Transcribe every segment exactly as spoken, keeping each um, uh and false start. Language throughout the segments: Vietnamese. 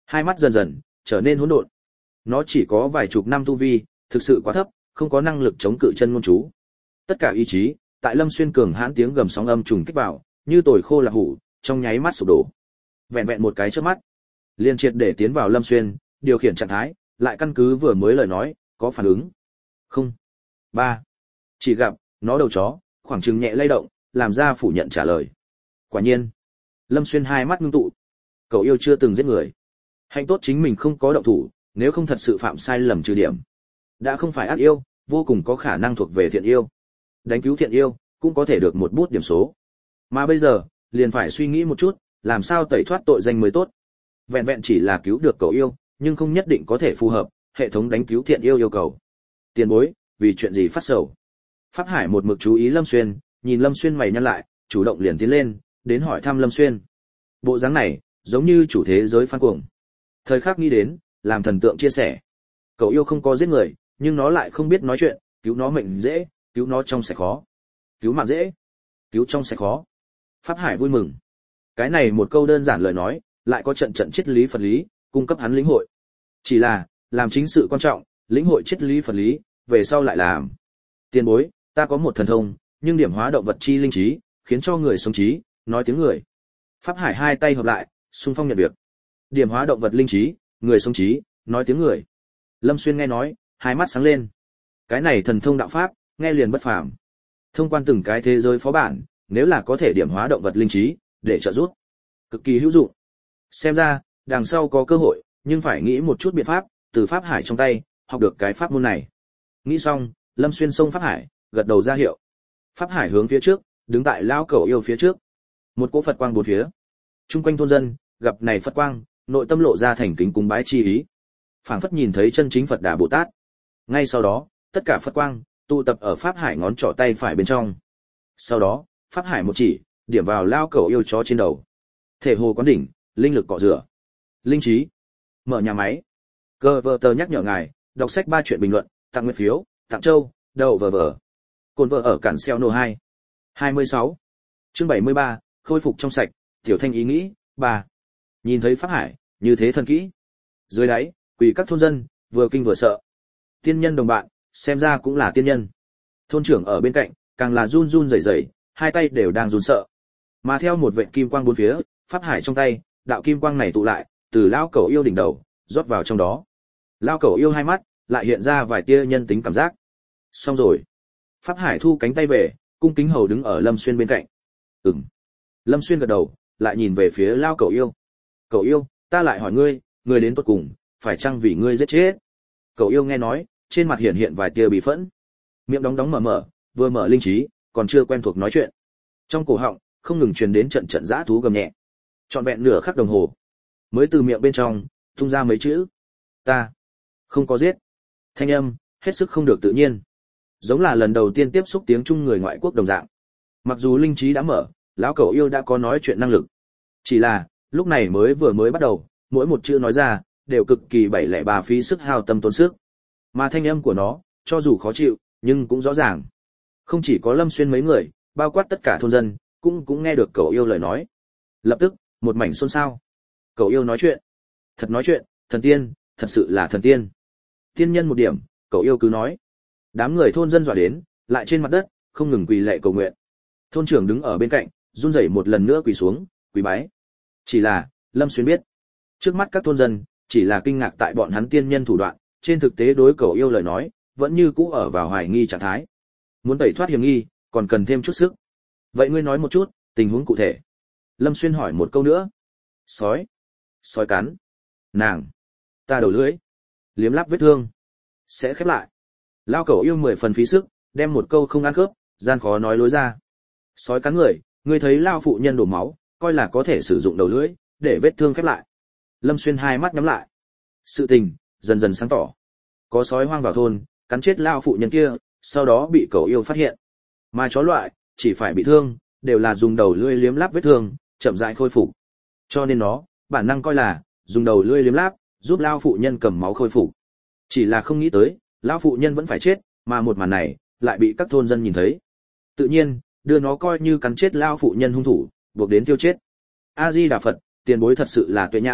Hai mắt dần dần trở nên hỗn độn. Nó chỉ có vài chục năm tu vi, thực sự quá thấp, không có năng lực chống cự chân ngôn chú. Tất cả ý chí, tại Lâm Xuyên cường hãn tiếng gầm sóng âm trùng kích vào, như tồi khô là hủ, trong nháy mắt sụp đổ. Vẹn vẹn một cái chớp mắt, liên triệt để tiến vào Lâm Xuyên, điều khiển trạng thái, lại căn cứ vừa mới lời nói, có phản ứng. Không. Ba. Chỉ gặp, nó đầu chó, khoảng chừng nhẹ lay động, làm ra phủ nhận trả lời. Quả nhiên. Lâm Xuyên hai mắt ngưng tụ. Cậu yêu chưa từng giết người. Hạnh tốt chính mình không có động thủ, nếu không thật sự phạm sai lầm trừ điểm. Đã không phải ác yêu, vô cùng có khả năng thuộc về thiện yêu. Đánh cứu thiện yêu, cũng có thể được một bút điểm số. Mà bây giờ, liền phải suy nghĩ một chút, làm sao tẩy thoát tội danh mới tốt. Vẹn vẹn chỉ là cứu được cậu yêu, nhưng không nhất định có thể phù hợp, hệ thống đánh cứu thiện yêu yêu cầu. Tiền bối, vì chuyện gì phát sầu? Pháp Hải một mực chú ý Lâm Xuyên, nhìn Lâm Xuyên mày nhăn lại, chủ động liền tiến lên, đến hỏi thăm Lâm Xuyên. Bộ dáng này, giống như chủ thế giới phan cuồng. Thời khắc nghĩ đến, làm thần tượng chia sẻ. Cậu yêu không có giết người, nhưng nó lại không biết nói chuyện, cứu nó mệnh dễ, cứu nó trong sẽ khó. Cứu mạng dễ, cứu trong sẽ khó. Pháp Hải vui mừng. Cái này một câu đơn giản lời nói, lại có trận trận triết lý Phật lý, cung cấp hắn lĩnh hội. Chỉ là, làm chính sự quan trọng, lĩnh hội triết lý Phật lý, về sau lại làm. Tiền bối, ta có một thần thông, nhưng điểm hóa động vật chi linh trí, khiến cho người sống trí, nói tiếng người. Pháp Hải hai tay hợp lại, xung phong nhận việc. Điểm hóa động vật linh trí, người sống trí, nói tiếng người. Lâm Xuyên nghe nói, hai mắt sáng lên. Cái này thần thông đạo pháp, nghe liền bất phàm. Thông quan từng cái thế giới phó bản, nếu là có thể điểm hóa động vật linh trí, để trợ giúp, cực kỳ hữu dụng. Xem ra, đằng sau có cơ hội, nhưng phải nghĩ một chút biện pháp, từ Pháp Hải trong tay, học được cái pháp môn này. Nghĩ xong, Lâm Xuyên xông Pháp Hải, gật đầu ra hiệu. Pháp Hải hướng phía trước, đứng tại lão cẩu yêu phía trước. Một cỗ Phật quang bốn phía. Trung quanh thôn dân, gặp này Phật quang, nội tâm lộ ra thành kính cúng bái chi ý. Phảng phất nhìn thấy chân chính Phật Đà Bồ Tát. Ngay sau đó, tất cả Phật quang tụ tập ở Pháp Hải ngón trỏ tay phải bên trong. Sau đó, Pháp Hải một chỉ, điểm vào lao cẩu yêu chó trên đầu. Thể hồ quán đỉnh, linh lực cọ rửa. Linh trí. Mở nhà máy. Cơ vợ tờ nhắc nhở ngài, đọc sách ba chuyện bình luận, tặng nguyện phiếu, tặng châu, đầu vờ vờ. Cồn vợ ở cản xeo nô hai. hai mươi sáu. Chương bảy mươi ba, khôi phục trong sạch, tiểu thanh ý nghĩ, ba. Nhìn thấy Pháp Hải, như thế thần kỹ. Dưới đáy, quỳ các thôn dân, vừa kinh vừa sợ. Tiên nhân đồng bạn, xem ra cũng là tiên nhân. Thôn trưởng ở bên cạnh, càng là run run rẩy rẩy, hai tay đều đang run sợ. Mà theo một vệt kim quang bốn phía, Pháp Hải trong tay, đạo kim quang này tụ lại, từ lão cẩu yêu đỉnh đầu, rót vào trong đó. Lão cẩu yêu hai mắt, lại hiện ra vài tia nhân tính cảm giác. Xong rồi. Pháp Hải thu cánh tay về, cung kính hầu đứng ở Lâm Xuyên bên cạnh. Ừm. Lâm Xuyên gật đầu, lại nhìn về phía lão cẩu yêu. Cẩu yêu, ta lại hỏi ngươi, ngươi đến tuột cùng, phải chăng vì ngươi giết chết? Cẩu yêu nghe nói, trên mặt hiện hiện vài tia bị phẫn. Miệng đóng đóng mở mở, vừa mở linh trí, còn chưa quen thuộc nói chuyện. Trong cổ họng, không ngừng truyền đến trận trận dã thú gầm nhẹ. Trọn vẹn nửa khắc đồng hồ, mới từ miệng bên trong tung ra mấy chữ: ta không có giết. Thanh âm hết sức không được tự nhiên, giống là lần đầu tiên tiếp xúc tiếng Trung người ngoại quốc đồng dạng. Mặc dù linh trí đã mở, lão cẩu yêu đã có nói chuyện năng lực, chỉ là lúc này mới vừa mới bắt đầu, mỗi một chữ nói ra đều cực kỳ bảy lẻ ba phí sức hao tâm tốn sức. Mà thanh âm của nó, cho dù khó chịu, nhưng cũng rõ ràng. Không chỉ có Lâm Xuyên mấy người, bao quát tất cả thôn dân, cũng cũng nghe được cậu yêu lời nói. Lập tức, một mảnh xôn xao. Cậu yêu nói chuyện. Thật nói chuyện, thần tiên, thật sự là thần tiên. Tiên nhân một điểm, cậu yêu cứ nói. Đám người thôn dân dọa đến, lại trên mặt đất, không ngừng quỳ lạy cầu nguyện. Thôn trưởng đứng ở bên cạnh, run rẩy một lần nữa quỳ xuống, quỳ bái. Chỉ là, Lâm Xuyên biết, trước mắt các thôn dân, chỉ là kinh ngạc tại bọn hắn tiên nhân thủ đoạn, trên thực tế đối cậu yêu lời nói, vẫn như cũ ở vào hoài nghi trạng thái. Muốn tẩy thoát hiểm nghi, còn cần thêm chút sức. Vậy ngươi nói một chút, tình huống cụ thể. Lâm Xuyên hỏi một câu nữa. Sói. Sói cắn. Nàng. Ta đầu lưỡi. Liếm láp vết thương. Sẽ khép lại. Lao cẩu yêu mười phần phí sức, đem một câu không ăn khớp, gian khó nói lối ra. Sói cắn người, ngươi thấy lao phụ nhân đổ máu, coi là có thể sử dụng đầu lưỡi, để vết thương khép lại. Lâm Xuyên hai mắt nhắm lại. Sự tình, dần dần sáng tỏ. Có sói hoang vào thôn, cắn chết lao phụ nhân kia, sau đó bị cẩu yêu phát hiện. Mà chó loại, chỉ phải bị thương, đều là dùng đầu lưỡi liếm láp vết thương, chậm rãi khôi phục. Cho nên nó, bản năng coi là, dùng đầu lưỡi liếm láp, giúp lao phụ nhân cầm máu khôi phục. Chỉ là không nghĩ tới, lao phụ nhân vẫn phải chết, mà một màn này, lại bị các thôn dân nhìn thấy. Tự nhiên, đưa nó coi như cắn chết lao phụ nhân hung thủ, buộc đến tiêu chết. A-di Đà Phật, tiền bối thật sự là tuệ nhãn,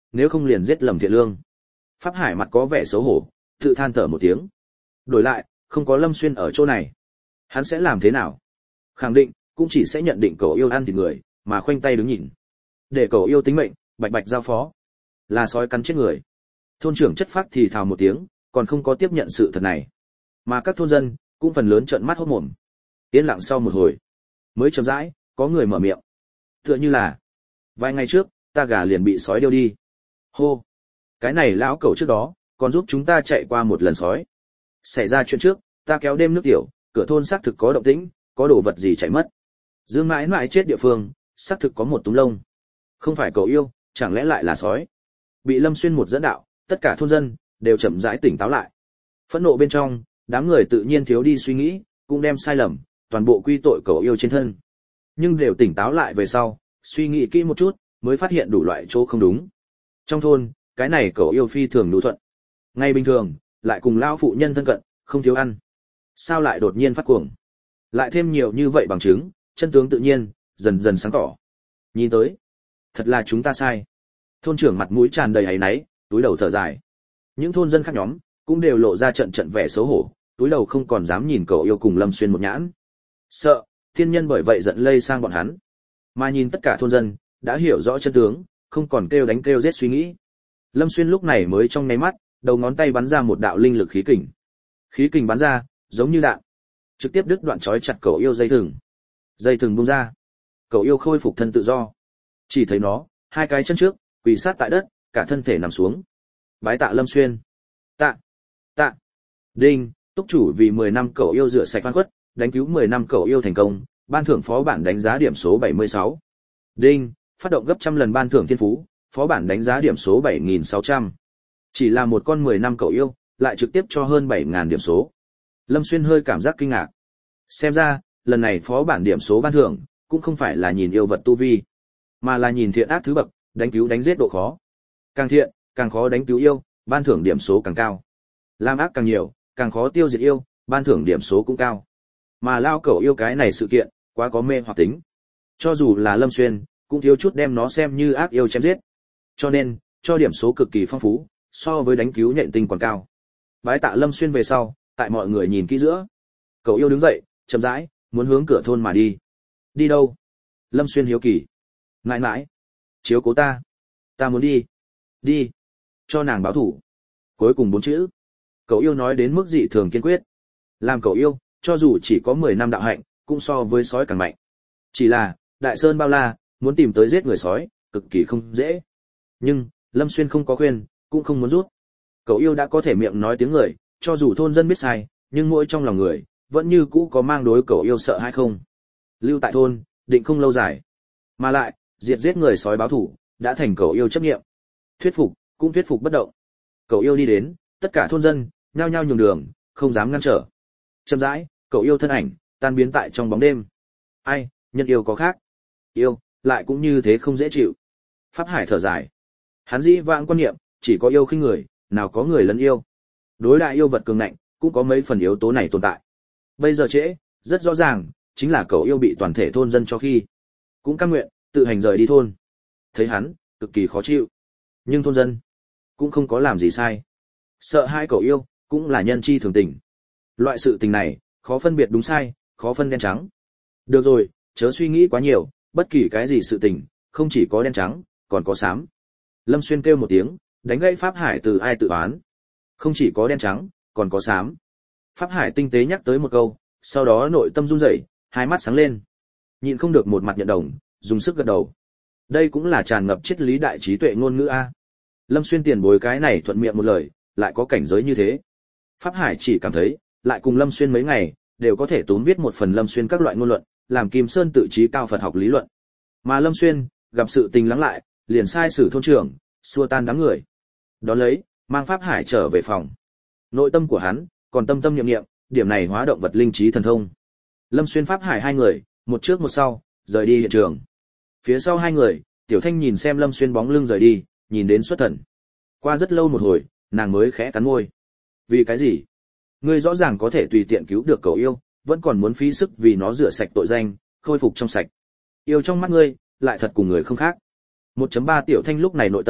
nếu không liền giết Lâm Thiện Lương. Pháp Hải mặt có vẻ xấu hổ, tự than thở một tiếng. Đổi lại, không có Lâm Xuyên ở chỗ này, hắn sẽ làm thế nào? Khẳng định cũng chỉ sẽ nhận định cậu yêu ăn thịt người, mà khoanh tay đứng nhìn. Để cậu yêu tính mệnh, bạch bạch giao phó. Là sói cắn chết người. Thôn trưởng chất phác thì thào một tiếng, còn không có tiếp nhận sự thật này. Mà các thôn dân cũng phần lớn trợn mắt hốt mồm. Yên lặng sau một hồi, mới chậm rãi có người mở miệng. Tựa như là vài ngày trước, ta gà liền bị sói điêu đi. Hô, cái này lão cẩu trước đó còn giúp chúng ta chạy qua một lần sói. Xảy ra chuyện trước, ta kéo đêm nước tiểu, cửa thôn xác thực có động tĩnh, có đồ vật gì chạy mất. Dương mãi mãi chết địa phương, xác thực có một túm lông. Không phải cậu yêu, chẳng lẽ lại là sói? Bị Lâm Xuyên một dẫn đạo, tất cả thôn dân đều chậm rãi tỉnh táo lại. Phẫn nộ bên trong, đám người tự nhiên thiếu đi suy nghĩ, cũng đem sai lầm toàn bộ quy tội cậu yêu trên thân. Nhưng đều tỉnh táo lại về sau, suy nghĩ kỹ một chút, mới phát hiện đủ loại chỗ không đúng. Trong thôn, cái này cậu yêu phi thường nhu thuận. Ngay bình thường, lại cùng lao phụ nhân thân cận, không thiếu ăn. Sao lại đột nhiên phát cuồng? Lại thêm nhiều như vậy bằng chứng, chân tướng tự nhiên dần dần sáng tỏ. Nhìn tới, thật là chúng ta sai. Thôn trưởng mặt mũi tràn đầy áy náy, túi đầu thở dài. Những thôn dân khác nhóm cũng đều lộ ra trận trận vẻ xấu hổ, túi đầu không còn dám nhìn cậu yêu cùng Lâm Xuyên một nhãn. Sợ thiên nhân bởi vậy giận lây sang bọn hắn. Mà nhìn tất cả thôn dân đã hiểu rõ chân tướng, không còn kêu đánh kêu giết suy nghĩ. Lâm Xuyên lúc này mới trong nháy mắt, đầu ngón tay bắn ra một đạo linh lực khí kình. Khí kình bắn ra, giống như đạn, trực tiếp đứt đoạn trói chặt cậu yêu dây thừng. Dây thừng bung ra, cậu yêu khôi phục thân tự do. Chỉ thấy nó, hai cái chân trước quỳ sát tại đất, cả thân thể nằm xuống. Bái tạ Lâm Xuyên. Tạ, tạ. Đinh, túc chủ vì mười năm cậu yêu rửa sạch oan khuất, đánh cứu mười năm cậu yêu thành công, ban thưởng phó bản đánh giá điểm số bảy mươi sáu. Đinh, phát động gấp trăm lần ban thưởng thiên phú, phó bản đánh giá điểm số bảy nghìn sáu trăm. Chỉ là một con mười năm cậu yêu, lại trực tiếp cho hơn bảy nghìn điểm số. Lâm Xuyên hơi cảm giác kinh ngạc. Xem ra, lần này phó bản điểm số ban thưởng, cũng không phải là nhìn yêu vật tu vi, mà là nhìn thiện ác thứ bậc, đánh cứu đánh giết độ khó. Càng thiện, càng khó đánh cứu yêu, ban thưởng điểm số càng cao. Làm ác càng nhiều, càng khó tiêu diệt yêu, ban thưởng điểm số cũng cao. Mà lao cẩu yêu cái này sự kiện, quá có mê hoặc tính. Cho dù là Lâm Xuyên, cũng thiếu chút đem nó xem như ác yêu chém giết. Cho nên, cho điểm số cực kỳ phong phú, so với đánh cứu nhện tinh còn cao. Bái tạ Lâm Xuyên về sau, tại mọi người nhìn kỹ giữa. Cậu yêu đứng dậy, chậm rãi, muốn hướng cửa thôn mà đi. Đi đâu? Lâm Xuyên hiếu kỳ. Mãi mãi. Chiếu cố ta. Ta muốn đi. Đi. Cho nàng báo thủ. Cuối cùng bốn chữ. Cậu yêu nói đến mức dị thường kiên quyết. Làm cậu yêu, cho dù chỉ có mười năm đạo hạnh, cũng so với sói càng mạnh. Chỉ là, Đại Sơn bao la, muốn tìm tới giết người sói, cực kỳ không dễ. Nhưng, Lâm Xuyên không có khuyên, cũng không muốn rút. Cậu yêu đã có thể miệng nói tiếng người, cho dù thôn dân biết sai, nhưng mỗi trong lòng người, vẫn như cũ có mang đối cậu yêu sợ hay không. Lưu tại thôn, định không lâu dài. Mà lại, diệt giết người sói báo thủ, đã thành cậu yêu chấp nghiệm. Thuyết phục, cũng thuyết phục bất động. Cậu yêu đi đến, tất cả thôn dân, nhao nhao nhường đường, không dám ngăn trở. Chậm rãi, cậu yêu thân ảnh, tan biến tại trong bóng đêm. Ai, nhân yêu có khác. Yêu, lại cũng như thế không dễ chịu. Pháp Hải thở dài. Hắn dĩ vãng quan niệm, chỉ có yêu khinh người, nào có người lẫn yêu. Đối đại yêu vật cường ngạnh, cũng có mấy phần yếu tố này tồn tại. Bây giờ trễ, rất rõ ràng, chính là cậu yêu bị toàn thể thôn dân cho khi. Cũng cam nguyện, tự hành rời đi thôn. Thấy hắn, cực kỳ khó chịu. Nhưng thôn dân, cũng không có làm gì sai. Sợ hai cậu yêu, cũng là nhân chi thường tình. Loại sự tình này, khó phân biệt đúng sai, khó phân đen trắng. Được rồi, chớ suy nghĩ quá nhiều, bất kỳ cái gì sự tình, không chỉ có đen trắng, còn có xám. Lâm Xuyên kêu một tiếng, đánh gãy Pháp Hải từ ai tự oán. Không chỉ có đen trắng, còn có xám. Pháp Hải tinh tế nhắc tới một câu, sau đó nội tâm run rẩy, hai mắt sáng lên. Nhịn không được một mặt nhận đồng, dùng sức gật đầu. Đây cũng là tràn ngập triết lý đại trí tuệ ngôn ngữ a. Lâm Xuyên tiền bối cái này thuận miệng một lời, lại có cảnh giới như thế. Pháp Hải chỉ cảm thấy, lại cùng Lâm Xuyên mấy ngày, đều có thể tốn viết một phần Lâm Xuyên các loại ngôn luận, làm Kim Sơn tự trí cao Phật học lý luận. Mà Lâm Xuyên, gặp sự tình lắng lại, liền sai sử thôn trưởng, xua tan đám người. Đón lấy, mang Pháp Hải trở về phòng. Nội tâm của hắn, còn tâm tâm niệm niệm, điểm này hóa động vật linh trí thần thông. Lâm Xuyên Pháp Hải hai người, một trước một sau, rời đi hiện trường. Phía sau hai người, Tiểu Thanh nhìn xem Lâm Xuyên bóng lưng rời đi, nhìn đến xuất thần. Qua rất lâu một hồi, nàng mới khẽ cắn môi. Vì cái gì? Ngươi rõ ràng có thể tùy tiện cứu được cậu yêu, vẫn còn muốn phí sức vì nó rửa sạch tội danh, khôi phục trong sạch. Yêu trong mắt ngươi, lại thật cùng người không khác. một chấm ba Tiểu Thanh lúc này nội tâm,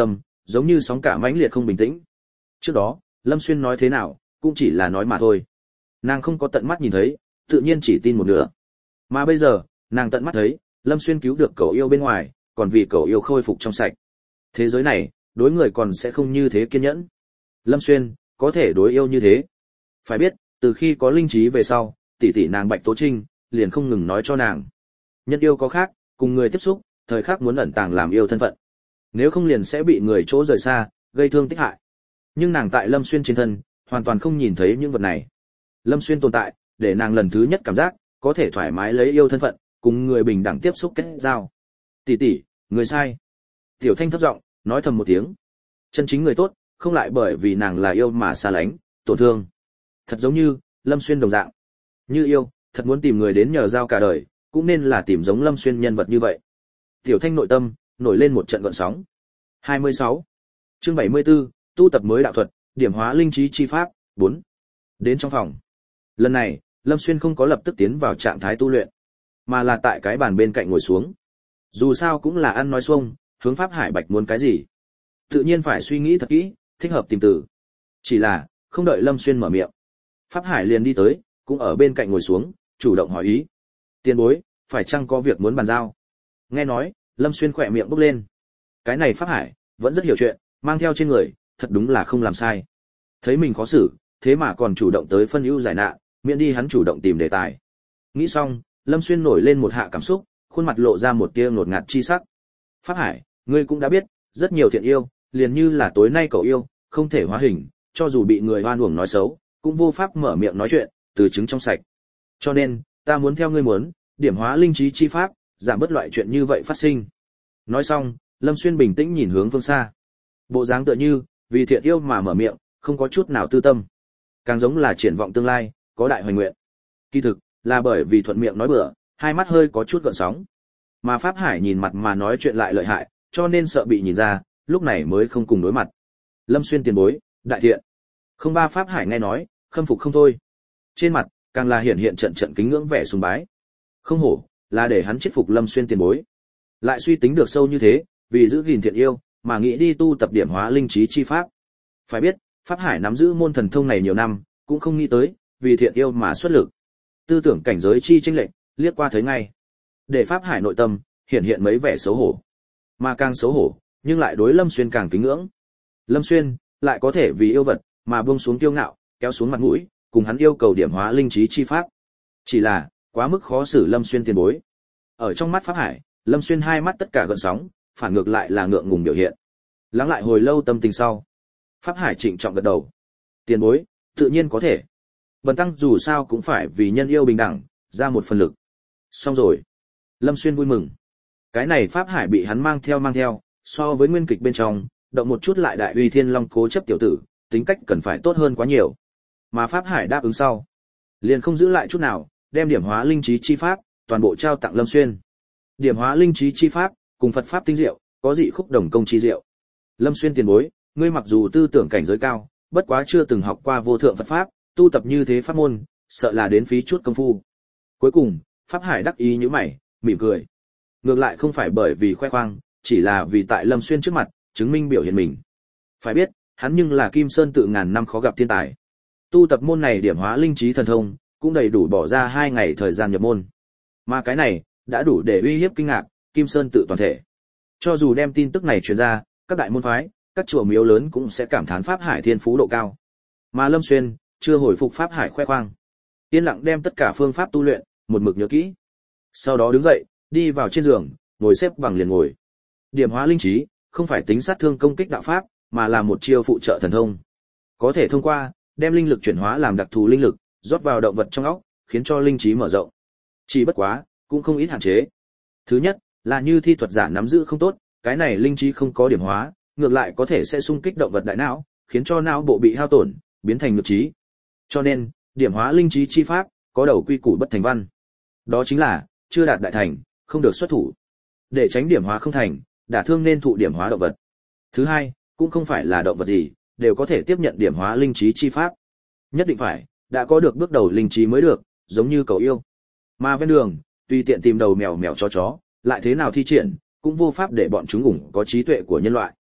giống như sóng cả mãnh liệt không bình tĩnh. Trước đó, Lâm Xuyên nói thế nào, cũng chỉ là nói mà thôi. Nàng không có tận mắt nhìn thấy, tự nhiên chỉ tin một nửa. Mà bây giờ, nàng tận mắt thấy, Lâm Xuyên cứu được cậu yêu bên ngoài, còn vì cậu yêu khôi phục trong sạch. Thế giới này, đối người còn sẽ không như thế kiên nhẫn. Lâm Xuyên, có thể đối yêu như thế. Phải biết, từ khi có linh trí về sau, tỷ tỷ nàng Bạch Tố Trinh, liền không ngừng nói cho nàng. Nhân yêu có khác, cùng người tiếp xúc, thời khắc muốn ẩn tàng làm yêu thân phận. Nếu không liền sẽ bị người chỗ rời xa, gây thương tích hại. Nhưng nàng tại Lâm Xuyên trên thân, hoàn toàn không nhìn thấy những vật này. Lâm Xuyên tồn tại, để nàng lần thứ nhất cảm giác, có thể thoải mái lấy yêu thân phận, cùng người bình đẳng tiếp xúc kết giao. Tỷ tỷ, người sai. Tiểu Thanh thấp giọng, nói thầm một tiếng. Chân chính người tốt, không lại bởi vì nàng là yêu mà xa lánh, tổn thương. Thật giống như, Lâm Xuyên đồng dạng. Như yêu, thật muốn tìm người đến nhờ giao cả đời, cũng nên là tìm giống Lâm Xuyên nhân vật như vậy. Tiểu Thanh nội tâm, nổi lên một trận gợn sóng. hai mươi sáu. Chương bảy mươi tư, tu tập mới đạo thuật, điểm hóa linh trí chi pháp, bốn. Đến trong phòng. Lần này, Lâm Xuyên không có lập tức tiến vào trạng thái tu luyện, mà là tại cái bàn bên cạnh ngồi xuống. Dù sao cũng là ăn nói xuông, hướng Pháp Hải Bạch muốn cái gì. Tự nhiên phải suy nghĩ thật kỹ, thích hợp tìm từ. Chỉ là, không đợi Lâm Xuyên mở miệng. Pháp Hải liền đi tới, cũng ở bên cạnh ngồi xuống, chủ động hỏi ý. Tiền bối, phải chăng có việc muốn bàn giao? Nghe nói, Lâm Xuyên khỏe miệng bốc lên. Cái này Pháp Hải, vẫn rất hiểu chuyện, mang theo trên người, thật đúng là không làm sai. Thấy mình khó xử, thế mà còn chủ động tới phân ưu giải nạn, miễn đi hắn chủ động tìm đề tài. Nghĩ xong, Lâm Xuyên nổi lên một hạ cảm xúc, khuôn mặt lộ ra một tia ngột ngạt chi sắc. Pháp Hải, ngươi cũng đã biết, rất nhiều thiện yêu, liền như là tối nay cậu yêu, không thể hóa hình, cho dù bị người hoan uổng nói xấu, cũng vô pháp mở miệng nói chuyện, từ chứng trong sạch. Cho nên, ta muốn theo ngươi muốn, điểm hóa linh trí chi pháp, giảm bớt loại chuyện như vậy phát sinh. Nói xong, Lâm Xuyên bình tĩnh nhìn hướng phương xa. Bộ dáng tựa như, vì thiện yêu mà mở miệng, không có chút nào tư tâm. Càng giống là triển vọng tương lai, có đại hoài nguyện. Kỳ thực, là bởi vì thuận miệng nói bừa, hai mắt hơi có chút gợn sóng. Mà Pháp Hải nhìn mặt mà nói chuyện lại lợi hại, cho nên sợ bị nhìn ra, lúc này mới không cùng đối mặt. Lâm Xuyên tiền bối, đại thiện. Không ba Pháp Hải nghe nói, khâm phục không thôi. Trên mặt, càng là hiện hiện trận trận kính ngưỡng vẻ sùng bái. Không hổ, là để hắn chết phục Lâm Xuyên tiền bối. Lại suy tính được sâu như thế, vì giữ gìn thiện yêu, mà nghĩ đi tu tập điểm hóa linh trí chi pháp. Phải biết, Pháp Hải nắm giữ môn thần thông này nhiều năm, cũng không nghĩ tới, vì thiện yêu mà xuất lực. Tư tưởng cảnh giới chi chênh lệch, liếc qua thấy ngay. Để Pháp Hải nội tâm, hiện hiện mấy vẻ xấu hổ. Mà càng xấu hổ, nhưng lại đối Lâm Xuyên càng kính ngưỡng. Lâm Xuyên, lại có thể vì yêu vật, mà buông xuống kiêu ngạo, kéo xuống mặt mũi, cùng hắn yêu cầu điểm hóa linh trí chi pháp. Chỉ là, quá mức khó xử Lâm Xuyên tiền bối. Ở trong mắt Pháp Hải, Lâm Xuyên hai mắt tất cả gợn sóng, phản ngược lại là ngượng ngùng biểu hiện. Lắng lại hồi lâu tâm tình sau, Pháp Hải trịnh trọng gật đầu. Tiền bối, tự nhiên có thể. Bần tăng dù sao cũng phải vì nhân yêu bình đẳng, ra một phần lực. Xong rồi. Lâm Xuyên vui mừng. Cái này Pháp Hải bị hắn mang theo mang theo, so với nguyên kịch bên trong, động một chút lại đại uy thiên long cố chấp tiểu tử, tính cách cần phải tốt hơn quá nhiều. Mà Pháp Hải đáp ứng sau, liền không giữ lại chút nào, đem điểm hóa linh trí chi pháp, toàn bộ trao tặng Lâm Xuyên. Điểm hóa linh trí chi pháp, cùng Phật pháp tinh diệu, có dị khúc đồng công chi diệu. Lâm Xuyên tiền bối, ngươi mặc dù tư tưởng cảnh giới cao, bất quá chưa từng học qua vô thượng Phật pháp, tu tập như thế pháp môn, sợ là đến phí chút công phu. Cuối cùng, Pháp Hải đắc ý như mày, mỉm cười. Ngược lại không phải bởi vì khoe khoang, chỉ là vì tại Lâm Xuyên trước mặt, chứng minh biểu hiện mình. Phải biết, hắn nhưng là Kim Sơn tự ngàn năm khó gặp thiên tài. Tu tập môn này điểm hóa linh trí thần thông, cũng đầy đủ bỏ ra hai ngày thời gian nhập môn. Mà cái này, đã đủ để uy hiếp kinh ngạc, Kim Sơn tự toàn thể. Cho dù đem tin tức này truyền ra, các đại môn phái, các chùa miếu lớn cũng sẽ cảm thán Pháp Hải thiên phú độ cao. Mà Lâm Xuyên, chưa hồi phục Pháp Hải khoe khoang. Yên lặng đem tất cả phương pháp tu luyện, một mực nhớ kỹ. Sau đó đứng dậy, đi vào trên giường, ngồi xếp bằng liền ngồi. Điểm hóa linh trí, không phải tính sát thương công kích đạo pháp, mà là một chiêu phụ trợ thần thông. Có thể thông qua, đem linh lực chuyển hóa làm đặc thù linh lực, rót vào động vật trong óc, khiến cho linh trí mở rộng. Chỉ bất quá, cũng không ít hạn chế. Thứ nhất, là như thi thuật giả nắm giữ không tốt, cái này linh trí không có điểm hóa, ngược lại có thể sẽ xung kích động vật đại não, khiến cho não bộ bị hao tổn, biến thành nhược trí. Cho nên, điểm hóa linh trí chi pháp, có đầu quy củ bất thành văn. Đó chính là, chưa đạt đại thành, không được xuất thủ. Để tránh điểm hóa không thành, đả thương nên thụ điểm hóa động vật. Thứ hai, cũng không phải là động vật gì, đều có thể tiếp nhận điểm hóa linh trí chi pháp. Nhất định phải, đã có được bước đầu linh trí mới được, giống như cầu yêu. Mà ven đường, tùy tiện tìm đầu mèo mèo chó chó, lại thế nào thi triển, cũng vô pháp để bọn chúng ủng có trí tuệ của nhân loại.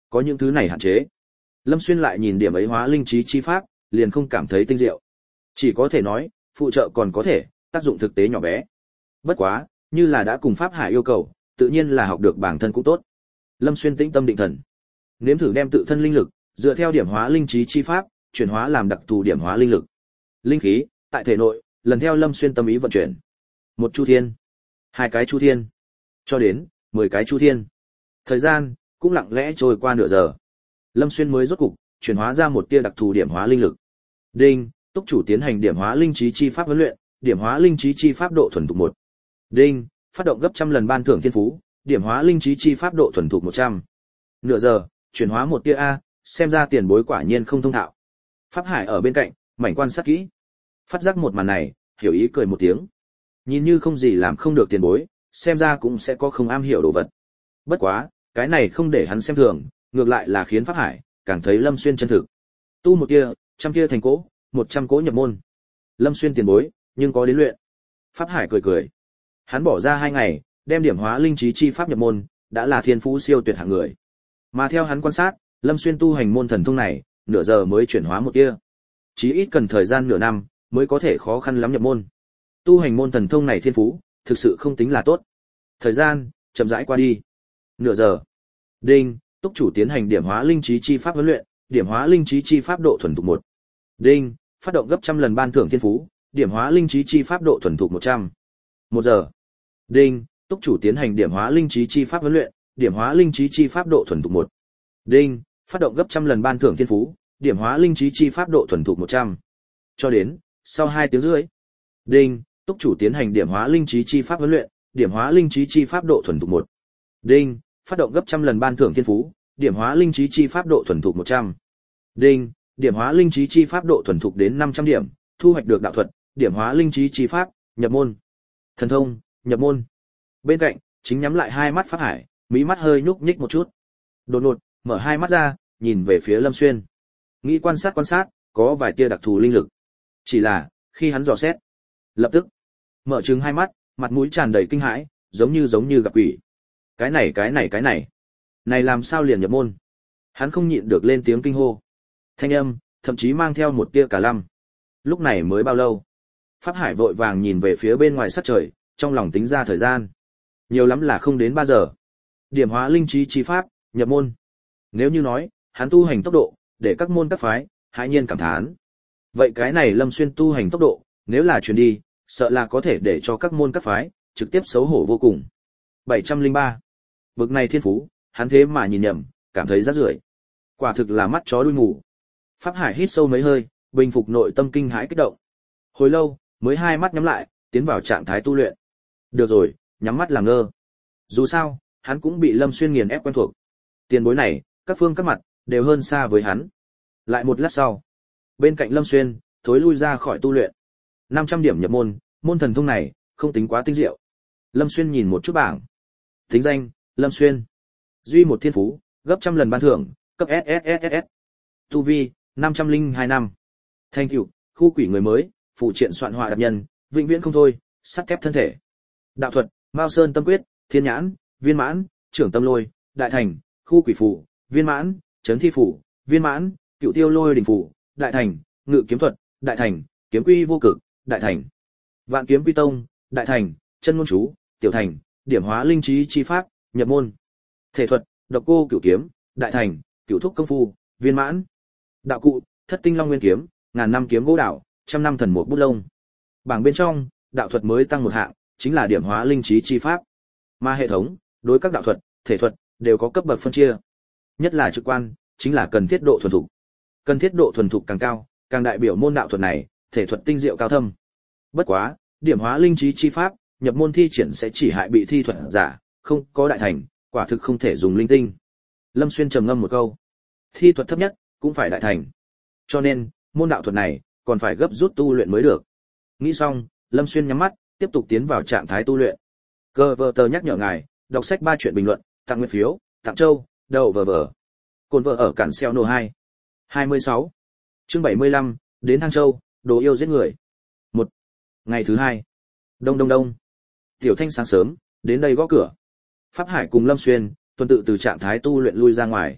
Có những thứ này hạn chế. Lâm Xuyên lại nhìn điểm ấy hóa linh trí chi pháp, liền không cảm thấy tinh diệu. Chỉ có thể nói, phụ trợ còn có thể, tác dụng thực tế nhỏ bé. Bất quá, như là đã cùng Pháp Hải yêu cầu, tự nhiên là học được bản thân cũng tốt. Lâm Xuyên tĩnh tâm định thần, nếm thử đem tự thân linh lực, dựa theo điểm hóa linh trí chi pháp, chuyển hóa làm đặc thù điểm hóa linh lực. Linh khí tại thể nội, lần theo Lâm Xuyên tâm ý vận chuyển. Một chu thiên, hai cái chu thiên, cho đến mười cái chu thiên. Thời gian cũng lặng lẽ trôi qua nửa giờ. Lâm Xuyên mới rốt cục chuyển hóa ra một tia đặc thù điểm hóa linh lực. Đinh, túc chủ tiến hành điểm hóa linh trí chi pháp huấn luyện, điểm hóa linh trí chi pháp độ thuần thục một. Đinh, phát động gấp trăm lần ban thưởng thiên phú, điểm hóa linh trí chi pháp độ thuần thục một trăm. Nửa giờ, chuyển hóa một tia a, xem ra tiền bối quả nhiên không thông thạo. Pháp Hải ở bên cạnh, mảnh quan sát kỹ. Phát giác một màn này, hiểu ý cười một tiếng. Nhìn như không gì làm không được tiền bối, xem ra cũng sẽ có không am hiểu đồ vật. Bất quá, cái này không để hắn xem thường, ngược lại là khiến Pháp Hải càng thấy Lâm Xuyên chân thực. Tu một tia, trăm tia thành cỗ, một trăm cỗ nhập môn. Lâm Xuyên tiền bối, nhưng có đến luyện. Pháp Hải cười cười. Hắn bỏ ra hai ngày, đem điểm hóa linh trí chi pháp nhập môn, đã là thiên phú siêu tuyệt hạng người. Mà theo hắn quan sát, Lâm Xuyên tu hành môn thần thông này, nửa giờ mới chuyển hóa một tia. Chí ít cần thời gian nửa năm, mới có thể khó khăn lắm nhập môn. Tu hành môn thần thông này thiên phú, thực sự không tính là tốt. Thời gian chậm rãi qua đi. Nửa giờ. Đinh, túc chủ tiến hành điểm hóa linh trí chi pháp huấn luyện, điểm hóa linh trí chi pháp độ thuần thục một. Đinh, phát động gấp trăm lần ban thưởng thiên phú, điểm hóa linh trí chi pháp độ thuần thục một trăm. Một giờ. Đinh, túc chủ tiến hành điểm hóa linh trí chi pháp huấn luyện, điểm hóa linh trí chi pháp độ thuần thục một. Đinh, phát động gấp trăm lần ban thưởng thiên phú, điểm hóa linh trí chi pháp độ thuần thục một trăm. Cho đến sau hai tiếng rưỡi. Đinh, túc chủ tiến hành điểm hóa linh trí chi pháp huấn luyện, điểm hóa linh trí chi pháp độ thuần thục một. Đinh, phát động gấp trăm lần ban thưởng thiên phú, điểm hóa linh trí chi pháp độ thuần thục một trăm. Đinh, điểm hóa linh trí chi pháp độ thuần thục đến năm trăm điểm, thu hoạch được đạo thuật, điểm hóa linh trí chi pháp, nhập môn. Thần thông, nhập môn. Bên cạnh, chính nhắm lại hai mắt Pháp Hải, mí mắt hơi nhúc nhích một chút. Đột ngột, mở hai mắt ra, nhìn về phía Lâm Xuyên. Nghĩ quan sát quan sát, có vài tia đặc thù linh lực. Chỉ là, khi hắn dò xét, lập tức mở trừng hai mắt, mặt mũi tràn đầy kinh hãi, giống như giống như gặp quỷ. Cái này cái này cái này, này làm sao liền nhập môn? Hắn không nhịn được lên tiếng kinh hô. Thanh âm, thậm chí mang theo một tia cả lăm. Lúc này mới bao lâu? Pháp Hải vội vàng nhìn về phía bên ngoài sắc trời, trong lòng tính ra thời gian. Nhiều lắm là không đến ba giờ. Điểm hóa linh trí chi pháp, nhập môn. Nếu như nói, hắn tu hành tốc độ, để các môn các phái, hãi nhiên cảm thán. Vậy cái này Lâm Xuyên tu hành tốc độ, nếu là truyền đi, sợ là có thể để cho các môn các phái, trực tiếp xấu hổ vô cùng. bảy trăm lẻ ba. Bực này thiên phú, hắn thế mà nhìn nhầm, cảm thấy rát rưởi. Quả thực là mắt chó đuôi mù. Pháp Hải hít sâu mấy hơi, bình phục nội tâm kinh hãi kích động. Hồi lâu, mới hai mắt nhắm lại, tiến vào trạng thái tu luyện. Được rồi, nhắm mắt làm ngơ. Dù sao, hắn cũng bị Lâm Xuyên nghiền ép quen thuộc. Tiền bối này, các phương các mặt, đều hơn xa với hắn. Lại một lát sau, bên cạnh Lâm Xuyên, thối lui ra khỏi tu luyện. năm trăm điểm nhập môn, môn thần thông này, không tính quá tinh diệu. Lâm Xuyên nhìn một chút bảng. Tính danh, Lâm Xuyên. Duy một thiên phú, gấp trăm lần ban thưởng, cấp ét ét ét ét. Tu vi, năm trăm lẻ hai năm. Thành tựu, khu quỷ người mới, phụ triện soạn họa đặc nhân, vĩnh viễn không thôi, sắt thép thân thể. Đạo thuật, Mao Sơn tâm quyết, thiên nhãn, viên mãn, trưởng tâm lôi, đại thành, khu quỷ phù, viên mãn, chấn thi phù, viên mãn, cựu tiêu lôi đỉnh phù, đại thành, ngự kiếm thuật, đại thành, kiếm quy vô cực, đại thành. Vạn kiếm quy tông, đại thành, chân ngôn chú, tiểu thành, điểm hóa linh trí chi pháp, nhập môn. Thể thuật, độc cô cửu kiếm, đại thành, cửu thúc công phu, viên mãn. Đạo cụ, thất tinh long nguyên kiếm, ngàn năm kiếm gỗ đảo, trăm năm thần một bút lông. Bảng bên trong, đạo thuật mới tăng một hạng, chính là điểm hóa linh trí chi pháp. Mà hệ thống, đối các đạo thuật, thể thuật, đều có cấp bậc phân chia. Nhất là trực quan, chính là cần thiết độ thuần thục. Cần thiết độ thuần thục càng cao, càng đại biểu môn đạo thuật này, thể thuật tinh diệu cao thâm. Bất quá, điểm hóa linh trí chi pháp, nhập môn thi triển sẽ chỉ hại bị thi thuật giả, không có đại thành, quả thực không thể dùng linh tinh. Lâm Xuyên trầm ngâm một câu. Thi thuật thấp nhất, cũng phải đại thành. Cho nên, môn đạo thuật này, còn phải gấp rút tu luyện mới được. Nghĩ xong, Lâm Xuyên nhắm mắt, tiếp tục tiến vào trạng thái tu luyện. Cơ vờ tờ nhắc nhở ngài, đọc sách ba chuyện bình luận, tặng nguyên phiếu, tặng châu, đậu vờ vờ. Cồn vợ ở cản xeo nô hai. hai mươi sáu. Chương bảy mươi lăm, đến Thăng Châu, đồ yêu giết người. Một. Ngày thứ hai. Đông đông đông. Tiểu Thanh sáng sớm, đến đây gõ cửa. Pháp Hải cùng Lâm Xuyên, tuần tự từ trạng thái tu luyện lui ra ngoài.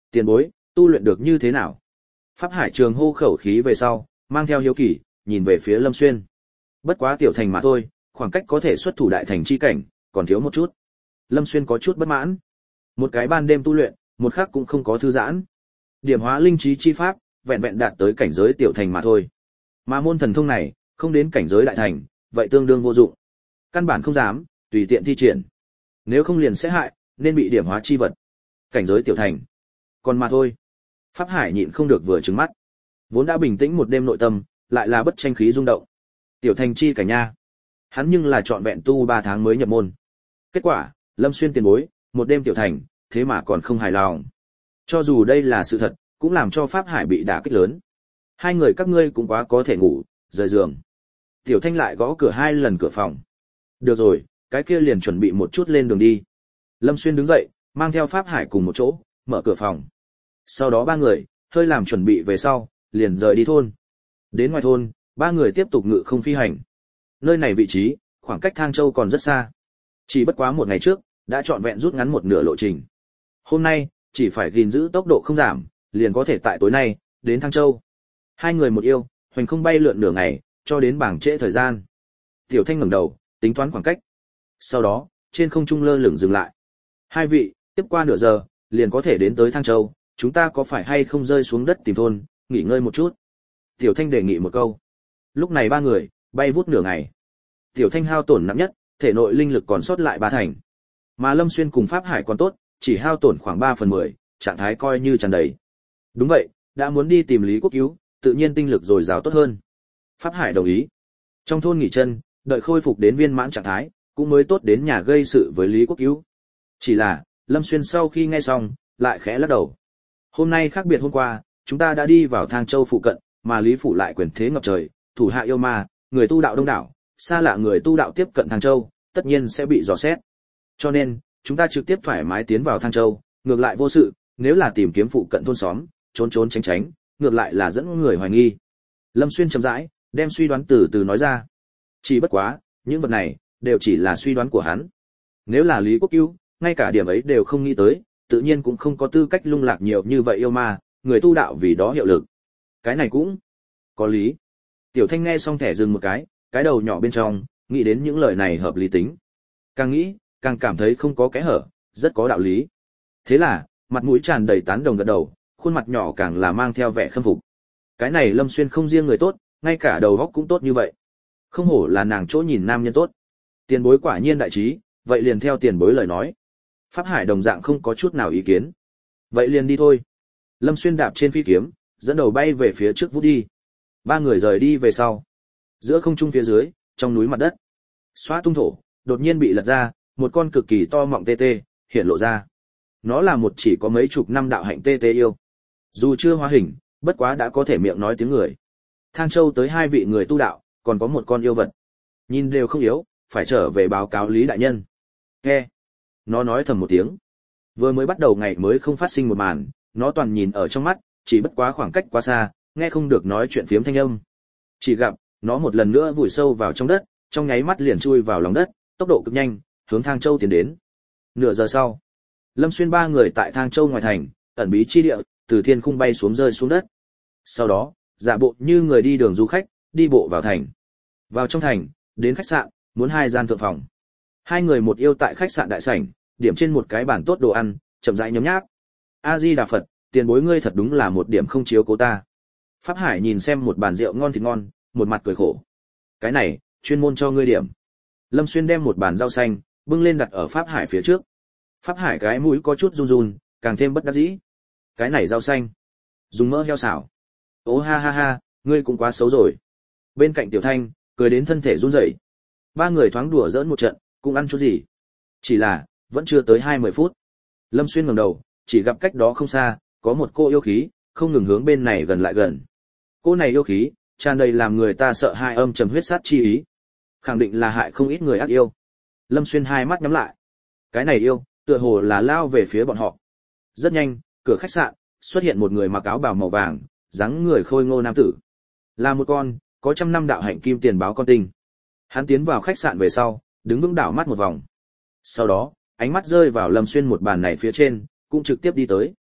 Tiền bối, tu luyện được như thế nào? Pháp Hải Trường hô khẩu khí về sau, mang theo hiếu kỳ, nhìn về phía Lâm Xuyên. Bất quá tiểu thành mà thôi, khoảng cách có thể xuất thủ đại thành chi cảnh, còn thiếu một chút. Lâm Xuyên có chút bất mãn. Một cái ban đêm tu luyện, một khắc cũng không có thư giãn. Điểm hóa linh trí chi pháp, vẹn vẹn đạt tới cảnh giới tiểu thành mà thôi. Mà môn thần thông này, không đến cảnh giới đại thành, vậy tương đương vô dụng. Căn bản không dám tùy tiện thi triển. Nếu không liền sẽ hại, nên bị điểm hóa chi vật. Cảnh giới tiểu thành. Còn mà thôi. Pháp Hải nhịn không được vừa trừng mắt. Vốn đã bình tĩnh một đêm nội tâm, lại là bất tranh khí rung động. Tiểu thành chi cảnh nha. Hắn nhưng là trọn vẹn tu ba tháng mới nhập môn. Kết quả, Lâm Xuyên tiền bối, một đêm tiểu thành, thế mà còn không hài lòng. Cho dù đây là sự thật, cũng làm cho Pháp Hải bị đả kích lớn. Hai người các ngươi cũng quá có thể ngủ, rời giường. Tiểu Thanh lại gõ cửa hai lần cửa phòng. Được rồi, cái kia liền chuẩn bị một chút lên đường đi. Lâm Xuyên đứng dậy, mang theo Pháp Hải cùng một chỗ, mở cửa phòng. Sau đó ba người, hơi làm chuẩn bị về sau, liền rời đi thôn. Đến ngoài thôn, ba người tiếp tục ngự không phi hành. Nơi này vị trí, khoảng cách Thang Châu còn rất xa. Chỉ bất quá một ngày trước, đã trọn vẹn rút ngắn một nửa lộ trình. Hôm nay, chỉ phải gìn giữ tốc độ không giảm, liền có thể tại tối nay, đến Thang Châu. Hai người một yêu, hoành không bay lượn nửa ngày, cho đến bảng trễ thời gian. Tiểu Thanh ngẩng đầu, tính toán khoảng cách. Sau đó, trên không trung lơ lửng dừng lại. Hai vị, tiếp qua nửa giờ, liền có thể đến tới Thang Châu, chúng ta có phải hay không rơi xuống đất tìm thôn, nghỉ ngơi một chút. Tiểu Thanh đề nghị một câu. Lúc này ba người, bay vút nửa ngày. Tiểu Thanh hao tổn nặng nhất, thể nội linh lực còn sót lại ba thành. Mà Lâm Xuyên cùng Pháp Hải còn tốt, chỉ hao tổn khoảng ba phần mười, trạng thái coi như tràn đầy. Đúng vậy, đã muốn đi tìm Lý Quốc Cứu, tự nhiên tinh lực dồi dào tốt hơn. Pháp Hải đồng ý. Trong thôn nghỉ chân, đợi khôi phục đến viên mãn trạng thái, cũng mới tốt đến nhà gây sự với Lý Quốc Cứu. Chỉ là, Lâm Xuyên sau khi nghe xong, lại khẽ lắc đầu. Hôm nay khác biệt hôm qua, chúng ta đã đi vào Thang Châu phụ cận, mà Lý phủ lại quyền thế ngập trời, thủ hạ yêu ma, người tu đạo đông đảo, xa lạ người tu đạo tiếp cận Thang Châu, tất nhiên sẽ bị dò xét. Cho nên, chúng ta trực tiếp thoải mái tiến vào Thang Châu, ngược lại vô sự, nếu là tìm kiếm phụ cận thôn xóm, trốn trốn tránh tránh, ngược lại là dẫn người hoài nghi. Lâm Xuyên chậm rãi, đem suy đoán từ từ nói ra. Chỉ bất quá, những vật này, đều chỉ là suy đoán của hắn. Nếu là Lý Quốc Cứu, ngay cả điểm ấy đều không nghĩ tới, tự nhiên cũng không có tư cách lung lạc nhiều như vậy yêu ma, người tu đạo vì đó hiệu lực. Cái này cũng có lý. Tiểu Thanh nghe xong thẻ dừng một cái, cái đầu nhỏ bên trong, nghĩ đến những lời này hợp lý tính. Càng nghĩ, càng cảm thấy không có kẽ hở, rất có đạo lý. Thế là, mặt mũi tràn đầy tán đồng gật đầu, khuôn mặt nhỏ càng là mang theo vẻ khâm phục. Cái này Lâm Xuyên không riêng người tốt, ngay cả đầu óc cũng tốt như vậy. Không hổ là nàng chỗ nhìn nam nhân tốt. Tiền bối quả nhiên đại trí, vậy liền theo tiền bối lời nói. Pháp Hải đồng dạng không có chút nào ý kiến. Vậy liền đi thôi. Lâm Xuyên đạp trên phi kiếm, dẫn đầu bay về phía trước vút đi. Ba người rời đi về sau. Giữa không trung phía dưới, trong núi mặt đất. Xóa tung thổ, đột nhiên bị lật ra, một con cực kỳ to mọng tê tê, hiện lộ ra. Nó là một chỉ có mấy chục năm đạo hạnh tê tê yêu. Dù chưa hóa hình, bất quá đã có thể miệng nói tiếng người. Thang Châu tới hai vị người tu đạo, còn có một con yêu vật. Nhìn đều không yếu, phải trở về báo cáo Lý đại nhân. Nghe. Nó nói thầm một tiếng. Vừa mới bắt đầu ngày mới không phát sinh một màn, nó toàn nhìn ở trong mắt, chỉ bất quá khoảng cách quá xa, nghe không được nói chuyện phiếm thanh âm. Chỉ gặp, nó một lần nữa vùi sâu vào trong đất, trong nháy mắt liền chui vào lòng đất, tốc độ cực nhanh, hướng Thang Châu tiến đến. Nửa giờ sau, Lâm Xuyên ba người tại Thang Châu ngoài thành, ẩn bí chi địa, từ thiên khung bay xuống rơi xuống đất. Sau đó, giả bộ như người đi đường du khách, đi bộ vào thành. Vào trong thành, đến khách sạn, muốn hai gian thượng phòng. Hai người một yêu tại khách sạn đại sảnh, điểm trên một cái bàn tốt đồ ăn, chậm rãi nhấm nháp. A Di Đà Phật, tiền bối ngươi thật đúng là một điểm không chiếu cố ta. Pháp Hải nhìn xem một bàn rượu ngon thịt ngon, một mặt cười khổ. Cái này, chuyên môn cho ngươi điểm. Lâm Xuyên đem một bàn rau xanh, bưng lên đặt ở Pháp Hải phía trước. Pháp Hải cái mũi có chút run run, càng thêm bất đắc dĩ. Cái này rau xanh, dùng mỡ heo xào. Ô ha ha ha, ngươi cũng quá xấu rồi. Bên cạnh Tiểu Thanh, cười đến thân thể run rẩy. Ba người thoáng đùa giỡn một trận, cũng ăn chút gì. Chỉ là, vẫn chưa tới hai mươi phút. Lâm Xuyên ngẩng đầu, chỉ gặp cách đó không xa, có một cô yêu khí, không ngừng hướng bên này gần lại gần. Cô này yêu khí, tràn đầy làm người ta sợ hai âm trầm huyết sát chi ý. Khẳng định là hại không ít người ác yêu. Lâm Xuyên hai mắt nhắm lại. Cái này yêu, tựa hồ là lao về phía bọn họ. Rất nhanh, cửa khách sạn, xuất hiện một người mặc áo bào màu vàng, dáng người khôi ngô nam tử. Là một con, có trăm năm đạo hạnh kim tiền báo con tinh. Hắn tiến vào khách sạn về sau, đứng vững đảo mắt một vòng. Sau đó, ánh mắt rơi vào Lâm Xuyên một bàn này phía trên, cũng trực tiếp đi tới.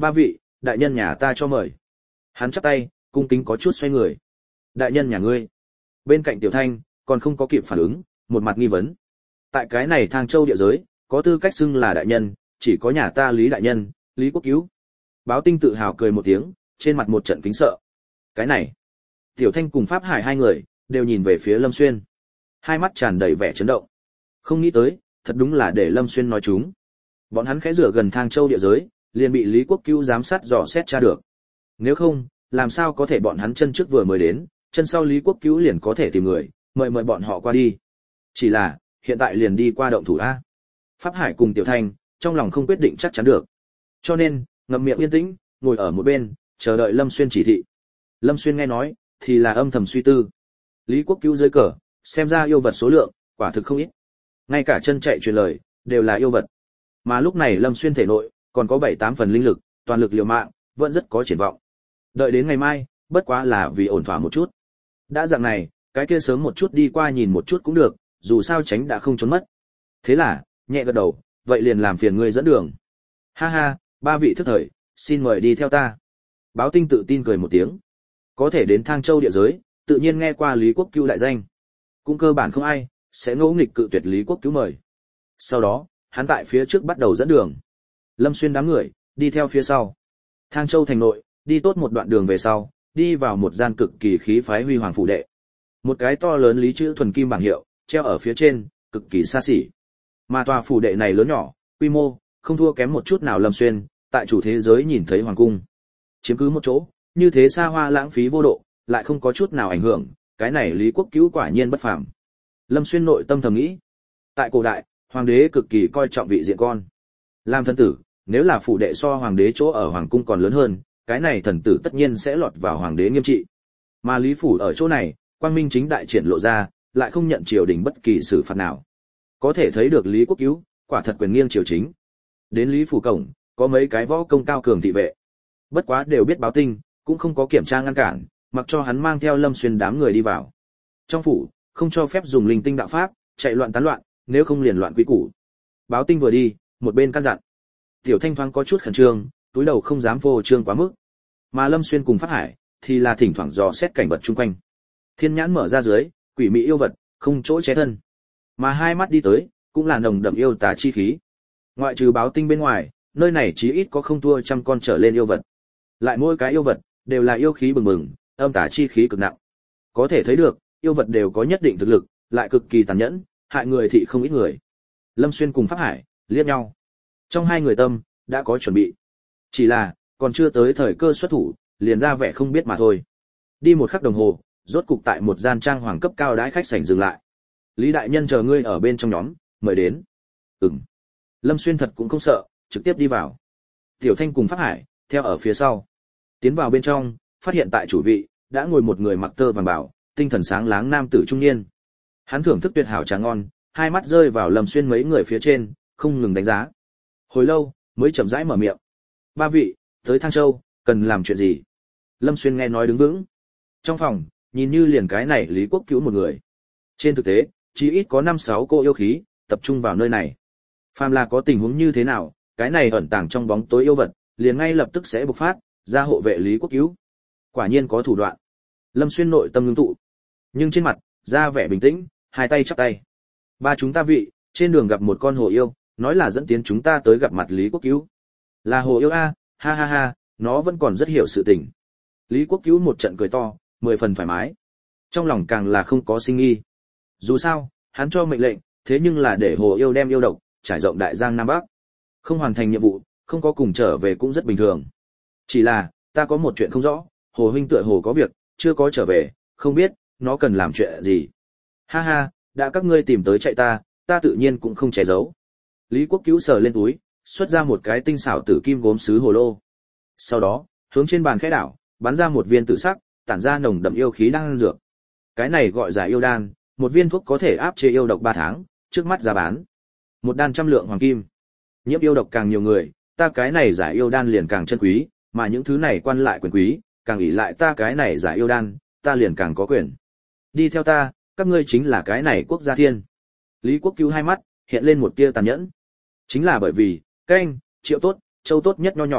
Ba vị, đại nhân nhà ta cho mời. Hắn chắp tay, cung kính có chút xoay người. Đại nhân nhà ngươi. Bên cạnh Tiểu Thanh, còn không có kịp phản ứng, một mặt nghi vấn. Tại cái này Thang Châu địa giới, có tư cách xưng là đại nhân, chỉ có nhà ta Lý đại nhân, Lý Quốc Cứu. Báo Tinh tự hào cười một tiếng, trên mặt một trận kính sợ. Cái này, Tiểu Thanh cùng Pháp Hải hai người đều nhìn về phía Lâm Xuyên, hai mắt tràn đầy vẻ chấn động. Không nghĩ tới, thật đúng là để Lâm Xuyên nói chúng. Bọn hắn khẽ rửa gần Thang Châu địa giới, liền bị Lý Quốc Cứu giám sát dò xét tra được. Nếu không, làm sao có thể bọn hắn chân trước vừa mới đến, chân sau Lý Quốc Cứu liền có thể tìm người, mời mời bọn họ qua đi. Chỉ là, hiện tại liền đi qua động thủ a. Pháp Hải cùng Tiểu Thanh, trong lòng không quyết định chắc chắn được. Cho nên, ngậm miệng yên tĩnh, ngồi ở một bên, chờ đợi Lâm Xuyên chỉ thị. Lâm Xuyên nghe nói, thì là âm thầm suy tư. Lý Quốc Cứu dưới cờ, xem ra yêu vật số lượng, quả thực không ít. Ngay cả chân chạy truyền lời, đều là yêu vật. Mà lúc này Lâm Xuyên thể nội, còn có bảy tám phần linh lực, toàn lực liều mạng, vẫn rất có triển vọng. Đợi đến ngày mai, bất quá là vì ổn thỏa một chút. Đã dạng này, cái kia sớm một chút đi qua nhìn một chút cũng được, dù sao tránh đã không trốn mất. Thế là, nhẹ gật đầu, vậy liền làm phiền ngươi dẫn đường. Ha ha, ba vị thức thời, xin mời đi theo ta. Báo Tinh tự tin cười một tiếng. Có thể đến Thang Châu địa giới, tự nhiên nghe qua Lý Quốc Cứu đại danh. Cũng cơ bản không ai sẽ ngỗ nghịch cự tuyệt Lý Quốc Cứu mời. Sau đó, hắn tại phía trước bắt đầu dẫn đường. Lâm Xuyên đám người đi theo phía sau. Thang Châu thành nội, đi tốt một đoạn đường về sau, đi vào một gian cực kỳ khí phái huy hoàng phủ đệ. Một cái to lớn lý chữ thuần kim bảng hiệu treo ở phía trên, cực kỳ xa xỉ. Mà tòa phủ đệ này lớn nhỏ, quy mô không thua kém một chút nào Lâm Xuyên tại chủ thế giới nhìn thấy hoàng cung. Chiếm cứ một chỗ, như thế xa hoa lãng phí vô độ, lại không có chút nào ảnh hưởng, cái này Lý Quốc Cứu quả nhiên bất phàm. Lâm Xuyên nội tâm thầm nghĩ. Tại cổ đại, hoàng đế cực kỳ coi trọng vị diện con. Làm thần tử, nếu là phủ đệ so hoàng đế chỗ ở hoàng cung còn lớn hơn, cái này thần tử tất nhiên sẽ lọt vào hoàng đế nghiêm trị. Mà Lý phủ ở chỗ này, quang minh chính đại triển lộ ra, lại không nhận triều đình bất kỳ xử phạt nào. Có thể thấy được Lý Quốc Cứu, quả thật quyền nghiêng triều chính. Đến Lý phủ cổng, có mấy cái võ công cao cường thị vệ. Bất quá đều biết Báo Tinh, cũng không có kiểm tra ngăn cản, mặc cho hắn mang theo Lâm Xuyên đám người đi vào. Trong phủ, không cho phép dùng linh tinh đạo pháp, chạy loạn tán loạn, nếu không liền loạn quy củ. Báo Tinh vừa đi, một bên căn dặn. Tiểu Thanh thoáng có chút khẩn trương, túi đầu không dám phô trương quá mức. Mà Lâm Xuyên cùng Pháp Hải, thì là thỉnh thoảng dò xét cảnh vật chung quanh. Thiên nhãn mở ra dưới, quỷ mị yêu vật, không chỗ che thân. Mà hai mắt đi tới, cũng là nồng đậm yêu tà chi khí. Ngoại trừ Báo Tinh bên ngoài, nơi này chí ít có không thua trăm con trở lên yêu vật. Lại mỗi cái yêu vật, đều là yêu khí bừng bừng, âm tà chi khí cực nặng. Có thể thấy được, yêu vật đều có nhất định thực lực, lại cực kỳ tàn nhẫn, hại người thị không ít người. Lâm Xuyên cùng Pháp Hải, liếc nhau. Trong hai người tâm, đã có chuẩn bị. Chỉ là, còn chưa tới thời cơ xuất thủ, liền ra vẻ không biết mà thôi. Đi một khắc đồng hồ, rốt cục tại một gian trang hoàng cấp cao đãi khách sảnh dừng lại. Lý đại nhân chờ ngươi ở bên trong nhóm, mời đến. Ừm. Lâm Xuyên thật cũng không sợ, trực tiếp đi vào. Tiểu Thanh cùng Pháp Hải, theo ở phía sau. Tiến vào bên trong, phát hiện tại chủ vị, đã ngồi một người mặc tơ vàng bảo, tinh thần sáng láng nam tử trung niên. Hắn thưởng thức tuyệt hảo trà ngon, hai mắt rơi vào Lâm Xuyên mấy người phía trên, không ngừng đánh giá. Hồi lâu, mới chậm rãi mở miệng. Ba vị, tới Thang Châu, cần làm chuyện gì? Lâm Xuyên nghe nói đứng vững. Trong phòng, nhìn như liền cái này Lý Quốc Cứu một người. Trên thực tế, chỉ ít có năm sáu cô yêu khí, tập trung vào nơi này. Phàm là có tình huống như thế nào, cái này ẩn tàng trong bóng tối yêu vật, liền ngay lập tức sẽ bộc phát, ra hộ vệ Lý Quốc Cứu. Quả nhiên có thủ đoạn. Lâm Xuyên nội tâm ngưng tụ. Nhưng trên mặt, ra vẻ bình tĩnh, hai tay chắp tay. Ba chúng ta vị, trên đường gặp một con hồ yêu, nói là dẫn tiến chúng ta tới gặp mặt Lý Quốc Cứu. Là hồ yêu a, ha ha ha, nó vẫn còn rất hiểu sự tình. Lý Quốc Cứu một trận cười to, mười phần thoải mái. Trong lòng càng là không có sinh nghi. Dù sao, hắn cho mệnh lệnh, thế nhưng là để hồ yêu đem yêu độc, trải rộng đại giang Nam Bắc. Không hoàn thành nhiệm vụ, không có cùng trở về cũng rất bình thường. Chỉ là, ta có một chuyện không rõ, hồ huynh tựa hồ có việc, chưa có trở về, không biết, nó cần làm chuyện gì. Ha ha, đã các ngươi tìm tới chạy ta, ta tự nhiên cũng không che giấu. Lý Quốc Cứu sờ lên túi, xuất ra một cái tinh xảo tử kim gốm sứ hồ lô. Sau đó, hướng trên bàn khẽ đảo, bắn ra một viên tử sắc, tản ra nồng đậm yêu khí đang dược. Cái này gọi giải yêu đan, một viên thuốc có thể áp chế yêu độc ba tháng, trước mắt giá bán một đan trăm lượng hoàng kim. Nhiễm yêu độc càng nhiều người, ta cái này giải yêu đan liền càng chân quý, mà những thứ này quan lại quyền quý, càng ỷ lại ta cái này giải yêu đan, ta liền càng có quyền. Đi theo ta, các ngươi chính là cái này quốc gia thiên. Lý Quốc Cứu hai mắt hiện lên một tia tàn nhẫn. Chính là bởi vì, canh, triệu tốt, châu tốt nhất nho nhỏ,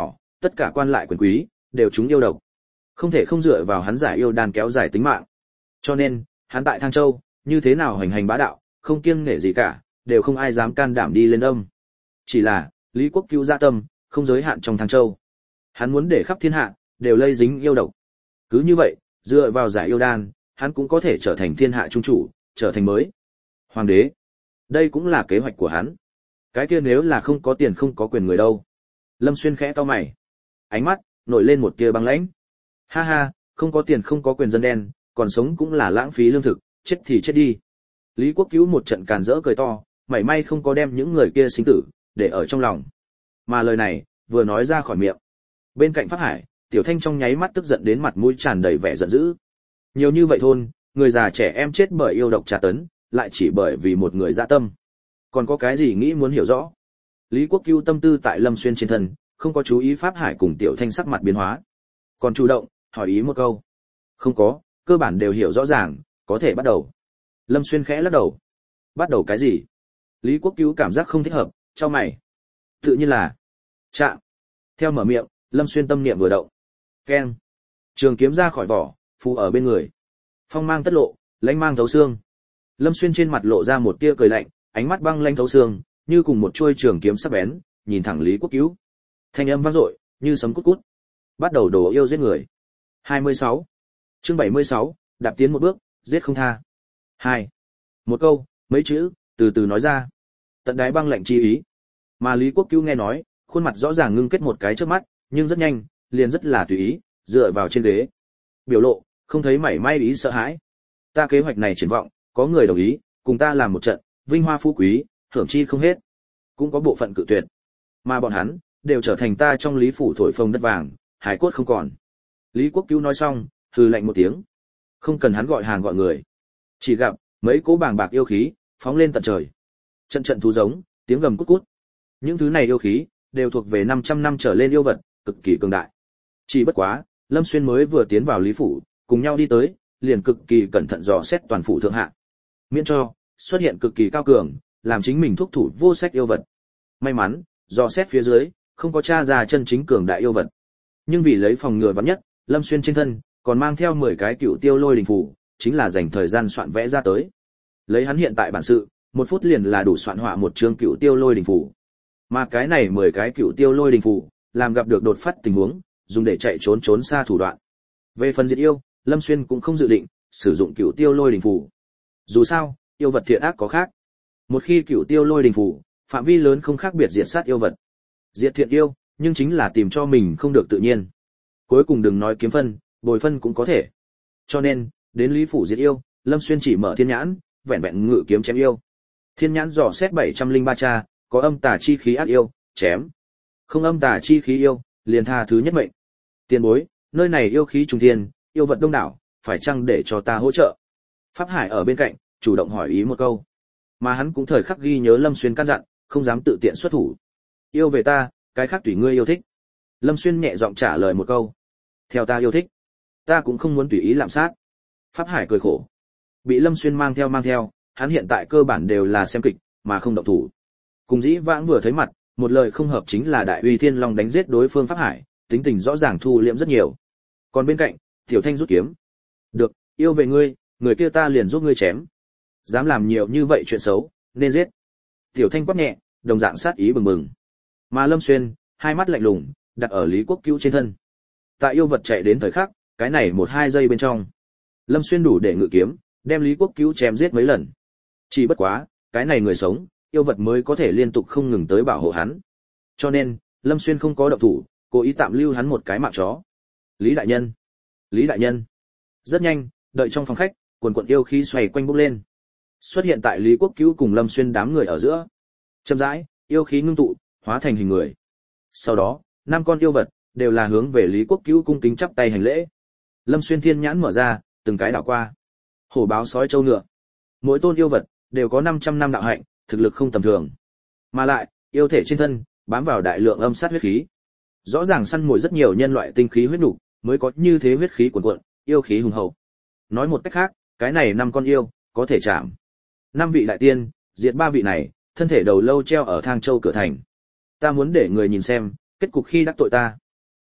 tất cả quan lại quyền quý đều trúng yêu độc, không thể không dựa vào hắn giải yêu đan kéo dài tính mạng. Cho nên, hắn tại Thang Châu, như thế nào hành hành bá đạo, không kiêng nể gì cả, đều không ai dám can đảm đi lên âm. Chỉ là, Lý Quốc Cứu dạ tâm, không giới hạn trong Thang Châu. Hắn muốn để khắp thiên hạ đều lây dính yêu độc. Cứ như vậy, dựa vào giải yêu đan, hắn cũng có thể trở thành thiên hạ trung chủ, trở thành mới hoàng đế. Đây cũng là kế hoạch của hắn. Cái kia nếu là không có tiền không có quyền người đâu? Lâm Xuyên khẽ cau mày, ánh mắt nổi lên một tia băng lãnh. Ha ha, không có tiền không có quyền dân đen, còn sống cũng là lãng phí lương thực, chết thì chết đi. Lý Quốc Cứu một trận càn rỡ cười to, mảy may không có đem những người kia sinh tử để ở trong lòng. Mà lời này vừa nói ra khỏi miệng, bên cạnh Pháp Hải, Tiểu Thanh trong nháy mắt tức giận đến mặt mũi tràn đầy vẻ giận dữ. Nhiều như vậy thôn, người già trẻ em chết bởi yêu độc tra tấn, lại chỉ bởi vì một người dạ tâm. Còn có cái gì nghĩ muốn hiểu rõ? Lý Quốc Cứu tâm tư tại Lâm Xuyên trên thân, không có chú ý Pháp Hải cùng Tiểu Thanh sắc mặt biến hóa, còn chủ động hỏi ý một câu. Không có, cơ bản đều hiểu rõ ràng, có thể bắt đầu. Lâm Xuyên khẽ lắc đầu. Bắt đầu cái gì? Lý Quốc Cứu cảm giác không thích hợp, chau mày. Tự nhiên là chạm. Theo mở miệng, Lâm Xuyên tâm niệm vừa động. Keng. Trường kiếm ra khỏi vỏ, phù ở bên người. Phong mang tất lộ, lãnh mang thấu xương. Lâm Xuyên trên mặt lộ ra một tia cười lạnh, ánh mắt băng lãnh thấu xương, như cùng một chuôi trường kiếm sắc bén, nhìn thẳng Lý Quốc Cứu. Thanh âm vang dội, như sấm cút cút. Bắt đầu đồ yêu giết người. hai mươi sáu. Chương bảy mươi sáu, đạp tiến một bước, giết không tha. hai. Một câu, mấy chữ, từ từ nói ra. Tận đáy băng lạnh chi ý. Mà Lý Quốc Cứu nghe nói, khuôn mặt rõ ràng ngưng kết một cái trước mắt, nhưng rất nhanh, liền rất là tùy ý, dựa vào trên ghế. Biểu lộ, không thấy mảy may ý sợ hãi. Ta kế hoạch này triển vọng, có người đồng ý, cùng ta làm một trận, vinh hoa phú quý, hưởng chi không hết. Cũng có bộ phận cự tuyệt. Mà bọn hắn, đều trở thành ta trong Lý phủ thổi phồng đất vàng, hải cốt không còn. Lý Quốc Cứu nói xong, hừ lạnh một tiếng. Không cần hắn gọi hàng gọi người. Chỉ gặp, mấy cỗ bàng bạc yêu khí, phóng lên tận trời. Trận trận thú giống, tiếng gầm cút cút. Những thứ này yêu khí, đều thuộc về năm trăm năm trở lên yêu vật, cực kỳ cường đại. Chỉ bất quá, Lâm Xuyên mới vừa tiến vào Lý phủ, cùng nhau đi tới, liền cực kỳ cẩn thận dò xét toàn phủ thượng hạ. Miễn cho xuất hiện cực kỳ cao cường, làm chính mình thúc thủ vô sách yêu vật. May mắn, dò xét phía dưới, không có tra ra chân chính cường đại yêu vật. Nhưng vì lấy phòng ngừa vắn nhất, Lâm Xuyên trên thân còn mang theo mười cái cựu tiêu lôi đình phủ, chính là dành thời gian soạn vẽ ra tới. Lấy hắn hiện tại bản sự, một phút liền là đủ soạn họa một chương cựu tiêu lôi đình phủ. Mà cái này mười cái cựu tiêu lôi đình phủ, làm gặp được đột phát tình huống, dùng để chạy trốn trốn xa thủ đoạn. Về phần diệt yêu, Lâm Xuyên cũng không dự định sử dụng cựu tiêu lôi đình phủ. Dù sao, yêu vật thiện ác có khác. Một khi cựu tiêu lôi đình phủ, phạm vi lớn không khác biệt diệt sát yêu vật. Diệt thiện yêu, nhưng chính là tìm cho mình không được tự nhiên. Cuối cùng đừng nói kiếm phân, bồi phân cũng có thể. Cho nên, đến Lý phủ diệt yêu, Lâm Xuyên chỉ mở thiên nhãn, vẹn vẹn ngự kiếm chém yêu. Thiên nhãn dò xét bảy trăm lẻ ba cha, có âm tà chi khí ác yêu, chém. Không âm tà chi khí yêu, liền tha thứ nhất mệnh. Tiền bối, nơi này yêu khí trùng thiên, yêu vật đông đảo, phải chăng để cho ta hỗ trợ? Pháp Hải ở bên cạnh, chủ động hỏi ý một câu. Mà hắn cũng thời khắc ghi nhớ Lâm Xuyên căn dặn, không dám tự tiện xuất thủ. Yêu về ta, cái khác tùy ngươi yêu thích. Lâm Xuyên nhẹ giọng trả lời một câu. Theo ta yêu thích, ta cũng không muốn tùy ý lạm sát. Pháp Hải cười khổ. Bị Lâm Xuyên mang theo mang theo, hắn hiện tại cơ bản đều là xem kịch, mà không động thủ. Cùng dĩ vãng vừa thấy mặt, một lời không hợp chính là Đại Uy Thiên Long đánh giết đối phương Pháp Hải, tính tình rõ ràng thu liễm rất nhiều. Còn bên cạnh, Tiểu Thanh rút kiếm. Được, yêu về ngươi, người kia ta liền giúp ngươi chém. Dám làm nhiều như vậy chuyện xấu, nên giết. Tiểu Thanh quát nhẹ, đồng dạng sát ý bừng bừng. Mà Lâm Xuyên, hai mắt lạnh lùng, đặt ở Lý Quốc Cứu trên thân. Tại yêu vật chạy đến thời khắc, cái này một hai giây bên trong, Lâm Xuyên đủ để ngự kiếm, đem Lý Quốc Cứu chém giết mấy lần. Chỉ bất quá, cái này người sống, yêu vật mới có thể liên tục không ngừng tới bảo hộ hắn. Cho nên, Lâm Xuyên không có động thủ, cố ý tạm lưu hắn một cái mạng chó. Lý đại nhân, Lý đại nhân. Rất nhanh, đợi trong phòng khách, quần quần yêu khí xoay quanh bốc lên, xuất hiện tại Lý Quốc Cứu cùng Lâm Xuyên đám người ở giữa. Chậm rãi, yêu khí ngưng tụ, hóa thành hình người. Sau đó, năm con yêu vật đều là hướng về Lý Quốc Cứu cung kính chắp tay hành lễ. Lâm Xuyên thiên nhãn mở ra, từng cái đảo qua. Hổ báo sói trâu ngựa, mỗi tôn yêu vật đều có năm trăm năm đạo hạnh, thực lực không tầm thường. Mà lại, yêu thể trên thân bám vào đại lượng âm sát huyết khí. Rõ ràng săn mồi rất nhiều nhân loại tinh khí huyết nục, mới có như thế huyết khí cuồn cuộn, yêu khí hùng hậu. Nói một cách khác, cái này năm con yêu có thể chạm năm vị đại tiên, diệt ba vị này, thân thể đầu lâu treo ở Thang Châu cửa thành. Ta muốn để người nhìn xem, kết cục khi đắc tội ta.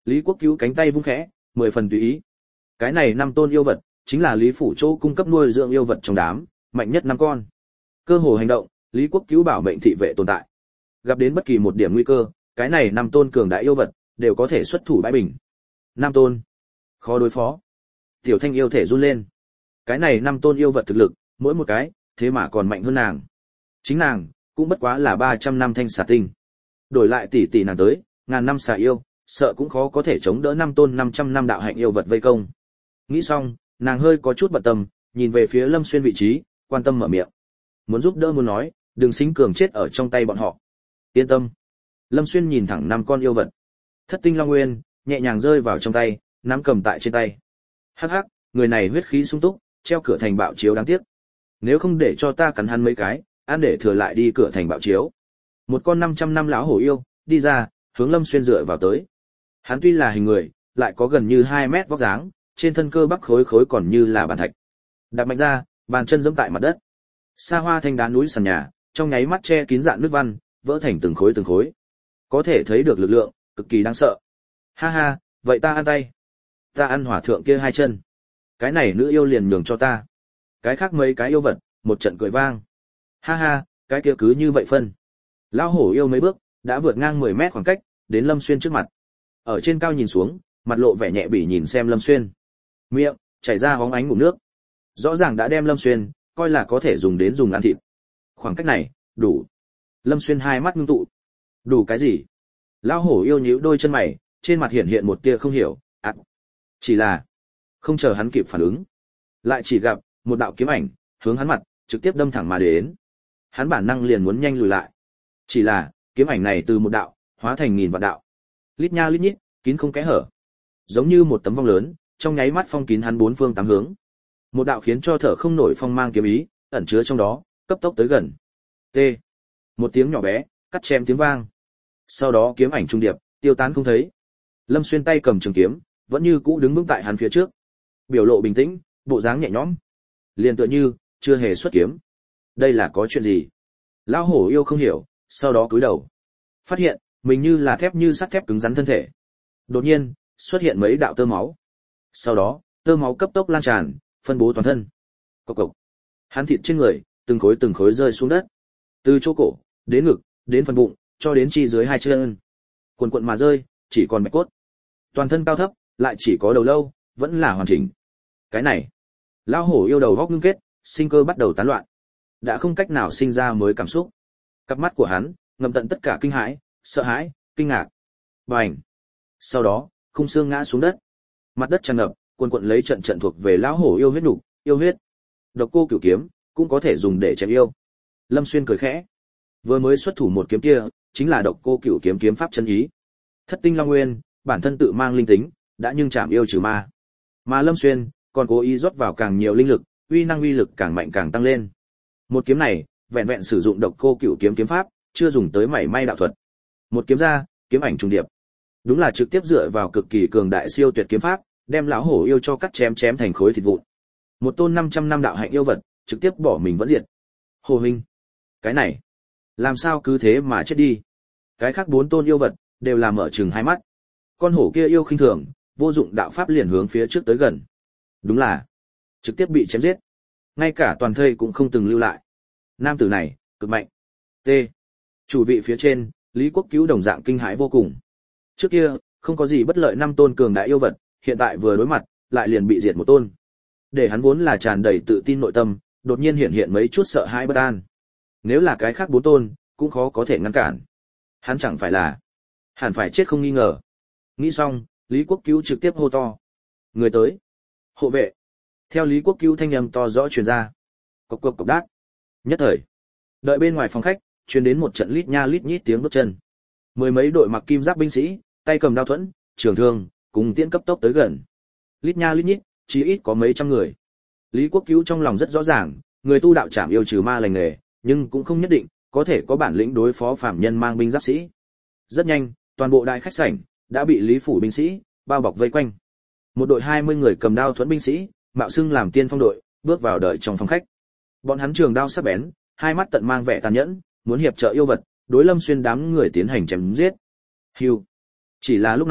Lý Quốc Cứu cánh tay vung khẽ, mười phần tùy ý. Cái này năm tôn yêu vật, chính là Lý phủ chỗ cung cấp nuôi dưỡng yêu vật trong đám, mạnh nhất năm con. Cơ hồ hành động, Lý Quốc Cứu bảo mệnh thị vệ tồn tại. Gặp đến bất kỳ một điểm nguy cơ, cái này năm tôn cường đại yêu vật đều có thể xuất thủ bãi bình. Năm tôn, khó đối phó. Tiểu Thanh yêu thể run lên. Cái này năm tôn yêu vật thực lực, mỗi một cái, thế mà còn mạnh hơn nàng. Chính nàng, cũng bất quá là ba trăm năm thanh xà tinh. Đổi lại tỷ tỷ nàng tới, ngàn năm xà yêu, sợ cũng khó có thể chống đỡ năm tôn năm trăm năm đạo hạnh yêu vật vây công. Nghĩ xong, nàng hơi có chút bận tâm, nhìn về phía Lâm Xuyên vị trí, quan tâm mở miệng. Muốn giúp đỡ muốn nói, đừng xính cường chết ở trong tay bọn họ. Yên tâm. Lâm Xuyên nhìn thẳng năm con yêu vật. Thất tinh long nguyên, nhẹ nhàng rơi vào trong tay, nắm cầm tại trên tay. Hắc hắc, người này huyết khí sung túc, treo cửa thành bạo chiếu đáng tiếc. Nếu không để cho ta cắn hắn mấy cái, ăn để thừa lại đi cửa thành bạo chiếu. Một con năm trăm năm lão hổ yêu, đi ra, hướng Lâm Xuyên dựa vào tới. Hắn tuy là hình người, lại có gần như hai mét vóc dáng, trên thân cơ bắp khối khối còn như là bàn thạch. Đạp mạnh ra, bàn chân giẫm tại mặt đất. Sa hoa thanh đá núi sàn nhà, trong nháy mắt che kín dạn nước văn, vỡ thành từng khối từng khối. Có thể thấy được lực lượng, cực kỳ đáng sợ. Ha ha, vậy ta ăn tay. Ta ăn hỏa thượng kia hai chân. Cái này nữ yêu liền nhường cho ta. Cái khác mấy cái yêu vật, một trận cười vang. Ha ha, cái kia cứ như vậy phân. Lão hổ yêu mấy bước, đã vượt ngang mười mét khoảng cách, đến Lâm Xuyên trước mặt. Ở trên cao nhìn xuống, mặt lộ vẻ nhẹ bỉ nhìn xem Lâm Xuyên. Miệng chảy ra hóng ánh ngụm nước. Rõ ràng đã đem Lâm Xuyên coi là có thể dùng đến dùng ăn thịt. Khoảng cách này, đủ. Lâm Xuyên hai mắt ngưng tụ. Đủ cái gì? Lão hổ yêu nhíu đôi chân mày, trên mặt hiện hiện một tia không hiểu, ắt. Chỉ là, không chờ hắn kịp phản ứng, lại chỉ gặp một đạo kiếm ảnh hướng hắn mặt, trực tiếp đâm thẳng mà đến. Hắn bản năng liền muốn nhanh lùi lại. Chỉ là, kiếm ảnh này từ một đạo hóa thành nghìn vạn đạo. Lít nha lít nhít, kín không kẽ hở. Giống như một tấm vong lớn, trong nháy mắt phong kín hắn bốn phương tám hướng. Một đạo khiến cho thở không nổi phong mang kiếm ý, ẩn chứa trong đó, cấp tốc tới gần. T. Một tiếng nhỏ bé, cắt chém tiếng vang. Sau đó kiếm ảnh trung điệp, tiêu tán không thấy. Lâm Xuyên tay cầm trường kiếm, vẫn như cũ đứng vững tại hắn phía trước. Biểu lộ bình tĩnh, bộ dáng nhẹ nhõm. Liền tựa như, chưa hề xuất kiếm. Đây là có chuyện gì? Lão hổ yêu không hiểu, sau đó cúi đầu. Phát hiện, mình như là thép như sắt thép cứng rắn thân thể. Đột nhiên, xuất hiện mấy đạo tơ máu. Sau đó, tơ máu cấp tốc lan tràn, phân bố toàn thân. Cộc cộc. Hắn thịt trên người, từng khối từng khối rơi xuống đất. Từ chỗ cổ, đến ngực, đến phần bụng, cho đến chi dưới hai chân. Quần quần mà rơi, chỉ còn bạch cốt. Toàn thân cao thấp, lại chỉ có đầu lâu, vẫn là hoàn chỉnh. Cái này, lão hổ yêu đầu góc ngưng kết, sinh cơ bắt đầu tán loạn. Đã không cách nào sinh ra mới cảm xúc. Cặp mắt của hắn, ngầm tận tất cả kinh hãi, sợ hãi, kinh ngạc. Bành. Sau đó, khung xương ngã xuống đất. Mặt đất tràn ngập, quần quần lấy trận trận thuộc về lão hổ yêu huyết nục, yêu huyết. Độc cô cửu kiếm, cũng có thể dùng để chém yêu. Lâm Xuyên cười khẽ. Vừa mới xuất thủ một kiếm kia, chính là độc cô cửu kiếm kiếm pháp chân ý. Thất tinh long nguyên, bản thân tự mang linh tính, đã nhưng chạm yêu trừ ma. Mà Lâm Xuyên, còn cố ý rót vào càng nhiều linh lực, uy năng uy lực càng mạnh càng tăng lên. Một kiếm này, vẹn vẹn sử dụng độc cô cửu kiếm kiếm pháp, chưa dùng tới mảy may đạo thuật. Một kiếm ra, kiếm ảnh trùng điệp. Đúng là trực tiếp dựa vào cực kỳ cường đại siêu tuyệt kiếm pháp, đem lão hổ yêu cho cắt chém chém thành khối thịt vụn. Một tôn năm trăm năm đạo hạnh yêu vật, trực tiếp bỏ mình vẫn diệt. Hồ huynh, cái này, làm sao cứ thế mà chết đi? Cái khác bốn tôn yêu vật đều là mở trừng hai mắt. Con hổ kia yêu khinh thường, vô dụng đạo pháp liền hướng phía trước tới gần. Đúng là trực tiếp bị chém giết. Ngay cả toàn thây cũng không từng lưu lại. Nam tử này, cực mạnh. T. Chủ vị phía trên, Lý Quốc Cứu đồng dạng kinh hãi vô cùng. Trước kia, không có gì bất lợi năm tôn cường đại yêu vật, hiện tại vừa đối mặt, lại liền bị diệt một tôn. Để hắn vốn là tràn đầy tự tin nội tâm, đột nhiên hiện hiện mấy chút sợ hãi bất an. Nếu là cái khác bốn tôn, cũng khó có thể ngăn cản. Hắn chẳng phải là, hẳn phải chết không nghi ngờ. Nghĩ xong, Lý Quốc Cứu trực tiếp hô to. Người tới. Hộ vệ. Theo Lý Quốc Cứu thanh âm to rõ truyền ra. Cộc cộc cộc đát. Nhất thời. Đợi bên ngoài phòng khách, truyền đến một trận lít nha lít nhít tiếng bước chân. Mười mấy đội mặc kim giáp binh sĩ, tay cầm đao thuẫn, trường thương, cùng tiễn cấp tốc tới gần. Lít nha lít nhít, chỉ ít có mấy trăm người. Lý Quốc Cứu trong lòng rất rõ ràng, người tu đạo trảm yêu trừ ma lành nghề, nhưng cũng không nhất định có thể có bản lĩnh đối phó phạm nhân mang binh giáp sĩ. Rất nhanh, toàn bộ đại khách sảnh đã bị Lý phủ binh sĩ bao bọc vây quanh. Một đội hai mươi người cầm đao thuẫn binh sĩ, mạo xưng làm tiên phong đội, bước vào đợi trong phòng khách. Bọn hắn trường đao sắc bén, hai mắt tận mang vẻ tàn nhẫn, muốn hiệp trợ yêu vật, đối Lâm Xuyên đám người tiến hành chém giết. Hưu. Chỉ là lúc này,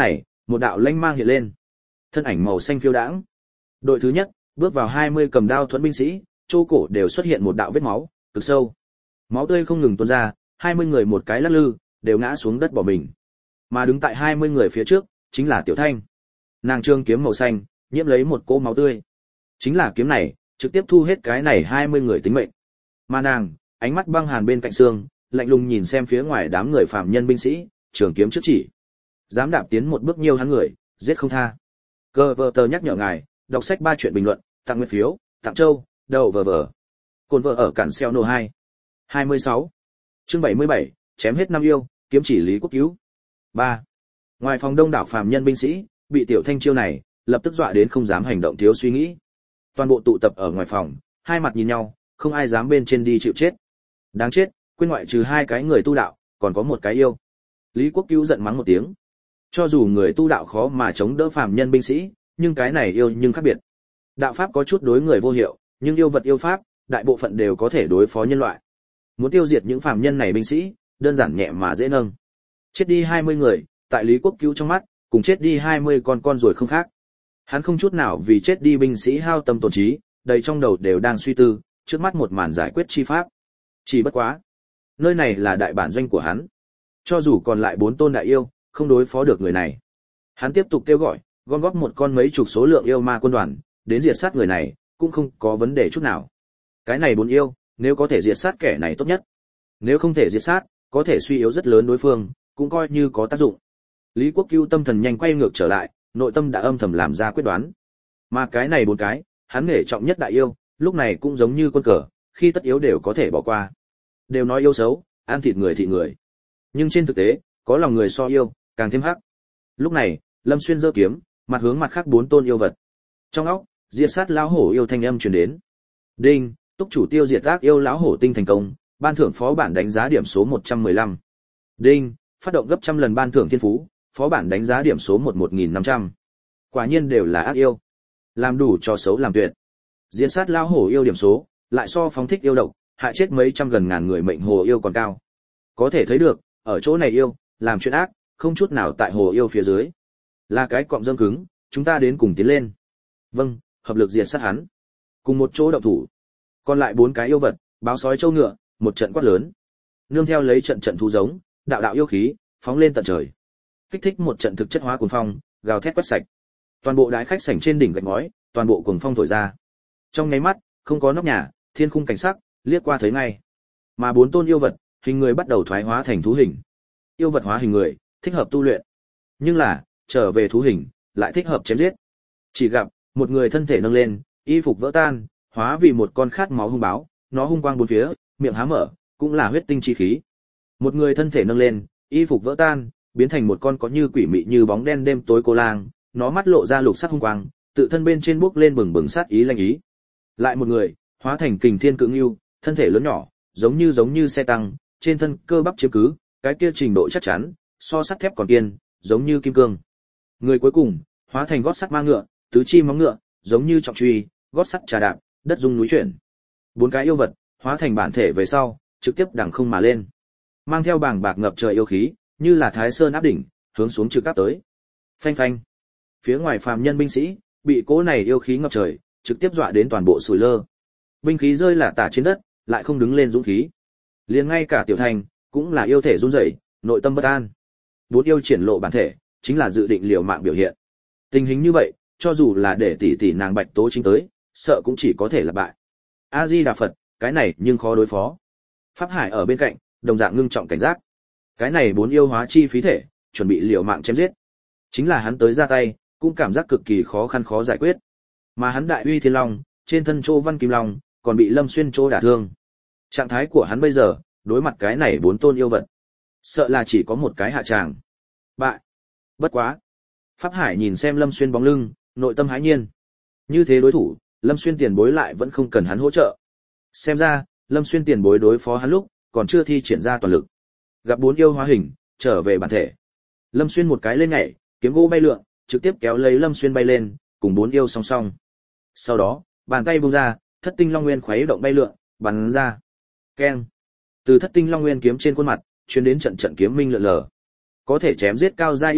một đạo lanh mang hiện lên. Thân ảnh màu xanh phiêu đãng. Đội thứ nhất, bước vào hai mươi cầm đao thuẫn binh sĩ, chỗ cổ đều xuất hiện một đạo vết máu, cực sâu. Máu tươi không ngừng tuôn ra, hai mươi người một cái lắc lư, đều ngã xuống đất bỏ mình. Mà đứng tại hai mươi người phía trước, chính là Tiểu Thanh. Nàng trương kiếm màu xanh, nhiễm lấy một cỗ máu tươi. Chính là kiếm này, trực tiếp thu hết cái này hai mươi người tính mệnh. Mà nàng, ánh mắt băng hàn bên cạnh xương, lạnh lùng nhìn xem phía ngoài đám người phạm nhân binh sĩ, trường kiếm trước chỉ. Dám đạp tiến một bước nhiều hắn người, giết không tha. Cơ vợ tờ nhắc nhở ngài, đọc sách ba chuyện bình luận, tặng nguyên phiếu, tặng châu, đầu vờ vờ. Cồn vợ ở cản xeo nô hai. hai mươi sáu. Chương bảy mươi bảy, chém hết năm yêu, kiếm chỉ Lý Quốc Cứu. ba. Ngoài phòng đông đảo phàm nhân binh sĩ, bị Tiểu Thanh chiêu này, lập tức dọa đến không dám hành động thiếu suy nghĩ. Toàn bộ tụ tập ở ngoài phòng, hai mặt nhìn nhau, không ai dám bên trên đi chịu chết. Đáng chết, quên ngoại trừ hai cái người tu đạo, còn có một cái yêu. Lý Quốc Cứu giận mắng một tiếng. Cho dù người tu đạo khó mà chống đỡ phàm nhân binh sĩ, nhưng cái này yêu nhưng khác biệt. Đạo pháp có chút đối người vô hiệu, nhưng yêu vật yêu pháp, đại bộ phận đều có thể đối phó nhân loại. Muốn tiêu diệt những phàm nhân này binh sĩ, đơn giản nhẹ mà dễ nâng. Chết đi hai mươi người, tại Lý Quốc Cứu trong mắt, cùng chết đi hai mươi con con rồi không khác. Hắn không chút nào vì chết đi binh sĩ hao tâm tổn trí, đầy trong đầu đều đang suy tư, trước mắt một màn giải quyết chi pháp. Chỉ bất quá, nơi này là đại bản doanh của hắn. Cho dù còn lại bốn tôn đại yêu, không đối phó được người này. Hắn tiếp tục kêu gọi, gom góp một con mấy chục số lượng yêu ma quân đoàn, đến diệt sát người này, cũng không có vấn đề chút nào. Cái này bốn yêu, nếu có thể diệt sát kẻ này tốt nhất. Nếu không thể diệt sát, có thể suy yếu rất lớn đối phương, cũng coi như có tác dụng. Lý Quốc Cứu tâm thần nhanh quay ngược trở lại, nội tâm đã âm thầm làm ra quyết đoán. Mà cái này bốn cái, hắn nể trọng nhất đại yêu, lúc này cũng giống như quân cờ, khi tất yếu đều có thể bỏ qua. Đều nói yêu xấu, ăn thịt người thị người. Nhưng trên thực tế, có lòng người so yêu, càng thêm hắc. Lúc này, Lâm Xuyên giơ kiếm, mặt hướng mặt khác bốn tôn yêu vật. Trong óc, diệt sát lão hổ yêu thanh âm truyền đến. Đinh, túc chủ tiêu diệt ác yêu lão hổ tinh thành công, ban thưởng phó bản đánh giá điểm số một trăm mười lăm. Đinh, phát động gấp trăm lần ban thưởng thiên phú, phó bản đánh giá điểm số một một nghìn năm trăm. Quả nhiên đều là ác yêu. Làm đủ cho xấu làm tuyệt. Diệt sát lão hổ yêu điểm số, lại so phóng thích yêu độc, hại chết mấy trăm gần ngàn người mệnh hồ yêu còn cao. Có thể thấy được, ở chỗ này yêu, làm chuyện ác, không chút nào tại hồ yêu phía dưới. Là cái cọng rơm cứng, chúng ta đến cùng tiến lên. Vâng, hợp lực diệt sát hắn. Cùng một chỗ động thủ. Còn lại bốn cái yêu vật, báo sói châu ngựa, một trận quát lớn. Nương theo lấy trận trận thú giống, đạo đạo yêu khí, phóng lên tận trời. Kích thích một trận thực chất hóa cuồng phong, gào thét quét sạch. Toàn bộ đái khách sảnh trên đỉnh gạch ngói, toàn bộ cuồng phong thổi ra. Trong nháy mắt, không có nóc nhà, thiên khung cảnh sắc, liếc qua thấy ngay. Mà bốn tôn yêu vật, hình người bắt đầu thoái hóa thành thú hình. Yêu vật hóa hình người, thích hợp tu luyện. Nhưng là, trở về thú hình, lại thích hợp chém giết. Chỉ gặp, một người thân thể nâng lên, y phục vỡ tan, hóa vì một con khát máu hung báo, nó hung quang bốn phía, miệng há mở, cũng là huyết tinh chi khí. Một người thân thể nâng lên, y phục vỡ tan, biến thành một con có như quỷ mị như bóng đen đêm tối cô lang, nó mắt lộ ra lục sắc hung quang, tự thân bên trên bước lên bừng bừng sát ý lanh ý. Lại một người, hóa thành kình thiên cự ngưu, thân thể lớn nhỏ, giống như giống như xe tăng, trên thân cơ bắp chiếm cứ, cái kia trình độ chắc chắn, so sắt thép còn kiên, giống như kim cương. Người cuối cùng, hóa thành gót sắt ma ngựa, tứ chi móng ngựa, giống như trọng truy, gót sắt trà đạp, đất rung núi chuyển. Bốn cái yêu vật, hóa thành bản thể về sau, trực tiếp đằng không mà lên. Mang theo bàng bạc ngập trời yêu khí, như là Thái Sơn áp đỉnh, hướng xuống trực áp tới. Phanh phanh. Phía ngoài phàm nhân binh sĩ, bị cỗ này yêu khí ngập trời, trực tiếp dọa đến toàn bộ sùi lơ. Binh khí rơi lả tả trên đất, lại không đứng lên dũng khí. Liền ngay cả Tiểu Thành, cũng là yêu thể run rẩy, nội tâm bất an. Bốn yêu triển lộ bản thể, chính là dự định liều mạng biểu hiện. Tình hình như vậy, cho dù là để tỷ tỷ nàng Bạch Tố Chính tới, sợ cũng chỉ có thể là bại. A Di Đà Phật, cái này nhưng khó đối phó. Pháp Hải ở bên cạnh, đồng dạng ngưng trọng cảnh giác. Cái này bốn yêu hóa chi phí thể, chuẩn bị liều mạng chém giết. Chính là hắn tới ra tay, cũng cảm giác cực kỳ khó khăn khó giải quyết. Mà hắn đại uy thiên long, trên thân Trô Văn Kim Long, còn bị Lâm Xuyên Trô đả thương. Trạng thái của hắn bây giờ, đối mặt cái này bốn tôn yêu vật, sợ là chỉ có một cái hạ tràng. Bại. Bất quá. Pháp Hải nhìn xem Lâm Xuyên bóng lưng, nội tâm hãi nhiên. Như thế đối thủ, Lâm Xuyên tiền bối lại vẫn không cần hắn hỗ trợ. Xem ra, Lâm Xuyên tiền bối đối phó hắn lúc, còn chưa thi triển ra toàn lực. Gặp bốn yêu hóa hình, trở về bản thể. Lâm Xuyên một cái lên nhảy, kiếm gỗ bay lượn, trực tiếp kéo lấy Lâm Xuyên bay lên, cùng bốn yêu song song. Sau đó, bàn tay buông ra, Thất Tinh Long Nguyên khuấy động bay lượn, bắn ra. Keng. Từ Thất Tinh Long Nguyên kiếm trên khuôn mặt, truyền đến trận trận kiếm minh lượn lờ. Có thể chém giết cao gia yêu vật,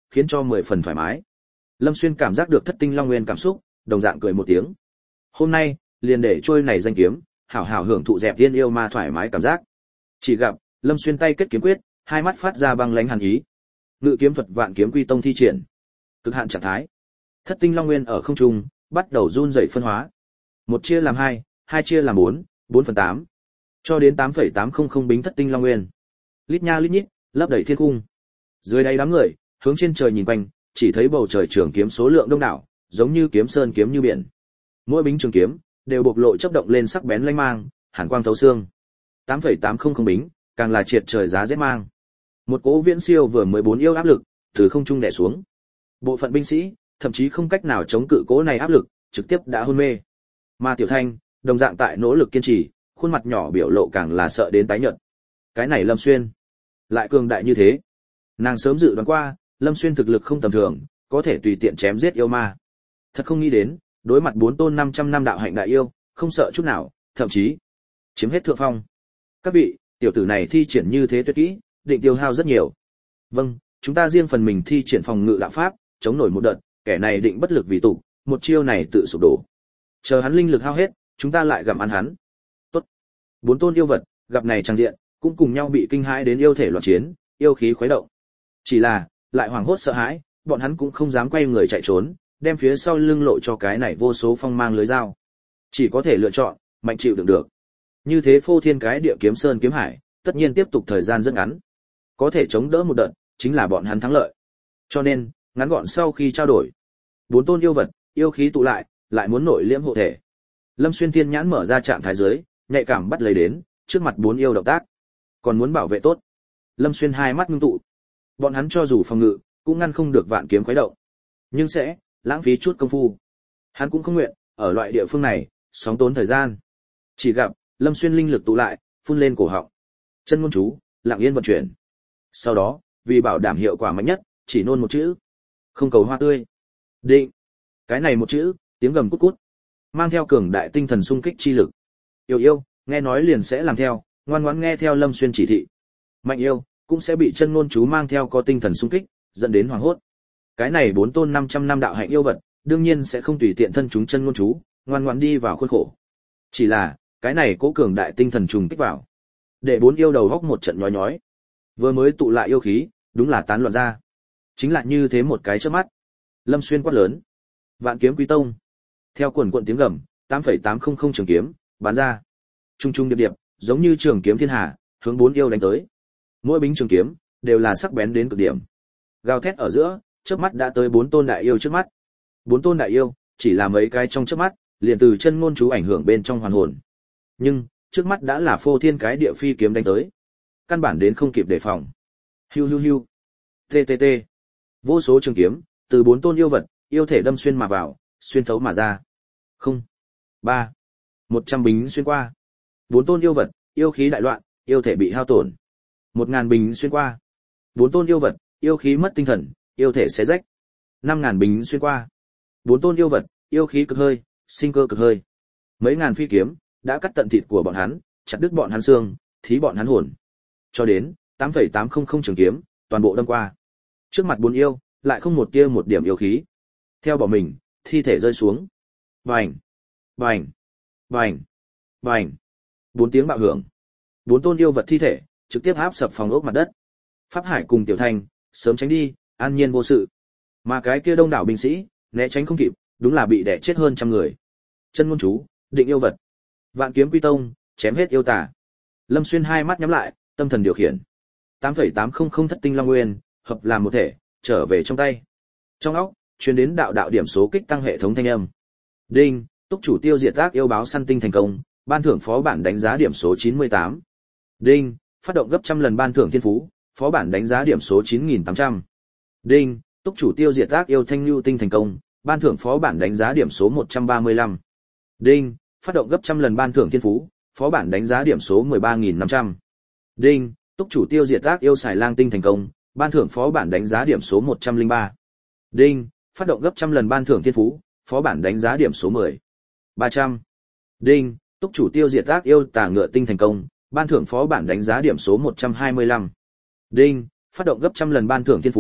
khiến cho mười phần thoải mái. Lâm Xuyên cảm giác được thất tinh long nguyên cảm xúc, đồng dạng cười một tiếng. Hôm nay, liền để trôi này danh kiếm, hảo hảo hưởng thụ dẹp tiên yêu ma thoải mái cảm giác. Chỉ gặp, Lâm Xuyên tay kết kiếm quyết, hai mắt phát ra băng lãnh hàn ý. Ngự kiếm thuật Vạn Kiếm Quy Tông thi triển, cực hạn trạng thái. Thất tinh long nguyên ở không trung, bắt đầu run rẩy phân hóa. Một chia làm hai, hai chia làm bốn, bốn phần tám, cho đến tám phẩy tám không không bính thất tinh long nguyên. Lít nha lít nhít, lấp đầy thiên cung. Dưới đáy đám người, hướng trên trời nhìn quanh, chỉ thấy bầu trời trường kiếm số lượng đông đảo, giống như kiếm sơn kiếm như biển. Mỗi bính trường kiếm đều bộc lộ chớp động lên sắc bén lanh mang, hàn quang thấu xương. tám phẩy tám không không bính, càng là triệt trời giá rét mang. Một cỗ viễn siêu vừa mới bốn yêu áp lực từ không trung đè xuống. Bộ phận binh sĩ thậm chí không cách nào chống cự cỗ này áp lực, trực tiếp đã hôn mê. Mà Tiểu Thanh, đồng dạng tại nỗ lực kiên trì, khuôn mặt nhỏ biểu lộ càng là sợ đến tái nhợt. Cái này Lâm Xuyên, lại cường đại như thế. Nàng sớm dự đoán qua, Lâm Xuyên thực lực không tầm thường, có thể tùy tiện chém giết yêu ma. Thật không nghĩ đến, đối mặt bốn tôn năm trăm năm đạo hạnh đại yêu, không sợ chút nào, thậm chí chiếm hết thượng phong. Các vị, tiểu tử này thi triển như thế tuyệt kỹ, định tiêu hao rất nhiều. Vâng, chúng ta riêng phần mình thi triển phòng ngự đạo pháp, chống nổi một đợt, kẻ này định bất lực vì tụ, một chiêu này tự sụp đổ. Chờ hắn linh lực hao hết, chúng ta lại gặm ăn hắn. Tốt. Bốn tôn yêu vật, gặp này trang diện, cũng cùng nhau bị kinh hãi đến yêu thể loạn chiến, yêu khí khuấy động. Chỉ là, lại hoảng hốt sợ hãi, bọn hắn cũng không dám quay người chạy trốn, đem phía sau lưng lộ cho cái này vô số phong mang lưới dao. Chỉ có thể lựa chọn, mạnh chịu đựng được. Như thế phô thiên cái địa kiếm sơn kiếm hải, tất nhiên tiếp tục thời gian rất ngắn. Có thể chống đỡ một đợt, chính là bọn hắn thắng lợi. Cho nên, ngắn gọn sau khi trao đổi, bốn tôn yêu vật, yêu khí tụ lại, lại muốn nội liễm hộ thể. Lâm Xuyên Thiên nhãn mở ra trạng thái dưới, nhạy cảm bắt lấy đến, trước mặt bốn yêu động tác. Còn muốn bảo vệ tốt. Lâm Xuyên hai mắt ngưng tụ. Bọn hắn cho dù phòng ngự, cũng ngăn không được vạn kiếm khuấy động. Nhưng sẽ lãng phí chút công phu. Hắn cũng không nguyện ở loại địa phương này sóng tốn thời gian. Chỉ gặp Lâm Xuyên linh lực tụ lại, phun lên cổ họng. Chân ngôn chú lặng yên vận chuyển. Sau đó, vì bảo đảm hiệu quả mạnh nhất, chỉ nôn một chữ. Không cầu hoa tươi. Định. Cái này một chữ, tiếng gầm cút cút, mang theo cường đại tinh thần xung kích chi lực. Yêu yêu, nghe nói liền sẽ làm theo, ngoan ngoãn nghe theo Lâm Xuyên chỉ thị. Mạnh yêu, cũng sẽ bị chân ngôn chú mang theo có tinh thần xung kích, dẫn đến hoảng hốt. Cái này bốn tôn năm trăm năm đạo hạnh yêu vật, đương nhiên sẽ không tùy tiện thân chúng chân ngôn chú, ngoan ngoãn đi vào khuôn khổ. Chỉ là, cái này cố cường đại tinh thần trùng kích vào, để bốn yêu đầu góc một trận nhói nhói. Vừa mới tụ lại yêu khí, đúng là tán loạn ra. Chính là như thế một cái chớp mắt. Lâm Xuyên quát lớn. Vạn Kiếm Quy Tông. Theo quần quận tiếng gầm, tám phẩy tám không không trường kiếm bắn ra. Trung trung điệp điệp, giống như trường kiếm thiên hà, hướng bốn yêu đánh tới. Mỗi bính trường kiếm đều là sắc bén đến cực điểm. Gào thét ở giữa, chớp mắt đã tới bốn tôn đại yêu trước mắt. Bốn tôn đại yêu, chỉ là mấy cái trong chớp mắt, liền từ chân ngôn chú ảnh hưởng bên trong hoàn hồn. Nhưng, trước mắt đã là phô thiên cái địa phi kiếm đánh tới. Căn bản đến không kịp đề phòng. Hiu hiu hiu. Tê tê tê. Vô số trường kiếm, từ bốn tôn yêu vật, yêu thể đâm xuyên mà vào, xuyên thấu mà ra. Không. Ba. Một trăm bính xuyên qua. Bốn tôn yêu vật, yêu khí đại loạn, yêu thể bị hao tổn. Một ngàn bính xuyên qua. Bốn tôn yêu vật, yêu khí mất tinh thần, yêu thể xé rách. Năm ngàn bính xuyên qua. Bốn tôn yêu vật, yêu khí cực hơi, sinh cơ cực hơi. Mấy ngàn phi kiếm, đã cắt tận thịt của bọn hắn, chặt đứt bọn hắn xương, thí bọn hắn hồn. Cho đến, tám phẩy tám không không trường kiếm, toàn bộ đâm qua. Trước mặt bốn yêu, lại không một tia một điểm yêu khí. Theo bỏ mình, thi thể rơi xuống. Bành, bành, bành, bành. Bốn tiếng bạo hưởng. Bốn tôn yêu vật thi thể, trực tiếp áp sập phòng ốc mặt đất. Pháp Hải cùng Tiểu Thanh, sớm tránh đi, an nhiên vô sự. Mà cái kia đông đảo binh sĩ, né tránh không kịp, đúng là bị đè chết hơn trăm người. Chân ngôn chú, định yêu vật. Vạn Kiếm Quy Tông, chém hết yêu tà. Lâm Xuyên hai mắt nhắm lại, tâm thần điều khiển. tám phẩy tám không không thất tinh long nguyên, hợp làm một thể, trở về trong tay. Trong óc, truyền đến đạo đạo điểm số kích tăng hệ thống thanh âm. Đinh, túc chủ tiêu diệt ác yêu báo săn tinh thành công, ban thưởng phó bản đánh giá điểm số chín mươi tám. Đinh, phát động gấp trăm lần ban thưởng thiên phú, phó bản đánh giá điểm số chín nghìn tám trăm. Đinh, túc chủ tiêu diệt ác yêu thanh lưu tinh thành công, ban thưởng phó bản đánh giá điểm số một trăm ba mươi lăm. Đinh, phát động gấp trăm lần ban thưởng thiên phú, phó bản đánh giá điểm số mười ba nghìn năm trăm. Đinh, túc chủ tiêu diệt ác yêu xài lang tinh thành công, ban thưởng phó bản đánh giá điểm số một trăm lẻ ba. Đinh, phát động gấp trăm lần ban thưởng thiên phú, phó bản đánh giá điểm số mười. ba trăm. Đinh, túc chủ tiêu diệt ác yêu tà ngựa tinh thành công, ban thưởng phó bản đánh giá điểm số một trăm hai mươi lăm. Đinh, phát động gấp trăm lần ban thưởng thiên phú,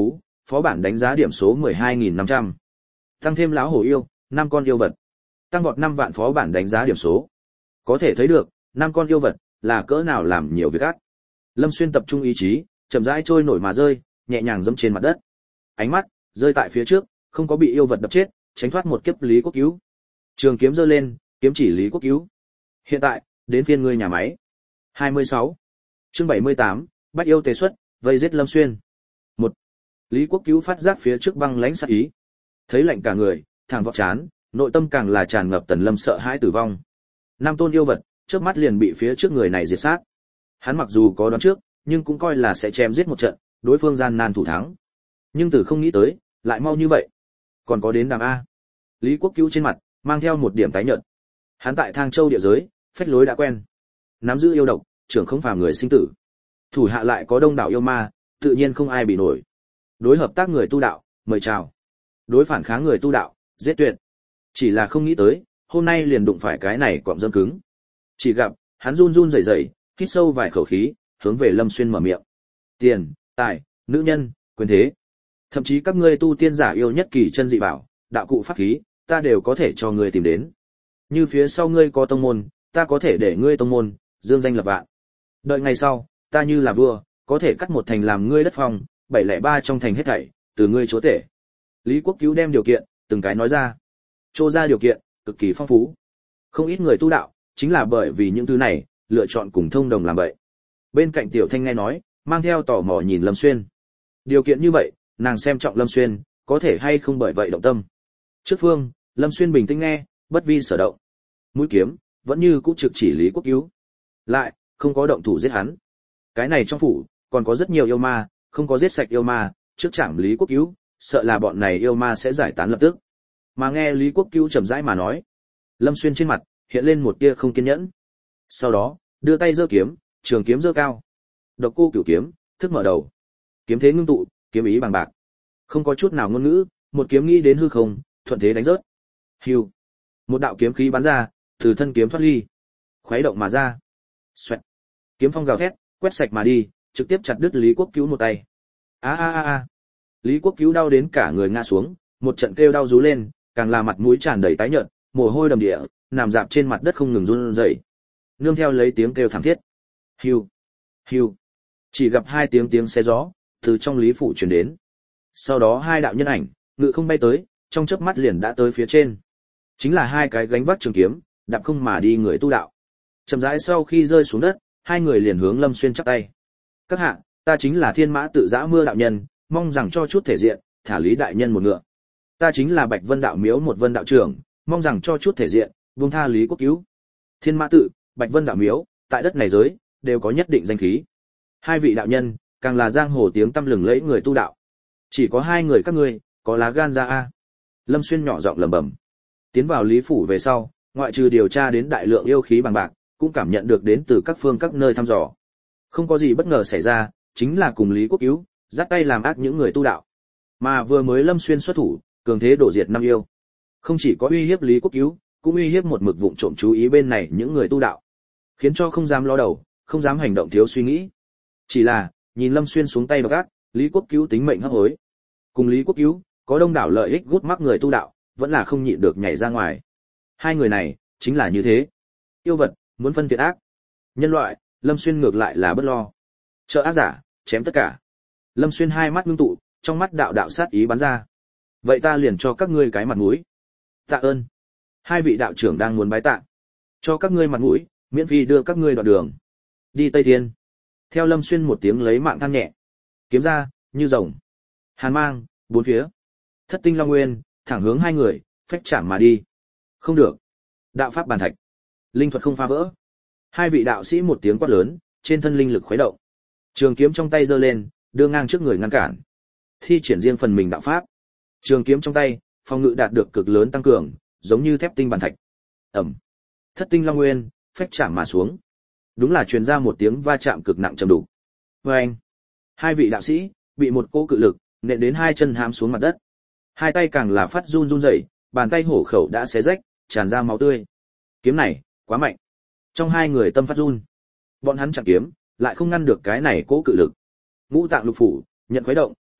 Phó bản đánh giá điểm số mười hai nghìn năm trăm. Tăng thêm lão hổ yêu, năm con yêu vật. Tăng vọt năm vạn phó bản đánh giá điểm số. Có thể thấy được, năm con yêu vật là cỡ nào làm nhiều việc ác. Lâm Xuyên tập trung ý chí, chậm rãi trôi nổi mà rơi, nhẹ nhàng dẫm trên mặt đất. Ánh mắt rơi tại phía trước, không có bị yêu vật đập chết, tránh thoát một kiếp Lý Quốc Cứu. Trường kiếm giơ lên, kiếm chỉ Lý Quốc Cứu. Hiện tại, đến phiên ngươi nhà máy. hai mươi sáu. Chương bảy mươi tám, bắt yêu tề xuất, vây giết Lâm Xuyên. một. Lý Quốc Cứu phát giác phía trước băng lãnh sát ý. Thấy lạnh cả người, thẳng vọt chán, nội tâm càng là tràn ngập Tần Lâm sợ hãi tử vong. Năm tôn yêu vật, trước mắt liền bị phía trước người này diệt sát. Hắn mặc dù có đoán trước, nhưng cũng coi là sẽ chém giết một trận, đối phương gian nan thủ thắng. Nhưng từ không nghĩ tới, lại mau như vậy. Còn có đến đàm A. Lý Quốc Cứu trên mặt, mang theo một điểm tái nhợt. Hắn tại Thang Châu địa giới, phách lối đã quen. Nắm giữ yêu độc, trưởng không phàm người sinh tử. Thủ hạ lại có đông đảo yêu ma, tự nhiên không ai bị nổi. Đối hợp tác người tu đạo, mời chào. Đối phản kháng người tu đạo, giết tuyệt. Chỉ là không nghĩ tới, hôm nay liền đụng phải cái này cọm dâm cứng. Chỉ gặp, hắn run run rẩy rẩy, hít sâu vài khẩu khí, hướng về Lâm Xuyên mở miệng. Tiền, tài, nữ nhân, quyền thế. Thậm chí các ngươi tu tiên giả yêu nhất kỳ chân dị bảo, đạo cụ pháp khí, ta đều có thể cho ngươi tìm đến. Như phía sau ngươi có tông môn, ta có thể để ngươi tông môn, dương danh lập vạn. Đợi ngày sau, ta như là vua, có thể cắt một thành làm ngươi đất phong, bảy lẻ ba trong thành hết thảy, từ ngươi chúa tể. Lý Quốc Cứu đem điều kiện, từng cái nói ra. Chô ra điều kiện, cực kỳ phong phú. Không ít người tu đạo, chính là bởi vì những thứ này, lựa chọn cùng thông đồng làm vậy. Bên cạnh Tiểu Thanh nghe nói, mang theo tò mò nhìn Lâm Xuyên. Điều kiện như vậy, nàng xem trọng Lâm Xuyên, có thể hay không bởi vậy động tâm. Trước phương, Lâm Xuyên bình tĩnh nghe, bất vi sở động. Mũi kiếm, vẫn như cũ trực chỉ Lý Quốc Cứu. Lại, không có động thủ giết hắn. Cái này trong phủ, còn có rất nhiều yêu ma, không có giết sạch yêu ma, trước chạm Lý Quốc Cứu, sợ là bọn này yêu ma sẽ giải tán lập tức. Mà nghe Lý Quốc Cứu chậm rãi mà nói, Lâm Xuyên trên mặt hiện lên một tia không kiên nhẫn. Sau đó, đưa tay giơ kiếm, trường kiếm giơ cao. Độc Cô Cửu kiếm, thức mở đầu. Kiếm thế ngưng tụ, kiếm ý bằng bạc. Không có chút nào ngôn ngữ, một kiếm nghĩ đến hư không, thuận thế đánh rớt. Hưu. Một đạo kiếm khí bắn ra, từ thân kiếm thoát ly, khuấy động mà ra. Xoẹt. Kiếm phong gào thét, quét sạch mà đi, trực tiếp chặt đứt Lý Quốc Cứu một tay. A a a a. Lý Quốc Cứu đau đến cả người ngã xuống, một trận kêu đau rú lên, càng là mặt mũi tràn đầy tái nhợt, mồ hôi đầm địa, nằm dạp trên mặt đất không ngừng run rẩy. Nương theo lấy tiếng kêu thảm thiết. Hưu. Hưu. Chỉ gặp hai tiếng tiếng xé gió từ trong lý phủ truyền đến. Sau đó hai đạo nhân ảnh, ngự không bay tới, trong chớp mắt liền đã tới phía trên. Chính là hai cái gánh vác trường kiếm, đạp không mà đi người tu đạo. Chậm rãi sau khi rơi xuống đất, hai người liền hướng Lâm Xuyên chắp tay. Các hạ, ta chính là Thiên Mã Tự Dã Mưa đạo nhân, mong rằng cho chút thể diện, thả Lý đại nhân một ngựa. Ta chính là Bạch Vân đạo miếu một Vân đạo trưởng, mong rằng cho chút thể diện, buông tha Lý Quốc Cứu. Thiên Mã Tự, Bạch Vân đạo miếu, tại đất này giới đều có nhất định danh khí. Hai vị đạo nhân, càng là giang hồ tiếng tăm lừng lẫy người tu đạo. Chỉ có hai người các ngươi, có lá gan ra a. Lâm Xuyên nhỏ giọng lẩm bẩm. Tiến vào Lý phủ về sau, ngoại trừ điều tra đến đại lượng yêu khí bằng bạc, cũng cảm nhận được đến từ các phương các nơi thăm dò. Không có gì bất ngờ xảy ra, chính là cùng Lý Quốc Cứu dắt tay làm ác những người tu đạo. Mà vừa mới Lâm Xuyên xuất thủ, cường thế đổ diệt năm yêu. Không chỉ có uy hiếp Lý Quốc Cứu, cũng uy hiếp một mực vụng trộm chú ý bên này những người tu đạo, khiến cho không dám lo đầu, không dám hành động thiếu suy nghĩ. Chỉ là, nhìn Lâm Xuyên xuống tay độc ác, Lý Quốc Cứu tính mệnh hấp hối. Cùng Lý Quốc Cứu, có đông đảo lợi ích gút mắc người tu đạo, vẫn là không nhịn được nhảy ra ngoài. Hai người này, chính là như thế. Yêu vật, muốn phân thiện ác. Nhân loại, Lâm Xuyên ngược lại là bất lo. Trợ ác giả, chém tất cả. Lâm Xuyên hai mắt ngưng tụ, trong mắt đạo đạo sát ý bắn ra. Vậy ta liền cho các ngươi cái mặt mũi. Tạ ơn. Hai vị đạo trưởng đang muốn bái tạ. Cho các ngươi mặt mũi, miễn phí đưa các ngươi đoạn đường. Đi Tây Thiên. Theo Lâm Xuyên một tiếng lấy mạng than nhẹ. Kiếm ra, như rồng. Hàn mang, bốn phía. Thất tinh long nguyên, thẳng hướng hai người, phách chạm mà đi. Không được. Đạo pháp bàn thạch. Linh thuật không phá vỡ. Hai vị đạo sĩ một tiếng quát lớn, trên thân linh lực khuấy động. Trường kiếm trong tay giơ lên, đưa ngang trước người ngăn cản. Thi triển riêng phần mình đạo pháp. Trường kiếm trong tay, phòng ngự đạt được cực lớn tăng cường, giống như thép tinh bàn thạch. Ầm. Thất tinh long nguyên, phách chạm mà xuống. Đúng là truyền ra một tiếng va chạm cực nặng trầm đủ. Oeng. Hai vị đạo sĩ bị một cỗ cự lực nện đến hai chân hãm xuống mặt đất. Hai tay càng là phát run run rẩy, bàn tay hổ khẩu đã xé rách, tràn ra máu tươi. Kiếm này, quá mạnh. Trong hai người tâm phát run. Bọn hắn chặn kiếm, lại không ngăn được cái này cỗ cự lực. Ngũ tạng lục phủ, nhận khuấy động,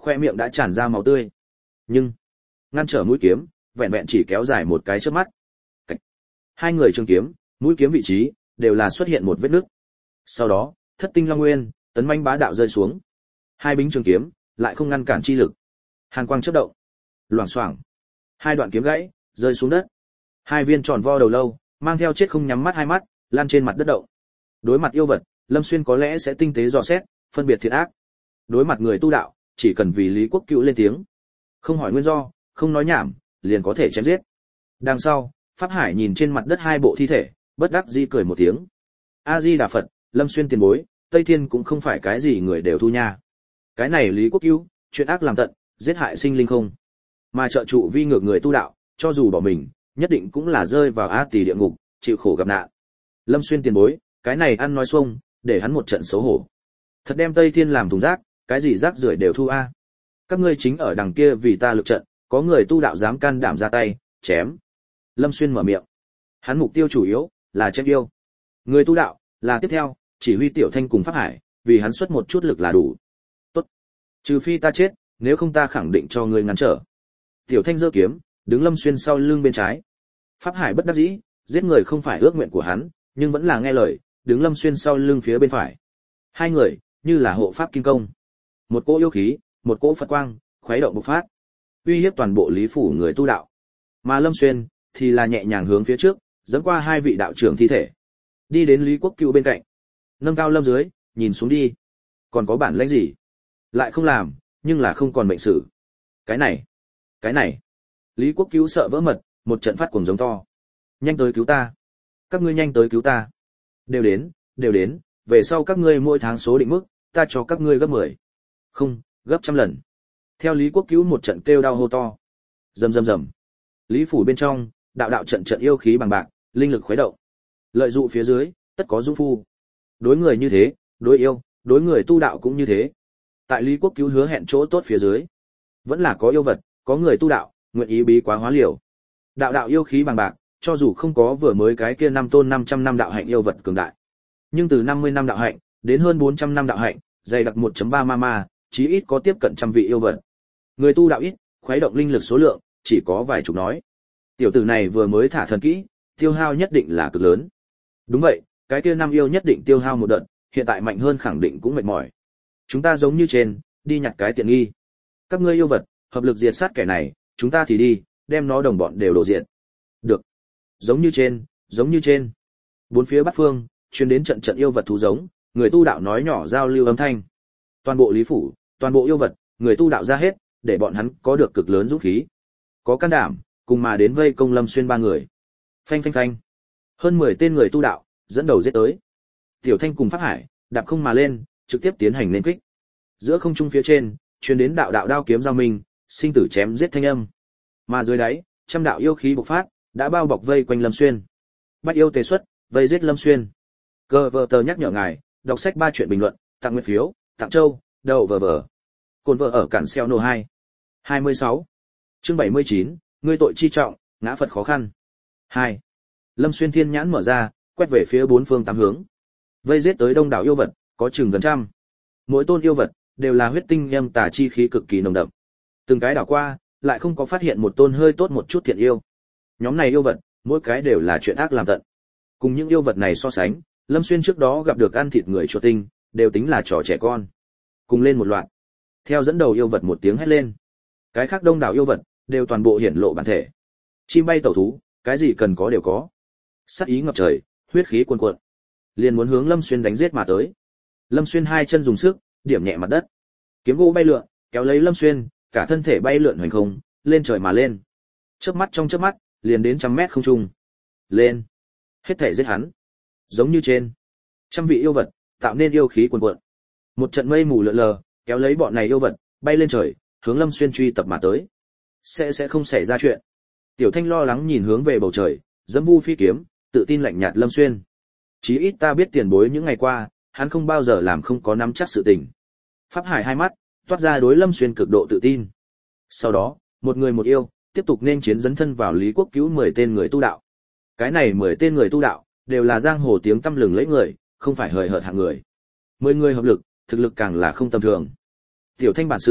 khoe miệng đã tràn ra máu tươi. Nhưng ngăn trở mũi kiếm, vẹn vẹn chỉ kéo dài một cái chớp mắt. Cách. Hai người trường kiếm, mũi kiếm vị trí đều là xuất hiện một vết nứt. Sau đó, Thất Tinh Long Nguyên, tấn manh bá đạo rơi xuống. Hai bính trường kiếm lại không ngăn cản chi lực. Hàn quang chớp động, loảng xoảng. Hai đoạn kiếm gãy, rơi xuống đất. Hai viên tròn vo đầu lâu, mang theo chết không nhắm mắt hai mắt, lan trên mặt đất động. Đối mặt yêu vật, Lâm Xuyên có lẽ sẽ tinh tế dò xét, phân biệt thiện ác. Đối mặt người tu đạo, chỉ cần vì Lý Quốc Cữu lên tiếng, không hỏi nguyên do, không nói nhảm, liền có thể chém giết. Đằng sau, Pháp Hải nhìn trên mặt đất hai bộ thi thể, bất đắc dĩ cười một tiếng. A Di Đà Phật, Lâm Xuyên tiền bối, Tây Thiên cũng không phải cái gì người đều thu nha. Cái này Lý Quốc Cữu, chuyện ác làm tận, giết hại sinh linh không. Mà trợ trụ vi ngược người tu đạo, cho dù bỏ mình, nhất định cũng là rơi vào A Tỳ địa ngục, chịu khổ gặp nạn. Lâm Xuyên tiền bối, cái này ăn nói xuông, để hắn một trận xấu hổ. Thật đem Tây Thiên làm thùng rác, cái gì rác rưởi đều thu a. Các ngươi chính ở đằng kia vì ta lực trận, có người tu đạo dám can đảm ra tay, chém. Lâm Xuyên mở miệng. Hắn mục tiêu chủ yếu là chém yêu. Người tu đạo là tiếp theo, chỉ huy Tiểu Thanh cùng Pháp Hải, vì hắn xuất một chút lực là đủ. Tốt. Trừ phi ta chết, nếu không ta khẳng định cho ngươi ngăn trở. Tiểu Thanh giơ kiếm, đứng Lâm Xuyên sau lưng bên trái. Pháp Hải bất đắc dĩ, giết người không phải ước nguyện của hắn, nhưng vẫn là nghe lời, đứng Lâm Xuyên sau lưng phía bên phải. Hai người như là hộ pháp kim công. Một cỗ yêu khí, một cỗ Phật quang, khuấy động bộc phát, uy hiếp toàn bộ Lý phủ người tu đạo. Mà Lâm Xuyên thì là nhẹ nhàng hướng phía trước, dẫn qua hai vị đạo trưởng thi thể, đi đến Lý Quốc Cữu bên cạnh, nâng cao lâm dưới, nhìn xuống đi. Còn có bản lĩnh gì? Lại không làm, nhưng là không còn mệnh sử. Cái này, cái này. Lý Quốc Cữu sợ vỡ mật, một trận phát cuồng giống to. Nhanh tới cứu ta! Các ngươi nhanh tới cứu ta! Đều đến, đều đến, về sau các ngươi mỗi tháng số định mức, ta cho các ngươi gấp mười. Không, gấp trăm lần. Theo Lý Quốc Cữu một trận kêu đau hô to. Rầm rầm rầm. Lý phủ bên trong, đạo đạo trận trận yêu khí bằng bạc, linh lực khuấy động. Lợi dụ phía dưới, tất có dũng phu. Đối người như thế, đối yêu, đối người tu đạo cũng như thế. Tại Lý Quốc Cữu hứa hẹn chỗ tốt phía dưới, vẫn là có yêu vật, có người tu đạo, nguyện ý bí quá hóa liều. Đạo đạo yêu khí bằng bạc, cho dù không có vừa mới cái kia năm tôn năm trăm năm đạo hạnh yêu vật cường đại, nhưng từ năm mươi năm đạo hạnh đến hơn bốn trăm năm đạo hạnh, dày đặc một chấm ba ma ma, chí ít có tiếp cận trăm vị yêu vật. Người tu đạo ít, khuấy động linh lực số lượng chỉ có vài chục nói. Tiểu tử này vừa mới thả thần kỹ, tiêu hao nhất định là cực lớn. Đúng vậy, cái kia năm yêu nhất định tiêu hao một đợt, hiện tại mạnh hơn khẳng định cũng mệt mỏi. Chúng ta giống như trên, đi nhặt cái tiện nghi. Các ngươi yêu vật, hợp lực diệt sát kẻ này, chúng ta thì đi, đem nó đồng bọn đều đổ diệt. Được. Giống như trên, giống như trên. Bốn phía bát phương, truyền đến trận trận yêu vật thú giống, người tu đạo nói nhỏ giao lưu âm thanh. Toàn bộ Lý phủ, toàn bộ yêu vật, người tu đạo ra hết, để bọn hắn có được cực lớn dũng khí, có can đảm, cùng mà đến vây công Lâm Xuyên ba người. Phanh phanh phanh. Hơn mười tên người tu đạo dẫn đầu giết tới. Tiểu Thanh cùng Pháp Hải đạp không mà lên, trực tiếp tiến hành lên kích. Giữa không trung phía trên, truyền đến đạo đạo đao kiếm giao minh, sinh tử chém giết thanh âm. Mà dưới đáy, trăm đạo yêu khí bộc phát, đã bao bọc vây quanh Lâm Xuyên. Bách yêu tề xuất, vây giết Lâm Xuyên. Cơ vợ tờ nhắc nhở ngài, đọc sách ba chuyện bình luận, tặng nguyện phiếu, tặng châu, đầu vờ vờ. Cồn vợ ở cản xeo nô hai. hai mươi sáu. Chương bảy mươi chín, ngươi tội chi trọng, ngã Phật khó khăn. hai. Lâm Xuyên thiên nhãn mở ra, quét về phía bốn phương tám hướng. Vây giết tới đông đảo yêu vật, có chừng gần trăm. Mỗi tôn yêu vật đều là huyết tinh âm tà chi khí cực kỳ nồng đậm. Từng cái đảo qua, lại không có phát hiện một tôn hơi tốt một chút thiện yêu. Nhóm này yêu vật, mỗi cái đều là chuyện ác làm tận. Cùng những yêu vật này so sánh, Lâm Xuyên trước đó gặp được ăn thịt người chuột tinh, đều tính là trò trẻ con. Cùng lên một loạt. Theo dẫn đầu yêu vật một tiếng hét lên. Cái khác đông đảo yêu vật, đều toàn bộ hiển lộ bản thể. Chim bay tẩu thú, cái gì cần có đều có. Sát ý ngập trời, huyết khí cuồn cuộn. Liền muốn hướng Lâm Xuyên đánh giết mà tới. Lâm Xuyên hai chân dùng sức, điểm nhẹ mặt đất. Kiếm gỗ bay lượn, kéo lấy Lâm Xuyên, cả thân thể bay lượn hoành không, lên trời mà lên. Chớp mắt trong chớp mắt, liền đến trăm mét không trung. Lên. Hết thể giết hắn. Giống như trên. Trăm vị yêu vật, tạo nên yêu khí cuồn cuộn. Một trận mây mù lượn lờ, kéo lấy bọn này yêu vật, bay lên trời, hướng Lâm Xuyên truy tập mà tới. Sẽ sẽ không xảy ra chuyện. Tiểu Thanh lo lắng nhìn hướng về bầu trời, dẫm vu phi kiếm, tự tin lạnh nhạt Lâm Xuyên. Chí ít ta biết tiền bối những ngày qua, hắn không bao giờ làm không có nắm chắc sự tình. Pháp Hải hai mắt, toát ra đối Lâm Xuyên cực độ tự tin. Sau đó, một người một yêu, tiếp tục nên chiến dấn thân vào Lý Quốc Cữu mười tên người tu đạo. Cái này mười tên người tu đạo, đều là giang hồ tiếng tăm lừng lẫy người, không phải hời hợt hạng người. Mười người hợp lực, thực lực càng là không tầm thường. Tiểu Thanh bản sự,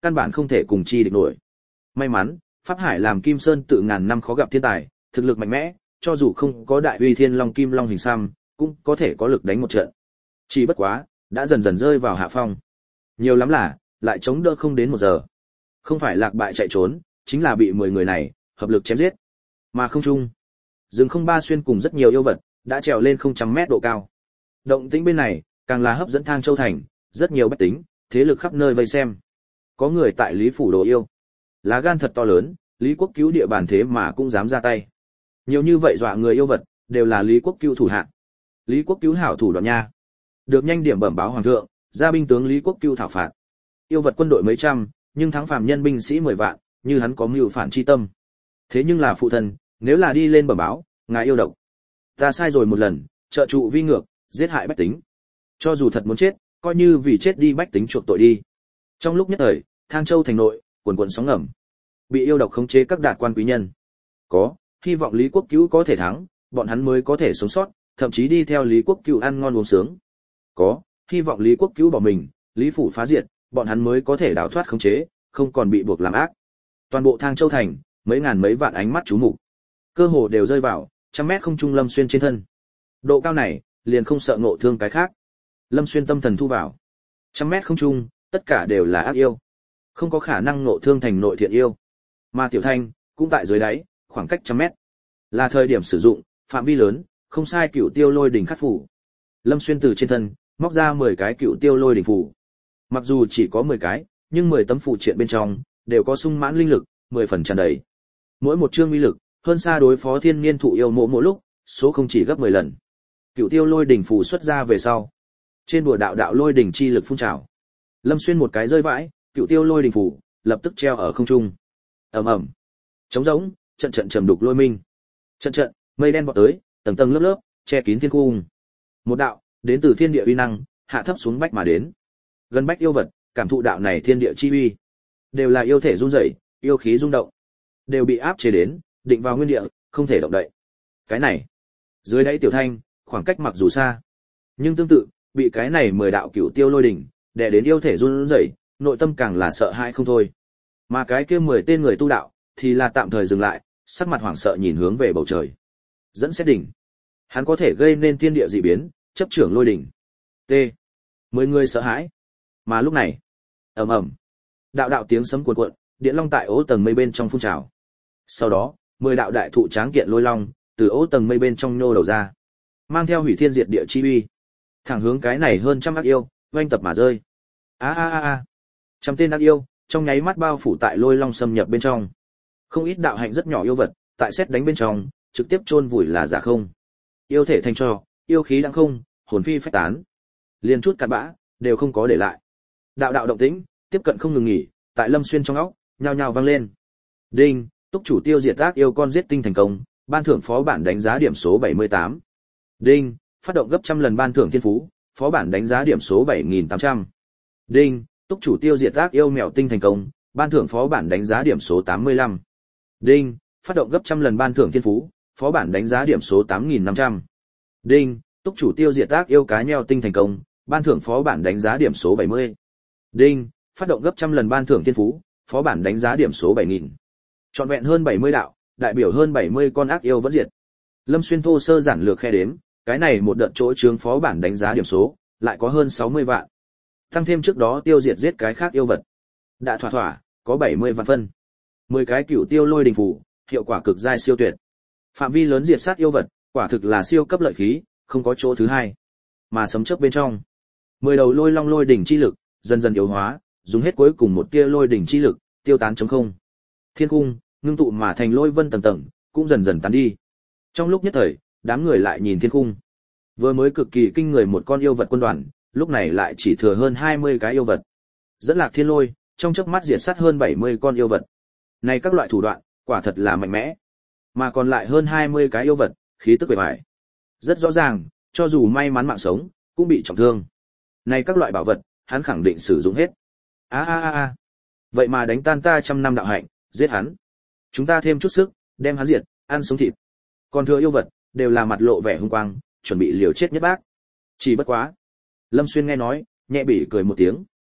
căn bản không thể cùng chi địch nổi. May mắn, Pháp Hải làm Kim Sơn tự ngàn năm khó gặp thiên tài, thực lực mạnh mẽ, cho dù không có đại uy thiên long kim long hình xăm, cũng có thể có lực đánh một trận. Chỉ bất quá, đã dần dần rơi vào hạ phong. Nhiều lắm là, lại chống đỡ không đến một giờ. Không phải lạc bại chạy trốn, chính là bị mười người này, hợp lực chém giết. Mà không chung. Rừng không ba xuyên cùng rất nhiều yêu vật, đã trèo lên không trăm mét độ cao. Động tĩnh bên này, càng là hấp dẫn Thang Châu Thành, rất nhiều bách tính, thế lực khắp nơi vây xem. Có người tại Lý Phủ đồ yêu. Lá gan thật to lớn, Lý Quốc Cứu địa bàn thế mà cũng dám ra tay. Nhiều như vậy dọa người yêu vật, đều là Lý Quốc Cứu thủ hạ. Lý Quốc Cứu hảo thủ đoạn nha. Được nhanh điểm bẩm báo hoàng thượng, ra binh tướng Lý Quốc Cứu thảo phạt. Yêu vật quân đội mấy trăm, nhưng thắng phàm nhân binh sĩ mười vạn, như hắn có mưu phản chi tâm. Thế nhưng là phụ thân, nếu là đi lên bẩm báo, ngài yêu độc. Ta sai rồi một lần, trợ trụ vi ngược, giết hại bách tính. Cho dù thật muốn chết, coi như vì chết đi bách tính chuộc tội đi. Trong lúc nhất thời, Thang Châu thành nội, quần quần sóng ngầm. Bị yêu độc khống chế các đạt quan quý nhân. Có, hy vọng Lý Quốc Cứu có thể thắng, bọn hắn mới có thể sống sót, thậm chí đi theo Lý Quốc Cứu ăn ngon uống sướng. Có, hy vọng Lý Quốc Cứu bỏ mình, Lý phủ phá diệt, bọn hắn mới có thể đào thoát khống chế, không còn bị buộc làm ác. Toàn bộ Thang Châu thành, mấy ngàn mấy vạn ánh mắt chú mục, cơ hồ đều rơi vào trăm mét không trung Lâm Xuyên trên thân. Độ cao này, liền không sợ ngộ thương cái khác. Lâm Xuyên tâm thần thu vào. Trăm mét không trung, tất cả đều là ác yêu, không có khả năng ngộ thương thành nội thiện yêu. Mà Tiểu Thanh cũng tại dưới đáy, khoảng cách trăm mét, là thời điểm sử dụng phạm vi lớn, không sai cựu tiêu lôi đỉnh khắc phủ. Lâm Xuyên từ trên thân móc ra mười cái cựu tiêu lôi đỉnh phủ. Mặc dù chỉ có mười cái, nhưng mười tấm phụ triện bên trong đều có sung mãn linh lực, mười phần tràn đầy. Mỗi một chương uy lực hơn xa đối phó thiên niên thụ yêu mộ mỗi lúc, số không chỉ gấp mười lần. Cựu tiêu lôi đỉnh phủ xuất ra về sau, trên đùa đạo đạo lôi đỉnh chi lực phun trào. Lâm Xuyên một cái rơi vãi, cựu tiêu lôi đỉnh phủ lập tức treo ở không trung. Ầm ầm, trống rỗng, trận trận trầm đục lôi minh. Trận trận, mây đen vọt tới, tầng tầng lớp lớp, che kín thiên cung. Một đạo đến từ thiên địa uy năng, hạ thấp xuống bách mà đến. Gần bách yêu vật, cảm thụ đạo này thiên địa chi uy, đều là yêu thể run rẩy, yêu khí rung động, đều bị áp chế đến, định vào nguyên địa, không thể động đậy. Cái này, dưới đáy Tiểu Thanh, khoảng cách mặc dù xa, nhưng tương tự, bị cái này mười đạo cửu tiêu lôi đỉnh, đè đến yêu thể run rẩy, nội tâm càng là sợ hãi không thôi. Mà cái kia mười tên người tu đạo, thì là tạm thời dừng lại, sắc mặt hoảng sợ nhìn hướng về bầu trời. Dẫn xét đỉnh, hắn có thể gây nên thiên địa dị biến, chấp trưởng lôi đỉnh. T. Mười người sợ hãi. Mà lúc này, ầm ầm, đạo đạo tiếng sấm cuồn cuộn, điện long tại ố tầng mây bên trong phun trào. Sau đó, mười đạo đại thụ tráng kiện lôi long từ ố tầng mây bên trong nhô đầu ra, mang theo hủy thiên diệt địa chi uy, thẳng hướng cái này hơn trăm ác yêu, oanh tập mà rơi. A a a a, trăm tên ác yêu trong nháy mắt bao phủ tại lôi long xâm nhập bên trong. Không ít đạo hạnh rất nhỏ yêu vật, tại xét đánh bên trong, trực tiếp chôn vùi là giả không. Yêu thể thành tro, yêu khí đang không, hồn phi phách tán, liền chút cặn bã đều không có để lại. Đạo đạo động tĩnh, tiếp cận không ngừng nghỉ, tại Lâm Xuyên trong óc, nhao nhao vang lên. Đinh, túc chủ tiêu diệt ác yêu con giết tinh thành công, ban thưởng phó bản đánh giá điểm số bảy mươi tám. Đinh, phát động gấp trăm lần ban thưởng thiên phú, phó bản đánh giá điểm số bảy nghìn tám trăm. Đinh, túc chủ tiêu diệt ác yêu mèo tinh thành công, ban thưởng phó bản đánh giá điểm số tám mươi lăm. Đinh, phát động gấp trăm lần ban thưởng thiên phú, phó bản đánh giá điểm số tám nghìn năm trăm. Đinh, túc chủ tiêu diệt ác yêu cá nheo tinh thành công, ban thưởng phó bản đánh giá điểm số bảy mươi. Đinh, phát động gấp trăm lần ban thưởng thiên phú, phó bản đánh giá điểm số bảy nghìn. Trọn vẹn hơn bảy mươi đạo, đại biểu hơn bảy mươi con ác yêu vẫn diệt. Lâm Xuyên thô sơ giản lược khe đếm, cái này một đợt chỗ chướng phó bản đánh giá điểm số, lại có hơn sáu mươi vạn. Tăng thêm trước đó tiêu diệt giết cái khác yêu vật, đã thỏa thỏa, có bảy mươi vạn phân. mười cái cửu tiêu lôi đình phủ, hiệu quả cực giai siêu tuyệt. Phạm vi lớn diệt sát yêu vật, quả thực là siêu cấp lợi khí, không có chỗ thứ hai. Mà sấm chớp bên trong, mười đầu lôi long lôi đỉnh chi lực, dần dần yếu hóa, dùng hết cuối cùng một tia lôi đỉnh chi lực, tiêu tán trống không. Thiên cung, ngưng tụ mà thành lôi vân tầng tầng, cũng dần dần tán đi. Trong lúc nhất thời, đám người lại nhìn thiên cung. Vừa mới cực kỳ kinh người một con yêu vật quân đoàn, lúc này lại chỉ thừa hơn hai mươi cái yêu vật. Dẫn lạc thiên lôi, trong chớp mắt diệt sát hơn bảy mươi con yêu vật. Này các loại thủ đoạn, quả thật là mạnh mẽ. Mà còn lại hơn hai mươi cái yêu vật, khí tức bề bại. Rất rõ ràng, cho dù may mắn mạng sống, cũng bị trọng thương. Này các loại bảo vật, hắn khẳng định sử dụng hết. A a a a. Vậy mà đánh tan ta trăm năm đạo hạnh, giết hắn. Chúng ta thêm chút sức, đem hắn diệt, ăn sống thịt. Còn thừa yêu vật, đều là mặt lộ vẻ hung quang, chuẩn bị liều chết nhất bác. Chỉ bất quá. Lâm Xuyên nghe nói, nhẹ bỉ cười một tiếng.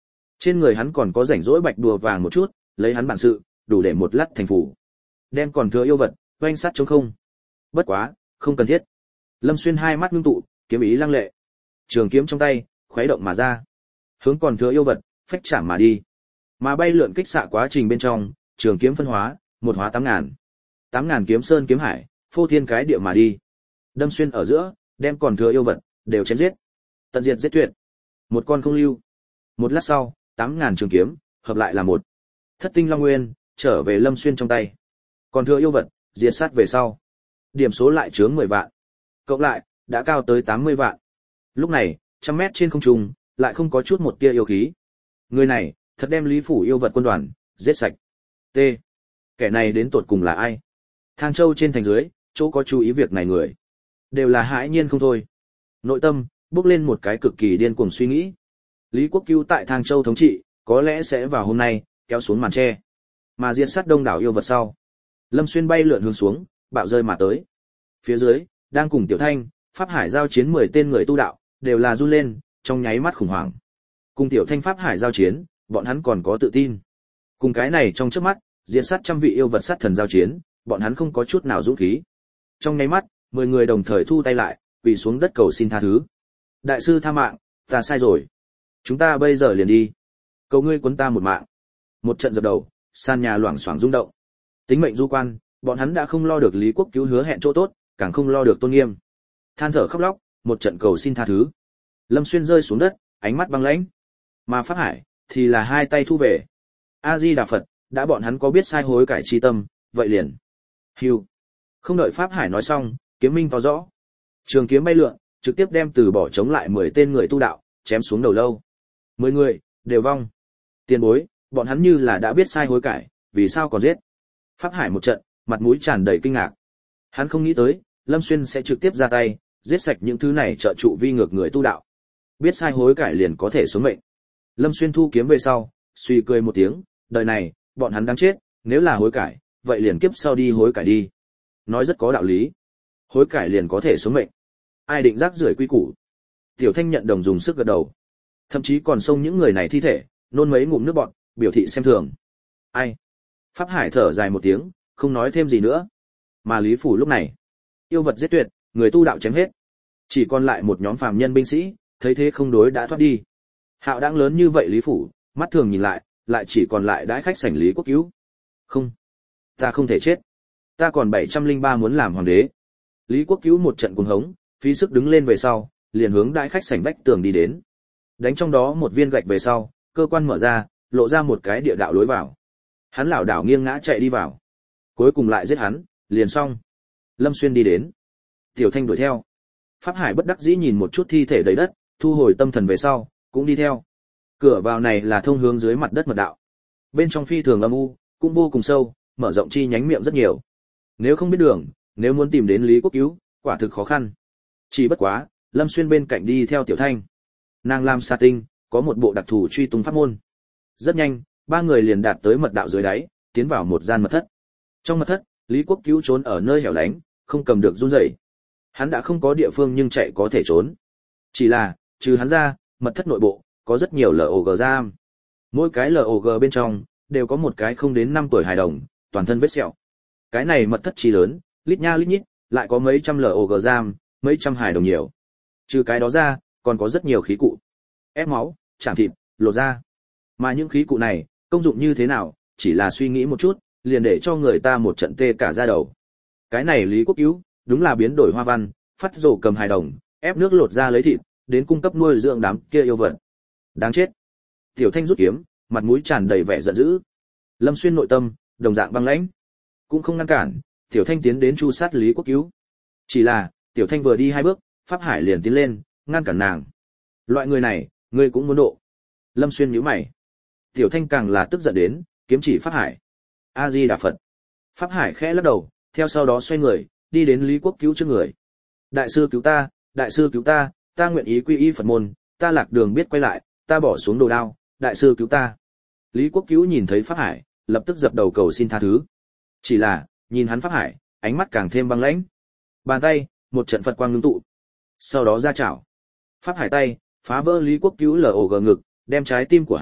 Trên người hắn còn có rảnh rỗi bạch đùa vàng một chút, lấy hắn bản sự, đủ để một lát thành phủ. Đem còn thừa yêu vật, oanh sát trống không. Bất quá, không cần thiết. Lâm Xuyên hai mắt ngưng tụ, kiếm ý lăng lệ. Trường kiếm trong tay, khuấy động mà ra. Hướng còn thừa yêu vật, phách chạm mà đi. Mà bay lượn kích xạ quá trình bên trong, trường kiếm phân hóa, một hóa tám ngàn. Tám ngàn kiếm sơn kiếm hải, phô thiên cái địa mà đi. Đâm xuyên ở giữa, đem còn thừa yêu vật, đều chém giết. Tận diệt giết tuyệt. Một con không lưu. Một lát sau, tám ngàn trường kiếm, hợp lại là một. Thất tinh long nguyên, trở về Lâm Xuyên trong tay. Còn thừa yêu vật, diệt sát về sau. Điểm số lại chướng mười vạn. Cộng lại, đã cao tới tám mươi vạn. Lúc này, trăm mét trên không trung, lại không có chút một tia yêu khí. Người này, thật đem Lý Phủ yêu vật quân đoàn, giết sạch. T. Kẻ này đến tột cùng là ai? Thang Châu trên thành dưới, chỗ có chú ý việc này người. Đều là hãi nhiên không thôi. Nội tâm, bước lên một cái cực kỳ điên cuồng suy nghĩ. Lý Quốc Cưu tại Thang Châu thống trị, có lẽ sẽ vào hôm nay, kéo xuống màn tre. Mà diệt sát đông đảo yêu vật sau. Lâm Xuyên bay lượn hướng xuống, bạo rơi mà tới. Phía dưới, đang cùng Tiểu Thanh, Pháp Hải giao chiến mười tên người tu đạo, đều là run lên, trong nháy mắt khủng hoảng. Cùng Tiểu Thanh Pháp Hải giao chiến, bọn hắn còn có tự tin. Cùng cái này trong trước mắt, diệt sát trăm vị yêu vật sát thần giao chiến, bọn hắn không có chút nào dũng khí. Trong nháy mắt, mười người đồng thời thu tay lại, quỳ xuống đất cầu xin tha thứ. Đại sư tha mạng, ta sai rồi. Chúng ta bây giờ liền đi. Cầu ngươi cuốn ta một mạng. Một trận dập đầu, sàn nhà loảng xoảng rung động. Tính mệnh du quan, bọn hắn đã không lo được Lý Quốc Cứu hứa hẹn chỗ tốt, càng không lo được tôn nghiêm. Than thở khóc lóc, một trận cầu xin tha thứ. Lâm Xuyên rơi xuống đất, ánh mắt băng lãnh. Mà Pháp Hải thì là hai tay thu về. A Di Đà Phật, đã bọn hắn có biết sai hối cải chi tâm, vậy liền. Hưu. Không đợi Pháp Hải nói xong, kiếm minh to rõ. Trường kiếm bay lượn, trực tiếp đem từ bỏ chống lại mười tên người tu đạo, chém xuống đầu lâu. Mười người đều vong. Tiền bối, bọn hắn như là đã biết sai hối cải, vì sao còn giết? Pháp Hải một trận, mặt mũi tràn đầy kinh ngạc. Hắn không nghĩ tới, Lâm Xuyên sẽ trực tiếp ra tay, giết sạch những thứ này trợ trụ vi ngược người tu đạo. Biết sai hối cải liền có thể sống mệnh. Lâm Xuyên thu kiếm về sau, suy cười một tiếng, đời này, bọn hắn đáng chết, nếu là hối cải, vậy liền kiếp sau đi hối cải đi. Nói rất có đạo lý. Hối cải liền có thể sống mệnh. Ai định rác rưởi quy củ. Tiểu Thanh nhận đồng dùng sức gật đầu. Thậm chí còn xông những người này thi thể, nôn mấy ngụm nước bọt, biểu thị xem thường. Ai? Pháp Hải thở dài một tiếng, không nói thêm gì nữa. Mà Lý Phủ lúc này, yêu vật giết tuyệt, người tu đạo chém hết. Chỉ còn lại một nhóm phàm nhân binh sĩ, thấy thế không đối đã thoát đi. Hạo đáng lớn như vậy Lý Phủ, mắt thường nhìn lại, lại chỉ còn lại đãi khách sảnh Lý Quốc Cứu. Không, ta không thể chết. Ta còn bảy trăm linh ba muốn làm hoàng đế. Lý Quốc Cứu một trận cuồng hống, phí sức đứng lên về sau, liền hướng đãi khách sảnh vách tường đi đến. Đánh trong đó một viên gạch về sau, cơ quan mở ra, lộ ra một cái địa đạo lối vào. Hắn lảo đảo nghiêng ngã chạy đi vào. Cuối cùng lại giết hắn, liền xong. Lâm Xuyên đi đến. Tiểu Thanh đuổi theo. Pháp Hải bất đắc dĩ nhìn một chút thi thể đầy đất, thu hồi tâm thần về sau, cũng đi theo. Cửa vào này là thông hướng dưới mặt đất mật đạo. Bên trong phi thường âm u, cũng vô cùng sâu, mở rộng chi nhánh miệng rất nhiều. Nếu không biết đường, nếu muốn tìm đến Lý Quốc Cứu, quả thực khó khăn. Chỉ bất quá, Lâm Xuyên bên cạnh đi theo Tiểu Thanh. Nàng làm sa tinh, có một bộ đặc thù truy tung pháp môn. Rất nhanh, ba người liền đạt tới mật đạo dưới đáy, tiến vào một gian mật thất. Trong mật thất, Lý Quốc Cứu trốn ở nơi hẻo lánh, không cầm được run rẩy. Hắn đã không có địa phương nhưng chạy có thể trốn. Chỉ là, trừ hắn ra, mật thất nội bộ có rất nhiều lờ o giê giam. Mỗi cái lờ o giê bên trong đều có một cái không đến năm tuổi hài đồng, toàn thân vết sẹo. Cái này mật thất chi lớn, lít nha lít nhít, lại có mấy trăm lờ o giê giam, mấy trăm hài đồng nhiều. Trừ cái đó ra, còn có rất nhiều khí cụ. Ép máu, chạm thịt, lột da. Mà những khí cụ này, công dụng như thế nào, chỉ là suy nghĩ một chút, liền để cho người ta một trận tê cả da đầu. Cái này Lý Quốc Cứu, đúng là biến đổi hoa văn, phát rổ cầm hài đồng, ép nước lột da lấy thịt, đến cung cấp nuôi dưỡng đám kia yêu vật. Đáng chết. Tiểu Thanh rút kiếm, mặt mũi tràn đầy vẻ giận dữ. Lâm Xuyên nội tâm, đồng dạng băng lãnh, cũng không ngăn cản, Tiểu Thanh tiến đến chu sát Lý Quốc Cứu. Chỉ là, Tiểu Thanh vừa đi hai bước, Pháp Hải liền tiến lên, ngăn cản nàng. Loại người này, ngươi cũng muốn độ. Lâm Xuyên nhíu mày. Tiểu Thanh càng là tức giận đến, kiếm chỉ Pháp Hải. A Di Đà Phật. Pháp Hải khẽ lắc đầu, theo sau đó xoay người, đi đến Lý Quốc Cứu trước người. Đại sư cứu ta, đại sư cứu ta, ta nguyện ý quy y Phật môn, ta lạc đường biết quay lại, ta bỏ xuống đồ đao, đại sư cứu ta. Lý Quốc Cứu nhìn thấy Pháp Hải, lập tức dập đầu cầu xin tha thứ. Chỉ là, nhìn hắn Pháp Hải, ánh mắt càng thêm băng lãnh. Bàn tay, một trận Phật quang ngưng tụ. Sau đó ra chảo. Pháp Hải tay, phá vỡ Lý Quốc Cứu lờ ổ gờ ngực, đem trái tim của hắn,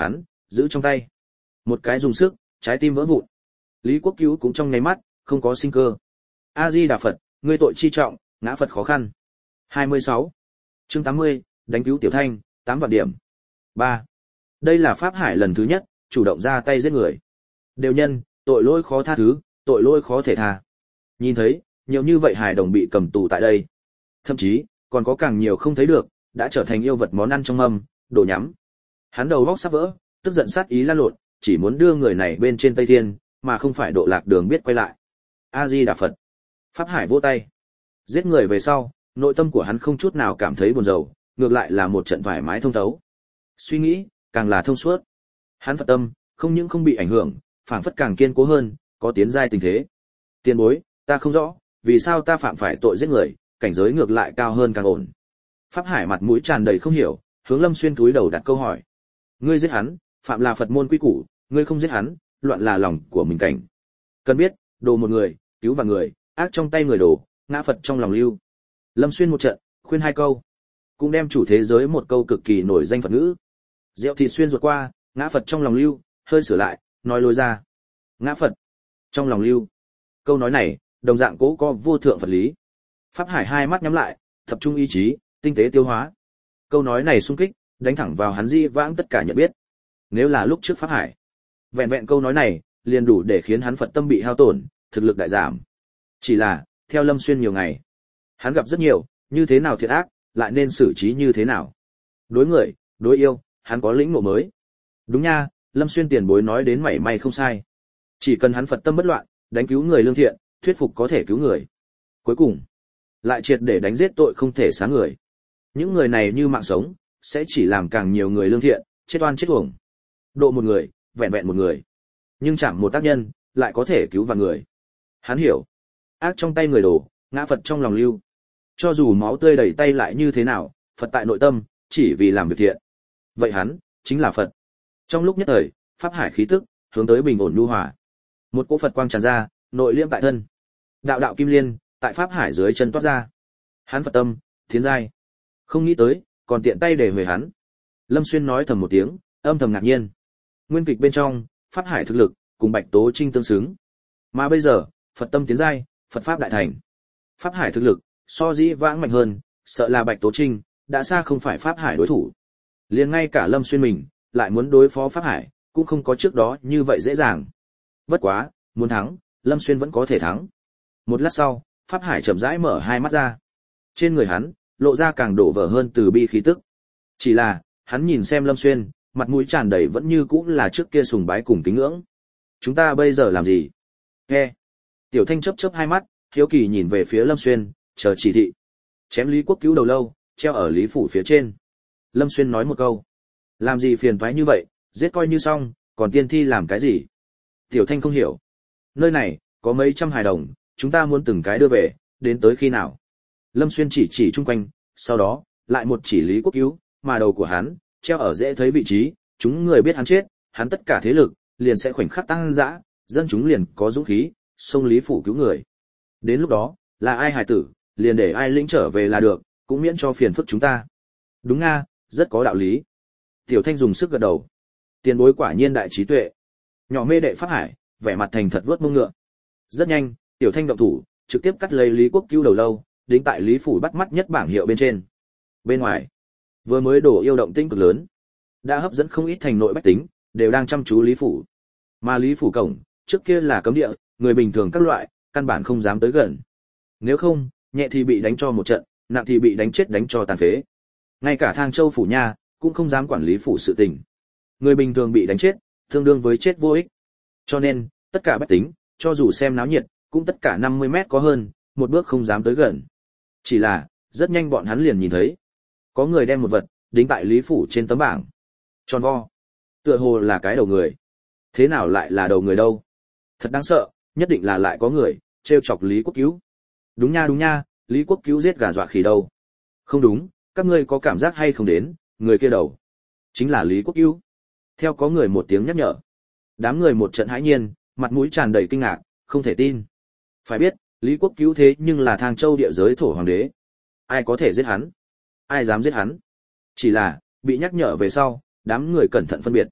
giữ trong tay. Một cái dùng sức, trái tim vỡ vụn. Lý Quốc Cứu cũng trong nháy mắt, không có sinh cơ. A Di Đà Phật, ngươi tội chi trọng, ngã Phật khó khăn. hai mươi sáu. Chương tám mươi, đánh cứu Tiểu Thanh, tám vạn điểm. ba. Đây là Pháp Hải lần thứ nhất chủ động ra tay giết người. Đều nhân, tội lỗi khó tha thứ, tội lỗi khó thể tha. Nhìn thấy, nhiều như vậy hài đồng bị cầm tù tại đây. Thậm chí, còn có càng nhiều không thấy được, đã trở thành yêu vật món ăn trong mâm, đồ nhắm. Hắn đầu óc sắp vỡ, tức giận sát ý lan lộn, chỉ muốn đưa người này bên trên Tây Thiên, mà không phải độ lạc đường biết quay lại. A Di Đà Phật. Pháp Hải vỗ tay. Giết người về sau, nội tâm của hắn không chút nào cảm thấy buồn rầu, ngược lại là một trận thoải mái thông thấu. Suy nghĩ, càng là thông suốt. Hắn Phật tâm, không những không bị ảnh hưởng, phảng phất càng kiên cố hơn, có tiến giai tình thế. Tiền bối, ta không rõ, vì sao ta phạm phải tội giết người, cảnh giới ngược lại cao hơn càng ổn. Pháp Hải mặt mũi tràn đầy không hiểu, hướng Lâm Xuyên túi đầu đặt câu hỏi. Ngươi giết hắn, phạm là Phật môn quy củ, ngươi không giết hắn, loạn là lòng của mình cảnh. Cần biết, đồ một người, cứu vạn người, ác trong tay người đồ, ngã Phật trong lòng lưu. Lâm Xuyên một trận, khuyên hai câu, cũng đem chủ thế giới một câu cực kỳ nổi danh Phật ngữ. Diệu Thị xuyên ruột qua, ngã Phật trong lòng lưu, hơi sửa lại, nói lối ra. Ngã Phật trong lòng lưu. Câu nói này, đồng dạng cố có vô thượng Phật lý. Pháp Hải hai mắt nhắm lại, tập trung ý chí, tinh tế tiêu hóa. Câu nói này xung kích, đánh thẳng vào hắn di vãng tất cả nhận biết. Nếu là lúc trước Pháp Hải, vẹn vẹn câu nói này, liền đủ để khiến hắn Phật tâm bị hao tổn, thực lực đại giảm. Chỉ là, theo Lâm Xuyên nhiều ngày, hắn gặp rất nhiều, như thế nào thiện ác, lại nên xử trí như thế nào. Đối người, đối yêu, hắn có lĩnh ngộ mới. Đúng nha, Lâm Xuyên tiền bối nói đến mảy may không sai. Chỉ cần hắn Phật tâm bất loạn, đánh cứu người lương thiện, thuyết phục có thể cứu người. Cuối cùng, lại triệt để đánh giết tội không thể xá người. Những người này như mạng sống, sẽ chỉ làm càng nhiều người lương thiện, chết oan chết uổng. Độ một người, vẹn vẹn một người. Nhưng chẳng một tác nhân, lại có thể cứu vạn người. Hắn hiểu, ác trong tay người đổ, ngã Phật trong lòng lưu. Cho dù máu tươi đầy tay lại như thế nào, Phật tại nội tâm, chỉ vì làm việc thiện. Vậy hắn, chính là Phật. Trong lúc nhất thời, Pháp Hải khí tức, hướng tới bình ổn nhu hòa. Một cỗ Phật quang tràn ra, nội liêm tại thân. Đạo đạo kim liên, tại Pháp Hải dưới chân toát ra. Hắn Phật tâm, tiến giai. Không nghĩ tới, còn tiện tay để huề hắn. Lâm Xuyên nói thầm một tiếng, âm thầm ngạc nhiên. Nguyên kịch bên trong, Pháp Hải thực lực, cùng Bạch Tố Trinh tương xứng. Mà bây giờ, Phật tâm tiến giai, Phật Pháp đại thành. Pháp Hải thực lực, so dĩ vãng mạnh hơn, sợ là Bạch Tố Trinh, đã xa không phải Pháp Hải đối thủ. Liền ngay cả Lâm Xuyên mình, lại muốn đối phó Pháp Hải, cũng không có trước đó như vậy dễ dàng. Bất quá, muốn thắng, Lâm Xuyên vẫn có thể thắng. Một lát sau, Pháp Hải chậm rãi mở hai mắt ra. Trên người hắn, lộ ra càng đổ vỡ hơn từ bi khí tức. Chỉ là, hắn nhìn xem Lâm Xuyên, mặt mũi tràn đầy vẫn như cũ là trước kia sùng bái cùng kính ngưỡng. Chúng ta bây giờ làm gì? Nghe. Tiểu Thanh chớp chớp hai mắt, hiếu kỳ nhìn về phía Lâm Xuyên, chờ chỉ thị. Chém Lý Quốc Cứu đầu lâu, treo ở Lý phủ phía trên. Lâm Xuyên nói một câu. Làm gì phiền toái như vậy, giết coi như xong, còn tiên thi làm cái gì? Tiểu Thanh không hiểu. Nơi này, có mấy trăm hài đồng, chúng ta muốn từng cái đưa về, đến tới khi nào? Lâm Xuyên chỉ chỉ chung quanh, sau đó, lại một chỉ Lý Quốc Cứu, mà đầu của hắn, treo ở dễ thấy vị trí, chúng người biết hắn chết, hắn tất cả thế lực, liền sẽ khoảnh khắc tăng dã, dân chúng liền có dũng khí, xông Lý phủ cứu người. Đến lúc đó, là ai hài tử, liền để ai lĩnh trở về là được, cũng miễn cho phiền phức chúng ta. Đúng nga, rất có đạo lý. Tiểu Thanh dùng sức gật đầu. Tiền bối quả nhiên đại trí tuệ. Nhỏ mê đệ Pháp Hải, vẻ mặt thành thật vuốt mông ngựa. Rất nhanh, Tiểu Thanh động thủ, trực tiếp cắt lấy Lý Quốc Cứu đầu lâu, đính tại Lý phủ bắt mắt nhất bảng hiệu bên trên. Bên ngoài, vừa mới đổ yêu động tĩnh cực lớn, đã hấp dẫn không ít thành nội bách tính, đều đang chăm chú Lý phủ. Mà Lý phủ cổng, trước kia là cấm địa, người bình thường các loại, căn bản không dám tới gần. Nếu không, nhẹ thì bị đánh cho một trận, nặng thì bị đánh chết đánh cho tàn phế. Ngay cả Thang Châu phủ nha, cũng không dám quản lý phủ sự tình. Người bình thường bị đánh chết, tương đương với chết vô ích. Cho nên, tất cả bách tính, cho dù xem náo nhiệt, cũng tất cả năm mươi mét có hơn, một bước không dám tới gần. Chỉ là, rất nhanh bọn hắn liền nhìn thấy. Có người đem một vật, đính tại Lý phủ trên tấm bảng. Tròn vo. Tựa hồ là cái đầu người. Thế nào lại là đầu người đâu? Thật đáng sợ, nhất định là lại có người, trêu chọc Lý Quốc Cứu. Đúng nha đúng nha, Lý Quốc Cứu giết gà dọa khỉ đâu. Không đúng, các ngươi có cảm giác hay không đến, người kia đầu. Chính là Lý Quốc Cứu. Theo có người một tiếng nhắc nhở. Đám người một trận hãi nhiên, mặt mũi tràn đầy kinh ngạc, không thể tin. Phải biết, Lý Quốc Cứu thế nhưng là Thang Châu địa giới thổ hoàng đế. Ai có thể giết hắn? Ai dám giết hắn? Chỉ là, bị nhắc nhở về sau, đám người cẩn thận phân biệt.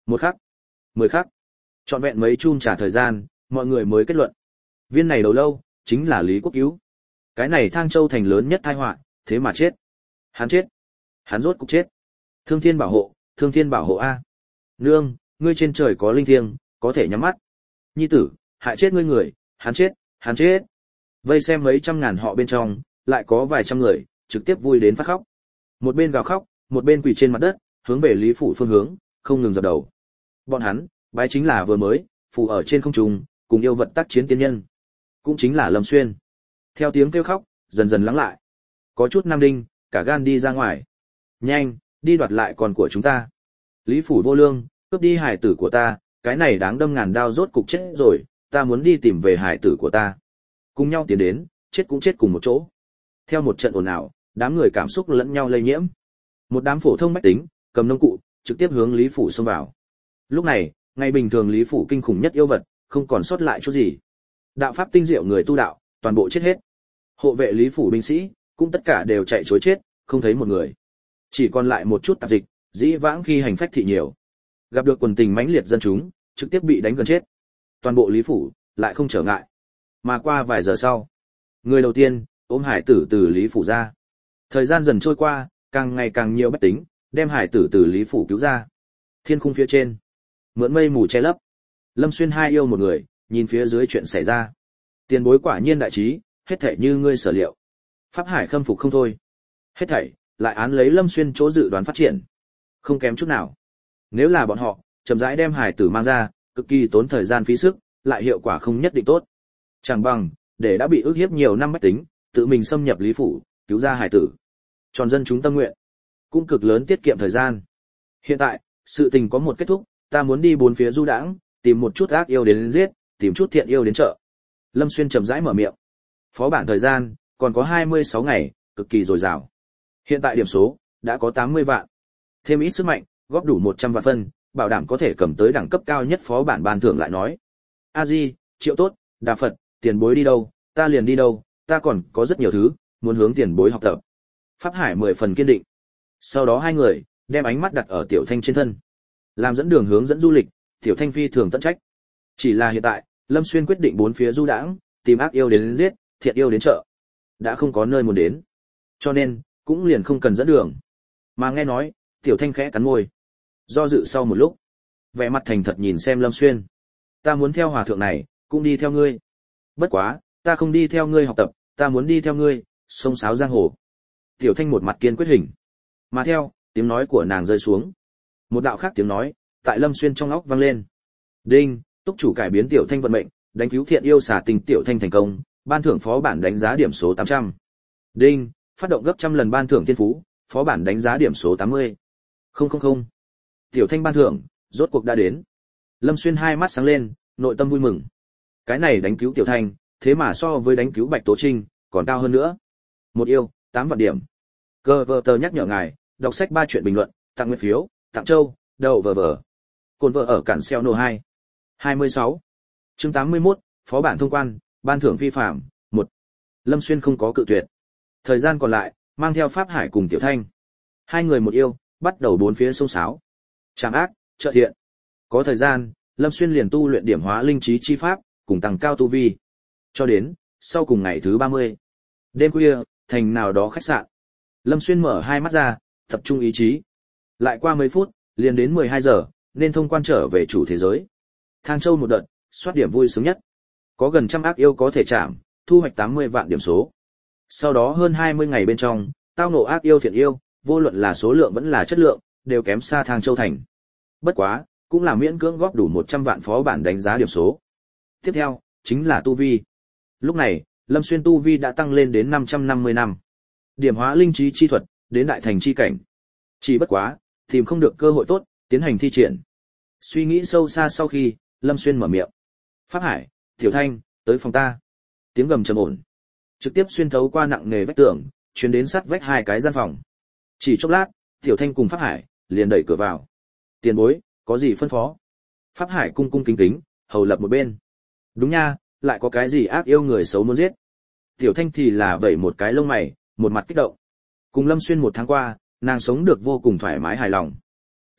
Một khắc, mười khắc, trọn vẹn mấy chum trả thời gian, mọi người mới kết luận. Viên này đầu lâu, chính là Lý Quốc Cứu. Cái này Thang Châu thành lớn nhất tai họa, thế mà chết. Hắn chết. Hắn rốt cục chết. Thương thiên bảo hộ, thương thiên bảo hộ a. Nương, ngươi trên trời có linh thiêng, có thể nhắm mắt. Nhi tử, hại chết ngươi người, hắn chết, hắn chết. Vây xem mấy trăm ngàn họ bên trong, lại có vài trăm người, trực tiếp vui đến phát khóc. Một bên gào khóc, một bên quỳ trên mặt đất, hướng về Lý phủ phương hướng, không ngừng dập đầu. Bọn hắn, bái chính là vừa mới, phù ở trên không trung, cùng yêu vật tác chiến tiên nhân. Cũng chính là Lâm Xuyên. Theo tiếng kêu khóc, dần dần lắng lại. Có chút nam đinh, cả gan đi ra ngoài. Nhanh, đi đoạt lại con của chúng ta. Lý phủ vô lương, cướp đi hải tử của ta, cái này đáng đâm ngàn đao rốt cục chết rồi, ta muốn đi tìm về hải tử của ta. Cùng nhau tiến đến, chết cũng chết cùng một chỗ. Theo một trận ồn ào, đám người cảm xúc lẫn nhau lây nhiễm. Một đám phổ thông bách tính, cầm nông cụ, trực tiếp hướng Lý phủ xông vào. Lúc này, ngày bình thường Lý phủ kinh khủng nhất yêu vật, không còn sót lại chút gì. Đạo pháp tinh diệu người tu đạo, toàn bộ chết hết. Hộ vệ Lý phủ binh sĩ, cũng tất cả đều chạy trối chết, không thấy một người. Chỉ còn lại một chút tạp dịch, dĩ vãng khi hành phách thị nhiều. Gặp được quần tình mãnh liệt dân chúng, trực tiếp bị đánh gần chết. Toàn bộ Lý phủ, lại không trở ngại. Mà qua vài giờ sau, người đầu tiên, ôm hải tử từ Lý phủ ra. Thời gian dần trôi qua, càng ngày càng nhiều bách tính, đem hải tử từ Lý phủ cứu ra. Thiên khung phía trên, mượn mây mù che lấp. Lâm Xuyên hai yêu một người, nhìn phía dưới chuyện xảy ra. Tiền bối quả nhiên đại trí, hết thảy như ngươi sở liệu. Pháp Hải khâm phục không thôi. Hết thảy, lại án lấy Lâm Xuyên chỗ dự đoán phát triển. Không kém chút nào. Nếu là bọn họ, chậm rãi đem hải tử mang ra, cực kỳ tốn thời gian phí sức, lại hiệu quả không nhất định tốt. Chẳng bằng, để đã bị ức hiếp nhiều năm bách tính, tự mình xâm nhập Lý phủ, cứu ra hải tử. Tròn dân chúng tâm nguyện, cũng cực lớn tiết kiệm thời gian. Hiện tại, sự tình có một kết thúc, ta muốn đi bốn phía du đãng, tìm một chút ác yêu đến giết, tìm chút thiện yêu đến chợ. Lâm Xuyên chậm rãi mở miệng. Phó bản thời gian, còn có hai mươi sáu ngày, cực kỳ dồi dào. Hiện tại điểm số, đã có tám mươi vạn. Thêm ít sức mạnh, góp đủ một trăm vạn phân, bảo đảm có thể cầm tới đẳng cấp cao nhất phó bản ban thưởng lại nói. A Di, Triệu tốt, Đà Phật, tiền bối đi đâu, ta liền đi đâu, ta còn có rất nhiều thứ, muốn hướng tiền bối học tập. Pháp Hải mười phần kiên định. Sau đó hai người, đem ánh mắt đặt ở Tiểu Thanh trên thân. Làm dẫn đường hướng dẫn du lịch, Tiểu Thanh phi thường tận trách. Chỉ là hiện tại, Lâm Xuyên quyết định bốn phía du đãng, tìm ác yêu đến giết, thiện yêu đến chợ. Đã không có nơi muốn đến. Cho nên, cũng liền không cần dẫn đường. Mà nghe nói, Tiểu Thanh khẽ cắn môi. Do dự sau một lúc, vẻ mặt thành thật nhìn xem Lâm Xuyên. Ta muốn theo hòa thượng này, cũng đi theo ngươi. Bất quá, ta không đi theo ngươi học tập, ta muốn đi theo ngươi, sông sáo giang hồ. Tiểu Thanh một mặt kiên quyết hình. Mà theo, tiếng nói của nàng rơi xuống. Một đạo khác tiếng nói, tại Lâm Xuyên trong óc vang lên. Đinh, túc chủ cải biến Tiểu Thanh vận mệnh, đánh cứu thiện yêu xả tình Tiểu Thanh thành công, ban thưởng phó bản đánh giá điểm số tám trăm. Đinh, phát động gấp trăm lần ban thưởng thiên phú, phó bản đánh giá điểm số tám mươi. Không không không. Tiểu Thanh ban thưởng, rốt cuộc đã đến. Lâm Xuyên hai mắt sáng lên, nội tâm vui mừng. Cái này đánh cứu Tiểu Thanh, thế mà so với đánh cứu Bạch Tố Trinh, còn cao hơn nữa. Một yêu, tám vạn điểm. Cơ vờ tờ nhắc nhở ngài, đọc sách ba chuyện bình luận, tặng nguyên phiếu, tặng châu, đầu vờ vờ. Cồn vợ ở cản xeo nô hai. hai mươi sáu. Chương tám mươi mốt, phó bản thông quan, ban thưởng vi phạm, một. Lâm Xuyên không có cự tuyệt. Thời gian còn lại, mang theo Pháp Hải cùng Tiểu Thanh. Hai người một yêu, bắt đầu bốn phía sông sáo. Trảm ác, trợ thiện. Có thời gian, Lâm Xuyên liền tu luyện điểm hóa linh trí chi pháp, cùng tăng cao tu vi. Cho đến, sau cùng ngày thứ ba mươi. Đêm khuya, thành nào đó khách sạn. Lâm Xuyên mở hai mắt ra, tập trung ý chí. Lại qua mấy phút, liền đến mười hai giờ, nên thông quan trở về chủ thế giới. Thang Châu một đợt, soát điểm vui sướng nhất. Có gần trăm ác yêu có thể chạm, thu hoạch tám mươi vạn điểm số. Sau đó hơn hai mươi ngày bên trong, tao ngộ ác yêu thiện yêu, vô luận là số lượng vẫn là chất lượng, đều kém xa Thang Châu thành. Bất quá, cũng là miễn cưỡng góp đủ một trăm vạn phó bản đánh giá điểm số. Tiếp theo, chính là tu vi. Lúc này, Lâm Xuyên tu vi đã tăng lên đến năm trăm năm mươi năm. Điểm hóa linh trí chi thuật, đến đại thành chi cảnh. Chỉ bất quá, tìm không được cơ hội tốt, tiến hành thi triển. Suy nghĩ sâu xa sau khi, Lâm Xuyên mở miệng. Pháp Hải, Tiểu Thanh, tới phòng ta. Tiếng gầm trầm ổn. Trực tiếp xuyên thấu qua nặng nề vách tường, truyền đến sát vách hai cái gian phòng. Chỉ chốc lát, Tiểu Thanh cùng Pháp Hải, liền đẩy cửa vào. Tiền bối, có gì phân phó? Pháp Hải cung cung kính kính, hầu lập một bên. Đúng nha, lại có cái gì ác yêu người xấu muốn giết. Tiểu Thanh thì là vẩy một cái lông mày, một mặt kích động. Cùng Lâm Xuyên một tháng qua, nàng sống được vô cùng thoải mái hài lòng.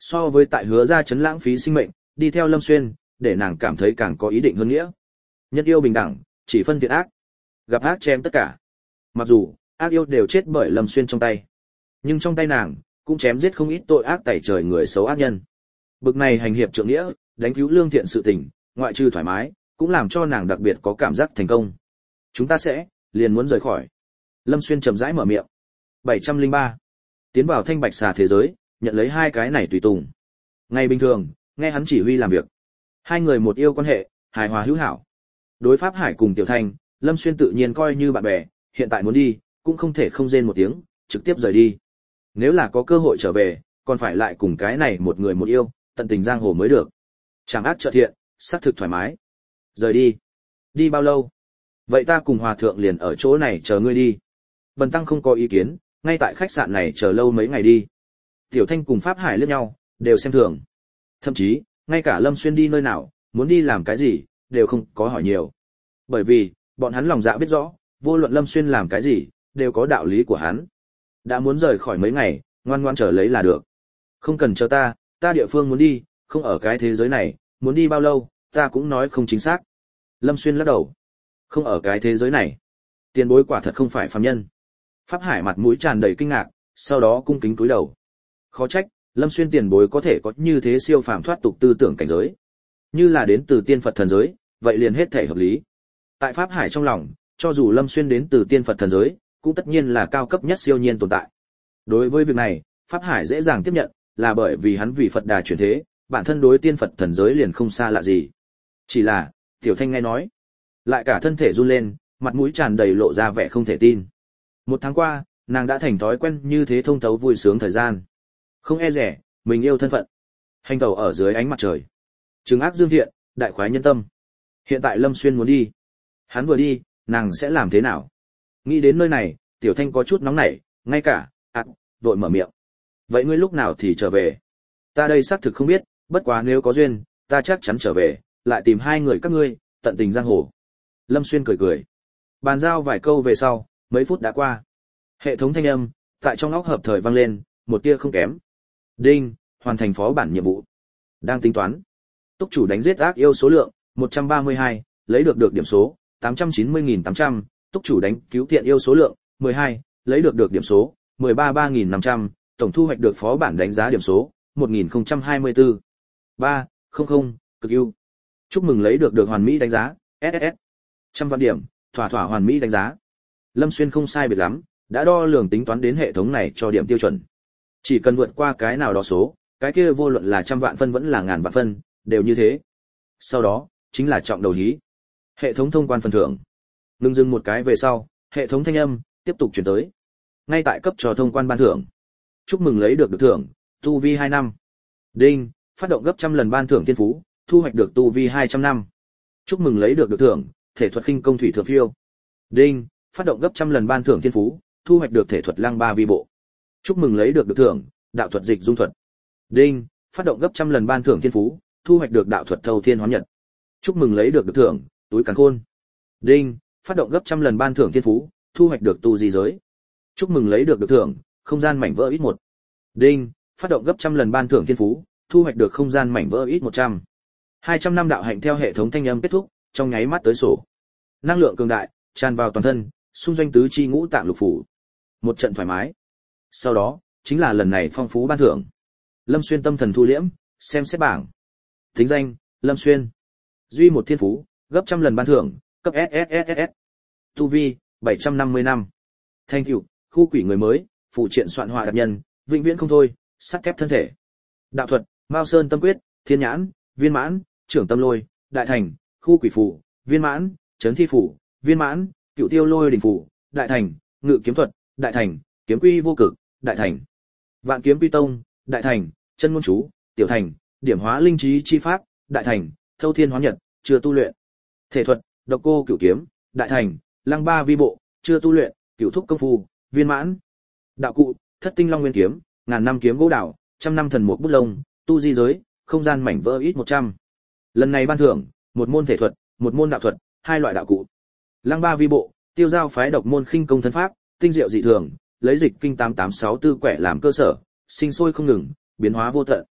So với tại Hứa gia trấn lãng phí sinh mệnh, đi theo Lâm Xuyên, để nàng cảm thấy càng có ý định hơn nghĩa. Nhân yêu bình đẳng, chỉ phân thiện ác. Gặp ác chém tất cả. Mặc dù ác yêu đều chết bởi Lâm Xuyên trong tay, nhưng trong tay nàng cũng chém giết không ít tội ác tẩy trời người xấu ác nhân. Bực này hành hiệp trượng nghĩa, đánh cứu lương thiện sự tình, ngoại trừ thoải mái, cũng làm cho nàng đặc biệt có cảm giác thành công. Chúng ta sẽ liền muốn rời khỏi. Lâm Xuyên chậm rãi mở miệng. bảy trăm lẻ ba. Tiến vào thanh bạch xà thế giới, nhận lấy hai cái này tùy tùng. Ngày bình thường, nghe hắn chỉ huy làm việc. Hai người một yêu quan hệ, hài hòa hữu hảo. Đối Pháp Hải cùng Tiểu Thanh, Lâm Xuyên tự nhiên coi như bạn bè, hiện tại muốn đi, cũng không thể không rên một tiếng, trực tiếp rời đi. Nếu là có cơ hội trở về, còn phải lại cùng cái này một người một yêu, tận tình giang hồ mới được. Chẳng ác trợ thiện, xác thực thoải mái. Rời đi. Đi bao lâu? Vậy ta cùng hòa thượng liền ở chỗ này chờ ngươi đi. Bần tăng không có ý kiến, ngay tại khách sạn này chờ lâu mấy ngày đi. Tiểu Thanh cùng Pháp Hải liếc nhau, đều xem thường. Thậm chí, ngay cả Lâm Xuyên đi nơi nào, muốn đi làm cái gì, đều không có hỏi nhiều. Bởi vì, bọn hắn lòng dạ biết rõ, vô luận Lâm Xuyên làm cái gì, đều có đạo lý của hắn. Đã muốn rời khỏi mấy ngày, ngoan ngoan chờ lấy là được. Không cần chờ ta, ta địa phương muốn đi, không ở cái thế giới này, muốn đi bao lâu, ta cũng nói không chính xác. Lâm Xuyên lắc đầu. Không ở cái thế giới này. Tiền bối quả thật không phải phàm nhân. Pháp Hải mặt mũi tràn đầy kinh ngạc, sau đó cung kính cúi đầu. Khó trách, Lâm Xuyên tiền bối có thể có như thế siêu phàm thoát tục tư tưởng cảnh giới. Như là đến từ tiên Phật thần giới, vậy liền hết thể hợp lý. Tại Pháp Hải trong lòng, cho dù Lâm Xuyên đến từ tiên Phật thần giới, cũng tất nhiên là cao cấp nhất siêu nhiên tồn tại. Đối với việc này, Pháp Hải dễ dàng tiếp nhận, là bởi vì hắn vì Phật Đà chuyển thế, bản thân đối tiên Phật thần giới liền không xa lạ gì. Chỉ là, Tiểu Thanh nghe nói, lại cả thân thể run lên, mặt mũi tràn đầy lộ ra vẻ không thể tin. Một tháng qua, nàng đã thành thói quen như thế thông thấu vui sướng thời gian. Không e rẻ, mình yêu thân phận. Hành tẩu ở dưới ánh mặt trời. Trừng ác dương thiện, đại khoái nhân tâm. Hiện tại Lâm Xuyên muốn đi. Hắn vừa đi, nàng sẽ làm thế nào? Nghĩ đến nơi này, Tiểu Thanh có chút nóng nảy, ngay cả, ạt, vội mở miệng. Vậy ngươi lúc nào thì trở về? Ta đây xác thực không biết, bất quá nếu có duyên, ta chắc chắn trở về, lại tìm hai người các ngươi, tận tình giang hồ. Lâm Xuyên cười cười. Bàn giao vài câu về sau, mấy phút đã qua. Hệ thống thanh âm, tại trong óc hợp thời vang lên, một tia không kém. Đinh, hoàn thành phó bản nhiệm vụ. Đang tính toán. Túc chủ đánh giết ác yêu số lượng, một trăm ba mươi hai, lấy được được điểm số, tám trăm chín mươi nghìn tám trăm. Túc chủ đánh cứu thiện yêu số lượng, mười hai, lấy được được điểm số, mười ba ba nghìn năm trăm. Tổng thu hoạch được phó bản đánh giá điểm số, một nghìn không trăm hai mươi tư. ba, không không, cực ưu. Chúc mừng lấy được được hoàn mỹ đánh giá, ét ét ét. Trăm vạn điểm, thỏa thỏa hoàn mỹ đánh giá. Lâm Xuyên không sai biệt lắm, đã đo lường tính toán đến hệ thống này cho điểm tiêu chuẩn. Chỉ cần vượt qua cái nào đó số, cái kia vô luận là trăm vạn phân vẫn là ngàn vạn phân, đều như thế. Sau đó, chính là trọng đầu hí. Hệ thống thông quan phần thưởng. Ngưng dừng một cái về sau, hệ thống thanh âm tiếp tục chuyển tới. Ngay tại cấp cho thông quan ban thưởng. Chúc mừng lấy được được thưởng, tu vi hai năm. Đinh, phát động gấp trăm lần ban thưởng thiên phú, thu hoạch được tu vi hai trăm năm. Chúc mừng lấy được được thưởng, thể thuật khinh công thủy thừa phiêu. Đinh, phát động gấp trăm lần ban thưởng thiên phú, thu hoạch được thể thuật lăng ba vi bộ. Chúc mừng lấy được được thưởng, đạo thuật dịch dung thuật. Đinh, phát động gấp trăm lần ban thưởng thiên phú, thu hoạch được đạo thuật thâu thiên hóa nhật. Chúc mừng lấy được được thưởng, túi càn khôn. Đinh, phát động gấp trăm lần ban thưởng thiên phú, thu hoạch được tu di giới. Chúc mừng lấy được được thưởng, không gian mảnh vỡ ít một. Đinh, phát động gấp trăm lần ban thưởng thiên phú, thu hoạch được không gian mảnh vỡ ít một trăm. hai trăm năm đạo hạnh theo hệ thống thanh âm kết thúc, trong nháy mắt tới sổ. Năng lượng cường đại tràn vào toàn thân, xung doanh tứ chi ngũ tạng lục phủ. Một trận thoải mái. Sau đó, chính là lần này phong phú ban thưởng. Lâm Xuyên tâm thần thu liễm, xem xét bảng. Tính danh, Lâm Xuyên. Duy một thiên phú, gấp trăm lần ban thưởng, cấp ét ét ét ét. Tu vi, bảy trăm năm mươi năm. Thành tựu, khu quỷ người mới, phụ triện soạn họa đặc nhân, vĩnh viễn không thôi, sắt thép thân thể. Đạo thuật, Mao Sơn tâm quyết, thiên nhãn, viên mãn, trưởng tâm lôi, đại thành, khu quỷ phù, viên mãn, chấn thi phù, viên mãn, cựu tiêu lôi đỉnh phù, đại thành, ngự kiếm thuật, đại thành, kiếm quy vô cực, đại thành. Vạn kiếm quy tông, đại thành, chân ngôn chú, tiểu thành, điểm hóa linh trí chi pháp, đại thành, thâu thiên hóa nhật, chưa tu luyện. Thể thuật, độc cô cửu kiếm, đại thành, lăng ba vi bộ, chưa tu luyện, cửu thúc công phu, viên mãn. Đạo cụ, thất tinh long nguyên kiếm, ngàn năm kiếm gỗ đào, trăm năm thần mục bút lông, tu di giới, không gian mảnh vỡ ít một trăm. Lần này ban thưởng, một môn thể thuật, một môn đạo thuật, hai loại đạo cụ. Lăng ba vi bộ, tiêu giao phái độc môn khinh công thân pháp, tinh diệu dị thường, lấy dịch kinh tám tám sáu tư quẻ làm cơ sở, sinh sôi không ngừng, biến hóa vô tận.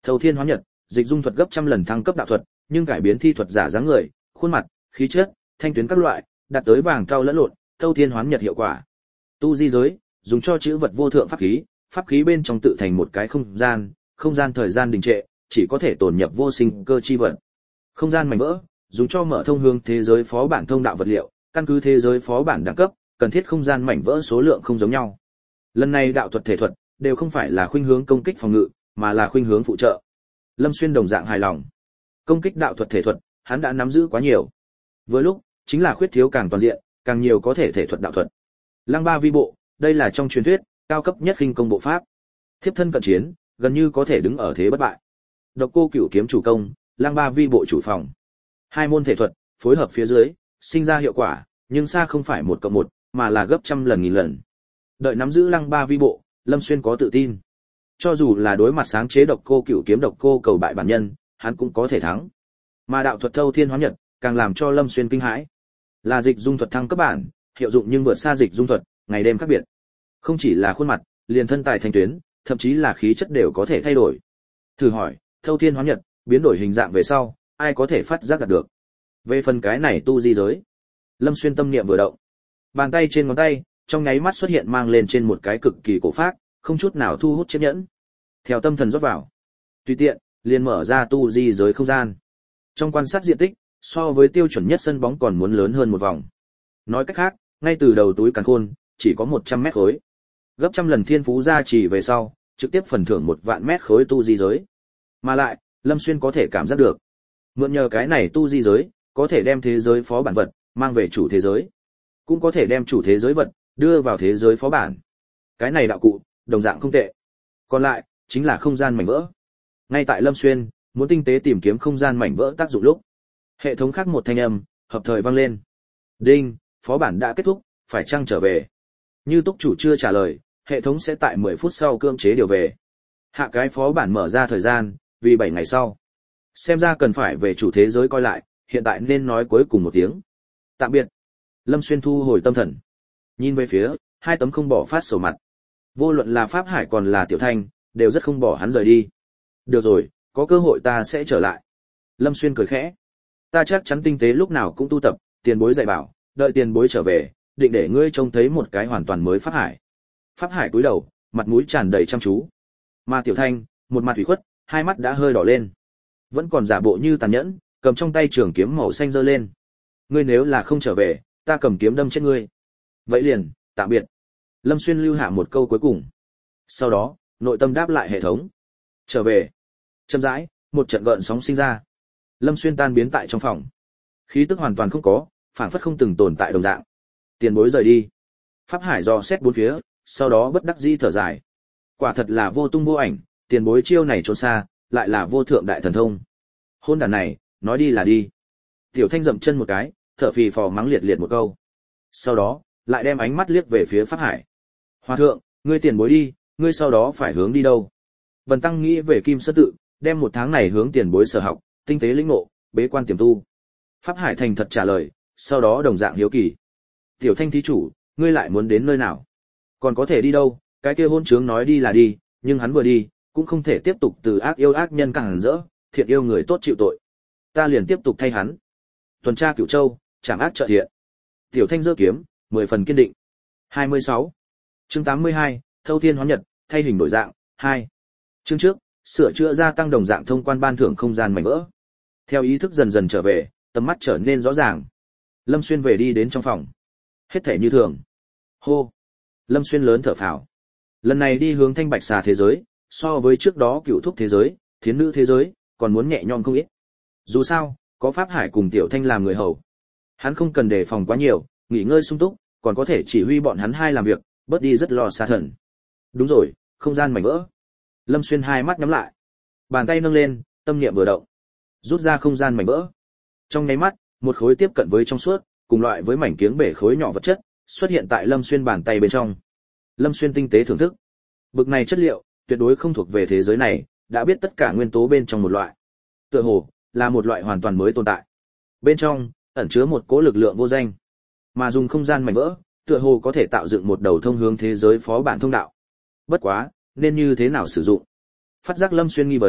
Thâu thiên hóa nhật, dịch dung thuật gấp trăm lần thăng cấp đạo thuật, nhưng cải biến thi thuật giả dáng người, khuôn mặt, khí chất, thanh tuyến các loại, đạt tới vàng cao lẫn lộn, thâu thiên hóa nhật hiệu quả. Tu di giới, dùng cho chữ vật vô thượng pháp khí, pháp khí bên trong tự thành một cái không gian, không gian thời gian đình trệ, chỉ có thể tổn nhập vô sinh cơ chi vật. Không gian mảnh vỡ, dùng cho mở thông hướng thế giới phó bản thông đạo vật liệu, căn cứ thế giới phó bản đẳng cấp, cần thiết không gian mảnh vỡ số lượng không giống nhau. Lần này đạo thuật thể thuật đều không phải là khuynh hướng công kích phòng ngự, mà là khuynh hướng phụ trợ. Lâm Xuyên đồng dạng hài lòng. Công kích đạo thuật thể thuật, hắn đã nắm giữ quá nhiều. Vừa lúc, chính là khuyết thiếu càng toàn diện, càng nhiều có thể thể thuật đạo thuật. Lăng Ba Vi bộ, đây là trong truyền thuyết cao cấp nhất khinh công bộ pháp. Thiếp thân cận chiến, gần như có thể đứng ở thế bất bại. Độc Cô Cửu kiếm chủ công, Lăng Ba Vi bộ chủ phòng. Hai môn thể thuật phối hợp phía dưới, sinh ra hiệu quả, nhưng xa không phải một cộng một, mà là gấp trăm lần nghìn lần. Đợi nắm giữ Lăng Ba Vi bộ, Lâm Xuyên có tự tin. Cho dù là đối mặt sáng chế Độc Cô Cửu kiếm Độc Cô cầu bại bản nhân, hắn cũng có thể thắng. Mà đạo thuật thâu thiên hóa nhật, càng làm cho Lâm Xuyên kinh hãi. Là dịch dung thuật thăng cấp bản, hiệu dụng nhưng vượt xa dịch dung thuật, ngày đêm khác biệt. Không chỉ là khuôn mặt, liền thân tài thanh tuyến, thậm chí là khí chất đều có thể thay đổi. Thử hỏi, thâu thiên hóa nhật, biến đổi hình dạng về sau, ai có thể phát giác đạt được? Về phần cái này tu di giới, Lâm Xuyên tâm niệm vừa động, bàn tay trên ngón tay, trong nháy mắt xuất hiện mang lên trên một cái cực kỳ cổ phác, không chút nào thu hút chiếc nhẫn. Theo tâm thần rót vào, tùy tiện, liền mở ra tu di giới không gian. Trong quan sát diện tích, so với tiêu chuẩn nhất sân bóng còn muốn lớn hơn một vòng. Nói cách khác, ngay từ đầu túi càn khôn, chỉ có một trăm mét khối. Gấp trăm lần thiên phú gia trì về sau, trực tiếp phần thưởng một vạn mét khối tu di giới. Mà lại, Lâm Xuyên có thể cảm giác được. Mượn nhờ cái này tu di giới, có thể đem thế giới phó bản vật, mang về chủ thế giới. Cũng có thể đem chủ thế giới vật, đưa vào thế giới phó bản. Cái này đạo cụ, đồng dạng không tệ. Còn lại, chính là không gian mảnh vỡ. Ngay tại Lâm Xuyên, muốn tinh tế tìm kiếm không gian mảnh vỡ tác dụng lúc. Hệ thống khác một thanh âm, hợp thời vang lên. Đinh, phó bản đã kết thúc, phải chăng trở về? Như túc chủ chưa trả lời, hệ thống sẽ tại mười phút sau cưỡng chế điều về. Hạ cái phó bản mở ra thời gian, vì bảy ngày sau. Xem ra cần phải về chủ thế giới coi lại, hiện tại nên nói cuối cùng một tiếng. Tạm biệt. Lâm Xuyên thu hồi tâm thần. Nhìn về phía, hai tấm không bỏ phát sầu mặt. Vô luận là Pháp Hải còn là Tiểu Thanh, đều rất không bỏ hắn rời đi. Được rồi, có cơ hội ta sẽ trở lại. Lâm Xuyên cười khẽ. Ta chắc chắn tinh tế lúc nào cũng tu tập, tiền bối dạy bảo, đợi tiền bối trở về, định để ngươi trông thấy một cái hoàn toàn mới Pháp Hải. Pháp Hải cúi đầu, mặt mũi tràn đầy chăm chú. Mà Tiểu Thanh, một mặt ủy khuất, hai mắt đã hơi đỏ lên. Vẫn còn giả bộ như tàn nhẫn, cầm trong tay trường kiếm màu xanh giơ lên. Ngươi nếu là không trở về, ta cầm kiếm đâm chết ngươi. Vậy liền, tạm biệt. Lâm Xuyên lưu hạ một câu cuối cùng. Sau đó, nội tâm đáp lại hệ thống. Trở về. Chậm rãi, một trận gợn sóng sinh ra. Lâm Xuyên tan biến tại trong phòng. Khí tức hoàn toàn không có, phảng phất không từng tồn tại đồng dạng. Tiền bối rời đi. Pháp Hải dò xét bốn phía, sau đó bất đắc dĩ thở dài. Quả thật là vô tung vô ảnh, tiền bối chiêu này trốn xa, lại là vô thượng đại thần thông. Hôn đàn này, nói đi là đi. Tiểu Thanh dậm chân một cái, thở phì phò mắng liệt liệt một câu. Sau đó, lại đem ánh mắt liếc về phía Pháp Hải. Hòa thượng, ngươi tiền bối đi, ngươi sau đó phải hướng đi đâu? Bần tăng nghĩ về Kim Sơn tự, đem một tháng này hướng tiền bối sở học, tinh tế lĩnh ngộ, bế quan tiềm tu. Pháp Hải thành thật trả lời, sau đó đồng dạng hiếu kỳ. Tiểu Thanh thí chủ, ngươi lại muốn đến nơi nào? Còn có thể đi đâu? Cái kia hôn trướng nói đi là đi, nhưng hắn vừa đi, cũng không thể tiếp tục từ ác yêu ác nhân càng rỡ, thiện yêu người tốt chịu tội. Ta liền tiếp tục thay hắn. Tuần tra Cửu Châu, trảm ác trợ thiện. Tiểu Thanh giơ kiếm, mười phần kiên định. hai mươi sáu. Chương tám mươi hai, Thâu Thiên Hóa Nhật, thay hình đổi dạng, hai. Chương trước, sửa chữa gia tăng đồng dạng thông quan ban thưởng không gian mảnh vỡ. Theo ý thức dần dần trở về, tầm mắt trở nên rõ ràng. Lâm Xuyên về đi đến trong phòng. Hết thể như thường. Hô. Lâm Xuyên lớn thở phào. Lần này đi hướng Thanh Bạch Xà thế giới, so với trước đó Cửu Thúc thế giới, Thiến Nữ thế giới, còn muốn nhẹ nhõm không ít. Dù sao, có Pháp Hải cùng Tiểu Thanh làm người hầu. Hắn không cần đề phòng quá nhiều, nghỉ ngơi sung túc, còn có thể chỉ huy bọn hắn hai làm việc, bớt đi rất lo xa thần. Đúng rồi, không gian mảnh vỡ. Lâm Xuyên hai mắt nhắm lại, bàn tay nâng lên, tâm niệm vừa động, rút ra không gian mảnh vỡ. Trong nháy mắt, một khối tiếp cận với trong suốt, cùng loại với mảnh kiếng bể khối nhỏ vật chất, xuất hiện tại Lâm Xuyên bàn tay bên trong. Lâm Xuyên tinh tế thưởng thức. Bực này chất liệu, tuyệt đối không thuộc về thế giới này, đã biết tất cả nguyên tố bên trong một loại. Tựa hồ là một loại hoàn toàn mới tồn tại. Bên trong ẩn chứa một cỗ lực lượng vô danh, mà dùng không gian mảnh vỡ, tựa hồ có thể tạo dựng một đầu thông hướng thế giới phó bản thông đạo. Bất quá, nên như thế nào sử dụng? Phát giác Lâm Xuyên nghi vấn,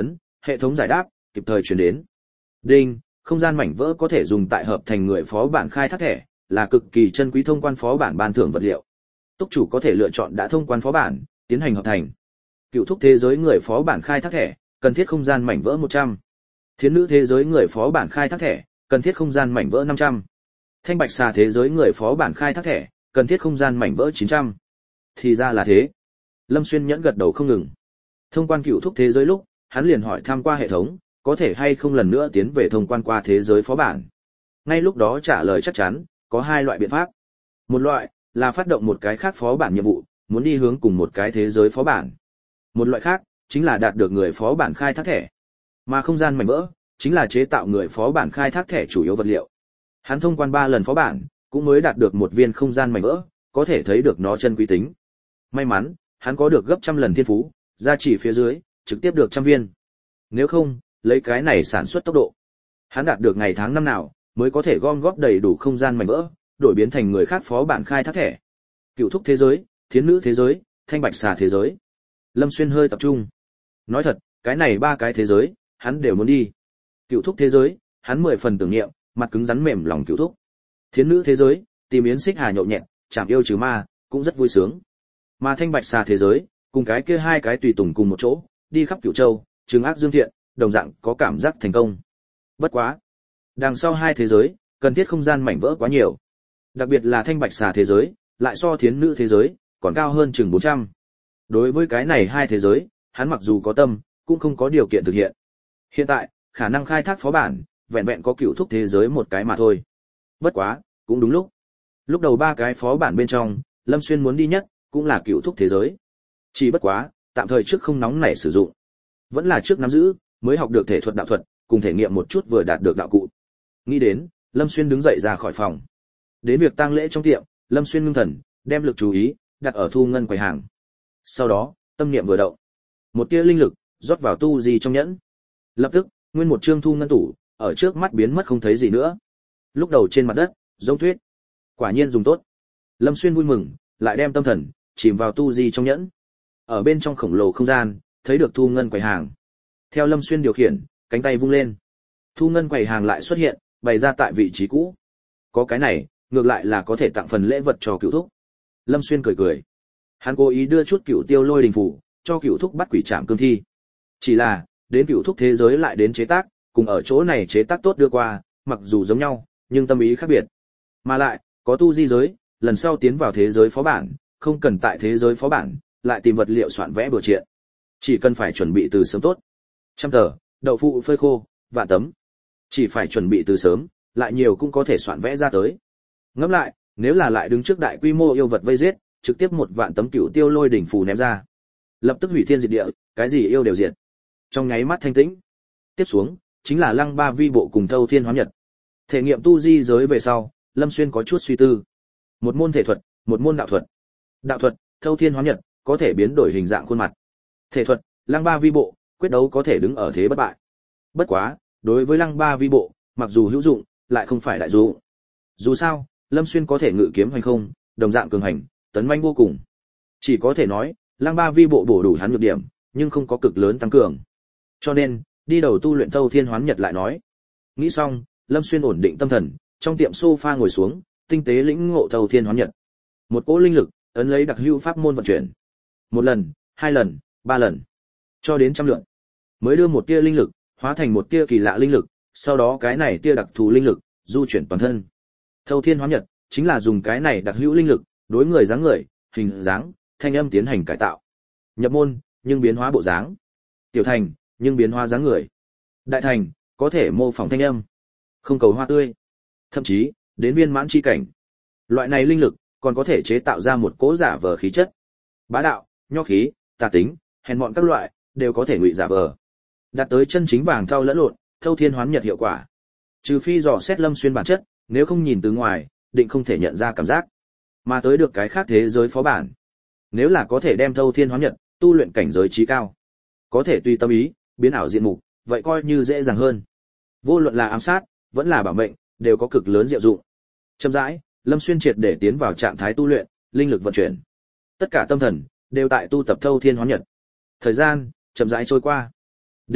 Hệ thống giải đáp kịp thời truyền đến. Đinh, không gian mảnh vỡ có thể dùng tại hợp thành người phó bản khai thác thẻ, là cực kỳ chân quý thông quan phó bản ban thưởng vật liệu. Túc chủ có thể lựa chọn đã thông quan phó bản, tiến hành hợp thành. Cựu thúc thế giới người phó bản khai thác thẻ, cần thiết không gian mảnh vỡ một trăm. Thiến nữ thế giới người phó bản khai thác thẻ, cần thiết không gian mảnh vỡ năm trăm. Thanh bạch xà thế giới người phó bản khai thác thẻ, cần thiết không gian mảnh vỡ chín trăm. Thì ra là thế. Lâm Xuyên nhẫn gật đầu không ngừng. Thông quan cựu thúc thế giới lúc, hắn liền hỏi tham qua hệ thống, có thể hay không lần nữa tiến về thông quan qua thế giới phó bản. Ngay lúc đó trả lời chắc chắn, có hai loại biện pháp. Một loại là phát động một cái khác phó bản nhiệm vụ, muốn đi hướng cùng một cái thế giới phó bản. Một loại khác chính là đạt được người phó bản khai thác thẻ. Mà không gian mảnh vỡ chính là chế tạo người phó bản khai thác thẻ chủ yếu vật liệu. Hắn thông quan ba lần phó bản, cũng mới đạt được một viên không gian mảnh vỡ, có thể thấy được nó chân quý tính. May mắn, hắn có được gấp trăm lần thiên phú, gia chỉ phía dưới, trực tiếp được trăm viên. Nếu không, lấy cái này sản xuất tốc độ, hắn đạt được ngày tháng năm nào mới có thể gom góp đầy đủ không gian mảnh vỡ, đổi biến thành người khác phó bản khai thác thẻ. Cựu thúc thế giới, thiến nữ thế giới, thanh bạch xà thế giới. Lâm Xuyên hơi tập trung. Nói thật, cái này ba cái thế giới, hắn đều muốn đi. Cựu thúc thế giới, hắn mười phần tưởng niệm, mặt cứng rắn mềm lòng cựu thúc. Thiến nữ thế giới, tìm yến xích hà nhậu nhẹt, chạm yêu trừ ma, cũng rất vui sướng. Mà thanh bạch xà thế giới, cùng cái kia hai cái tùy tùng cùng một chỗ, đi khắp Cửu Châu, trừng ác dương thiện, đồng dạng có cảm giác thành công. Bất quá, đằng sau hai thế giới, cần thiết không gian mảnh vỡ quá nhiều. Đặc biệt là thanh bạch xà thế giới, lại so thiến nữ thế giới, còn cao hơn chừng bốn trăm. Đối với cái này hai thế giới, hắn mặc dù có tâm, cũng không có điều kiện thực hiện. Hiện tại, khả năng khai thác phó bản, vẹn vẹn có cựu thúc thế giới một cái mà thôi. Bất quá, cũng đúng lúc. Lúc đầu ba cái phó bản bên trong, Lâm Xuyên muốn đi nhất, cũng là cựu thúc thế giới. Chỉ bất quá, tạm thời trước không nóng nảy sử dụng. Vẫn là trước nắm giữ, mới học được thể thuật đạo thuật, cùng thể nghiệm một chút vừa đạt được đạo cụ. Nghĩ đến, Lâm Xuyên đứng dậy ra khỏi phòng. Đến việc tang lễ trong tiệm, Lâm Xuyên ngưng thần, đem lực chú ý đặt ở thu ngân quầy hàng. Sau đó, tâm niệm vừa động, một tia linh lực rót vào tu di trong nhẫn. Lập tức, nguyên một trương thu ngân tủ ở trước mắt biến mất không thấy gì nữa. Lúc đầu trên mặt đất, giống tuyết. Quả nhiên dùng tốt. Lâm Xuyên vui mừng, lại đem tâm thần chìm vào tu di trong nhẫn. Ở bên trong khổng lồ không gian, thấy được thu ngân quầy hàng. Theo Lâm Xuyên điều khiển, cánh tay vung lên. Thu ngân quầy hàng lại xuất hiện, bày ra tại vị trí cũ. Có cái này, ngược lại là có thể tặng phần lễ vật cho cựu thúc. Lâm Xuyên cười cười. Hắn cố ý đưa chút cựu tiêu lôi đình phủ cho cựu thúc bắt quỷ trảm cương thi. Chỉ là, đến cựu thúc thế giới lại đến chế tác, cùng ở chỗ này chế tác tốt đưa qua, mặc dù giống nhau, nhưng tâm ý khác biệt. Mà lại, có tu di giới, lần sau tiến vào thế giới phó bản, không cần tại thế giới phó bản, lại tìm vật liệu soạn vẽ bừa triện. Chỉ cần phải chuẩn bị từ sớm tốt. Trăm tờ, đậu phụ phơi khô, vạn tấm. Chỉ phải chuẩn bị từ sớm, lại nhiều cũng có thể soạn vẽ ra tới. Ngẫm lại, nếu là lại đứng trước đại quy mô yêu vật vây giết, trực tiếp một vạn tấm cựu tiêu lôi đỉnh phù ném ra, lập tức hủy thiên diệt địa, cái gì yêu đều diệt. Trong nháy mắt thanh tĩnh. Tiếp xuống, chính là lăng ba vi bộ cùng thâu thiên hóa nhật. Thể nghiệm tu di giới về sau, Lâm Xuyên có chút suy tư. Một môn thể thuật, một môn đạo thuật. Đạo thuật, thâu thiên hóa nhật, có thể biến đổi hình dạng khuôn mặt. Thể thuật, lăng ba vi bộ, quyết đấu có thể đứng ở thế bất bại. Bất quá, đối với lăng ba vi bộ, mặc dù hữu dụng, lại không phải đại dụng. Dù sao, Lâm Xuyên có thể ngự kiếm hành không, đồng dạng cường hành, tấn manh vô cùng. Chỉ có thể nói, lăng ba vi bộ bổ đủ hắn nhược điểm, nhưng không có cực lớn tăng cường. Cho nên, đi đầu tu luyện thâu thiên hoán nhật lại nói. Nghĩ xong, Lâm Xuyên ổn định tâm thần, trong tiệm sofa ngồi xuống, tinh tế lĩnh ngộ thâu thiên hoán nhật. Một cỗ linh lực, ấn lấy đặc hữu pháp môn vận chuyển. Một lần, hai lần, ba lần, cho đến trăm lượt. Mới đưa một tia linh lực, hóa thành một tia kỳ lạ linh lực, sau đó cái này tia đặc thù linh lực, du chuyển toàn thân. Thâu thiên hoán nhật, chính là dùng cái này đặc hữu linh lực, đối người dáng người, hình dáng, thanh âm tiến hành cải tạo. Nhập môn, nhưng biến hóa bộ dáng. Tiểu thành, nhưng biến hóa dáng người. Đại thành, có thể mô phỏng thanh âm. Không cầu hoa tươi. Thậm chí, đến viên mãn chi cảnh. Loại này linh lực, còn có thể chế tạo ra một cỗ giả vờ khí chất. Bá đạo, nho khí, tà tính, hèn mọn các loại, đều có thể ngụy giả vờ. Đạt tới chân chính vàng thau lẫn lộn, thâu thiên hoán nhật hiệu quả. Trừ phi dò xét Lâm Xuyên bản chất, nếu không nhìn từ ngoài, định không thể nhận ra cảm giác. Mà tới được cái khác thế giới phó bản. Nếu là có thể đem thâu thiên hoán nhật, tu luyện cảnh giới trí cao. Có thể tùy tâm ý, biến ảo diện mục, vậy coi như dễ dàng hơn. Vô luận là ám sát, vẫn là bảo mệnh, đều có cực lớn diệu dụng. Chậm rãi, Lâm Xuyên triệt để tiến vào trạng thái tu luyện, linh lực vận chuyển. Tất cả tâm thần đều tại tu tập thâu thiên hoán nhật. Thời gian chậm rãi trôi qua. Đinh,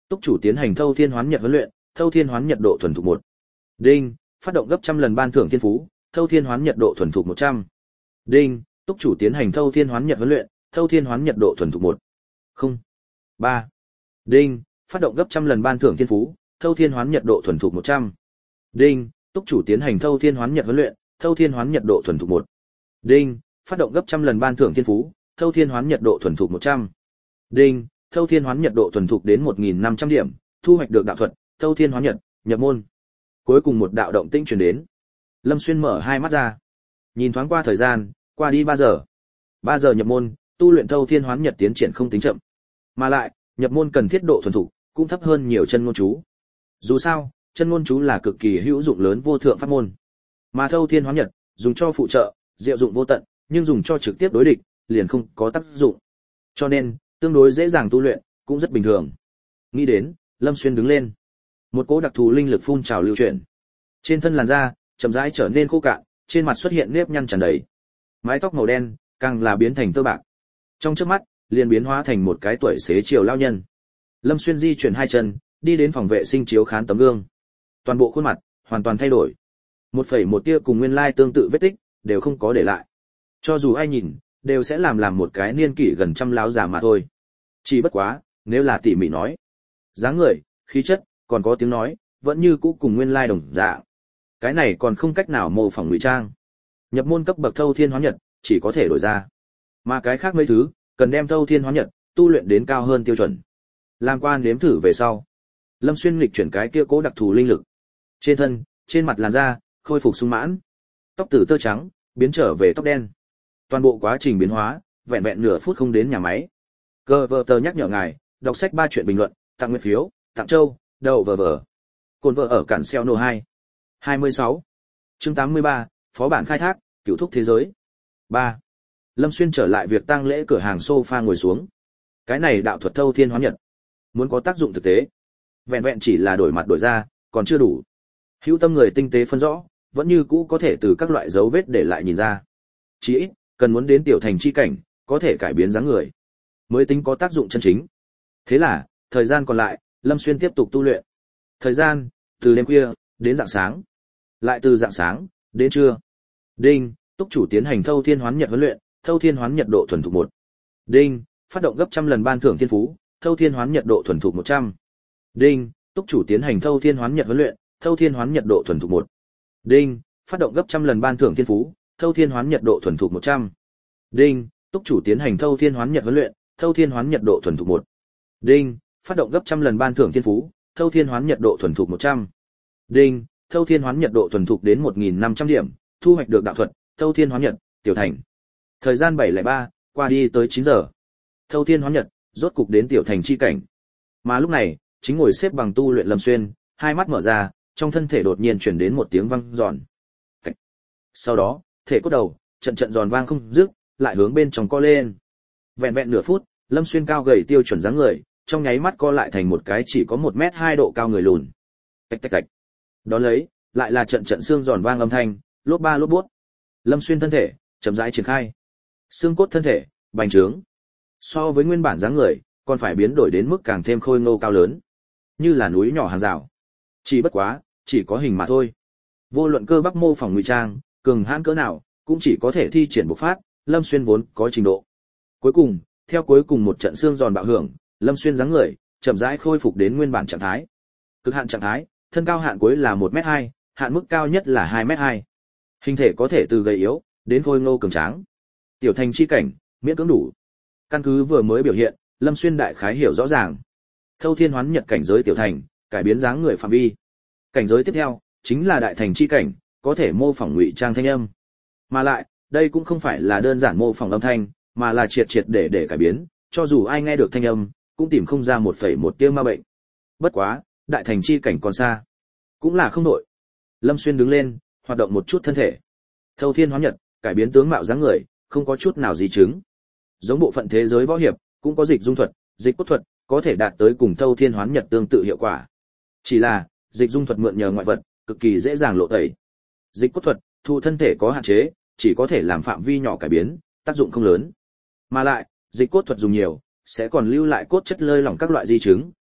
túc chủ tiến hành thâu thiên hoán nhật huấn luyện, thâu thiên hoán nhật độ thuần thục một. Đinh, phát động gấp trăm lần ban thưởng thiên phú, thâu thiên hoán nhật độ thuần thục một trăm. Đinh, túc chủ tiến hành thâu thiên hoán nhật huấn luyện, thâu thiên hoán nhật độ thuần thục một. Không. ba. Đinh, phát động gấp trăm lần ban thưởng thiên phú, thâu thiên hoán nhật độ thuần thục một trăm. Đinh, túc chủ tiến hành thâu thiên hoán nhật huấn luyện, thâu thiên hoán nhật độ thuần thục một. Đinh, phát động gấp trăm lần ban thưởng thiên phú, thâu thiên hoán nhật độ thuần thục một trăm. Đinh, thâu thiên hoán nhật độ thuần thục đến một nghìn năm trăm điểm, thu hoạch được đạo thuật, thâu thiên hoán nhật, nhập môn. Cuối cùng một đạo động tĩnh truyền đến. Lâm Xuyên mở hai mắt ra. Nhìn thoáng qua thời gian, qua đi ba giờ. ba giờ nhập môn, tu luyện thâu thiên hoán nhật tiến triển không tính chậm. Mà lại, nhập môn cần thiết độ thuần thục cũng thấp hơn nhiều chân ngôn chú. Dù sao, chân ngôn chú là cực kỳ hữu dụng lớn vô thượng pháp môn. Mà thâu thiên hoán nhật, dùng cho phụ trợ, diệu dụng vô tận, nhưng dùng cho trực tiếp đối địch, liền không có tác dụng. Cho nên, tương đối dễ dàng tu luyện, cũng rất bình thường. Nghĩ đến, Lâm Xuyên đứng lên. Một cỗ đặc thù linh lực phun trào lưu chuyển. Trên thân làn da, chậm rãi trở nên khô cạn, trên mặt xuất hiện nếp nhăn tràn đầy. Mái tóc màu đen, càng là biến thành tơ bạc. Trong chớp mắt, liền biến hóa thành một cái tuổi xế chiều lao nhân. Lâm Xuyên di chuyển hai chân, đi đến phòng vệ sinh chiếu khán tấm gương. Toàn bộ khuôn mặt, hoàn toàn thay đổi. Một phẩy một tia cùng nguyên lai tương tự vết tích, đều không có để lại. Cho dù ai nhìn, đều sẽ làm làm một cái niên kỷ gần trăm láo già mà thôi. Chỉ bất quá, nếu là tỉ mỉ nói. Dáng người, khí chất, còn có tiếng nói, vẫn như cũ cùng nguyên lai đồng dạng. Cái này còn không cách nào mô phỏng ngụy trang. Nhập môn cấp bậc thâu thiên hóa nhật, chỉ có thể đổi ra. Mà cái khác mấy thứ, cần đem thâu thiên hóa nhật, tu luyện đến cao hơn tiêu chuẩn. Làm qua nếm thử về sau. Lâm Xuyên nghịch chuyển cái kia cố đặc thù linh lực. Trên thân, trên mặt làn da, khôi phục sung mãn. Tóc từ tơ trắng, biến trở về tóc đen. Toàn bộ quá trình biến hóa, vẹn vẹn nửa phút không đến nhà máy. Cơ vợ tờ nhắc nhở ngài, đọc sách ba chuyện bình luận, tặng nguyên phiếu, tặng châu, đầu vờ vờ. Cồn vợ ở cản xeo nô hai. hai mươi sáu. Chương tám mươi ba, phó bản khai thác, cửu thúc thế giới. ba. Lâm Xuyên trở lại việc tang lễ cửa hàng sofa ngồi xuống. Cái này đạo thuật thâu thiên hóa nhật, muốn có tác dụng thực tế, vẹn vẹn chỉ là đổi mặt đổi da, còn chưa đủ. Hữu tâm người tinh tế phân rõ, vẫn như cũ có thể từ các loại dấu vết để lại nhìn ra. Chỉ ít, cần muốn đến tiểu thành chi cảnh, có thể cải biến dáng người, mới tính có tác dụng chân chính. Thế là, thời gian còn lại, Lâm Xuyên tiếp tục tu luyện. Thời gian, từ đêm khuya, đến rạng sáng. Lại từ rạng sáng, đến trưa. Đinh, túc chủ tiến hành thâu thiên hoán nhật huấn luyện, thâu thiên hoán nhật độ thuần thục một. Đinh, phát động gấp trăm lần ban thưởng thiên phú, thâu thiên hoán nhật độ thuần thục một trăm. Đinh, túc chủ tiến hành thâu thiên hoán nhật huấn luyện, thâu thiên hoán nhật độ thuần thục một. Đinh, phát động gấp trăm lần ban thưởng thiên phú, thâu thiên hoán nhật độ thuần thục một trăm. Đinh, túc chủ tiến hành thâu thiên hoán nhật huấn luyện, thâu thiên hoán nhật độ thuần thục một. Đinh, phát động gấp trăm lần ban thưởng thiên phú, thâu thiên hoán nhật độ thuần thục một trăm. Đinh, thâu thiên hoán nhật độ thuần thục đến một nghìn năm trăm điểm, thu hoạch được đạo thuật, thâu thiên hoán nhật, tiểu thành. Thời gian bảy lẻ ba, qua đi tới chín giờ. Thâu thiên hoán nhật, rốt cục đến tiểu thành chi cảnh. Mà lúc này, chính ngồi xếp bằng tu luyện Lâm Xuyên, hai mắt mở ra, trong thân thể đột nhiên truyền đến một tiếng vang giòn. Cách. Sau đó, thể cốt đầu, trận trận giòn vang không dứt, lại hướng bên trong co lên. Vẹn vẹn nửa phút, Lâm Xuyên cao gầy tiêu chuẩn dáng người, trong nháy mắt co lại thành một cái chỉ có một mét hai độ cao người lùn. Tạch tạch tạch. Đón lấy, lại là trận trận xương giòn vang âm thanh, lốp ba lốp bút. Lâm Xuyên thân thể chậm rãi triển khai. Xương cốt thân thể bành trướng. So với nguyên bản dáng người, còn phải biến đổi đến mức càng thêm khôi ngô cao lớn, như là núi nhỏ hàng rào. Chỉ bất quá, chỉ có hình mà thôi. Vô luận cơ bắp mô phỏng ngụy trang, cường hãn cỡ nào, cũng chỉ có thể thi triển bộc phát, Lâm Xuyên vốn có trình độ. Cuối cùng, theo cuối cùng một trận xương giòn bạo hưởng, Lâm Xuyên dáng người chậm rãi khôi phục đến nguyên bản trạng thái. Cực hạn trạng thái, thân cao hạn cuối là một mét hai, hạn mức cao nhất là hai mét hai. Hình thể có thể từ gầy yếu đến khôi ngô cường tráng. Tiểu thành chi cảnh, miễn cưỡng đủ. Căn cứ vừa mới biểu hiện, Lâm Xuyên đại khái hiểu rõ ràng. Thâu thiên hoán nhật cảnh giới tiểu thành, cải biến dáng người phạm vi. Cảnh giới tiếp theo chính là đại thành chi cảnh, có thể mô phỏng ngụy trang thanh âm. Mà lại, đây cũng không phải là đơn giản mô phỏng âm thanh, mà là triệt triệt để để cải biến, cho dù ai nghe được thanh âm, cũng tìm không ra một phẩy một tia ma bệnh. Bất quá, đại thành chi cảnh còn xa, cũng là không đội. Lâm Xuyên đứng lên, hoạt động một chút thân thể. Thâu thiên hoán nhật, cải biến tướng mạo dáng người, không có chút nào di chứng. Giống bộ phận thế giới võ hiệp, cũng có dịch dung thuật, dịch cốt thuật, có thể đạt tới cùng thâu thiên hoán nhật tương tự hiệu quả. Chỉ là, dịch dung thuật mượn nhờ ngoại vật, cực kỳ dễ dàng lộ tẩy. Dịch cốt thuật, thu thân thể có hạn chế, chỉ có thể làm phạm vi nhỏ cải biến, tác dụng không lớn. Mà lại, dịch cốt thuật dùng nhiều, sẽ còn lưu lại cốt chất lơi lỏng các loại di chứng,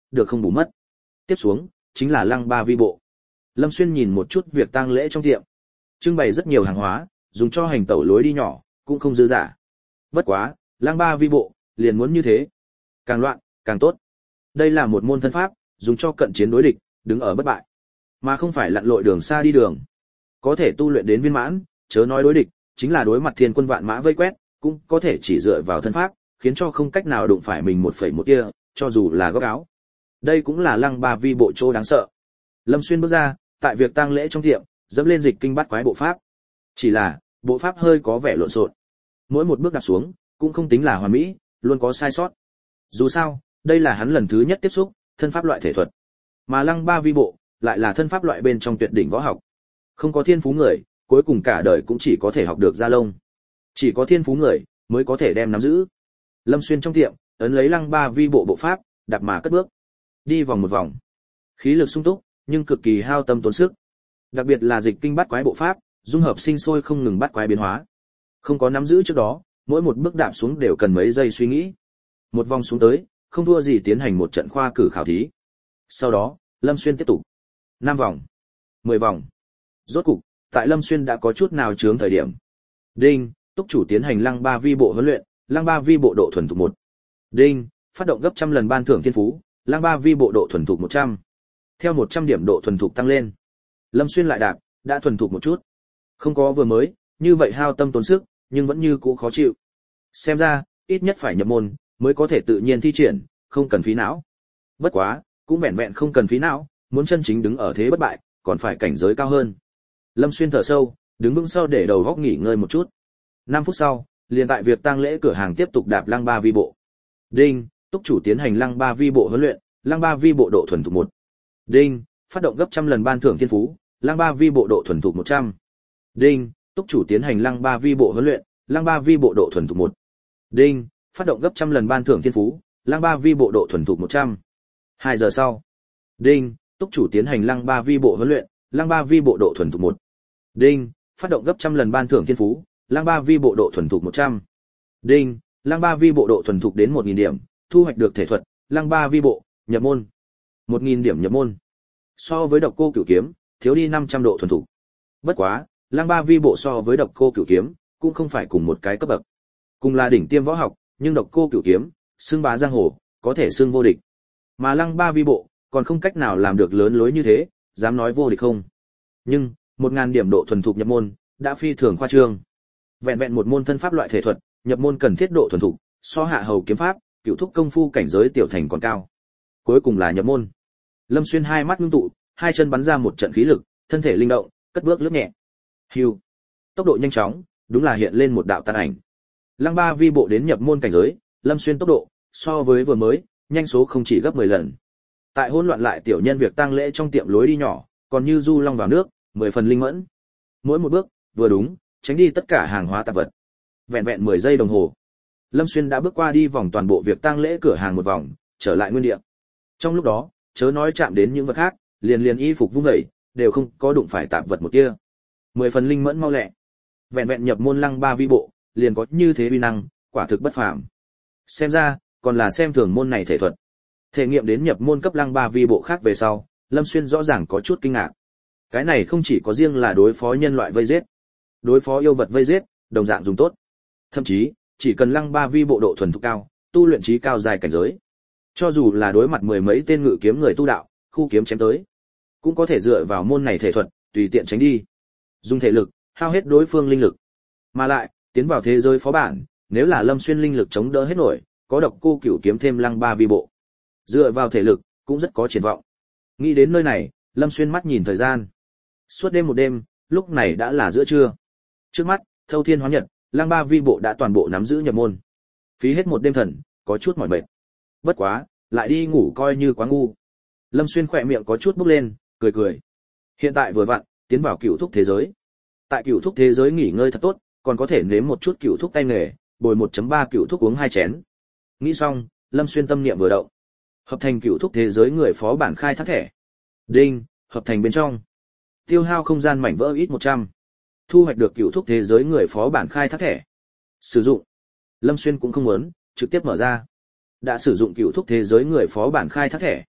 được không bù mất. Tiếp xuống, chính là Lăng Ba vi bộ. Lâm Xuyên nhìn một chút việc tang lễ trong tiệm. Trưng bày rất nhiều hàng hóa, dùng cho hành tẩu lối đi nhỏ, cũng không dư dả. Bất quá, Lăng Ba vi bộ, liền muốn như thế. Càng loạn, càng tốt. Đây là một môn thân pháp, dùng cho cận chiến đối địch, đứng ở bất bại. Mà không phải lặn lội đường xa đi đường. Có thể tu luyện đến viên mãn, chớ nói đối địch, chính là đối mặt thiên quân vạn mã vây quét, cũng có thể chỉ dựa vào thân pháp, khiến cho không cách nào đụng phải mình một phẩy một tia, cho dù là góc áo. Đây cũng là Lăng Ba vi bộ chỗ đáng sợ. Lâm Xuyên bước ra, tại việc tang lễ trong tiệm, dẫm lên dịch kinh bát quái bộ pháp. Chỉ là, bộ pháp hơi có vẻ lộn xộn. Mỗi một bước đạp xuống, cũng không tính là hoàn mỹ, luôn có sai sót. Dù sao, đây là hắn lần thứ nhất tiếp xúc thân pháp loại thể thuật. Mà Lăng Ba vi bộ, lại là thân pháp loại bên trong tuyệt đỉnh võ học. Không có thiên phú người, cuối cùng cả đời cũng chỉ có thể học được da lông. Chỉ có thiên phú người, mới có thể đem nắm giữ. Lâm Xuyên trong tiệm, ấn lấy Lăng Ba vi bộ bộ pháp, đạp mà cất bước. Đi vòng một vòng. Khí lực sung túc, nhưng cực kỳ hao tâm tốn sức. Đặc biệt là dịch kinh bát quái bộ pháp, dung hợp sinh sôi không ngừng bắt quái biến hóa. Không có nắm giữ trước đó, mỗi một bước đạp xuống đều cần mấy giây suy nghĩ. Một vòng xuống tới, không thua gì tiến hành một trận khoa cử khảo thí. Sau đó, Lâm Xuyên tiếp tục. năm vòng, mười vòng. Rốt cục, tại Lâm Xuyên đã có chút nào chướng thời điểm. Đinh, túc chủ tiến hành Lăng Ba vi bộ huấn luyện, Lăng Ba vi bộ độ thuần thục một. Đinh, phát động gấp trăm lần ban thưởng thiên phú, Lăng Ba vi bộ độ thuần thục một trăm. Theo một trăm điểm độ thuần thục tăng lên, Lâm Xuyên lại đạp, đã thuần thục một chút. Không có vừa mới, như vậy hao tâm tốn sức, nhưng vẫn như cũ khó chịu. Xem ra, ít nhất phải nhập môn, mới có thể tự nhiên thi triển, không cần phí não. Bất quá, cũng vẹn vẹn không cần phí não, muốn chân chính đứng ở thế bất bại, còn phải cảnh giới cao hơn. Lâm Xuyên thở sâu, đứng vững sau để đầu góc nghỉ ngơi một chút. năm phút sau, liền tại việc tang lễ cửa hàng tiếp tục đạp Lăng Ba vi bộ. Đinh, túc chủ tiến hành Lăng Ba vi bộ huấn luyện, Lăng Ba vi bộ độ thuần thục một. Đinh, phát động gấp trăm lần ban thưởng thiên phú, Lăng Ba vi bộ độ thuần thục một trăm. Đinh, túc chủ tiến hành Lăng Ba vi bộ huấn luyện, Lăng Ba vi bộ độ thuần thục một. Đinh, phát động gấp trăm lần ban thưởng thiên phú, Lăng Ba vi bộ độ thuần thục một trăm. hai giờ sau. Đinh, túc chủ tiến hành Lăng Ba vi bộ huấn luyện, Lăng Ba vi bộ độ thuần thục một. Đinh, phát động gấp trăm lần ban thưởng thiên phú, Lăng Ba vi bộ độ thuần thục một trăm. Đinh, Lăng Ba vi bộ độ thuần thục đến một nghìn điểm, thu hoạch được thể thuật, Lăng Ba vi bộ, nhập môn. một nghìn điểm nhập môn. So với Độc Cô Cửu kiếm, thiếu đi năm trăm độ thuần thục. Bất quá, Lăng Ba vi bộ so với Độc Cô Cửu kiếm, cũng không phải cùng một cái cấp bậc. Cùng là đỉnh tiêm võ học, nhưng Độc Cô Cửu kiếm, xưng bá giang hồ, có thể xưng vô địch. Mà Lăng Ba vi bộ, còn không cách nào làm được lớn lối như thế, dám nói vô địch không. Nhưng, một nghìn điểm độ thuần thục nhập môn, đã phi thường khoa trương. Vẹn vẹn một môn thân pháp loại thể thuật, nhập môn cần thiết độ thuần thục, so hạ hầu kiếm pháp, cửu thúc công phu cảnh giới tiểu thành còn cao. Cuối cùng là nhập môn. Lâm Xuyên hai mắt ngưng tụ, hai chân bắn ra một trận khí lực, thân thể linh động, cất bước lướt nhẹ. Hưu. Tốc độ nhanh chóng, đúng là hiện lên một đạo tàn ảnh. Lăng Ba vi bộ đến nhập môn cảnh giới, Lâm Xuyên tốc độ so với vừa mới, nhanh số không chỉ gấp mười lần. Tại hỗn loạn lại tiểu nhân việc tang lễ trong tiệm lối đi nhỏ, còn như du long vào nước, mười phần linh mẫn. Mỗi một bước, vừa đúng, tránh đi tất cả hàng hóa tạp vật. Vẹn vẹn mười giây đồng hồ, Lâm Xuyên đã bước qua đi vòng toàn bộ việc tang lễ cửa hàng một vòng, trở lại nguyên địa. Trong lúc đó, chớ nói chạm đến những vật khác, liền liền y phục vung dậy, đều không có đụng phải tạp vật một tia. Mười phần linh mẫn mau lẹ. Vẹn vẹn nhập môn Lăng Ba vi bộ, liền có như thế uy năng, quả thực bất phàm. Xem ra, còn là xem thường môn này thể thuật. Thể nghiệm đến nhập môn cấp Lăng Ba vi bộ khác về sau, Lâm Xuyên rõ ràng có chút kinh ngạc. Cái này không chỉ có riêng là đối phó nhân loại vây giết, đối phó yêu vật vây giết, đồng dạng dùng tốt. Thậm chí, chỉ cần Lăng Ba vi bộ độ thuần thục cao, tu luyện trí cao dài cảnh giới, cho dù là đối mặt mười mấy tên ngự kiếm người tu đạo, khu kiếm chém tới, cũng có thể dựa vào môn này thể thuật, tùy tiện tránh đi. Dùng thể lực, hao hết đối phương linh lực. Mà lại, tiến vào thế giới phó bản, nếu là Lâm Xuyên linh lực chống đỡ hết nổi, có Độc Cô Cửu kiếm thêm Lăng Ba vi bộ, dựa vào thể lực, cũng rất có triển vọng. Nghĩ đến nơi này, Lâm Xuyên mắt nhìn thời gian. Suốt đêm một đêm, lúc này đã là giữa trưa. Trước mắt, thâu thiên hóa nhật, Lăng Ba vi bộ đã toàn bộ nắm giữ nhập môn. Phí hết một đêm thần, có chút mỏi mệt. Bất quá, lại đi ngủ coi như quá ngu. Lâm Xuyên khỏe miệng có chút bốc lên, cười cười. Hiện tại vừa vặn, tiến vào cửu thúc thế giới. Tại cửu thúc thế giới nghỉ ngơi thật tốt, còn có thể nếm một chút cửu thúc tay nghề, bồi một chấm ba cửu thúc uống hai chén. Nghĩ xong, Lâm Xuyên tâm niệm vừa động. Hợp thành cửu thúc thế giới người phó bản khai thác thẻ. Đinh, hợp thành bên trong. Tiêu hao không gian mảnh vỡ ít một trăm. Thu hoạch được cửu thúc thế giới người phó bản khai thác thẻ. Sử dụng. Lâm Xuyên cũng không muốn, trực tiếp mở ra. Đã sử dụng cửu thúc thế giới người phó bản khai thác thẻ,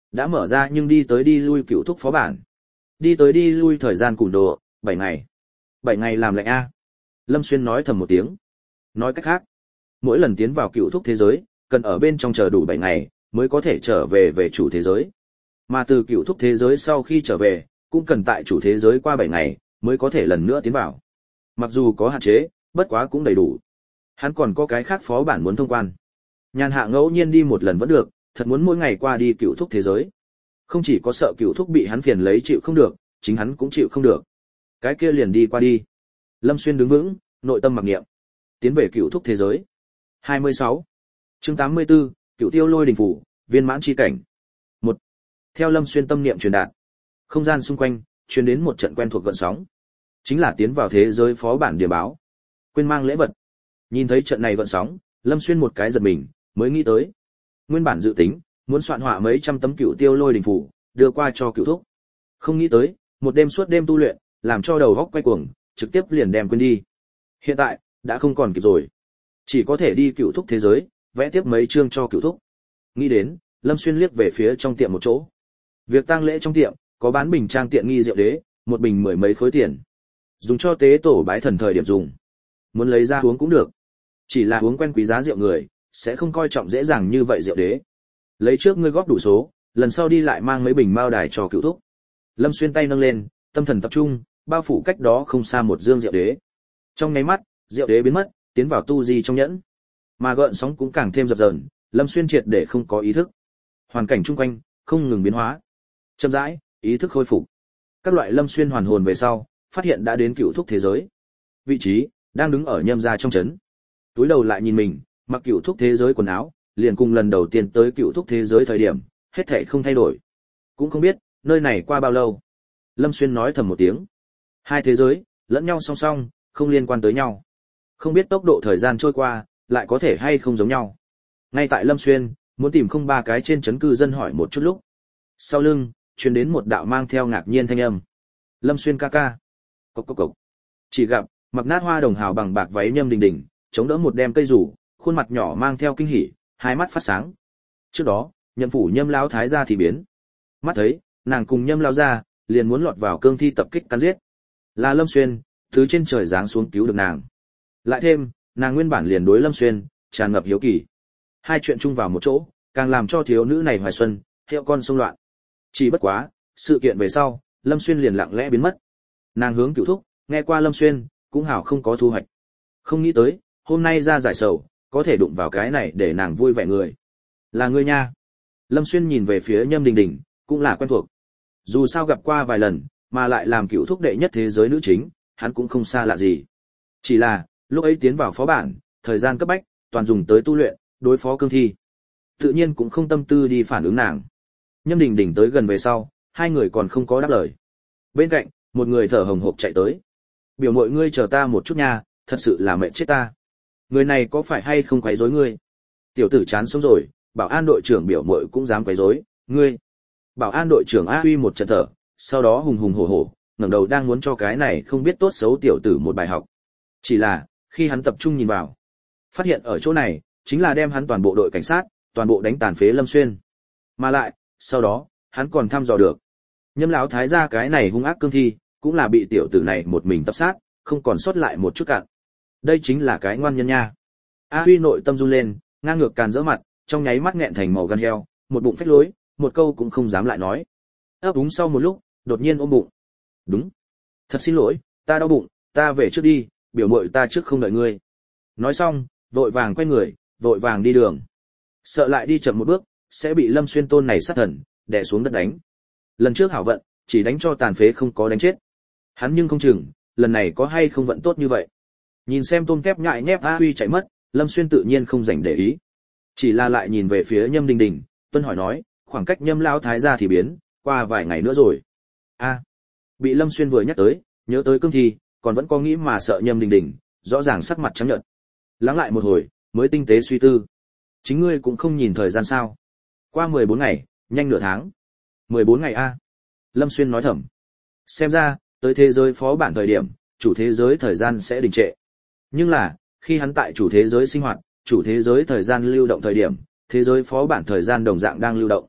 Đã mở ra nhưng đi tới đi lui cựu thúc phó bản. Đi tới đi lui thời gian cùn đồ, bảy ngày. bảy ngày làm lạnh a. Lâm Xuyên nói thầm một tiếng. Nói cách khác, mỗi lần tiến vào cựu thúc thế giới, cần ở bên trong chờ đủ bảy ngày, mới có thể trở về về chủ thế giới. Mà từ cựu thúc thế giới sau khi trở về, cũng cần tại chủ thế giới qua bảy ngày, mới có thể lần nữa tiến vào. Mặc dù có hạn chế, bất quá cũng đầy đủ. Hắn còn có cái khác phó bản muốn thông quan. Nhàn hạ ngẫu nhiên đi một lần vẫn được, thật muốn mỗi ngày qua đi cựu thúc thế giới. Không chỉ có sợ cựu thúc bị hắn phiền lấy chịu không được, chính hắn cũng chịu không được. Cái kia liền đi qua đi. Lâm Xuyên đứng vững, nội tâm mặc niệm. Tiến về cựu thúc thế giới. hai mươi sáu. Chương tám mươi tư, Cựu Tiêu Lôi Đình Phủ, viên mãn chi cảnh. một. Theo Lâm Xuyên tâm niệm truyền đạt, không gian xung quanh truyền đến một trận quen thuộc gợn sóng. Chính là tiến vào thế giới phó bản địa báo. Quên mang lễ vật. Nhìn thấy trận này gợn sóng, Lâm Xuyên một cái giật mình, mới nghĩ tới. Nguyên bản dự tính, muốn soạn họa mấy trăm tấm Cựu Tiêu Lôi Đình Phủ, đưa qua cho cựu thúc. Không nghĩ tới, một đêm suốt đêm tu luyện, làm cho đầu óc quay cuồng, trực tiếp liền đem quên đi. Hiện tại, đã không còn kịp rồi. Chỉ có thể đi cựu thúc thế giới, vẽ tiếp mấy chương cho cựu thúc. Nghĩ đến, Lâm Xuyên liếc về phía trong tiệm một chỗ. Việc tang lễ trong tiệm, có bán bình trang tiện nghi rượu đế, một bình mười mấy khối tiền. Dùng cho tế tổ bái thần thời điểm dùng. Muốn lấy ra uống cũng được. Chỉ là uống quen quý giá rượu người, sẽ không coi trọng dễ dàng như vậy rượu đế. Lấy trước ngươi góp đủ số, lần sau đi lại mang mấy bình mao đài cho cựu thúc. Lâm Xuyên tay nâng lên, tâm thần tập trung, bao phủ cách đó không xa một dương rượu đế. Trong nháy mắt, rượu đế biến mất, tiến vào tu di trong nhẫn. Mà gợn sóng cũng càng thêm dập dờn, Lâm Xuyên triệt để không có ý thức. Hoàn cảnh chung quanh không ngừng biến hóa. Chậm rãi, ý thức khôi phục. Các loại Lâm Xuyên hoàn hồn về sau, phát hiện đã đến cựu thúc thế giới. Vị trí đang đứng ở Nhâm gia trong trấn. Túi đầu lại nhìn mình, mặc cựu thúc thế giới quần áo, liền cùng lần đầu tiên tới cựu thúc thế giới thời điểm, hết thảy không thay đổi. Cũng không biết nơi này qua bao lâu. Lâm Xuyên nói thầm một tiếng. Hai thế giới lẫn nhau song song, không liên quan tới nhau. Không biết tốc độ thời gian trôi qua, lại có thể hay không giống nhau. Ngay tại Lâm Xuyên muốn tìm không ba cái trên trấn cư dân hỏi một chút lúc, sau lưng truyền đến một đạo mang theo ngạc nhiên thanh âm. Lâm Xuyên ca ca. Cộc cộc cộc. Chỉ gặp mặc nát hoa đồng hào bằng bạc váy Nhâm Đình Đình, chống đỡ một đem cây rủ, khuôn mặt nhỏ mang theo kinh hỉ, hai mắt phát sáng. Trước đó, Nhậm phủ Nhâm lão thái gia thì biến. Mắt thấy, nàng cùng Nhâm lão gia liền muốn lọt vào cương thi tập kích cắn giết. Là Lâm Xuyên từ trên trời giáng xuống cứu được nàng. Lại thêm, nàng nguyên bản liền đối Lâm Xuyên tràn ngập hiếu kỳ. Hai chuyện chung vào một chỗ, càng làm cho thiếu nữ này hoài xuân, hiệu con xung loạn. Chỉ bất quá, sự kiện về sau, Lâm Xuyên liền lặng lẽ biến mất. Nàng hướng cửu thúc, nghe qua Lâm Xuyên, cũng hảo không có thu hoạch. Không nghĩ tới, hôm nay ra giải sầu, có thể đụng vào cái này để nàng vui vẻ người. Là ngươi nha. Lâm Xuyên nhìn về phía Nhâm Đình Đình, cũng là quen thuộc. Dù sao gặp qua vài lần, mà lại làm cửu thúc đệ nhất thế giới nữ chính, hắn cũng không xa lạ gì. Chỉ là, lúc ấy tiến vào phó bản, thời gian cấp bách, toàn dùng tới tu luyện, đối phó cương thi. Tự nhiên cũng không tâm tư đi phản ứng nàng. Nhâm Đình Đình tới gần về sau, hai người còn không có đáp lời. Bên cạnh, một người thở hồng hộc chạy tới. Biểu mội ngươi chờ ta một chút nha, thật sự là mệt chết ta. Người này có phải hay không quấy rối ngươi? Tiểu tử chán sống rồi, bảo an đội trưởng biểu mội cũng dám quấy rối, ngươi. Bảo an đội trưởng A Huy một trận thở, sau đó hùng hùng hổ hổ, ngẩng đầu đang muốn cho cái này không biết tốt xấu tiểu tử một bài học. Chỉ là, khi hắn tập trung nhìn vào, phát hiện ở chỗ này, chính là đem hắn toàn bộ đội cảnh sát, toàn bộ đánh tàn phế Lâm Xuyên. Mà lại, sau đó, hắn còn thăm dò được. Nhâm lão thái gia cái này hung ác cương thi, cũng là bị tiểu tử này một mình tập sát, không còn sót lại một chút cạn. Đây chính là cái ngoan nhân nha. A Huy nội tâm run lên, ngang ngược càn rỡ mặt, trong nháy mắt nghẹn thành màu gan heo, một bụng phách lối, một câu cũng không dám lại nói. Ấp úng sau một lúc, đột nhiên ôm bụng. Đúng. Thật xin lỗi, ta đau bụng, ta về trước đi, biểu muội ta trước không đợi ngươi. Nói xong, vội vàng quay người, vội vàng đi đường. Sợ lại đi chậm một bước, sẽ bị Lâm Xuyên tôn này sát thần, đè xuống đất đánh. Lần trước hảo vận, chỉ đánh cho tàn phế không có đánh chết. Hắn nhưng không chừng, lần này có hay không vận tốt như vậy. Nhìn xem tôm tép nhại nhép A Huy chạy mất, Lâm Xuyên tự nhiên không dành để ý. Chỉ là lại nhìn về phía Nhâm Đình Đình, tuân hỏi nói, khoảng cách Nhâm lão thái gia thì biến, qua vài ngày nữa rồi. A, bị Lâm Xuyên vừa nhắc tới, nhớ tới cương thi, còn vẫn có nghĩ mà sợ Nhâm Đình Đình, rõ ràng sắc mặt trắng nhợt. Lắng lại một hồi, mới tinh tế suy tư. Chính ngươi cũng không nhìn thời gian sao? Qua mười bốn ngày, nhanh nửa tháng. mười bốn ngày a. Lâm Xuyên nói thầm. Xem ra, tới thế giới phó bản thời điểm, chủ thế giới thời gian sẽ đình trệ. Nhưng là, khi hắn tại chủ thế giới sinh hoạt, chủ thế giới thời gian lưu động thời điểm, thế giới phó bản thời gian đồng dạng đang lưu động.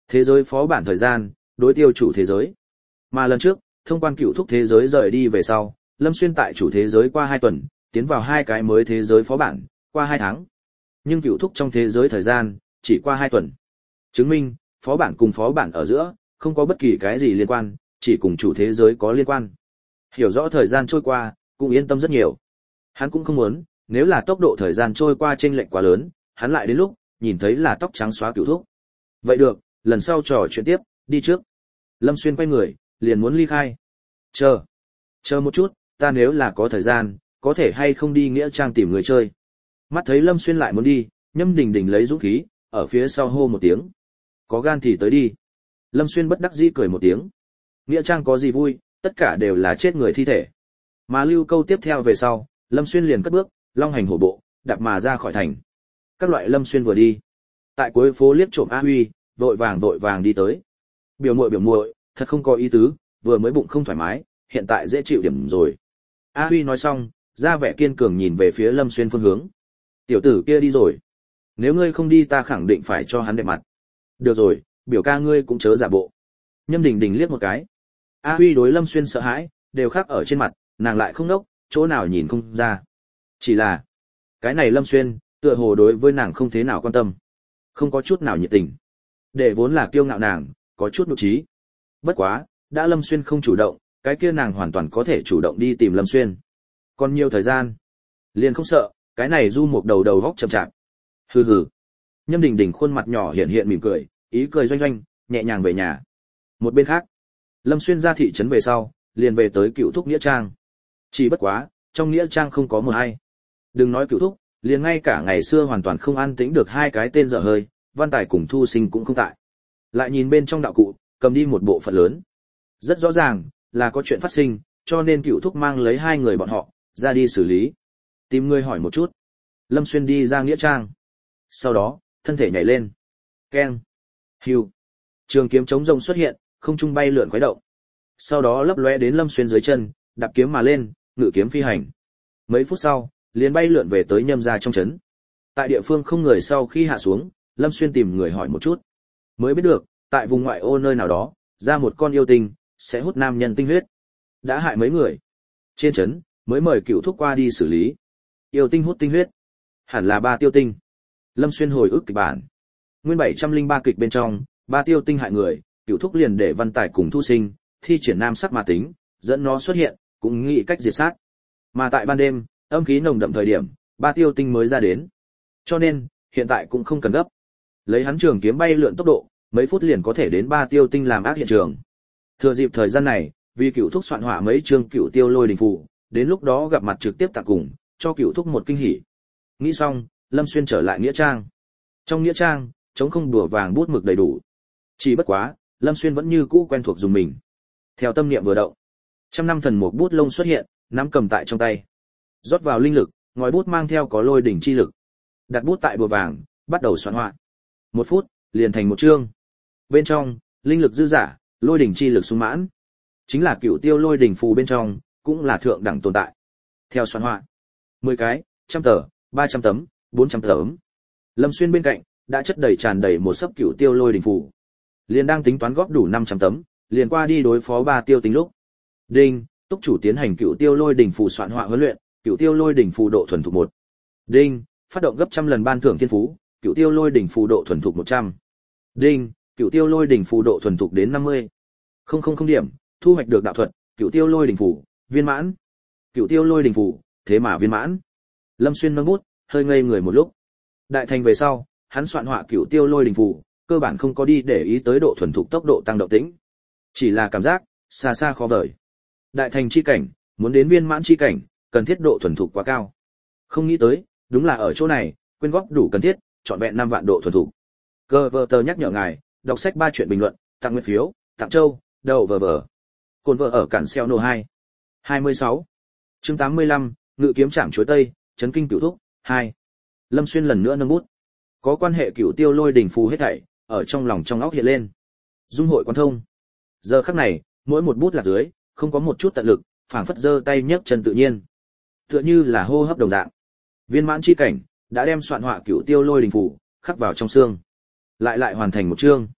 Thế giới phó bản thời gian, đối tiêu chủ thế giới. Mà lần trước, thông quan cựu thúc thế giới rời đi về sau, Lâm Xuyên tại chủ thế giới qua hai tuần, tiến vào hai cái mới thế giới phó bản, qua hai tháng. Nhưng cựu thúc trong thế giới thời gian, chỉ qua hai tuần. Chứng minh, phó bản cùng phó bản ở giữa, không có bất kỳ cái gì liên quan, chỉ cùng chủ thế giới có liên quan. Hiểu rõ thời gian trôi qua, cũng yên tâm rất nhiều. Hắn cũng không muốn, nếu là tốc độ thời gian trôi qua chênh lệch quá lớn, hắn lại đến lúc, nhìn thấy là tóc trắng xóa cựu thúc. Vậy được, lần sau trò chuyện tiếp, đi trước. Lâm Xuyên quay người, liền muốn ly khai. Chờ. Chờ một chút, ta nếu là có thời gian, có thể hay không đi nghĩa trang tìm người chơi. Mắt thấy Lâm Xuyên lại muốn đi, Nhâm Đình Đình lấy dũng khí, ở phía sau hô một tiếng. Có gan thì tới đi. Lâm Xuyên bất đắc dĩ cười một tiếng. Nghĩa trang có gì vui, tất cả đều là chết người thi thể. Mà lưu câu tiếp theo về sau, Lâm Xuyên liền cất bước, long hành hổ bộ, đạp mà ra khỏi thành. Các loại Lâm Xuyên vừa đi. Tại cuối phố liếc trộm A Huy, vội vàng vội vàng đi tới. Biểu muội biểu muội, thật không có ý tứ, vừa mới bụng không thoải mái, hiện tại dễ chịu điểm rồi. A Huy nói xong, ra vẻ kiên cường nhìn về phía Lâm Xuyên phương hướng. Tiểu tử kia đi rồi. Nếu ngươi không đi ta khẳng định phải cho hắn đẹp mặt. Được rồi, biểu ca ngươi cũng chớ giả bộ. Nhâm Đình Đình liếc một cái. A Huy đối Lâm Xuyên sợ hãi, đều khắc ở trên mặt, nàng lại không nốc, chỗ nào nhìn không ra. Chỉ là, cái này Lâm Xuyên, tựa hồ đối với nàng không thế nào quan tâm. Không có chút nào nhiệt tình. Để vốn là kiêu ngạo nàng, có chút nụ trí. Bất quá, đã Lâm Xuyên không chủ động, cái kia nàng hoàn toàn có thể chủ động đi tìm Lâm Xuyên. Còn nhiều thời gian, liền không sợ, cái này du một đầu đầu góc chậm chạp. Hừ hừ. Nhâm Đình Đình khuôn mặt nhỏ hiện hiện mỉm cười, ý cười doanh doanh, nhẹ nhàng về nhà. Một bên khác, Lâm Xuyên ra thị trấn về sau, liền về tới cựu thúc nghĩa trang. Chỉ bất quá, trong nghĩa trang không có một ai. Đừng nói cựu thúc, liền ngay cả ngày xưa hoàn toàn không an tĩnh được hai cái tên dở hơi, Văn Tài cùng Thu Sinh cũng không tại. Lại nhìn bên trong đạo cụ, cầm đi một bộ phận lớn. Rất rõ ràng, là có chuyện phát sinh, cho nên cựu thúc mang lấy hai người bọn họ, ra đi xử lý. Tìm người hỏi một chút. Lâm Xuyên đi ra nghĩa trang. Sau đó, thân thể nhảy lên. Keng. Hưu. Trường kiếm chống rồng xuất hiện, không trung bay lượn khuấy động. Sau đó lấp lóe đến Lâm Xuyên dưới chân, đạp kiếm mà lên, ngự kiếm phi hành. Mấy phút sau, liền bay lượn về tới Nhâm gia trong trấn. Tại địa phương không người sau khi hạ xuống, Lâm Xuyên tìm người hỏi một chút. Mới biết được, tại vùng ngoại ô nơi nào đó, ra một con yêu tinh, sẽ hút nam nhân tinh huyết. Đã hại mấy người. Trên trấn, mới mời cựu thúc qua đi xử lý. Yêu tinh hút tinh huyết. Hẳn là ba tiêu tinh. Lâm Xuyên hồi ức kịch bản. Nguyên bảy trăm lẻ ba kịch bên trong, ba tiêu tinh hại người, cựu thúc liền để Văn Tài cùng Thu Sinh, thi triển nam sắc ma tính, dẫn nó xuất hiện, cũng nghĩ cách diệt sát. Mà tại ban đêm, âm khí nồng đậm thời điểm, ba tiêu tinh mới ra đến. Cho nên, hiện tại cũng không cần gấp. Lấy hắn trường kiếm bay lượn tốc độ, mấy phút liền có thể đến ba tiêu tinh làm ác hiện trường. Thừa dịp thời gian này, vì cựu thúc soạn họa mấy chương cựu tiêu lôi đình phù, đến lúc đó gặp mặt trực tiếp tặng cùng, cho cựu thúc một kinh hỉ. Nghĩ xong, Lâm Xuyên trở lại nghĩa trang. Trong nghĩa trang, trống không đùa vàng bút mực đầy đủ. Chỉ bất quá, Lâm Xuyên vẫn như cũ quen thuộc dùng mình. Theo tâm niệm vừa động, trăm năm thần một bút lông xuất hiện, nắm cầm tại trong tay. Rót vào linh lực, ngòi bút mang theo có lôi đỉnh chi lực. Đặt bút tại bùa vàng, bắt đầu soạn họa. Một phút, liền thành một chương. Bên trong, linh lực dư dả, lôi đỉnh chi lực sung mãn. Chính là cựu tiêu lôi đỉnh phù bên trong, cũng là thượng đẳng tồn tại. Theo soạn họa, mười cái, trăm tờ, ba trăm tấm, bốn trăm tấm. Lâm Xuyên bên cạnh, đã chất đầy tràn đầy một sấp cựu tiêu lôi đỉnh phù. Liền đang tính toán góp đủ năm trăm tấm, liền qua đi đối phó ba tiêu tính lúc. Đinh, túc chủ tiến hành cựu tiêu lôi đỉnh phù soạn họa huấn luyện, cựu tiêu lôi đỉnh phù độ thuần thục một. Đinh, phát động gấp trăm lần ban thưởng thiên phú, cựu tiêu lôi đỉnh phù độ thuần thục một trăm. Đinh, cựu tiêu lôi đỉnh phù độ thuần thục đến năm mươi. Không không không điểm, thu hoạch được đạo thuật, cựu tiêu lôi đỉnh phù, viên mãn. Cựu tiêu lôi đỉnh phù, thế mà viên mãn. Lâm Xuyên nâng bút, hơi ngây người một lúc. Đại thành về sau, hắn soạn họa cựu tiêu lôi đỉnh phù, cơ bản không có đi để ý tới độ thuần thục tốc độ tăng động tĩnh. Chỉ là cảm giác xa xa khó vời. Đại thành chi cảnh, muốn đến viên mãn chi cảnh, cần thiết độ thuần thục quá cao. Không nghĩ tới, đúng là ở chỗ này, quyên góp đủ cần thiết, trọn vẹn năm vạn độ thuần thục. Cơ vợ tờ nhắc nhở ngài, đọc sách ba chuyện bình luận, tặng nguyên phiếu, tặng châu, đầu vờ vờ. Cồn vợ ở cản xeo nô hai. hai mươi sáu. Chương tám mươi lăm, ngự kiếm trảm chuối tây, chấn kinh cửu thúc, hai. Lâm Xuyên lần nữa nâng bút. Có quan hệ cửu tiêu lôi đỉnh phù hết thảy, ở trong lòng trong óc hiện lên. Dung hội quan thông. Giờ khắc này, mỗi một bút lạc dưới, không có một chút tận lực, phảng phất giơ tay nhấc chân tự nhiên. Tựa như là hô hấp đồng dạng. Viên mãn chi cảnh, đã đem soạn họa cửu tiêu lôi đỉnh phù khắc vào trong xương. Lại lại hoàn thành một chương.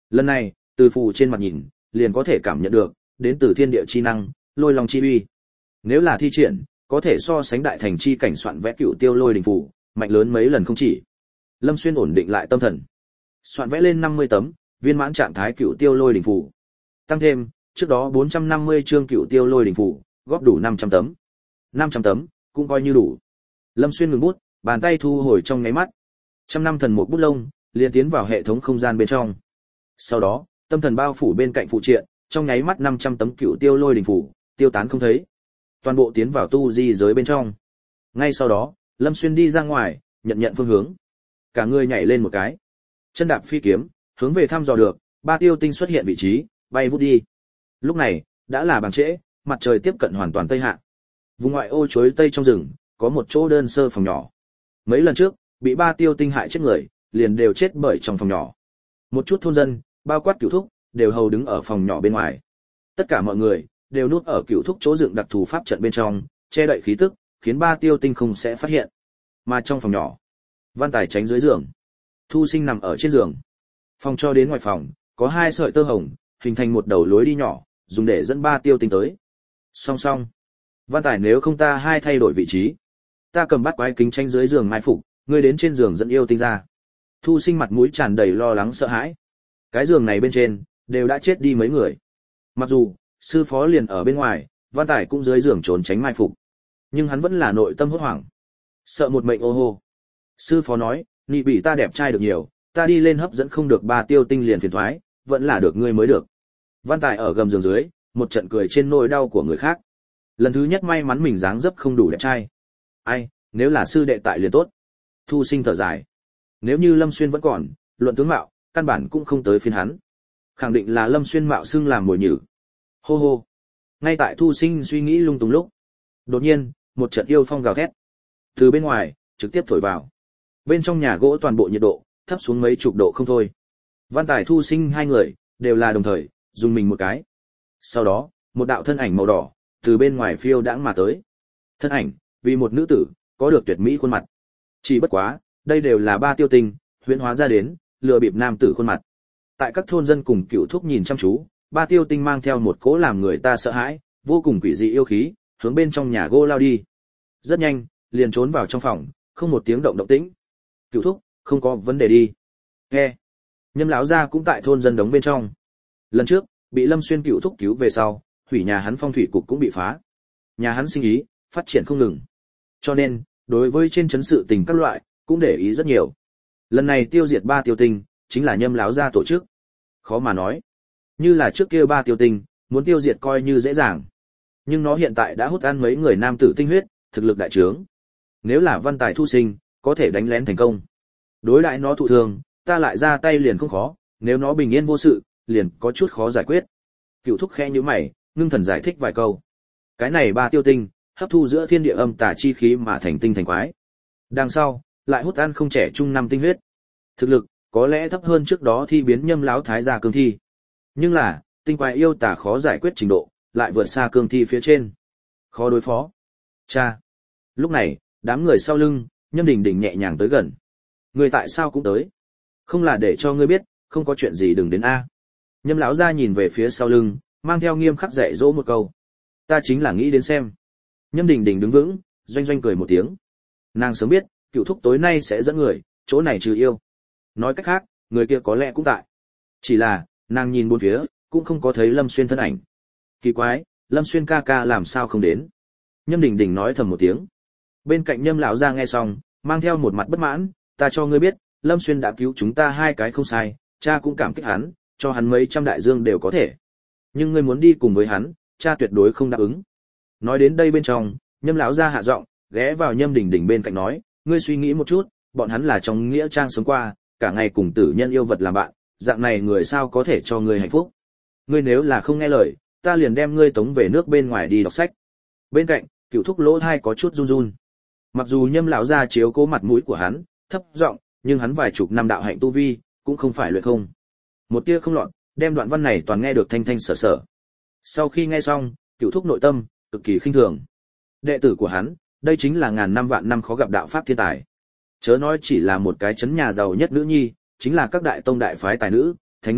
Lần này, từ phù trên mặt nhìn, liền có thể cảm nhận được đến từ thiên địa chi năng, lôi long chi uy. Nếu là thi triển, có thể so sánh đại thành chi cảnh soạn vẽ cựu tiêu lôi đình phù, mạnh lớn mấy lần không chỉ. Lâm Xuyên ổn định lại tâm thần, soạn vẽ lên năm mươi tấm, viên mãn trạng thái cựu tiêu lôi đình phù. Tăng thêm, trước đó bốn trăm năm mươi chương cựu tiêu lôi đình phù, góp đủ năm trăm tấm. năm trăm tấm, cũng coi như đủ. Lâm Xuyên ngừng bút, bàn tay thu hồi trong nháy mắt. Trăm năm thần một bút lông, liền tiến vào hệ thống không gian bên trong. Sau đó, tâm thần bao phủ bên cạnh phụ triện, trong nháy mắt năm trăm tấm cựu tiêu lôi đình phù, tiêu tán không thấy. Toàn bộ tiến vào tu di giới bên trong. Ngay sau đó, Lâm Xuyên đi ra ngoài, nhận nhận phương hướng. Cả người nhảy lên một cái, chân đạp phi kiếm, hướng về thăm dò được, ba tiêu tinh xuất hiện vị trí, bay vút đi. Lúc này, đã là bằng trễ, mặt trời tiếp cận hoàn toàn tây hạ. Vùng ngoại ô chuối tây trong rừng, có một chỗ đơn sơ phòng nhỏ. Mấy lần trước, bị ba tiêu tinh hại chết người, liền đều chết bởi trong phòng nhỏ. Một chút thôn dân, bao quát Cửu Thúc, đều hầu đứng ở phòng nhỏ bên ngoài. Tất cả mọi người đều núp ở Cửu Thúc chỗ dựng đặc thù pháp trận bên trong, che đậy khí tức, khiến ba tiêu tinh không sẽ phát hiện. Mà trong phòng nhỏ, Văn Tài tránh dưới giường, Thu Sinh nằm ở trên giường. Phòng cho đến ngoài phòng, có hai sợi tơ hồng, hình thành một đầu lối đi nhỏ, dùng để dẫn ba tiêu tinh tới. Song song, Văn Tài nếu không ta hai thay đổi vị trí, ta cầm bát quái kính tranh dưới giường mai phục, ngươi đến trên giường dẫn yêu tinh ra. Thu Sinh mặt mũi tràn đầy lo lắng sợ hãi. Cái giường này bên trên đều đã chết đi mấy người. Mặc dù sư phó liền ở bên ngoài, Văn Tài cũng dưới giường trốn tránh mai phục, nhưng hắn vẫn là nội tâm hốt hoảng, sợ một mệnh ô hô. Sư phó nói, nhị bị ta đẹp trai được nhiều, ta đi lên hấp dẫn không được ba tiêu tinh liền phiền thoái, vẫn là được ngươi mới được. Văn Tài ở gầm giường dưới, một trận cười trên nỗi đau của người khác. Lần thứ nhất may mắn mình dáng dấp không đủ đẹp trai. Ai, nếu là sư đệ tại liền tốt. Thu Sinh thở dài. Nếu như Lâm Xuyên vẫn còn, luận tướng mạo, căn bản cũng không tới phiên hắn. Khẳng định là Lâm Xuyên mạo xưng làm mồi nhử. Hô hô. Ngay tại Thu Sinh suy nghĩ lung tung lúc, đột nhiên, một trận yêu phong gào thét. Từ bên ngoài, trực tiếp thổi vào. Bên trong nhà gỗ toàn bộ nhiệt độ, thấp xuống mấy chục độ không thôi. Văn Tài Thu Sinh hai người, đều là đồng thời, dùng mình một cái. Sau đó, một đạo thân ảnh màu đỏ, từ bên ngoài phiêu đãng mà tới. Thân ảnh, vì một nữ tử, có được tuyệt mỹ khuôn mặt. Chỉ bất quá, đây đều là ba tiêu tinh, huyễn hóa ra đến, lừa bịp nam tử khuôn mặt. Tại các thôn dân cùng Cửu Thúc nhìn chăm chú, ba tiêu tinh mang theo một cỗ làm người ta sợ hãi, vô cùng quỷ dị yêu khí, hướng bên trong nhà gỗ lao đi. Rất nhanh, liền trốn vào trong phòng, không một tiếng động động tĩnh. Cửu Thúc, không có vấn đề đi. Nghe. Nhâm lão gia cũng tại thôn dân đống bên trong. Lần trước, bị Lâm Xuyên Cửu Thúc cứu về sau, hủy nhà hắn phong thủy cục cũng bị phá. Nhà hắn sinh ý, phát triển không ngừng. Cho nên, đối với trên chấn sự tình các loại, cũng để ý rất nhiều. Lần này tiêu diệt ba tiêu tinh, chính là Nhâm lão gia tổ chức. Khó mà nói. Như là trước kia ba tiêu tinh, muốn tiêu diệt coi như dễ dàng. Nhưng nó hiện tại đã hút ăn mấy người nam tử tinh huyết, thực lực đại trướng. Nếu là Văn Tài Thu Sinh, có thể đánh lén thành công. Đối đãi nó thụ thương, ta lại ra tay liền không khó, nếu nó bình yên vô sự, liền có chút khó giải quyết. Cửu Thúc khẽ nhíu mày, ngưng thần giải thích vài câu. Cái này ba tiêu tinh, hấp thu giữa thiên địa âm tà chi khí mà thành tinh thành quái. Đằng sau, lại hút ăn không trẻ trung năm tinh huyết. Thực lực, có lẽ thấp hơn trước đó thi biến Nhâm lão thái gia cương thi. Nhưng là, tinh quái yêu tà khó giải quyết trình độ, lại vượt xa cương thi phía trên. Khó đối phó. Cha. Lúc này, đám người sau lưng, Nhâm Đình Đình nhẹ nhàng tới gần. Người tại sao cũng tới? Không là để cho ngươi biết, không có chuyện gì đừng đến a. Nhâm lão gia nhìn về phía sau lưng, mang theo nghiêm khắc dạy dỗ một câu. Ta chính là nghĩ đến xem. Nhâm Đình Đình đứng vững, doanh doanh cười một tiếng. Nàng sớm biết, Cửu Thúc tối nay sẽ dẫn người, chỗ này trừ yêu. Nói cách khác, người kia có lẽ cũng tại. Chỉ là, nàng nhìn bốn phía, cũng không có thấy Lâm Xuyên thân ảnh. Kỳ quái, Lâm Xuyên ca ca làm sao không đến? Nhâm Đình Đình nói thầm một tiếng. Bên cạnh Nhâm lão gia nghe xong, mang theo một mặt bất mãn, ta cho ngươi biết, Lâm Xuyên đã cứu chúng ta hai cái không sai, cha cũng cảm kích hắn, cho hắn mấy trăm đại dương đều có thể. Nhưng ngươi muốn đi cùng với hắn, cha tuyệt đối không đáp ứng. Nói đến đây bên trong, Nhâm lão gia hạ giọng, ghé vào Nhâm Đình Đình bên cạnh nói, ngươi suy nghĩ một chút, bọn hắn là trong nghĩa trang sống qua, cả ngày cùng tử nhân yêu vật làm bạn, dạng này người sao có thể cho ngươi hạnh phúc? Ngươi nếu là không nghe lời, ta liền đem ngươi tống về nước bên ngoài đi đọc sách. Bên cạnh, Cửu Thúc lỗ tai có chút run run. Mặc dù Nhâm lão gia chiếu cố mặt mũi của hắn, thấp giọng, nhưng hắn vài chục năm đạo hạnh tu vi, cũng không phải luyện không. Một tia không lọt, đem đoạn văn này toàn nghe được thanh thanh sở sở. Sau khi nghe xong, Cửu Thúc nội tâm cực kỳ khinh thường. Đệ tử của hắn, đây chính là ngàn năm vạn năm khó gặp đạo pháp thiên tài. Chớ nói chỉ là một cái chấn nhà giàu nhất nữ nhi, chính là các đại tông đại phái tài nữ, thánh nữ,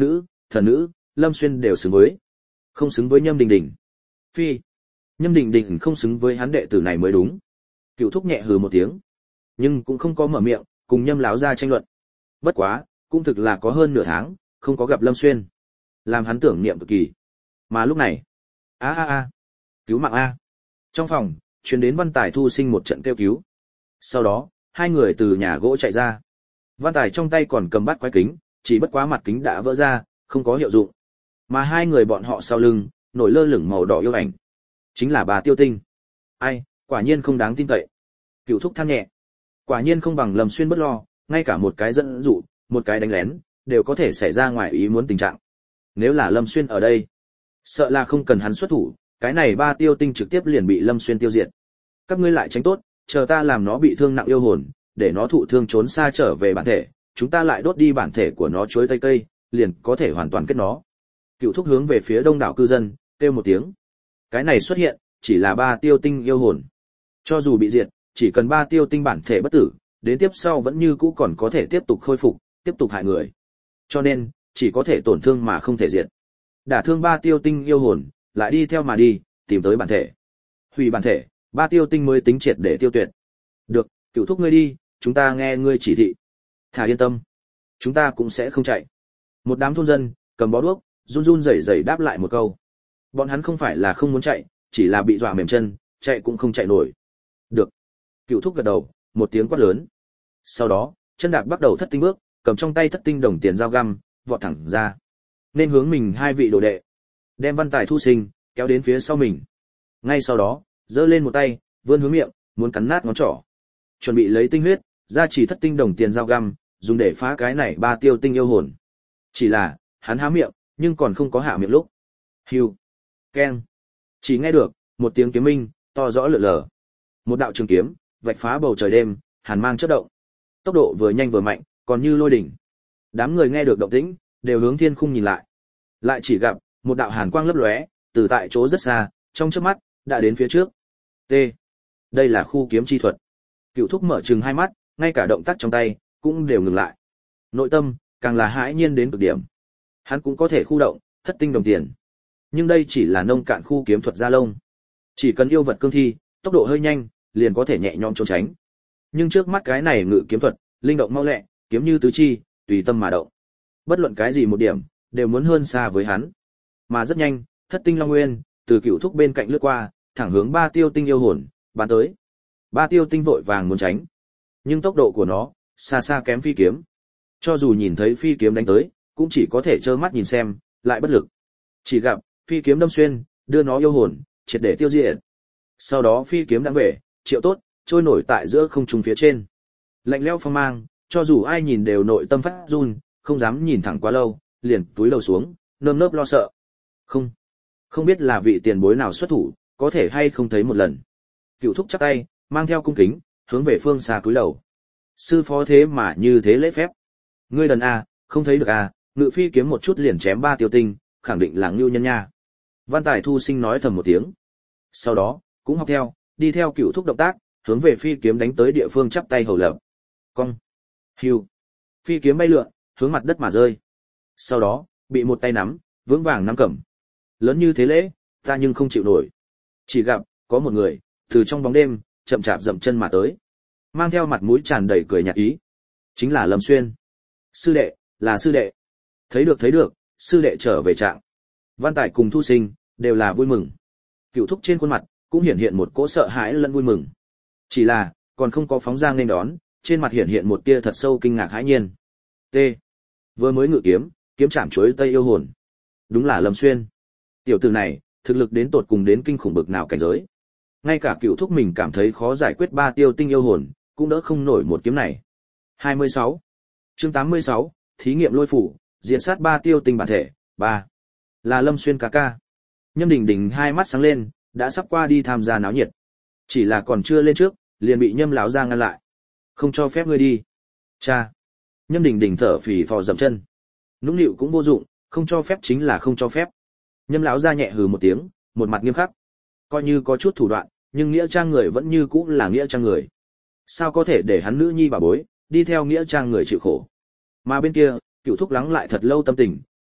thần nữ, Lâm Xuyên đều xứng với. Không xứng với Nhâm Đình Đình. Phi. Nhâm Đình Đình không xứng với hắn đệ tử này mới đúng. Cựu thúc nhẹ hừ một tiếng, nhưng cũng không có mở miệng cùng Nhâm lão gia tranh luận. Bất quá, cũng thực là có hơn nửa tháng không có gặp Lâm Xuyên, làm hắn tưởng niệm cực kỳ. Mà lúc này, a a a, cứu mạng a. Trong phòng, truyền đến Văn Tài Thu Sinh một trận kêu cứu. Sau đó, hai người từ nhà gỗ chạy ra. Văn Tài trong tay còn cầm bát quái kính, chỉ bất quá mặt kính đã vỡ ra, không có hiệu dụng. Mà hai người bọn họ sau lưng, nổi lơ lửng màu đỏ yêu ảnh. Chính là bà Tiêu Tinh. Ai, quả nhiên không đáng tin cậy. Cựu thúc than nhẹ. Quả nhiên không bằng Lâm Xuyên bất lo, ngay cả một cái dẫn dụ, một cái đánh lén, đều có thể xảy ra ngoài ý muốn tình trạng. Nếu là Lâm Xuyên ở đây, sợ là không cần hắn xuất thủ, cái này ba Tiêu Tinh trực tiếp liền bị Lâm Xuyên tiêu diệt. Các ngươi lại tránh tốt, chờ ta làm nó bị thương nặng yêu hồn, để nó thụ thương trốn xa trở về bản thể, chúng ta lại đốt đi bản thể của nó chuối tây cây, liền có thể hoàn toàn kết nó. Cựu thúc hướng về phía đông đảo cư dân, kêu một tiếng. Cái này xuất hiện, chỉ là ba Tiêu Tinh yêu hồn. Cho dù bị diệt, chỉ cần ba Tiêu Tinh bản thể bất tử, đến tiếp sau vẫn như cũ còn có thể tiếp tục khôi phục, tiếp tục hại người. Cho nên, chỉ có thể tổn thương mà không thể diệt. Đả thương ba Tiêu Tinh yêu hồn, lại đi theo mà đi, tìm tới bản thể. Hủy bản thể, ba Tiêu Tinh mới tính triệt để tiêu tuyệt. Được, Cựu thúc ngươi đi, chúng ta nghe ngươi chỉ thị. Thả yên tâm, chúng ta cũng sẽ không chạy. Một đám thôn dân cầm bó đuốc, run run rẩy rẩy đáp lại một câu. Bọn hắn không phải là không muốn chạy, chỉ là bị dọa mềm chân, chạy cũng không chạy nổi. Được. Cựu thúc gật đầu, một tiếng quát lớn. Sau đó, chân đạp bắt đầu thất tinh bước, cầm trong tay thất tinh đồng tiền dao găm, vọt thẳng ra. Nên hướng mình hai vị đồ đệ, đem Văn Tài Thu Sinh kéo đến phía sau mình. Ngay sau đó, giơ lên một tay, vươn hướng miệng, muốn cắn nát ngón trỏ. Chuẩn bị lấy tinh huyết, ra chỉ thất tinh đồng tiền dao găm, dùng để phá cái này ba Tiêu Tinh yêu hồn. Chỉ là, hắn há miệng, nhưng còn không có hạ miệng lúc. Hưu, keng. Chỉ nghe được một tiếng kiếm minh, to rõ lượn lờ. Một đạo trường kiếm, vạch phá bầu trời đêm, hàn mang chớp động. Tốc độ vừa nhanh vừa mạnh, còn như lôi đỉnh. Đám người nghe được động tĩnh, đều hướng thiên khung nhìn lại. Lại chỉ gặp một đạo hàn quang lấp lóe, từ tại chỗ rất xa, trong chớp mắt đã đến phía trước. T. Đây là khu kiếm chi thuật. Cựu thúc mở trừng hai mắt, ngay cả động tác trong tay cũng đều ngừng lại. Nội tâm càng là hãi nhiên đến cực điểm. Hắn cũng có thể khu động thất tinh đồng tiền, nhưng đây chỉ là nông cạn khu kiếm thuật gia lông. Chỉ cần yêu vật cương thi, tốc độ hơi nhanh, liền có thể nhẹ nhõm trốn tránh. Nhưng trước mắt cái này ngự kiếm thuật, linh động mau lẹ, kiếm như tứ chi, tùy tâm mà động. Bất luận cái gì một điểm, đều muốn hơn xa với hắn. Mà rất nhanh, thất tinh long nguyên từ Cựu thúc bên cạnh lướt qua, thẳng hướng ba Tiêu Tinh yêu hồn bắn tới. Ba Tiêu Tinh vội vàng muốn tránh, nhưng tốc độ của nó xa xa kém phi kiếm. Cho dù nhìn thấy phi kiếm đánh tới, cũng chỉ có thể trơ mắt nhìn xem, lại bất lực. Chỉ gặp phi kiếm đâm xuyên, đưa nó yêu hồn triệt để tiêu diệt. Sau đó phi kiếm đã về, Triệu Tốt trôi nổi tại giữa không trung phía trên. Lạnh lẽo phong mang, cho dù ai nhìn đều nội tâm phát run, không dám nhìn thẳng quá lâu, liền túi đầu xuống, nơm nớp lo sợ. Không, không biết là vị tiền bối nào xuất thủ, có thể hay không thấy một lần. Cựu thúc chắp tay, mang theo cung kính, hướng về phương xa cúi đầu. Sư phó thế mà như thế lễ phép. Ngươi đần à, không thấy được à, ngự phi kiếm một chút liền chém ba Tiêu Tinh, khẳng định là ngưu nhân nha. Văn Tài Thu Sinh nói thầm một tiếng. Sau đó, cũng học theo, đi theo Cựu thúc động tác, hướng về phi kiếm đánh tới địa phương chắp tay hầu lập. Cong. Hưu. Phi kiếm bay lượn, hướng mặt đất mà rơi. Sau đó, bị một tay nắm, vững vàng nắm cầm. Lớn như thế lễ, ta nhưng không chịu nổi. Chỉ gặp, có một người, từ trong bóng đêm, chậm chạp dậm chân mà tới. Mang theo mặt mũi tràn đầy cười nhạt ý. Chính là Lâm Xuyên. Sư đệ, là sư đệ. Thấy được thấy được, sư đệ trở về trạng. Văn Tài cùng Thu Sinh, đều là vui mừng. Cựu thúc trên khuôn mặt, cũng hiện hiện một cỗ sợ hãi lẫn vui mừng. Chỉ là, còn không có phóng ra nên đón, trên mặt hiện hiện một tia thật sâu kinh ngạc hãi nhiên. T. Vừa mới ngự kiếm, kiếm chạm chuối tây yêu hồn. Đúng là Lâm Xuyên. Tiểu tử này, thực lực đến tột cùng đến kinh khủng bực nào cảnh giới. Ngay cả Cựu thúc mình cảm thấy khó giải quyết ba Tiêu Tinh yêu hồn, cũng đỡ không nổi một kiếm này. hai mươi sáu. Chương tám mươi sáu, thí nghiệm lôi phủ, diệt sát ba Tiêu Tinh bản thể, ba. Là Lâm Xuyên ca ca. Nhâm Đình Đình hai mắt sáng lên, đã sắp qua đi tham gia náo nhiệt. Chỉ là còn chưa lên trước, liền bị Nhâm lão gia ngăn lại. Không cho phép ngươi đi. Cha. Nhâm Đình Đình thở phì phò dậm chân. Nũng nịu cũng vô dụng, không cho phép chính là không cho phép. Nhâm lão gia nhẹ hừ một tiếng, một mặt nghiêm khắc. Coi như có chút thủ đoạn, nhưng nghĩa trang người vẫn như cũ là nghĩa trang người. Sao có thể để hắn nữ nhi bà bối đi theo nghĩa trang người chịu khổ. Mà bên kia, Cựu thúc lắng lại thật lâu tâm tình,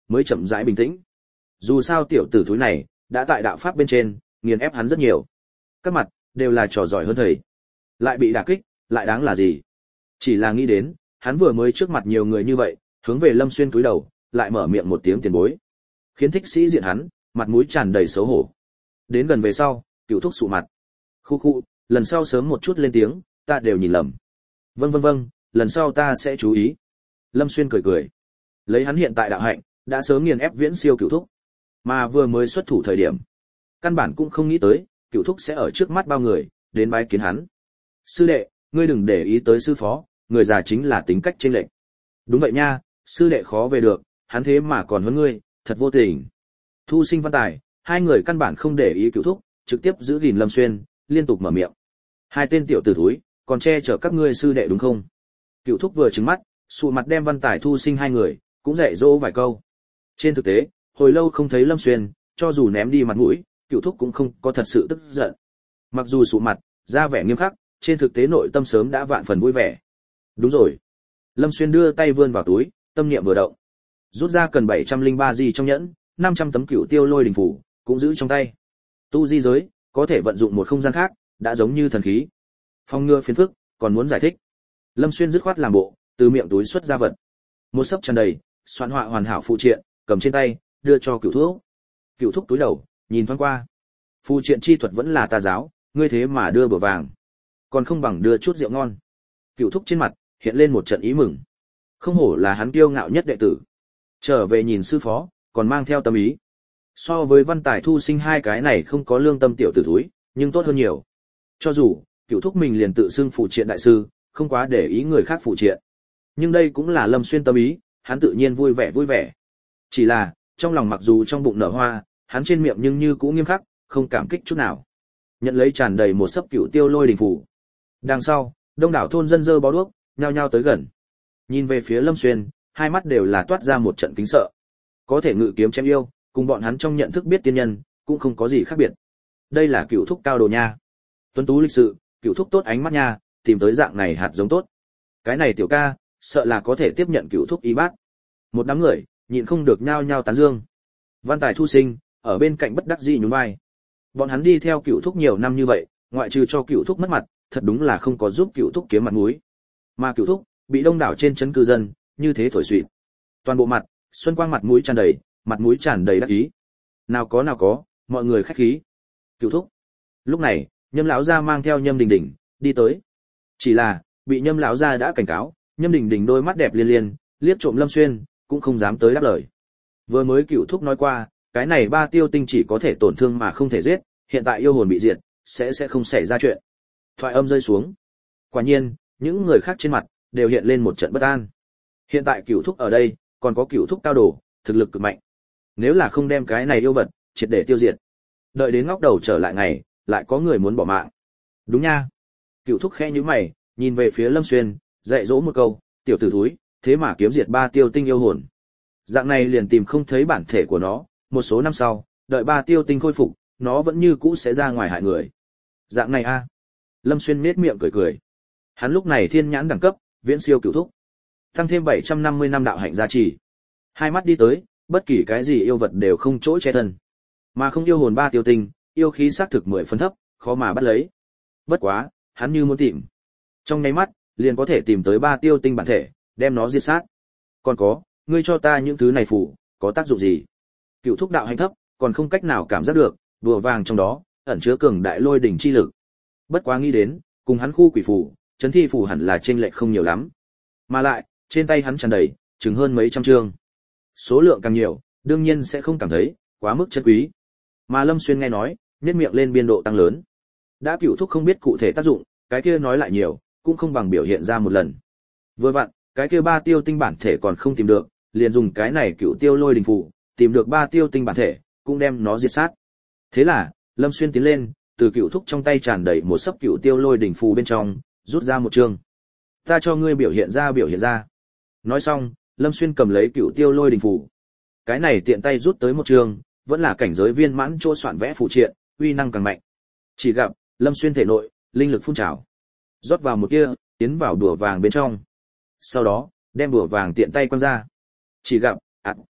mới chậm rãi bình tĩnh. Dù sao tiểu tử thúi này đã tại đạo pháp bên trên nghiền ép hắn rất nhiều. Các mặt đều là trò giỏi hơn thầy. Lại bị đả kích, lại đáng là gì? Chỉ là nghĩ đến, hắn vừa mới trước mặt nhiều người như vậy, hướng về Lâm Xuyên cúi đầu, lại mở miệng một tiếng tiền bối. Khiến thích sĩ diện hắn, mặt mũi tràn đầy xấu hổ. Đến gần về sau, Cửu Thúc sụ mặt. Khu khu, lần sau sớm một chút lên tiếng, ta đều nhìn lầm. Vâng vâng vâng, lần sau ta sẽ chú ý. Lâm Xuyên cười cười. Lấy hắn hiện tại đạo hạnh, đã sớm nghiền ép viễn siêu Cửu Thúc. Mà vừa mới xuất thủ thời điểm, căn bản cũng không nghĩ tới, Cửu Thúc sẽ ở trước mắt bao người, đến bái kiến hắn. Sư đệ, ngươi đừng để ý tới sư phó, người già chính là tính cách chênh lệch. Đúng vậy nha, sư đệ khó về được, hắn thế mà còn hơn ngươi, thật vô tình. Thu Sinh Văn Tài, hai người căn bản không để ý Cửu Thúc, trực tiếp giữ gìn Lâm Xuyên, liên tục mở miệng. Hai tên tiểu tử thúi, còn che chở các ngươi sư đệ đúng không? Cửu Thúc vừa trừng mắt, sụ mặt đem Văn Tài Thu Sinh hai người, cũng dạy dỗ vài câu. Trên thực tế, hồi lâu không thấy Lâm Xuyên, cho dù ném đi mặt mũi, Cửu Thúc cũng không có thật sự tức giận. Mặc dù sụ mặt, ra vẻ nghiêm khắc, trên thực tế nội tâm sớm đã vạn phần vui vẻ. Đúng rồi. Lâm Xuyên đưa tay vươn vào túi, tâm niệm vừa động. Rút ra cần bảy trăm lẻ ba di trong nhẫn, năm trăm tấm Cửu Tiêu Lôi Đình phủ, cũng giữ trong tay. Tu di giới, có thể vận dụng một không gian khác, đã giống như thần khí. Phong ngừa phiền phức, còn muốn giải thích. Lâm Xuyên dứt khoát làm bộ, từ miệng túi xuất ra vật. Một sấp tràn đầy, soạn họa hoàn hảo phụ triện, cầm trên tay, đưa cho Cửu Thúc. Cửu Thúc túi đầu, nhìn thoáng qua. Phụ triện chi thuật vẫn là tà giáo, ngươi thế mà đưa bờ vàng, còn không bằng đưa chút rượu ngon. Cửu Thúc trên mặt hiện lên một trận ý mừng. Không hổ là hắn kiêu ngạo nhất đệ tử. Trở về nhìn sư phó, còn mang theo tâm ý. So với Văn Tài Thu Sinh hai cái này không có lương tâm tiểu tử thúi, nhưng tốt hơn nhiều. Cho dù Cửu Thúc mình liền tự xưng phụ triện đại sư, không quá để ý người khác phụ triện. Nhưng đây cũng là Lâm Xuyên tâm ý, hắn tự nhiên vui vẻ vui vẻ. Chỉ là, trong lòng mặc dù trong bụng nở hoa, hắn trên miệng nhưng như cũ nghiêm khắc, không cảm kích chút nào. Nhận lấy tràn đầy một sấp Cửu Tiêu Lôi Đình phủ. Đằng sau, đông đảo thôn dân dơ bó đuốc, nhao nhao tới gần. Nhìn về phía Lâm Xuyên, hai mắt đều là toát ra một trận kính sợ. Có thể ngự kiếm chém yêu, cùng bọn hắn trong nhận thức biết tiên nhân, cũng không có gì khác biệt. Đây là Cửu Thúc cao đồ nha. Tuấn tú lịch sự, Cửu Thúc tốt ánh mắt nha, tìm tới dạng này hạt giống tốt. Cái này tiểu ca, sợ là có thể tiếp nhận Cửu Thúc y bát. Một đám người, nhịn không được nhao nhao tán dương. Văn Tài Thu Sinh, ở bên cạnh bất đắc dĩ nhún vai. Bọn hắn đi theo Cửu Thúc nhiều năm như vậy, ngoại trừ cho Cửu Thúc mất mặt, thật đúng là không có giúp Cửu Thúc kiếm mặt mũi. Mà Cửu Thúc bị đông đảo trên trấn cư dân như thế thổi xuỵ. Toàn bộ mặt, xuân quang mặt mũi tràn đầy, mặt mũi tràn đầy đắc ý. Nào có nào có, mọi người khách khí. Cửu Thúc. Lúc này, Nhâm lão gia mang theo Nhâm Đình Đình đi tới. Chỉ là, bị Nhâm lão gia đã cảnh cáo, Nhâm Đình Đình đôi mắt đẹp liên liên, liếc trộm Lâm Xuyên, cũng không dám tới đáp lời. Vừa mới Cửu Thúc nói qua, cái này ba tiêu tinh chỉ có thể tổn thương mà không thể giết, hiện tại yêu hồn bị diệt, sẽ sẽ không xảy ra chuyện. Thoại âm rơi xuống. Quả nhiên, những người khác trên mặt đều hiện lên một trận bất an. Hiện tại Cửu Thúc ở đây, còn có Cửu Thúc cao đồ, thực lực cực mạnh. Nếu là không đem cái này yêu vật triệt để tiêu diệt, đợi đến ngóc đầu trở lại ngày, lại có người muốn bỏ mạng. Đúng nha. Cửu Thúc khẽ nhíu mày, nhìn về phía Lâm Xuyên, dạy dỗ một câu, tiểu tử thúi, thế mà kiếm diệt ba tiêu tinh yêu hồn. Dạng này liền tìm không thấy bản thể của nó, một số năm sau, đợi ba tiêu tinh khôi phục, nó vẫn như cũ sẽ ra ngoài hại người. Dạng này a. Lâm Xuyên nhếch miệng cười cười. Hắn lúc này thiên nhãn đẳng cấp, viễn siêu Cửu Thúc. Tăng thêm bảy trăm năm mươi năm đạo hạnh gia trì. Hai mắt đi tới, bất kỳ cái gì yêu vật đều không chỗ che thân. Mà không yêu hồn ba tiêu tinh, yêu khí xác thực mười phân thấp, khó mà bắt lấy. Bất quá, hắn như muốn tìm. Trong nháy mắt, liền có thể tìm tới ba tiêu tinh bản thể, đem nó diệt sát. Còn có, ngươi cho ta những thứ này phủ, có tác dụng gì? Cửu Thúc đạo hạnh thấp, còn không cách nào cảm giác được, đùa vàng trong đó, ẩn chứa cường đại lôi đỉnh chi lực. Bất quá nghĩ đến, cùng hắn khu quỷ phủ, chấn thi phủ hẳn là chênh lệch không nhiều lắm. Mà lại, trên tay hắn tràn đầy, chừng hơn mấy trăm chương. Số lượng càng nhiều, đương nhiên sẽ không cảm thấy quá mức chân quý. Mà Lâm Xuyên nghe nói, nhếch miệng lên biên độ tăng lớn. Đã Cửu Thúc không biết cụ thể tác dụng, cái kia nói lại nhiều, cũng không bằng biểu hiện ra một lần. Vừa vặn, cái kia ba tiêu tinh bản thể còn không tìm được, liền dùng cái này Cửu Tiêu Lôi Đình phủ, tìm được ba tiêu tinh bản thể, cũng đem nó diệt sát. Thế là, Lâm Xuyên tiến lên, từ Cửu Thúc trong tay tràn đầy một sấp Cửu Tiêu Lôi Đình phù bên trong, rút ra một chương. Ta cho ngươi biểu hiện ra biểu hiện ra. Nói xong, Lâm Xuyên cầm lấy Cửu Tiêu Lôi Đình phù. Cái này tiện tay rút tới một chương, vẫn là cảnh giới viên mãn chỗ soạn vẽ phù triện, uy năng càng mạnh. Chỉ gặp, Lâm Xuyên thể nội, linh lực phun trào. Rót vào một kia, tiến vào đùa vàng bên trong. Sau đó, đem đùa vàng tiện tay quăng ra. Chỉ gặp, ạt.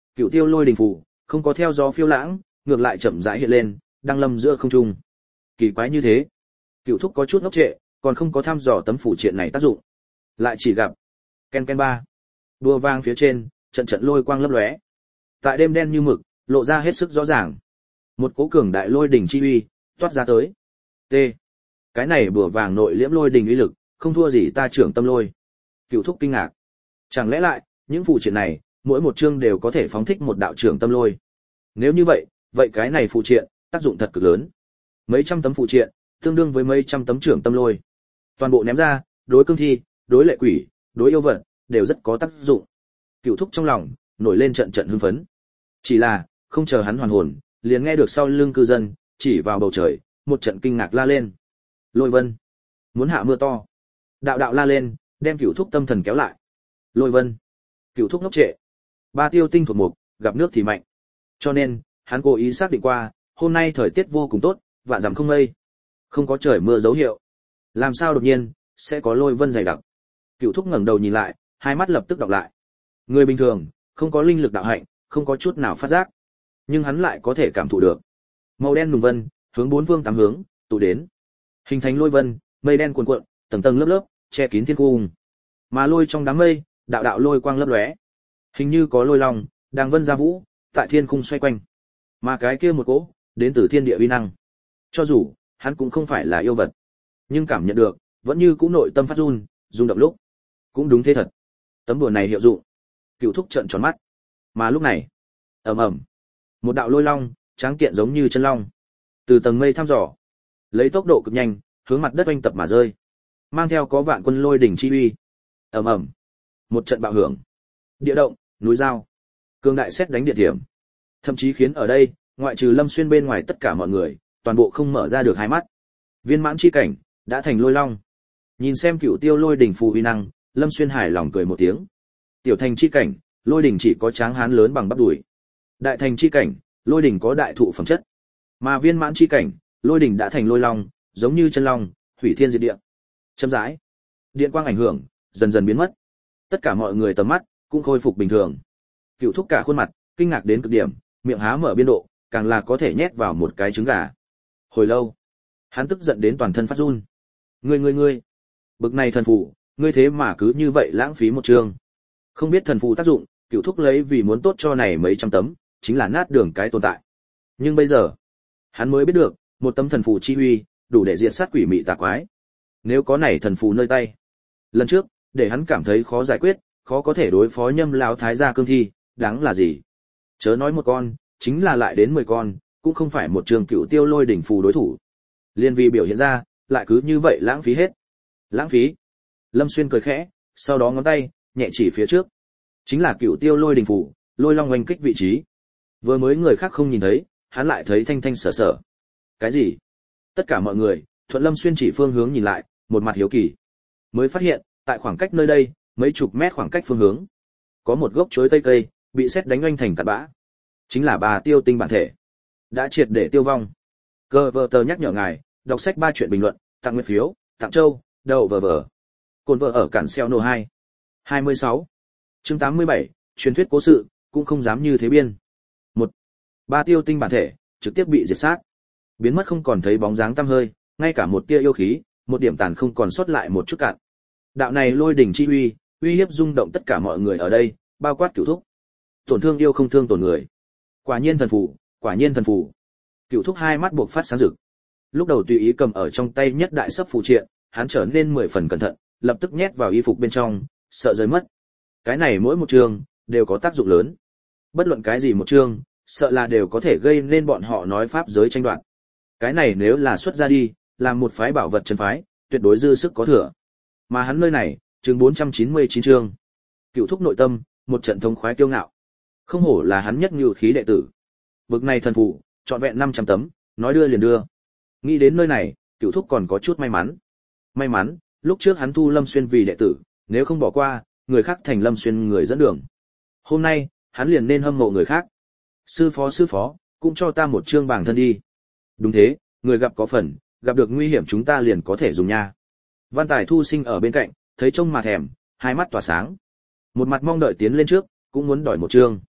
Cựu Tiêu Lôi Đình phù không có theo gió phiêu lãng, ngược lại chậm rãi hiện lên, đang lâm giữa không trung. Kỳ quái như thế. Cựu Thúc có chút ngốc trệ, còn không có thăm dò tấm phù triện này tác dụng. Lại chỉ gặp ken ken ba, đua vang phía trên, trận trận lôi quang lấp lóe. Tại đêm đen như mực, lộ ra hết sức rõ ràng. Một cỗ cường đại lôi đỉnh chi uy toát ra tới. T. Cái này bùa vàng nội liễm lôi đỉnh uy lực, không thua gì ta trưởng tâm lôi. Cựu Thúc kinh ngạc. Chẳng lẽ lại, những phù triện này, mỗi một chương đều có thể phóng thích một đạo trưởng tâm lôi. Nếu như vậy, vậy cái này phù triện, tác dụng thật cực lớn. Mấy trăm tấm phù triện, tương đương với mấy trăm tấm trưởng tâm lôi. Toàn bộ ném ra, đối cương thi, đối lệ quỷ, đối yêu vật, đều rất có tác dụng. Cựu Thúc trong lòng nổi lên trận trận hưng phấn. Chỉ là, không chờ hắn hoàn hồn, liền nghe được sau lưng cư dân chỉ vào bầu trời, một trận kinh ngạc la lên. Lôi vân, muốn hạ mưa to. Đạo đạo la lên, đem Cựu Thúc tâm thần kéo lại. Lôi vân, Cựu Thúc ngốc trệ. Ba tiêu tinh thuộc mục, gặp nước thì mạnh. Cho nên, hắn cố ý xác định qua, hôm nay thời tiết vô cùng tốt, vạn dặm không mây, không có trời mưa dấu hiệu. Làm sao đột nhiên sẽ có lôi vân dày đặc? Cựu Thúc ngẩng đầu nhìn lại, hai mắt lập tức đọc lại. Người bình thường, không có linh lực đạo hạnh, không có chút nào phát giác, nhưng hắn lại có thể cảm thụ được. Màu đen nùng vân, hướng bốn phương tám hướng tụ đến, hình thành lôi vân, mây đen cuồn cuộn, tầng tầng lớp lớp, che kín thiên cung. Mà lôi trong đám mây, đạo đạo lôi quang lấp lóe, hình như có lôi long đang vân ra vũ, tại thiên cung xoay quanh. Mà cái kia một cỗ, đến từ thiên địa uy năng. Cho dù hắn cũng không phải là yêu vật, nhưng cảm nhận được, vẫn như cũ nội tâm phát run, rung động lúc. Cũng đúng thế thật. Tấm đùa này hiệu dụng. Cựu Thúc trợn tròn mắt. Mà lúc này, ầm ầm, một đạo lôi long, tráng kiện giống như chân long, từ tầng mây thăm dò, lấy tốc độ cực nhanh, hướng mặt đất oanh tập mà rơi, mang theo có vạn quân lôi đỉnh chi uy. Ầm ầm, một trận bạo hưởng, địa động, núi dao, cường đại xét đánh địa điểm, thậm chí khiến ở đây, ngoại trừ Lâm Xuyên bên ngoài tất cả mọi người, toàn bộ không mở ra được hai mắt. Viên mãn chi cảnh đã thành lôi long. Nhìn xem Cựu Tiêu Lôi đỉnh phù uy năng, Lâm Xuyên hài lòng cười một tiếng. Tiểu thành chi cảnh, lôi đỉnh chỉ có tráng hán lớn bằng bắp đùi. Đại thành chi cảnh, lôi đỉnh có đại thụ phẩm chất. Mà viên mãn chi cảnh, lôi đỉnh đã thành lôi long, giống như chân long, hủy thiên diệt địa. Chậm rãi, điện quang ảnh hưởng dần dần biến mất. Tất cả mọi người tầm mắt cũng khôi phục bình thường. Cựu Thúc cả khuôn mặt kinh ngạc đến cực điểm, miệng há mở biên độ, càng là có thể nhét vào một cái trứng gà. Hồi lâu, hắn tức giận đến toàn thân phát run. Ngươi ngươi ngươi, bực này thần phù, ngươi thế mà cứ như vậy lãng phí một chương. Không biết thần phù tác dụng, Cựu Thúc lấy vì muốn tốt cho này mấy trăm tấm, chính là nát đường cái tồn tại. Nhưng bây giờ, hắn mới biết được, một tấm thần phù chi huy, đủ để diệt sát quỷ mị tà quái. Nếu có này thần phù nơi tay, lần trước, để hắn cảm thấy khó giải quyết, khó có thể đối phó Nhâm lão thái gia cương thi, đáng là gì? Chớ nói một con, chính là lại đến mười con, cũng không phải một trường Cựu Tiêu Lôi đỉnh phù đối thủ. Liên vi biểu hiện ra, lại cứ như vậy lãng phí hết. Lãng phí? Lâm Xuyên cười khẽ, sau đó ngón tay nhẹ chỉ phía trước, chính là Cựu Tiêu Lôi đỉnh phù, lôi long oanh kích vị trí. Vừa mới người khác không nhìn thấy, hắn lại thấy thanh thanh sở sở. Cái gì? Tất cả mọi người thuận Lâm Xuyên chỉ phương hướng nhìn lại, một mặt hiếu kỳ, mới phát hiện, tại khoảng cách nơi đây mấy chục mét khoảng cách phương hướng, có một gốc chuối tây cây bị sét đánh oanh thành tạt bã. Chính là bà Tiêu Tinh bản thể, đã triệt để tiêu vong. Cơ vợ tờ nhắc nhở ngài, đọc sách ba chuyện bình luận, tặng nguyên phiếu, tặng châu, đậu vờ vờ. Cồn vợ ở cản xeo nô hai. hai mươi sáu. Chương tám mươi bảy, truyền thuyết cố sự, cũng không dám như thế biên. Một. Ba Tiêu Tinh bản thể, trực tiếp bị diệt sát. Biến mất không còn thấy bóng dáng tăm hơi, ngay cả một tia yêu khí, một điểm tàn không còn sót lại một chút cạn. Đạo này lôi đỉnh chi uy, uy hiếp rung động tất cả mọi người ở đây, bao quát Cựu Thúc. Tổn thương yêu không thương tổn người. Quả nhiên thần phù, quả nhiên thần phù. Cựu Thúc hai mắt buộc phát sáng rực. Lúc đầu tùy ý cầm ở trong tay nhất đại sấp phù triện, hắn trở nên mười phần cẩn thận, lập tức nhét vào y phục bên trong, sợ rơi mất. Cái này mỗi một chương đều có tác dụng lớn. Bất luận cái gì một chương, sợ là đều có thể gây nên bọn họ nói pháp giới tranh đoạt. Cái này nếu là xuất ra đi, làm một phái bảo vật chân phái, tuyệt đối dư sức có thừa. Mà hắn nơi này, chương bốn trăm chín mươi chín chương. Cựu Thúc nội tâm, một trận thông khoái kiêu ngạo. Không hổ là hắn nhất như khí đệ tử. Bực này thần phù, trọn vẹn năm trăm tấm, nói đưa liền đưa. Nghĩ đến nơi này, Cựu Thúc còn có chút may mắn. May mắn, lúc trước hắn thu Lâm Xuyên vì đệ tử, nếu không bỏ qua, người khác thành Lâm Xuyên người dẫn đường. Hôm nay, hắn liền nên hâm mộ người khác. Sư phó sư phó, cũng cho ta một chương bảng thân đi. Đúng thế, người gặp có phần, gặp được nguy hiểm chúng ta liền có thể dùng nha. Văn Tài Thu Sinh ở bên cạnh, thấy trông mà thèm, hai mắt tỏa sáng. Một mặt mong đợi tiến lên trước, cũng muốn đòi một chương.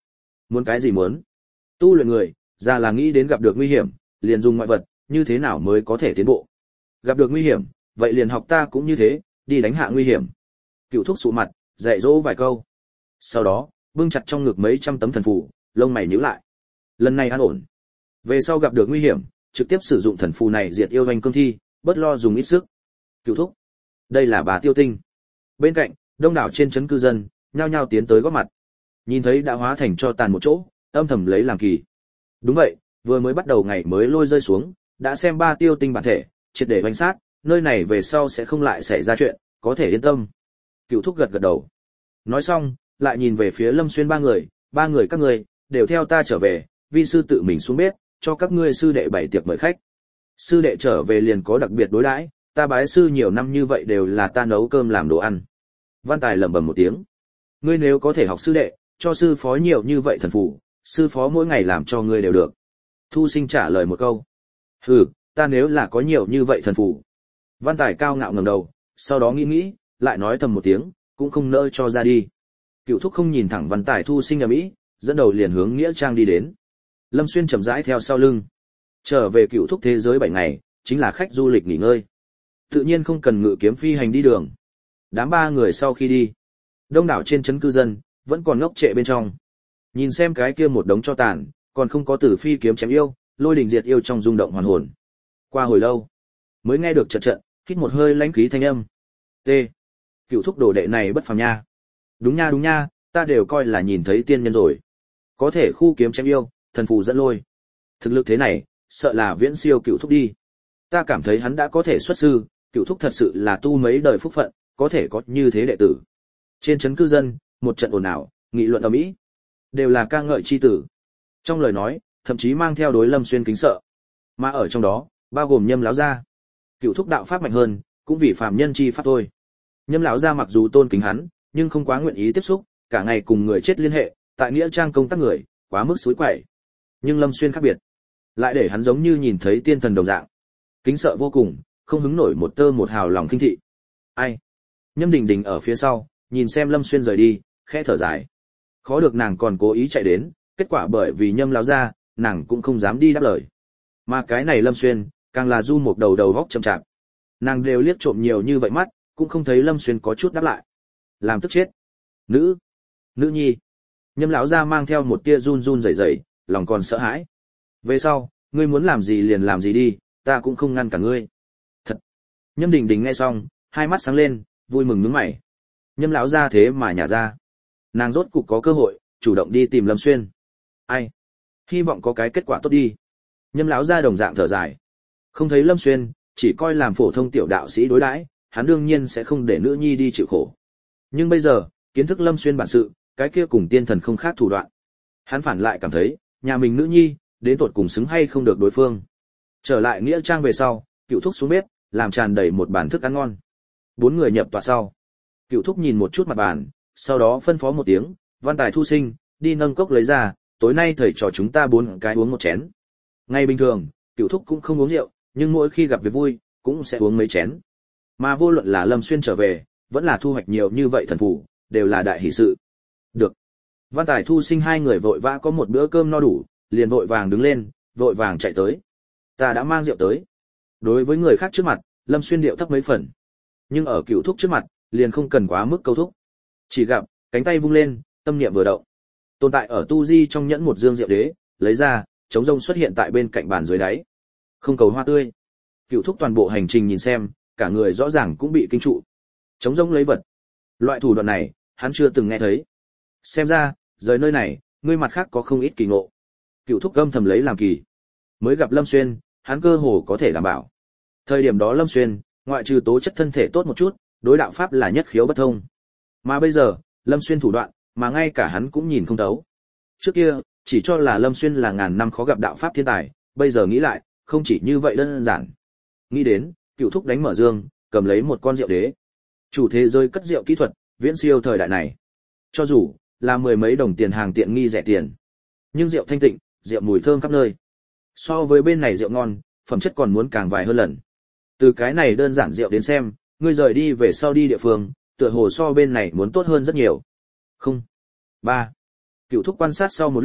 Muốn cái gì muốn? Tu luyện người, ra là nghĩ đến gặp được nguy hiểm, liền dùng ngoại vật, như thế nào mới có thể tiến bộ. Gặp được nguy hiểm, vậy liền học ta cũng như thế, đi đánh hạ nguy hiểm. Cựu thúc sụ mặt, dạy dỗ vài câu. Sau đó, bưng chặt trong ngực mấy trăm tấm thần phù, lông mày nhíu lại. Lần này an ổn. Về sau gặp được nguy hiểm, trực tiếp sử dụng thần phù này diệt yêu doanh cương thi, bớt lo dùng ít sức. Cựu thúc, đây là bà Tiêu Tinh. Bên cạnh, đông đảo trên trấn cư dân, nhao nhao tiến tới góp mặt. Nhìn thấy đã hóa thành cho tàn một chỗ, âm thầm lấy làm kỳ. Đúng vậy, vừa mới bắt đầu ngày mới lôi rơi xuống, đã xem ba Tiêu Tinh bản thể, triệt để hoành sát, nơi này về sau sẽ không lại xảy ra chuyện, có thể yên tâm. Cựu thúc gật gật đầu. Nói xong, lại nhìn về phía Lâm Xuyên ba người, ba người các ngươi đều theo ta trở về, vi sư tự mình xuống bếp, cho các ngươi sư đệ bày tiệc mời khách. Sư đệ trở về liền có đặc biệt đối đãi, ta bái sư nhiều năm như vậy đều là ta nấu cơm làm đồ ăn. Văn Tài lẩm bẩm một tiếng. Ngươi nếu có thể học sư đệ, cho sư phó nhiều như vậy thần phù, sư phó mỗi ngày làm cho ngươi đều được. Thu Sinh trả lời một câu. Hừ, ta nếu là có nhiều như vậy thần phù. Văn Tài cao ngạo ngẩng đầu, sau đó nghĩ nghĩ, lại nói thầm một tiếng, cũng không nỡ cho ra đi. Cựu thúc không nhìn thẳng Văn Tài Thu Sinh ở mỹ, dẫn đầu liền hướng nghĩa trang đi đến. Lâm Xuyên chậm rãi theo sau lưng. Trở về Cựu thúc thế giới bảy ngày, chính là khách du lịch nghỉ ngơi. Tự nhiên không cần ngự kiếm phi hành đi đường. Đám ba người sau khi đi, đông đảo trên trấn cư dân vẫn còn ngốc trệ bên trong. Nhìn xem cái kia một đống cho tàn, còn không có tử phi kiếm chém yêu, lôi đình diệt yêu trong rung động hoàn hồn. Qua hồi lâu, mới nghe được trận trận hít một hơi lãnh khí thanh âm. T. Cựu thúc đồ đệ này bất phàm nha. Đúng nha đúng nha, ta đều coi là nhìn thấy tiên nhân rồi. Có thể khu kiếm chém yêu, thần phù dẫn lôi. Thực lực thế này, sợ là viễn siêu Cựu thúc đi. Ta cảm thấy hắn đã có thể xuất sư, Cựu thúc thật sự là tu mấy đời phúc phận, có thể có như thế đệ tử. Trên trấn cư dân, một trận ồn ào, nghị luận ầm ĩ, đều là ca ngợi chi tử. Trong lời nói, thậm chí mang theo đối Lâm Xuyên kính sợ. Mà ở trong đó, bao gồm Nhâm lão gia. Cựu thúc đạo pháp mạnh hơn, cũng vì phàm nhân chi pháp thôi. Nhâm lão gia mặc dù tôn kính hắn, nhưng không quá nguyện ý tiếp xúc, cả ngày cùng người chết liên hệ, tại nghĩa trang công tác người, quá mức suối quậy. Nhưng Lâm Xuyên khác biệt, lại để hắn giống như nhìn thấy tiên thần đồng dạng, kính sợ vô cùng, không hứng nổi một tơ một hào lòng khinh thị. Ai? Nhâm Đình Đình ở phía sau, nhìn xem Lâm Xuyên rời đi, khẽ thở dài. Khó được nàng còn cố ý chạy đến, kết quả bởi vì Nhâm lão gia, nàng cũng không dám đi đáp lời. Mà cái này Lâm Xuyên, càng là du một đầu đầu góc chậm chạp. Nàng đều liếc trộm nhiều như vậy mắt, cũng không thấy Lâm Xuyên có chút đáp lại. Làm tức chết. Nữ, nữ nhi. Nhâm lão gia mang theo một tia run run rẩy rẩy, lòng còn sợ hãi. Về sau, ngươi muốn làm gì liền làm gì đi, ta cũng không ngăn cả ngươi. Thật. Nhâm Đình Đình nghe xong, hai mắt sáng lên, vui mừng nhướng mày. Nhâm lão gia thế mà nhả ra. Nàng rốt cục có cơ hội, chủ động đi tìm Lâm Xuyên. Ai? Hy vọng có cái kết quả tốt đi. Nhâm lão gia đồng dạng thở dài. Không thấy Lâm Xuyên, chỉ coi làm phổ thông tiểu đạo sĩ đối đãi, hắn đương nhiên sẽ không để nữ nhi đi chịu khổ. Nhưng bây giờ, kiến thức Lâm Xuyên bản sự, cái kia cùng tiên thần không khác thủ đoạn. Hắn phản lại cảm thấy, nhà mình nữ nhi, đến tột cùng xứng hay không được đối phương. Trở lại nghĩa trang về sau, Cựu thúc xuống bếp, làm tràn đầy một bàn thức ăn ngon. Bốn người nhập tọa sau. Cựu thúc nhìn một chút mặt bàn, sau đó phân phó một tiếng, Văn Tài Thu Sinh, đi nâng cốc lấy ra, tối nay thầy trò chúng ta bốn cái uống một chén. Ngày bình thường, Cựu thúc cũng không uống rượu, nhưng mỗi khi gặp việc vui, cũng sẽ uống mấy chén. Mà vô luận là Lâm Xuyên trở về, vẫn là thu hoạch nhiều như vậy thần phù, đều là đại hỷ sự. Được. Văn Tài Thu Sinh hai người vội vã có một bữa cơm no đủ, liền vội vàng đứng lên, vội vàng chạy tới. Ta đã mang rượu tới. Đối với người khác trước mặt, Lâm Xuyên điệu thấp mấy phần. Nhưng ở Cựu thúc trước mặt, liền không cần quá mức câu thúc. Chỉ gặp, cánh tay vung lên, tâm niệm vừa động. Tồn tại ở tu di trong nhẫn một dương rượu đế, lấy ra, trống rông xuất hiện tại bên cạnh bàn dưới đáy. Không cầu hoa tươi. Cựu thúc toàn bộ hành trình nhìn xem, cả người rõ ràng cũng bị kinh trụ. Trống rông lấy vật. Loại thủ đoạn này, hắn chưa từng nghe thấy. Xem ra, rời nơi này, ngươi mặt khác có không ít kỳ ngộ. Cựu thúc gâm thầm lấy làm kỳ. Mới gặp Lâm Xuyên, hắn cơ hồ có thể đảm bảo. Thời điểm đó Lâm Xuyên, ngoại trừ tố chất thân thể tốt một chút, đối đạo pháp là nhất khiếu bất thông. Mà bây giờ, Lâm Xuyên thủ đoạn, mà ngay cả hắn cũng nhìn không thấu. Trước kia, chỉ cho là Lâm Xuyên là ngàn năm khó gặp đạo pháp thiên tài, bây giờ nghĩ lại, không chỉ như vậy đơn giản. Nghĩ đến, Cựu thúc đánh mở dương, cầm lấy một con rượu đế. Chủ thế giới cất rượu kỹ thuật, viễn siêu thời đại này. Cho dù là mười mấy đồng tiền hàng tiện nghi rẻ tiền, nhưng rượu thanh tịnh, rượu mùi thơm khắp nơi. So với bên này rượu ngon, phẩm chất còn muốn càng vài hơn lần. Từ cái này đơn giản rượu đến xem, ngươi rời đi về sau đi địa phương, tựa hồ so bên này muốn tốt hơn rất nhiều. Không. Ba. Cựu thúc quan sát sau một lúc,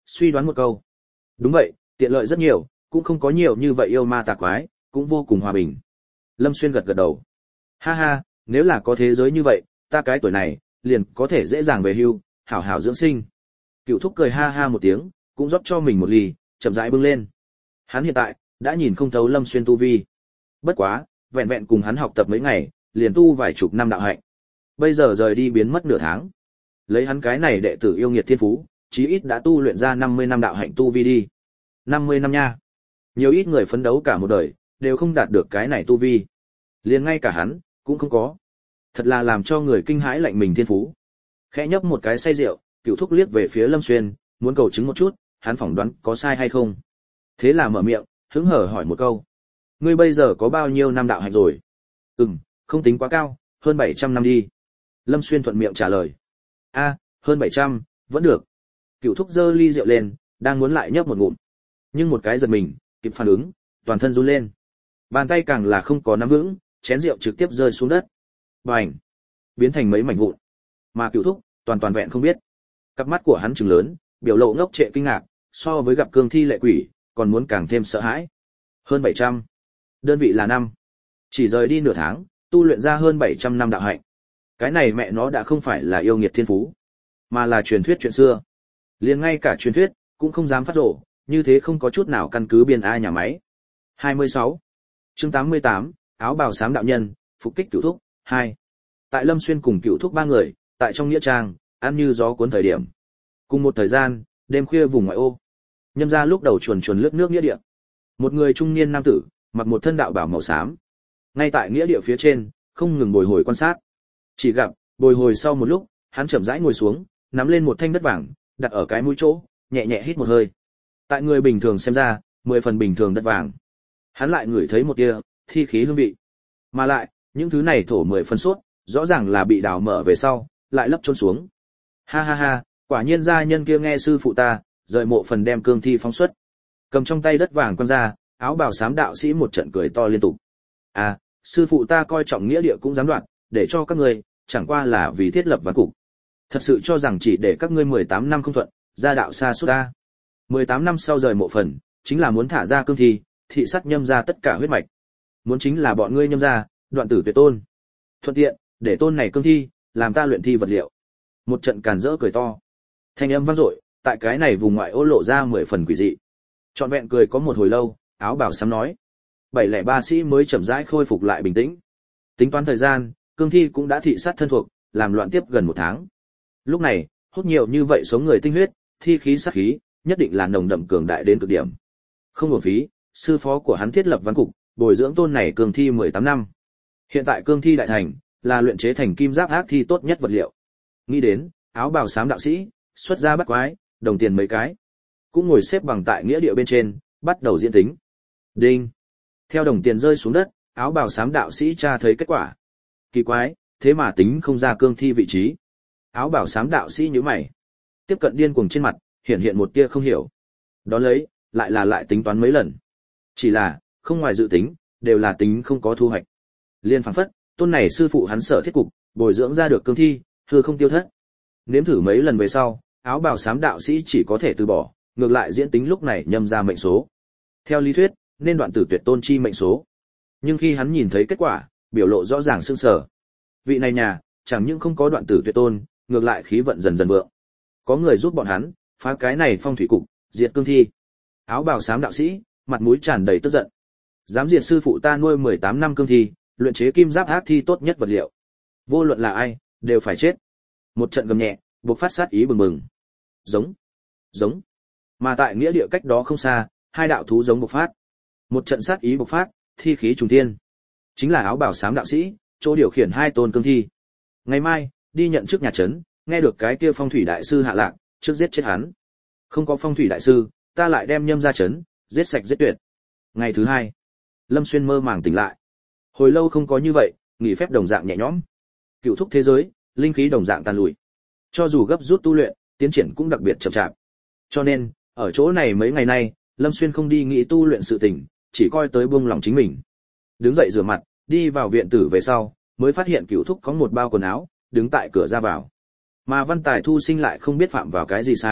suy đoán một câu. Đúng vậy, tiện lợi rất nhiều, cũng không có nhiều như vậy yêu ma tà quái, cũng vô cùng hòa bình. Lâm Xuyên gật gật đầu. Ha ha, nếu là có thế giới như vậy, ta cái tuổi này, liền có thể dễ dàng về hưu, hảo hảo dưỡng sinh. Cựu thúc cười ha ha một tiếng, cũng rót cho mình một ly, chậm rãi bưng lên. Hắn hiện tại đã nhìn không thấu Lâm Xuyên tu vi. Bất quá, vẹn vẹn cùng hắn học tập mấy ngày, liền tu vài chục năm đạo hạnh. Bây giờ rời đi biến mất nửa tháng. Lấy hắn cái này đệ tử yêu nghiệt thiên phú, chí ít đã tu luyện ra năm mươi năm đạo hạnh tu vi đi. năm mươi năm nha. Nhiều ít người phấn đấu cả một đời, đều không đạt được cái này tu vi. Liền ngay cả hắn, cũng không có. Thật là làm cho người kinh hãi lạnh mình thiên phú. Khẽ nhấp một cái say rượu, Cửu thúc liếc về phía Lâm Xuyên, muốn cầu chứng một chút, hắn phỏng đoán có sai hay không. Thế là mở miệng, hứng hở hỏi một câu. Ngươi bây giờ có bao nhiêu năm đạo hạnh rồi? Ừm, không tính quá cao, hơn bảy trăm năm đi. Lâm Xuyên thuận miệng trả lời. A, hơn bảy trăm, vẫn được. Cửu thúc giơ ly rượu lên, đang muốn lại nhấp một ngụm. Nhưng một cái giật mình, kịp phản ứng, toàn thân run lên. Bàn tay càng là không có nắm vững, chén rượu trực tiếp rơi xuống đất. Bành! Biến thành mấy mảnh vụn. Mà Cửu thúc, toàn toàn vẹn không biết. Cặp mắt của hắn trừng lớn, biểu lộ ngốc trệ kinh ngạc, so với gặp cương thi lệ quỷ, còn muốn càng thêm sợ hãi. Hơn bảy trăm. Đơn vị là năm. Chỉ rời đi nửa tháng, tu luyện ra hơn bảy trăm năm đạo hạnh. Cái này mẹ nó đã không phải là yêu nghiệt thiên phú, mà là truyền thuyết chuyện xưa. Liền ngay cả truyền thuyết, cũng không dám phát rổ, như thế không có chút nào căn cứ biên ai nhà máy. hai mươi sáu. Chương tám mươi tám, áo bào xám đạo nhân, phục kích Cửu thúc, hai. Tại Lâm Xuyên cùng Cửu thúc ba người, tại trong nghĩa trang, ăn như gió cuốn thời điểm. Cùng một thời gian, đêm khuya vùng ngoại ô. Nhâm ra lúc đầu chuồn chuồn lướt nước nghĩa địa. Một người trung niên nam tử, mặc một thân đạo bào màu xám. Ngay tại nghĩa địa phía trên, không ngừng bồi hồi quan sát. Chỉ gặp, bồi hồi sau một lúc, hắn chậm rãi ngồi xuống, nắm lên một thanh đất vàng, đặt ở cái mũi chỗ, nhẹ nhẹ hít một hơi. Tại người bình thường xem ra, mười phần bình thường đất vàng. Hắn lại ngửi thấy một tia thi khí hương vị. Mà lại, những thứ này thổ mười phần suốt, rõ ràng là bị đào mở về sau, lại lấp chôn xuống. Ha ha ha, quả nhiên gia nhân kia nghe sư phụ ta, rời mộ phần đem cương thi phóng xuất. Cầm trong tay đất vàng quăng ra, áo bào xám đạo sĩ một trận cười to liên tục. À, sư phụ ta coi trọng nghĩa địa cũng dám đoạt, để cho các ngươi, chẳng qua là vì thiết lập ván cục. Thật sự cho rằng chỉ để các ngươi mười tám năm không thuận, gia đạo xa suốt ta. mười tám năm sau rời mộ phần, chính là muốn thả ra cương thi, thị sát nhâm ra tất cả huyết mạch. Muốn chính là bọn ngươi nhâm ra, đoạn tử tuyệt tôn. Thuận tiện, để tôn này cương thi, làm ta luyện thi vật liệu. Một trận càn rỡ cười to. Thanh âm vang dội, tại cái này vùng ngoại ô lộ ra mười phần quỷ dị. Trọn vẹn cười có một hồi lâu, áo bào xám nói. bảy lẻ ba sĩ mới chậm rãi khôi phục lại bình tĩnh. Tính toán thời gian, cương thi cũng đã thị sát thân thuộc, làm loạn tiếp gần một tháng. Lúc này, hút nhiều như vậy sống người tinh huyết, thi khí sát khí, nhất định là nồng đậm cường đại đến cực điểm. Không uổng phí, sư phó của hắn thiết lập văn cục, bồi dưỡng tôn này cương thi mười tám năm. Hiện tại cương thi đại thành, là luyện chế thành kim giáp ác thi tốt nhất vật liệu. Nghĩ đến, áo bào xám đạo sĩ, xuất ra bắt quái, đồng tiền mấy cái. Cũng ngồi xếp bằng tại nghĩa địa bên trên, bắt đầu diễn tính. Đinh. Theo đồng tiền rơi xuống đất, áo bào xám đạo sĩ tra thấy kết quả. Kỳ quái, thế mà tính không ra cương thi vị trí. Áo bào xám đạo sĩ nhíu mày. Tiếp cận điên cuồng trên mặt, hiện hiện một tia không hiểu. Đó lấy, lại là lại tính toán mấy lần. Chỉ là, không ngoài dự tính, đều là tính không có thu hoạch. Liên phảng phất, tôn này sư phụ hắn sở thiết cục, bồi dưỡng ra được cương thi, hư không tiêu thất. Nếm thử mấy lần về sau, áo bào xám đạo sĩ chỉ có thể từ bỏ, ngược lại diễn tính lúc này nhâm ra mệnh số. Theo lý thuyết, nên đoạn tử tuyệt tôn chi mệnh số. Nhưng khi hắn nhìn thấy kết quả, biểu lộ rõ ràng sương sở. Vị này nhà, chẳng những không có đoạn tử tuyệt tôn, ngược lại khí vận dần dần vượng. Có người giúp bọn hắn, phá cái này phong thủy cục, diệt cương thi. Áo bào xám đạo sĩ, mặt mũi tràn đầy tức giận. Dám diệt sư phụ ta nuôi mười tám năm cương thi, luyện chế kim giáp ác thi tốt nhất vật liệu. Vô luận là ai, đều phải chết. Một trận gầm nhẹ, buộc phát sát ý bừng bừng. Giống, giống. Mà tại nghĩa địa cách đó không xa, hai đạo thú giống bộc phát. Một trận sát ý bộc phát, thi khí trùng thiên. Chính là áo bào xám đạo sĩ, chỗ điều khiển hai tôn cương thi. Ngày mai, đi nhận chức nhà trấn, nghe được cái kia phong thủy đại sư hạ lạc, trước giết chết hắn. Không có phong thủy đại sư, ta lại đem nhâm ra trấn, giết sạch giết tuyệt. Ngày thứ hai, Lâm Xuyên mơ màng tỉnh lại. Hồi lâu không có như vậy, nghỉ phép đồng dạng nhẹ nhõm. Cựu thúc thế giới, linh khí đồng dạng tàn lụi. Cho dù gấp rút tu luyện, tiến triển cũng đặc biệt chậm chạp. Cho nên, ở chỗ này mấy ngày nay, Lâm Xuyên không đi nghĩ tu luyện sự tình, chỉ coi tới buông lòng chính mình. Đứng dậy rửa mặt, đi vào viện tử về sau, mới phát hiện Cựu thúc có một bao quần áo, đứng tại cửa ra vào. Mà Văn Tài Thu Sinh lại không biết phạm vào cái gì sai,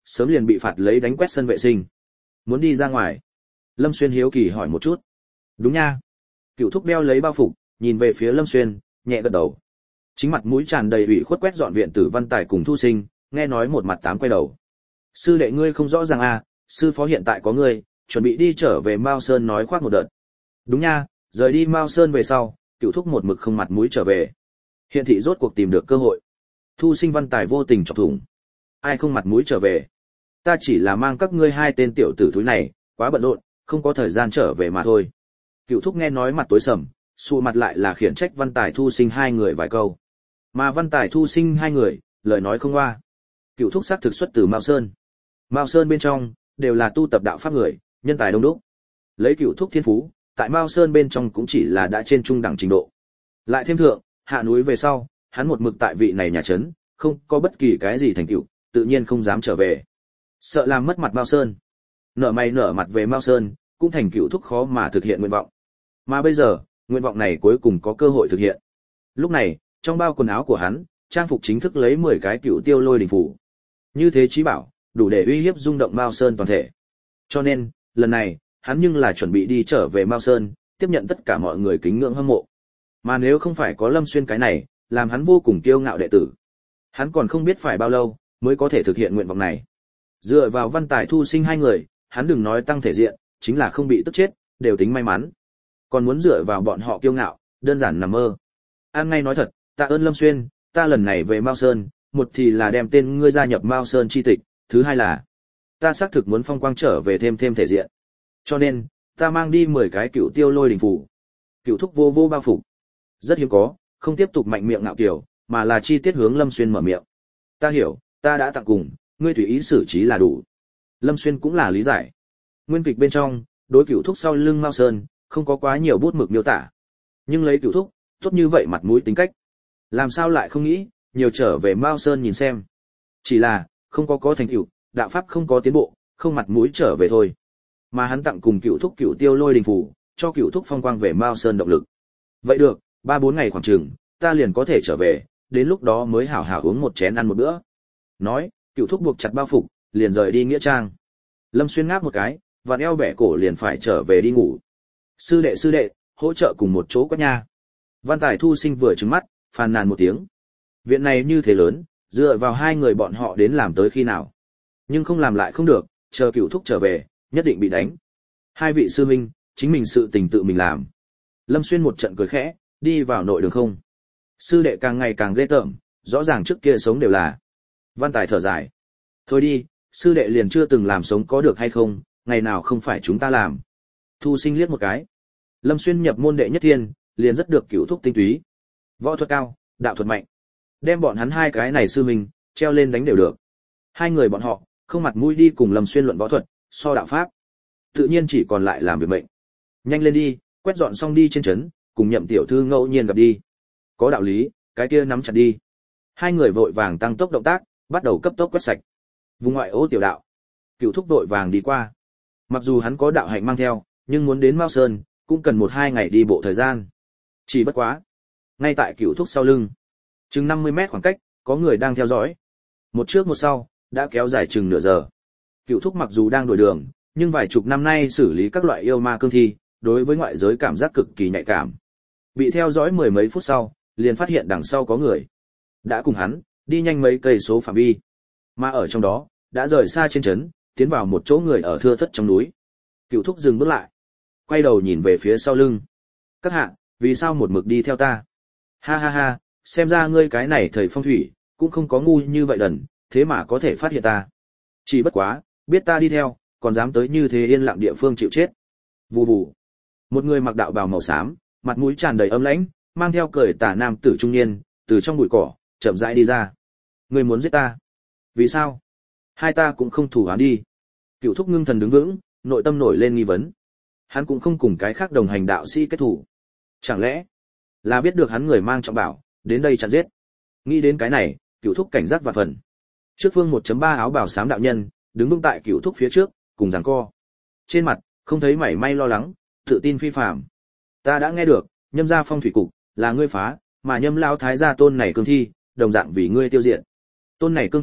sớm liền bị phạt lấy đánh quét sân vệ sinh. Muốn đi ra ngoài. Lâm Xuyên hiếu kỳ hỏi một chút. Đúng nha. Cựu thúc đeo lấy bao phục, nhìn về phía Lâm Xuyên, nhẹ gật đầu. Chính mặt mũi tràn đầy ủy khuất quét dọn viện tử Văn Tài cùng Thu Sinh, nghe nói một mặt tám quay đầu. Sư đệ ngươi không rõ ràng à, sư phó hiện tại có ngươi, chuẩn bị đi trở về Mao Sơn nói khoác một đợt. Đúng nha, rời đi Mao Sơn về sau, Cựu thúc một mực không mặt mũi trở về. Hiện thị rốt cuộc tìm được cơ hội. Thu Sinh Văn Tài vô tình chọc thủng. Ai không mặt mũi trở về? Ta chỉ là mang các ngươi hai tên tiểu tử thúi này, quá bận rộn, không có thời gian trở về mà thôi. Cựu thúc nghe nói mặt tối sầm, xù mặt lại là khiển trách Văn Tài Thu Sinh hai người vài câu. Mà Văn Tài Thu Sinh hai người, lời nói không qua. Cựu thúc xác thực xuất từ Mao Sơn. Mao Sơn bên trong đều là tu tập đạo pháp người, nhân tài đông đúc. Lấy Cựu thúc thiên phú, tại Mao Sơn bên trong cũng chỉ là đã trên trung đẳng trình độ. Lại thêm thượng, hạ núi về sau, hắn một mực tại vị này nhà trấn, không có bất kỳ cái gì thành tựu, tự nhiên không dám trở về. Sợ làm mất mặt Mao Sơn. Nở mày nở mặt về Mao Sơn, cũng thành Cựu thúc khó mà thực hiện nguyện vọng. Mà bây giờ, nguyện vọng này cuối cùng có cơ hội thực hiện. Lúc này, trong bao quần áo của hắn, trang phục chính thức lấy mười cái Cựu Tiêu Lôi Đình phủ. Như thế chí bảo, đủ để uy hiếp rung động Mao Sơn toàn thể. Cho nên, lần này, hắn nhưng là chuẩn bị đi trở về Mao Sơn, tiếp nhận tất cả mọi người kính ngưỡng hâm mộ. Mà nếu không phải có Lâm Xuyên cái này, làm hắn vô cùng kiêu ngạo đệ tử, hắn còn không biết phải bao lâu mới có thể thực hiện nguyện vọng này. Dựa vào Văn Tài Thu Sinh hai người, hắn đừng nói tăng thể diện, chính là không bị tức chết, đều tính may mắn. Còn muốn dựa vào bọn họ kiêu ngạo, đơn giản nằm mơ. An ngay nói thật, tạ ơn Lâm Xuyên, ta lần này về Mao Sơn, một thì là đem tên ngươi gia nhập Mao Sơn chi tịch, thứ hai là ta xác thực muốn phong quang trở về thêm thêm thể diện. Cho nên, ta mang đi mười cái Cựu Tiêu Lôi Đình phủ. Cựu thúc vô vô bao phục. Rất hiếm có, không tiếp tục mạnh miệng ngạo kiểu, mà là chi tiết hướng Lâm Xuyên mở miệng. Ta hiểu, ta đã tặng cùng, ngươi tùy ý xử trí là đủ. Lâm Xuyên cũng là lý giải. Nguyên kịch bên trong, đối Cựu thúc sau lưng Mao Sơn, không có quá nhiều bút mực miêu tả. Nhưng lấy Cựu thúc, tốt như vậy mặt mũi tính cách. Làm sao lại không nghĩ, nhiều trở về Mao Sơn nhìn xem. Chỉ là, không có có thành tựu, đạo pháp không có tiến bộ, không mặt mũi trở về thôi. Mà hắn tặng cùng Cựu thúc Cựu Tiêu Lôi Đình phủ, cho Cựu thúc phong quang về Mao Sơn động lực. Vậy được, ba bốn ngày khoảng chừng, ta liền có thể trở về, đến lúc đó mới hảo hảo uống một chén ăn một bữa. Nói, Cựu thúc buộc chặt bao phục, liền rời đi nghĩa trang. Lâm Xuyên ngáp một cái, vặn eo bẻ cổ liền phải trở về đi ngủ. Sư đệ sư đệ, hỗ trợ cùng một chỗ quét nha. Văn Tài Thu Sinh vừa trừng mắt, phàn nàn một tiếng. Viện này như thế lớn, dựa vào hai người bọn họ đến làm tới khi nào. Nhưng không làm lại không được, chờ Cựu thúc trở về, nhất định bị đánh. Hai vị sư minh, chính mình sự tình tự mình làm. Lâm Xuyên một trận cười khẽ, đi vào nội đường không. Sư đệ càng ngày càng ghê tởm, rõ ràng trước kia sống đều là. Văn Tài thở dài. Thôi đi, sư đệ liền chưa từng làm sống có được hay không, ngày nào không phải chúng ta làm. Thu Sinh liếc một cái. Lâm Xuyên nhập môn đệ nhất thiên, liền rất được Cựu thúc tinh túy. Võ thuật cao, đạo thuật mạnh. Đem bọn hắn hai cái này sư mình, treo lên đánh đều được. Hai người bọn họ, không mặt mũi đi cùng Lâm Xuyên luận võ thuật, so đạo pháp. Tự nhiên chỉ còn lại làm việc mệnh. Nhanh lên đi, quét dọn xong đi trên trấn, cùng Nhậm tiểu thư ngẫu nhiên gặp đi. Có đạo lý, cái kia nắm chặt đi. Hai người vội vàng tăng tốc động tác, bắt đầu cấp tốc quét sạch. Vùng ngoại ô tiểu đạo. Cựu thúc vội vàng đi qua. Mặc dù hắn có đạo hạnh mang theo, nhưng muốn đến Mao Sơn, cũng cần một hai ngày đi bộ thời gian. Chỉ bất quá. Ngay tại Cựu thúc sau lưng, chừng năm mươi mét khoảng cách, có người đang theo dõi. Một trước một sau, đã kéo dài chừng nửa giờ. Cựu thúc mặc dù đang đổi đường, nhưng vài chục năm nay xử lý các loại yêu ma cương thi, đối với ngoại giới cảm giác cực kỳ nhạy cảm. Bị theo dõi mười mấy phút sau, liền phát hiện đằng sau có người. Đã cùng hắn, đi nhanh mấy cây số phạm vi. Mà ở trong đó, đã rời xa trên trấn, tiến vào một chỗ người ở thưa thất trong núi. Cựu thúc dừng bước lại. Quay đầu nhìn về phía sau lưng. Các hạ, vì sao một mực đi theo ta? Ha ha ha, xem ra ngươi cái này thầy phong thủy, cũng không có ngu như vậy đần, thế mà có thể phát hiện ta. Chỉ bất quá, biết ta đi theo, còn dám tới như thế yên lặng địa phương chịu chết. Vù vù. Một người mặc đạo bào màu xám, mặt mũi tràn đầy âm lãnh, mang theo cười tà nam tử trung niên, từ trong bụi cỏ, chậm rãi đi ra. Ngươi muốn giết ta? Vì sao? Hai ta cũng không thủ án đi. Cựu thúc ngưng thần đứng vững, nội tâm nổi lên nghi vấn. Hắn cũng không cùng cái khác đồng hành đạo sĩ kết thủ. Chẳng lẽ là biết được hắn người mang trọng bảo, đến đây chặn giết? Nghĩ đến cái này, Cựu thúc cảnh giác vạn phần. Trước phương một chấm ba áo bào xám đạo nhân, đứng vững tại Cựu thúc phía trước, cùng giằng co. Trên mặt, không thấy mảy may lo lắng, tự tin phi phàm. Ta đã nghe được, Nhâm gia phong thủy cục là ngươi phá, mà Nhâm lão thái gia tôn này cương thi, đồng dạng vì ngươi tiêu diệt. Tôn này cương thi,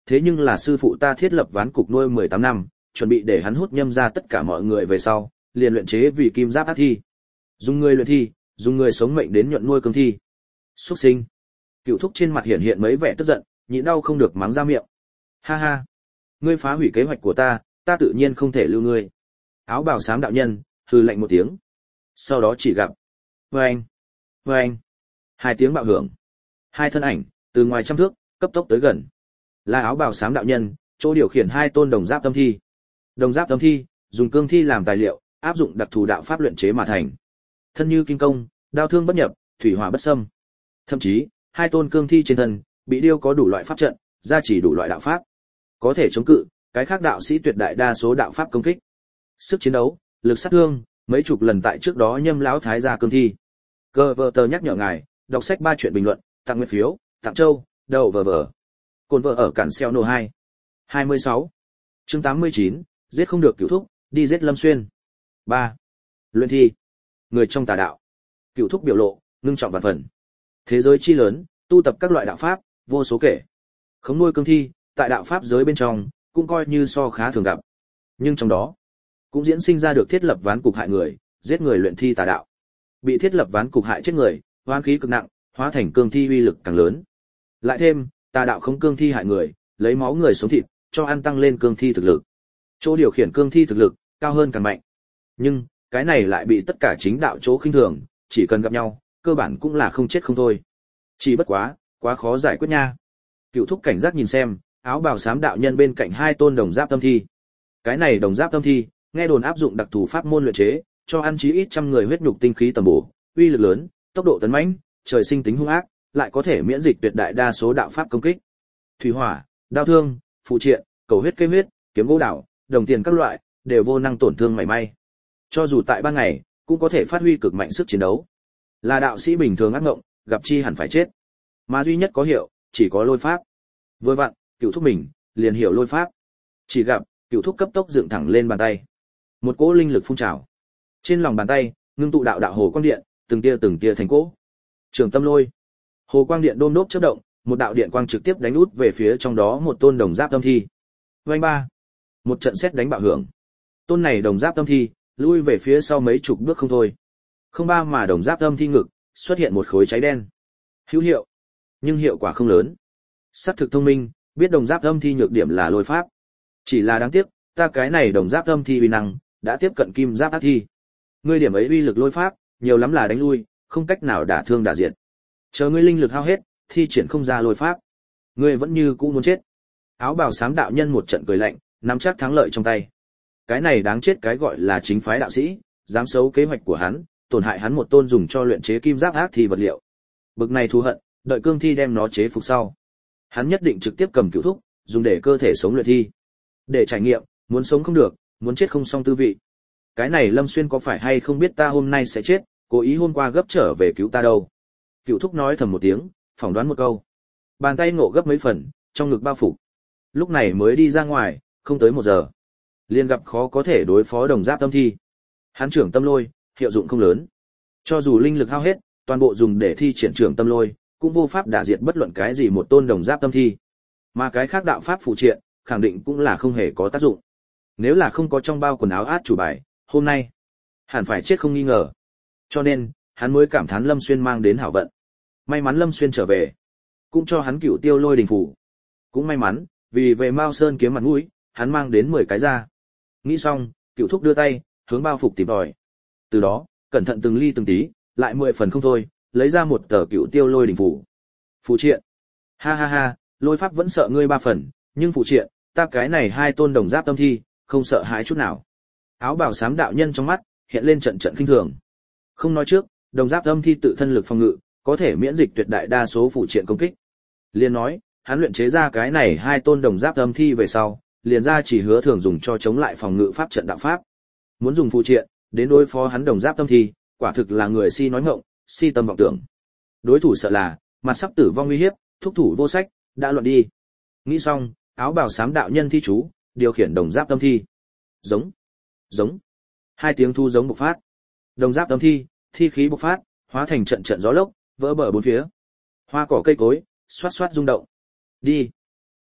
thế nhưng là sư phụ ta thiết lập ván cục nuôi mười tám năm, chuẩn bị để hắn hút nhâm ra tất cả mọi người về sau, liền luyện chế vì kim giáp ác thi. Dùng người luyện thi, dùng người sống mệnh đến nhuận nuôi cương thi. Xuất sinh. Cựu thúc trên mặt hiện hiện mấy vẻ tức giận, nhịn đau không được mắng ra miệng. Ha ha, ngươi phá hủy kế hoạch của ta, ta tự nhiên không thể lưu ngươi. Áo bào xám đạo nhân hừ lạnh một tiếng, sau đó chỉ gặp vâng vâng hai tiếng bạo hưởng, hai thân ảnh từ ngoài trăm thước cấp tốc tới gần, là áo bào xám đạo nhân chỗ điều khiển hai tôn đồng giáp tâm thi. Đồng giáp tâm thi dùng cương thi làm tài liệu, áp dụng đặc thù đạo pháp luyện chế mà thành, thân như kim công, đao thương bất nhập, thủy hỏa bất xâm. Thậm chí hai tôn cương thi trên thân bị điêu có đủ loại pháp trận, gia trì đủ loại đạo pháp, có thể chống cự cái khác đạo sĩ tuyệt đại đa số đạo pháp công kích. Sức chiến đấu, lực sát thương, mấy chục lần tại trước đó nhâm lão thái gia cương thi. Cơ vợ tờ nhắc nhở ngài, đọc sách ba chuyện bình luận, tặng nguyên phiếu, tặng châu, đầu vờ vờ. Cồn vợ ở cản xeo nô hai. hai mươi sáu. Chương tám mươi chín, giết không được Cửu thúc, đi giết Lâm Xuyên. ba. Luyện thi. Người trong tà đạo. Cửu thúc biểu lộ, ngưng trọng vạn phần. Thế giới chi lớn, tu tập các loại đạo pháp, vô số kể. Khống nuôi cương thi, tại đạo pháp giới bên trong, cũng coi như so khá thường gặp. Nhưng trong đó, cũng diễn sinh ra được thiết lập ván cục hại người, giết người luyện thi tà đạo. Bị thiết lập ván cục hại chết người, oán khí cực nặng, hóa thành cương thi uy lực càng lớn. Lại thêm, tà đạo không cương thi hại người, lấy máu người sống thịt, cho ăn tăng lên cương thi thực lực. Chỗ điều khiển cương thi thực lực, cao hơn càng mạnh. Nhưng, cái này lại bị tất cả chính đạo chỗ khinh thường, chỉ cần gặp nhau, cơ bản cũng là không chết không thôi. Chỉ bất quá, quá khó giải quyết nha. Cựu thúc cảnh giác nhìn xem, áo bào xám đạo nhân bên cạnh hai tôn đồng giáp tâm thi. Cái này đồng giáp tâm thi, nghe đồn áp dụng đặc thù pháp môn luyện chế, cho ăn chí ít trăm người huyết nhục tinh khí tầm bổ, uy lực lớn, tốc độ tấn mãnh, trời sinh tính hung ác, lại có thể miễn dịch tuyệt đại đa số đạo pháp công kích. Thủy hỏa, đao thương, phụ triện, cầu huyết cây huyết, kiếm gỗ đảo, đồng tiền các loại, đều vô năng tổn thương mảy may. Cho dù tại ban ngày, cũng có thể phát huy cực mạnh sức chiến đấu. Là đạo sĩ bình thường ác ngộng, gặp chi hẳn phải chết. Mà duy nhất có hiệu, chỉ có lôi pháp. Vừa vặn, Cửu thúc mình liền hiểu lôi pháp. Chỉ gặp Cửu thúc cấp tốc dựng thẳng lên bàn tay, một cỗ linh lực phun trào. Trên lòng bàn tay, ngưng tụ đạo đạo hồ quang điện, từng tia từng tia thành cỗ. Trường tâm lôi. Hồ quang điện đôm đốp chớp động, một đạo điện quang trực tiếp đánh út về phía trong đó một tôn đồng giáp tâm thi. Vành ba. Một trận sét đánh bạo hưởng. Tôn này đồng giáp tâm thi, lui về phía sau mấy chục bước không thôi. Không ba mà đồng giáp tâm thi ngực, xuất hiện một khối cháy đen. Hữu hiệu, nhưng hiệu quả không lớn. Sắc thực thông minh, biết đồng giáp âm thi nhược điểm là lôi pháp. Chỉ là đáng tiếc, ta cái này đồng giáp âm thi uy năng, đã tiếp cận kim giáp ác thi. Ngươi điểm ấy uy lực lôi pháp, nhiều lắm là đánh lui, không cách nào đả thương đả diệt. Chờ ngươi linh lực hao hết, thi triển không ra lôi pháp. Ngươi vẫn như cũ muốn chết. Áo bào xám đạo nhân một trận cười lạnh, nắm chắc thắng lợi trong tay. Cái này đáng chết cái gọi là chính phái đạo sĩ, dám xấu kế hoạch của hắn, tổn hại hắn một tôn dùng cho luyện chế kim giáp ác thi vật liệu. Bực này thù hận, đợi cương thi đem nó chế phục sau, hắn nhất định trực tiếp cầm Cửu thúc, dùng để cơ thể sống luyện thi. Để trải nghiệm, muốn sống không được, muốn chết không xong tư vị. Cái này Lâm Xuyên có phải hay không biết ta hôm nay sẽ chết, cố ý hôm qua gấp trở về cứu ta đâu. Cửu thúc nói thầm một tiếng, phỏng đoán một câu. Bàn tay ngộ gấp mấy phần, trong ngực bao phủ. Lúc này mới đi ra ngoài, không tới một giờ. Liên gặp khó có thể đối phó đồng giáp tâm thi. Hắn trưởng tâm lôi, hiệu dụng không lớn. Cho dù linh lực hao hết, toàn bộ dùng để thi triển trưởng tâm lôi, cũng vô pháp đả diệt bất luận cái gì một tôn đồng giáp tâm thi. Mà cái khác đạo pháp phụ triện, khẳng định cũng là không hề có tác dụng. Nếu là không có trong bao quần áo át chủ bài, hôm nay hẳn phải chết không nghi ngờ. Cho nên, hắn mới cảm thán Lâm Xuyên mang đến hảo vận. May mắn Lâm Xuyên trở về, cũng cho hắn Cửu Tiêu Lôi đình phủ. Cũng may mắn, vì về Mao Sơn kiếm mặt mũi, hắn mang đến mười cái ra. Nghĩ xong, Cửu thúc đưa tay, hướng bao phục tìm tòi. Từ đó, cẩn thận từng ly từng tí, lại mười phần không thôi, lấy ra một tờ Cửu Tiêu Lôi đình phủ. Phù triện. Ha ha ha, lôi pháp vẫn sợ ngươi ba phần, nhưng phù triện, ta cái này hai tôn đồng giáp tâm thi, không sợ hãi chút nào. Áo bào xám đạo nhân trong mắt hiện lên trận trận khinh thường. Không nói trước, đồng giáp âm thi tự thân lực phòng ngự, có thể miễn dịch tuyệt đại đa số phụ triện công kích. Liền nói, hắn luyện chế ra cái này hai tôn đồng giáp âm thi về sau, liền ra chỉ hứa thường dùng cho chống lại phòng ngự pháp trận đạo pháp. Muốn dùng phụ triện đến đối phó hắn đồng giáp âm thi, quả thực là người si nói ngọng, si tâm vọng tưởng. Đối thủ sợ là mặt sắp tử vong nguy hiếp, thúc thủ vô sách, đã luận đi. Nghĩ xong, áo bào xám đạo nhân thi chú, điều khiển đồng giáp âm thi. Giống, giống. Hai tiếng thu giống bộc phát. Đồng giáp âm thi, thi khí bộc phát, hóa thành trận trận gió lốc, vỡ bờ bốn phía. Hoa cỏ cây cối, xoát xoát rung động. Đi.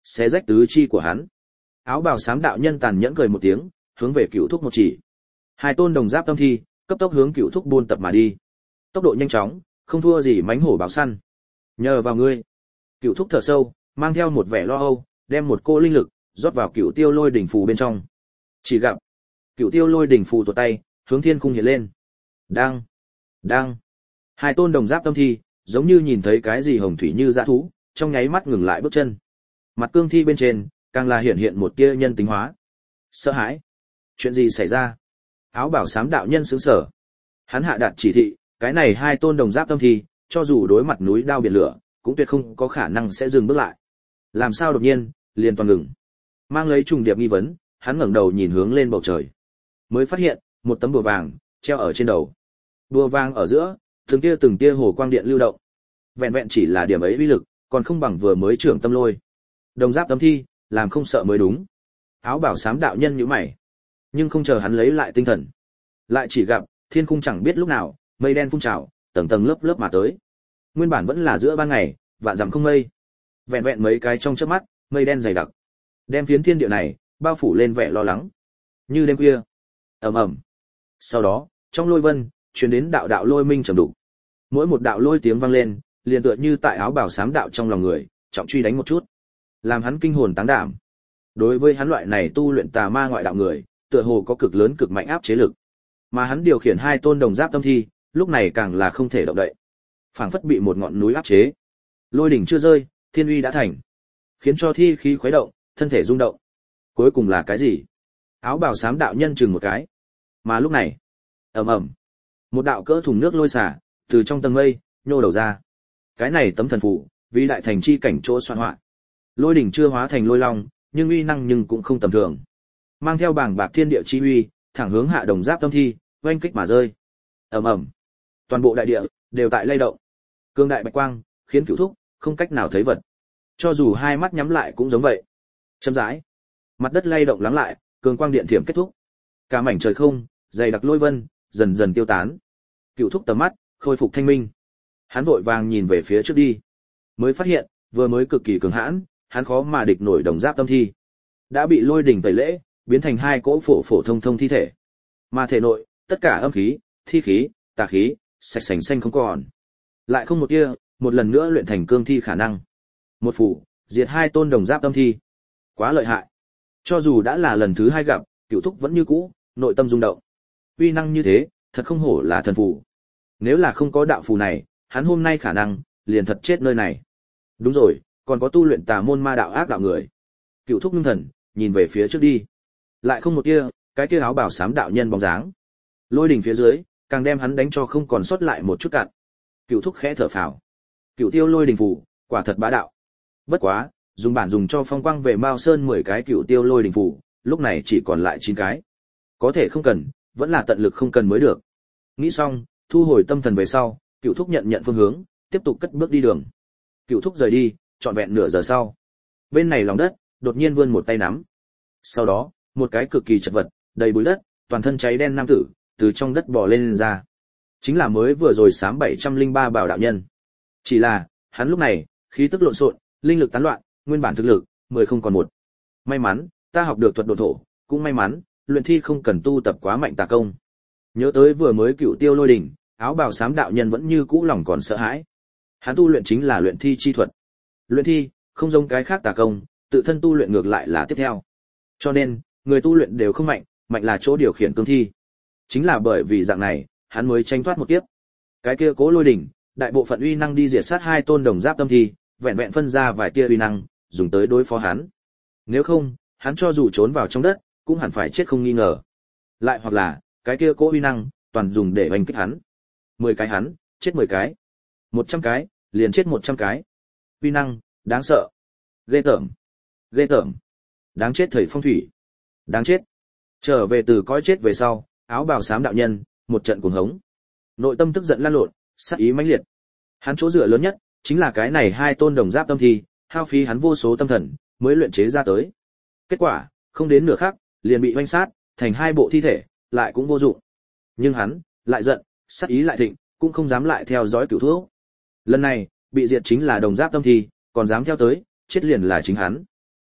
xé rách tứ chi của hắn. Áo bào xám đạo nhân tàn nhẫn cười một tiếng, hướng về Cửu Thúc một chỉ. Hai tôn đồng giáp tâm thi, cấp tốc hướng Cửu Thúc buôn tập mà đi. Tốc độ nhanh chóng, không thua gì mãnh hổ báo săn. Nhờ vào ngươi. Cửu Thúc thở sâu, mang theo một vẻ lo âu, đem một cô linh lực rót vào Cửu Tiêu Lôi đỉnh phù bên trong. Chỉ gặp Cửu Tiêu Lôi đỉnh phù tuột tay, hướng thiên khung hiện lên. Đang, đang. Hai tôn đồng giáp tâm thi, giống như nhìn thấy cái gì hồng thủy như dã thú, trong nháy mắt ngừng lại bước chân. Mặt cương thi bên trên, càng là hiện hiện một tia nhân tính hóa. Sợ hãi. Chuyện gì xảy ra? Áo bảo xám đạo nhân sững sờ. Hắn hạ đạt chỉ thị, cái này hai tôn đồng giáp tâm thi, cho dù đối mặt núi đao biển lửa, cũng tuyệt không có khả năng sẽ dừng bước lại. Làm sao đột nhiên, liền toàn ngừng. Mang lấy trùng điệp nghi vấn, hắn ngẩng đầu nhìn hướng lên bầu trời. Mới phát hiện, một tấm bùa vàng, treo ở trên đầu. Bùa vàng ở giữa, từng tia từng tia hồ quang điện lưu động. Vẹn vẹn chỉ là điểm ấy uy lực, còn không bằng vừa mới trưởng tâm lôi. Đồng giáp tâm thi, làm không sợ mới đúng. Áo bảo xám đạo nhân nhíu mày, nhưng không chờ hắn lấy lại tinh thần, lại chỉ gặp thiên khung chẳng biết lúc nào mây đen phun trào, tầng tầng lớp lớp mà tới. Nguyên bản vẫn là giữa ban ngày, vạn dặm không mây, vẹn vẹn mấy cái trong chớp mắt, mây đen dày đặc, đem phiến thiên địa này bao phủ lên vẻ lo lắng. Như đêm khuya, ầm ầm. Sau đó, trong lôi vân truyền đến đạo đạo lôi minh trầm đục. Mỗi một đạo lôi tiếng vang lên, liền tựa như tại áo bảo xám đạo trong lòng người, trọng truy đánh một chút, làm hắn kinh hồn táng đảm. Đối với hắn loại này tu luyện tà ma ngoại đạo người, tựa hồ có cực lớn cực mạnh áp chế lực. Mà hắn điều khiển hai tôn đồng giáp tâm thi, lúc này càng là không thể động đậy. Phảng phất bị một ngọn núi áp chế. Lôi đỉnh chưa rơi, thiên uy đã thành, khiến cho thi khí khuấy động, thân thể rung động. Cuối cùng là cái gì? Áo bào xám đạo nhân chừng một cái. Mà lúc này, ầm ầm, một đạo cỡ thùng nước lôi xả từ trong tầng mây nhô đầu ra. Cái này tấm thần phù, vì đại thành chi cảnh chỗ soạn họa. Lôi đỉnh chưa hóa thành lôi long, nhưng uy năng nhưng cũng không tầm thường. Mang theo bảng bạc thiên địa chi uy, thẳng hướng hạ đồng giáp tâm thi, oanh kích mà rơi. Ầm ầm, toàn bộ đại địa đều tại lay động. Cương đại bạch quang, khiến Cửu Thúc không cách nào thấy vật. Cho dù hai mắt nhắm lại cũng giống vậy. Chậm rãi, mặt đất lay động lắng lại, cường quang điện thiểm kết thúc. Cả mảnh trời không, dày đặc lôi vân, dần dần tiêu tán. Cửu Thúc tầm mắt khôi phục thanh minh. Hắn vội vàng nhìn về phía trước đi, mới phát hiện, vừa mới cực kỳ cường hãn, hắn khó mà địch nổi đồng giáp tâm thi, đã bị lôi đỉnh tẩy lễ, biến thành hai cỗ phổ phổ thông thông thi thể. Mà thể nội, tất cả âm khí, thi khí, tà khí, sạch sành xanh không còn. Lại không một tia, một lần nữa luyện thành cương thi khả năng. Một phủ, diệt hai tôn đồng giáp tâm thi. Quá lợi hại. Cho dù đã là lần thứ hai gặp, Cửu Thúc vẫn như cũ, nội tâm rung động. Uy năng như thế, thật không hổ là thần phù. Nếu là không có đạo phù này, hắn hôm nay khả năng liền thật chết nơi này. Đúng rồi, còn có tu luyện tà môn ma đạo ác đạo người. Cửu Thúc ngưng thần, nhìn về phía trước đi. Lại không một kia, cái kia áo bào xám đạo nhân bóng dáng. Lôi đỉnh phía dưới, càng đem hắn đánh cho không còn sót lại một chút cạn. Cửu Thúc khẽ thở phào. Cửu Tiêu Lôi đỉnh phù, quả thật bá đạo. Bất quá, dùng bản dùng cho phong quang về Mao Sơn mười cái Cửu Tiêu Lôi đỉnh phù, lúc này chỉ còn lại chín cái. Có thể không cần, vẫn là tận lực không cần mới được. Nghĩ xong, thu hồi tâm thần về sau, Cửu Thúc nhận nhận phương hướng, tiếp tục cất bước đi đường. Cửu Thúc rời đi, trọn vẹn nửa giờ sau. Bên này lòng đất, đột nhiên vươn một tay nắm. Sau đó, một cái cực kỳ chật vật, đầy bụi đất, toàn thân cháy đen nam tử, từ trong đất bò lên, lên ra. Chính là mới vừa rồi sám bảy trăm linh ba bảo đạo nhân. Chỉ là, hắn lúc này, khí tức lộn xộn, linh lực tán loạn, nguyên bản thực lực, mười không còn một. May mắn, ta học được thuật độ thổ, cũng may mắn, luyện thi không cần tu tập quá mạnh tà công. Nhớ tới vừa mới Cửu Tiêu Lôi đỉnh, áo bào xám đạo nhân vẫn như cũ lòng còn sợ hãi. Hắn tu luyện chính là luyện thi chi thuật. Luyện thi, không giống cái khác tà công, tự thân tu luyện ngược lại là tiếp theo. Cho nên, người tu luyện đều không mạnh, mạnh là chỗ điều khiển cương thi. Chính là bởi vì dạng này, hắn mới tranh thoát một kiếp. Cái kia Cố Lôi đỉnh, đại bộ phận uy năng đi diệt sát hai tôn đồng giáp tâm thi, vẹn vẹn phân ra vài tia uy năng, dùng tới đối phó hắn. Nếu không, hắn cho dù trốn vào trong đất, cũng hẳn phải chết không nghi ngờ. Lại hoặc là, cái kia Cố uy năng, toàn dùng để oanh kích hắn. Mười cái hắn, chết mười cái. Một trăm cái, liền chết một trăm cái. Uy năng, đáng sợ. Ghê tởm. Ghê tởm. Đáng chết thầy phong thủy. Đáng chết. Trở về từ cõi chết về sau, áo bào xám đạo nhân, một trận cuồng hống. Nội tâm tức giận lan lộn, sát ý mãnh liệt. Hắn chỗ dựa lớn nhất, chính là cái này hai tôn đồng giáp tâm thi, hao phí hắn vô số tâm thần, mới luyện chế ra tới. Kết quả, không đến nửa khắc, liền bị oanh sát, thành hai bộ thi thể, lại cũng vô dụng. Nhưng hắn, lại giận, sát ý lại thịnh, cũng không dám lại theo dõi Cửu Thúc. Lần này, bị diệt chính là đồng giáp tâm thi, còn dám theo tới, chết liền là chính hắn.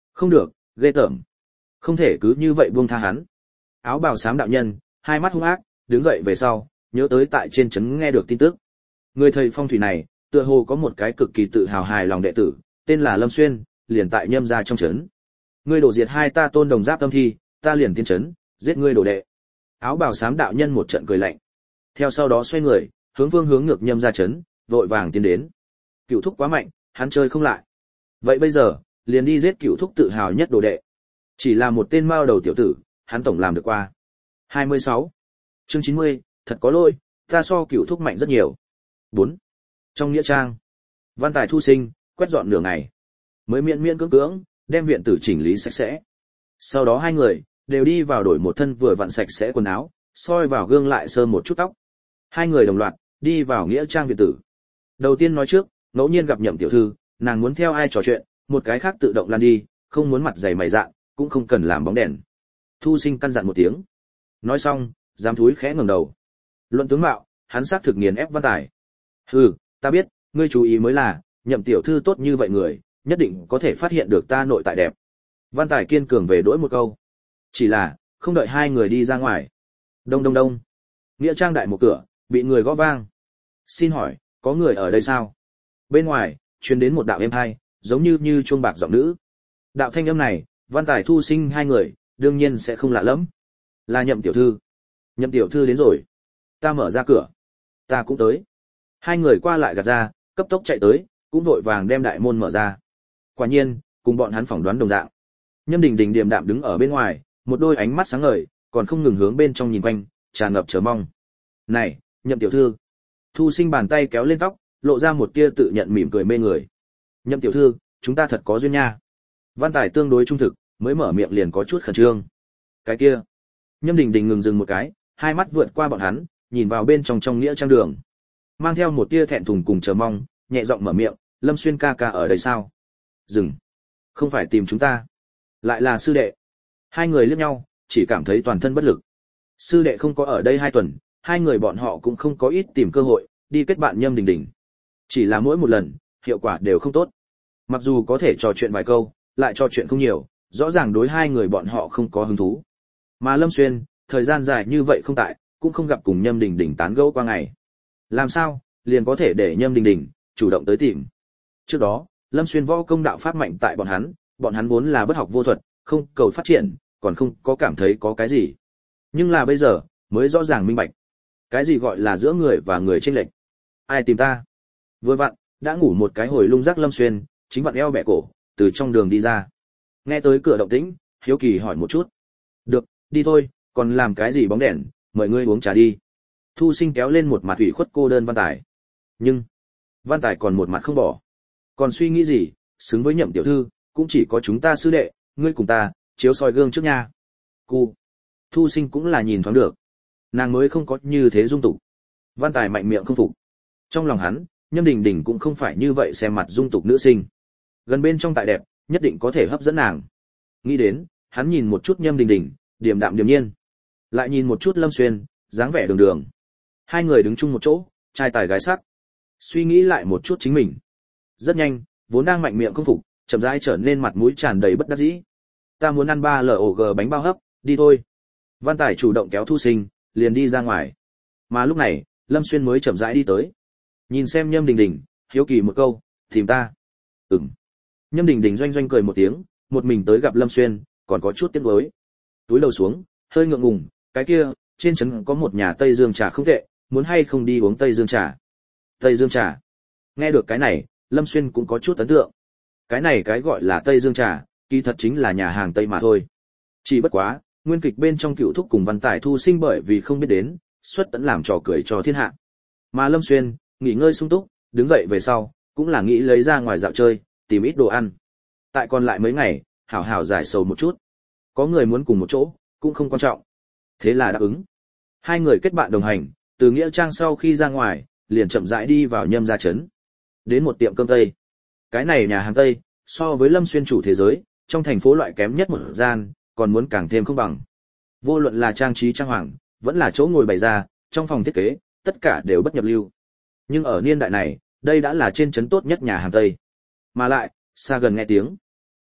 Không được, ghê tởm. Không thể cứ như vậy buông tha hắn. Áo bào xám đạo nhân, hai mắt hung ác, đứng dậy về sau, nhớ tới tại trên trấn nghe được tin tức. Người thầy phong thủy này, tựa hồ có một cái cực kỳ tự hào hài lòng đệ tử, tên là Lâm Xuyên, liền tại Nhâm gia trong trấn. Ngươi đổ diệt hai ta tôn đồng giáp tâm thi, ta liền tiến trấn, giết ngươi đồ đệ. Áo bào xám đạo nhân một trận cười lạnh. Theo sau đó xoay người, hướng phương hướng ngược Nhâm gia trấn, vội vàng tiến đến. Cửu thúc quá mạnh, hắn chơi không lại. Vậy bây giờ, liền đi giết Cửu thúc tự hào nhất đồ đệ. Chỉ là một tên mao đầu tiểu tử, hắn tổng làm được qua. hai mươi sáu. Chương chín mươi, thật có lỗi, ta so Cửu thúc mạnh rất nhiều. bốn. Trong nghĩa trang, Văn Tài thu sinh, quét dọn nửa ngày, mới miễn miễn cưỡng cưỡng, đem viện tử chỉnh lý sạch sẽ. Sau đó hai người đều đi vào đổi một thân vừa vặn sạch sẽ quần áo, soi vào gương lại sơ một chút tóc. Hai người đồng loạt đi vào nghĩa trang viện tử. Đầu tiên nói trước, ngẫu nhiên gặp Nhậm tiểu thư, nàng muốn theo ai trò chuyện, một cái khác tự động lan đi, không muốn mặt dày mày dạn, cũng không cần làm bóng đèn. Thu sinh căn dặn một tiếng. Nói xong, giám thúi khẽ ngẩng đầu. Luận tướng mạo, hắn xác thực nghiền ép Văn Tài. Hừ, ta biết, ngươi chú ý mới là, Nhậm tiểu thư tốt như vậy người, nhất định có thể phát hiện được ta nội tại đẹp. Văn Tài kiên cường về đỗi một câu. Chỉ là, không đợi hai người đi ra ngoài. Đông đông đông. Nghĩa trang đại một cửa, bị người gõ vang. Xin hỏi, có người ở đây sao? Bên ngoài, truyền đến một đạo êm hai, giống như như chuông bạc giọng nữ. Đạo thanh âm này, Văn Tài thu sinh hai người, đương nhiên sẽ không lạ lẫm. Là Nhậm tiểu thư. Nhậm tiểu thư đến rồi. Ta mở ra cửa. Ta cũng tới. Hai người qua lại gạt ra, cấp tốc chạy tới, cũng vội vàng đem đại môn mở ra. Quả nhiên, cùng bọn hắn phỏng đoán đồng dạng. Nhâm Đình Đình điềm đạm đứng ở bên ngoài, một đôi ánh mắt sáng ngời, còn không ngừng hướng bên trong nhìn quanh, tràn ngập chờ mong. "Này, Nhậm tiểu thư." Thu sinh bàn tay kéo lên tóc, lộ ra một tia tự nhận mỉm cười mê người. "Nhậm tiểu thư, chúng ta thật có duyên nha." Văn Tài tương đối trung thực, mới mở miệng liền có chút khẩn trương. "Cái kia." Nhâm Đình Đình ngừng dừng một cái, hai mắt vượt qua bọn hắn, nhìn vào bên trong trong nghĩa trang đường. Mang theo một tia thẹn thùng cùng chờ mong, nhẹ giọng mở miệng, "Lâm Xuyên ca ca ở đây sao?" "Dừng. Không phải tìm chúng ta." "Lại là sư đệ." Hai người liếc nhau, chỉ cảm thấy toàn thân bất lực. Sư đệ không có ở đây hai tuần, hai người bọn họ cũng không có ít tìm cơ hội đi kết bạn Nhâm Đình Đình. Chỉ là mỗi một lần, hiệu quả đều không tốt. Mặc dù có thể trò chuyện vài câu, lại trò chuyện không nhiều, rõ ràng đối hai người bọn họ không có hứng thú. Mà Lâm Xuyên, thời gian dài như vậy không tại, cũng không gặp cùng Nhâm Đình Đình tán gẫu qua ngày. Làm sao, liền có thể để Nhâm Đình Đình chủ động tới tìm. Trước đó, Lâm Xuyên võ công đạo pháp mạnh tại bọn hắn, bọn hắn vốn là bất học vô thuật, không cầu phát triển, còn không có cảm thấy có cái gì. Nhưng là bây giờ, mới rõ ràng minh bạch. Cái gì gọi là giữa người và người chênh lệch? Ai tìm ta? Vừa vặn, đã ngủ một cái hồi lung rắc Lâm Xuyên, chính vặn eo bẻ cổ, từ trong đường đi ra. Nghe tới cửa động tĩnh, hiếu kỳ hỏi một chút. "Được, đi thôi, còn làm cái gì bóng đèn, mời ngươi uống trà đi." Thu sinh kéo lên một mặt ủy khuất cô đơn Văn Tài. Nhưng, Văn Tài còn một mặt không bỏ. Còn suy nghĩ gì, xứng với Nhậm tiểu thư, cũng chỉ có chúng ta sư đệ, ngươi cùng ta, chiếu soi gương trước nha. Cu. Thu sinh cũng là nhìn thoáng được. Nàng mới không có như thế dung tục. Văn Tài mạnh miệng không phục. Trong lòng hắn, Nhâm Đình Đình cũng không phải như vậy xem mặt dung tục nữ sinh. Gần bên trong tại đẹp, nhất định có thể hấp dẫn nàng. Nghĩ đến, hắn nhìn một chút Nhâm Đình Đình, điềm đạm điềm nhiên. Lại nhìn một chút Lâm Xuyên, dáng vẻ đường đường. Hai người đứng chung một chỗ, trai tài gái sắc. Suy nghĩ lại một chút chính mình. Rất nhanh, vốn đang mạnh miệng không phục, chậm rãi trở nên mặt mũi tràn đầy bất đắc dĩ. "Ta muốn ăn ba log bánh bao hấp, đi thôi." Văn Tài chủ động kéo Thu sinh, liền đi ra ngoài. Mà lúc này, Lâm Xuyên mới chậm rãi đi tới. Nhìn xem Nhâm Đình Đình, hiếu kỳ một câu, "Tìm ta?" "Ừm." Nhâm Đình Đình doanh doanh cười một tiếng, một mình tới gặp Lâm Xuyên, còn có chút tiếc nuối. Túi đầu xuống, hơi ngượng ngùng, "Cái kia, trên trấn có một nhà Tây Dương trà không tệ, muốn hay không đi uống Tây Dương trà?" Tây Dương trà. Nghe được cái này, Lâm Xuyên cũng có chút ấn tượng. Cái này cái gọi là Tây Dương trà, kỳ thật chính là nhà hàng Tây mà thôi. Chỉ bất quá, nguyên kịch bên trong Cửu thúc cùng Văn Tài thu sinh bởi vì không biết đến, xuất tận làm trò cười cho thiên hạ. Mà Lâm Xuyên, nghỉ ngơi sung túc, đứng dậy về sau, cũng là nghĩ lấy ra ngoài dạo chơi, tìm ít đồ ăn. Tại còn lại mấy ngày, hảo hảo giải sầu một chút. Có người muốn cùng một chỗ, cũng không quan trọng. Thế là đáp ứng. Hai người kết bạn đồng hành, từ nghĩa trang sau khi ra ngoài, liền chậm rãi đi vào Nhâm gia trấn. Đến một tiệm cơm Tây. Cái này nhà hàng Tây, so với Lâm Xuyên chủ thế giới, trong thành phố loại kém nhất một gian, còn muốn càng thêm không bằng. Vô luận là trang trí trang hoàng, vẫn là chỗ ngồi bày ra, trong phòng thiết kế, tất cả đều bất nhập lưu. Nhưng ở niên đại này, đây đã là trên trấn tốt nhất nhà hàng Tây. Mà lại, xa gần nghe tiếng.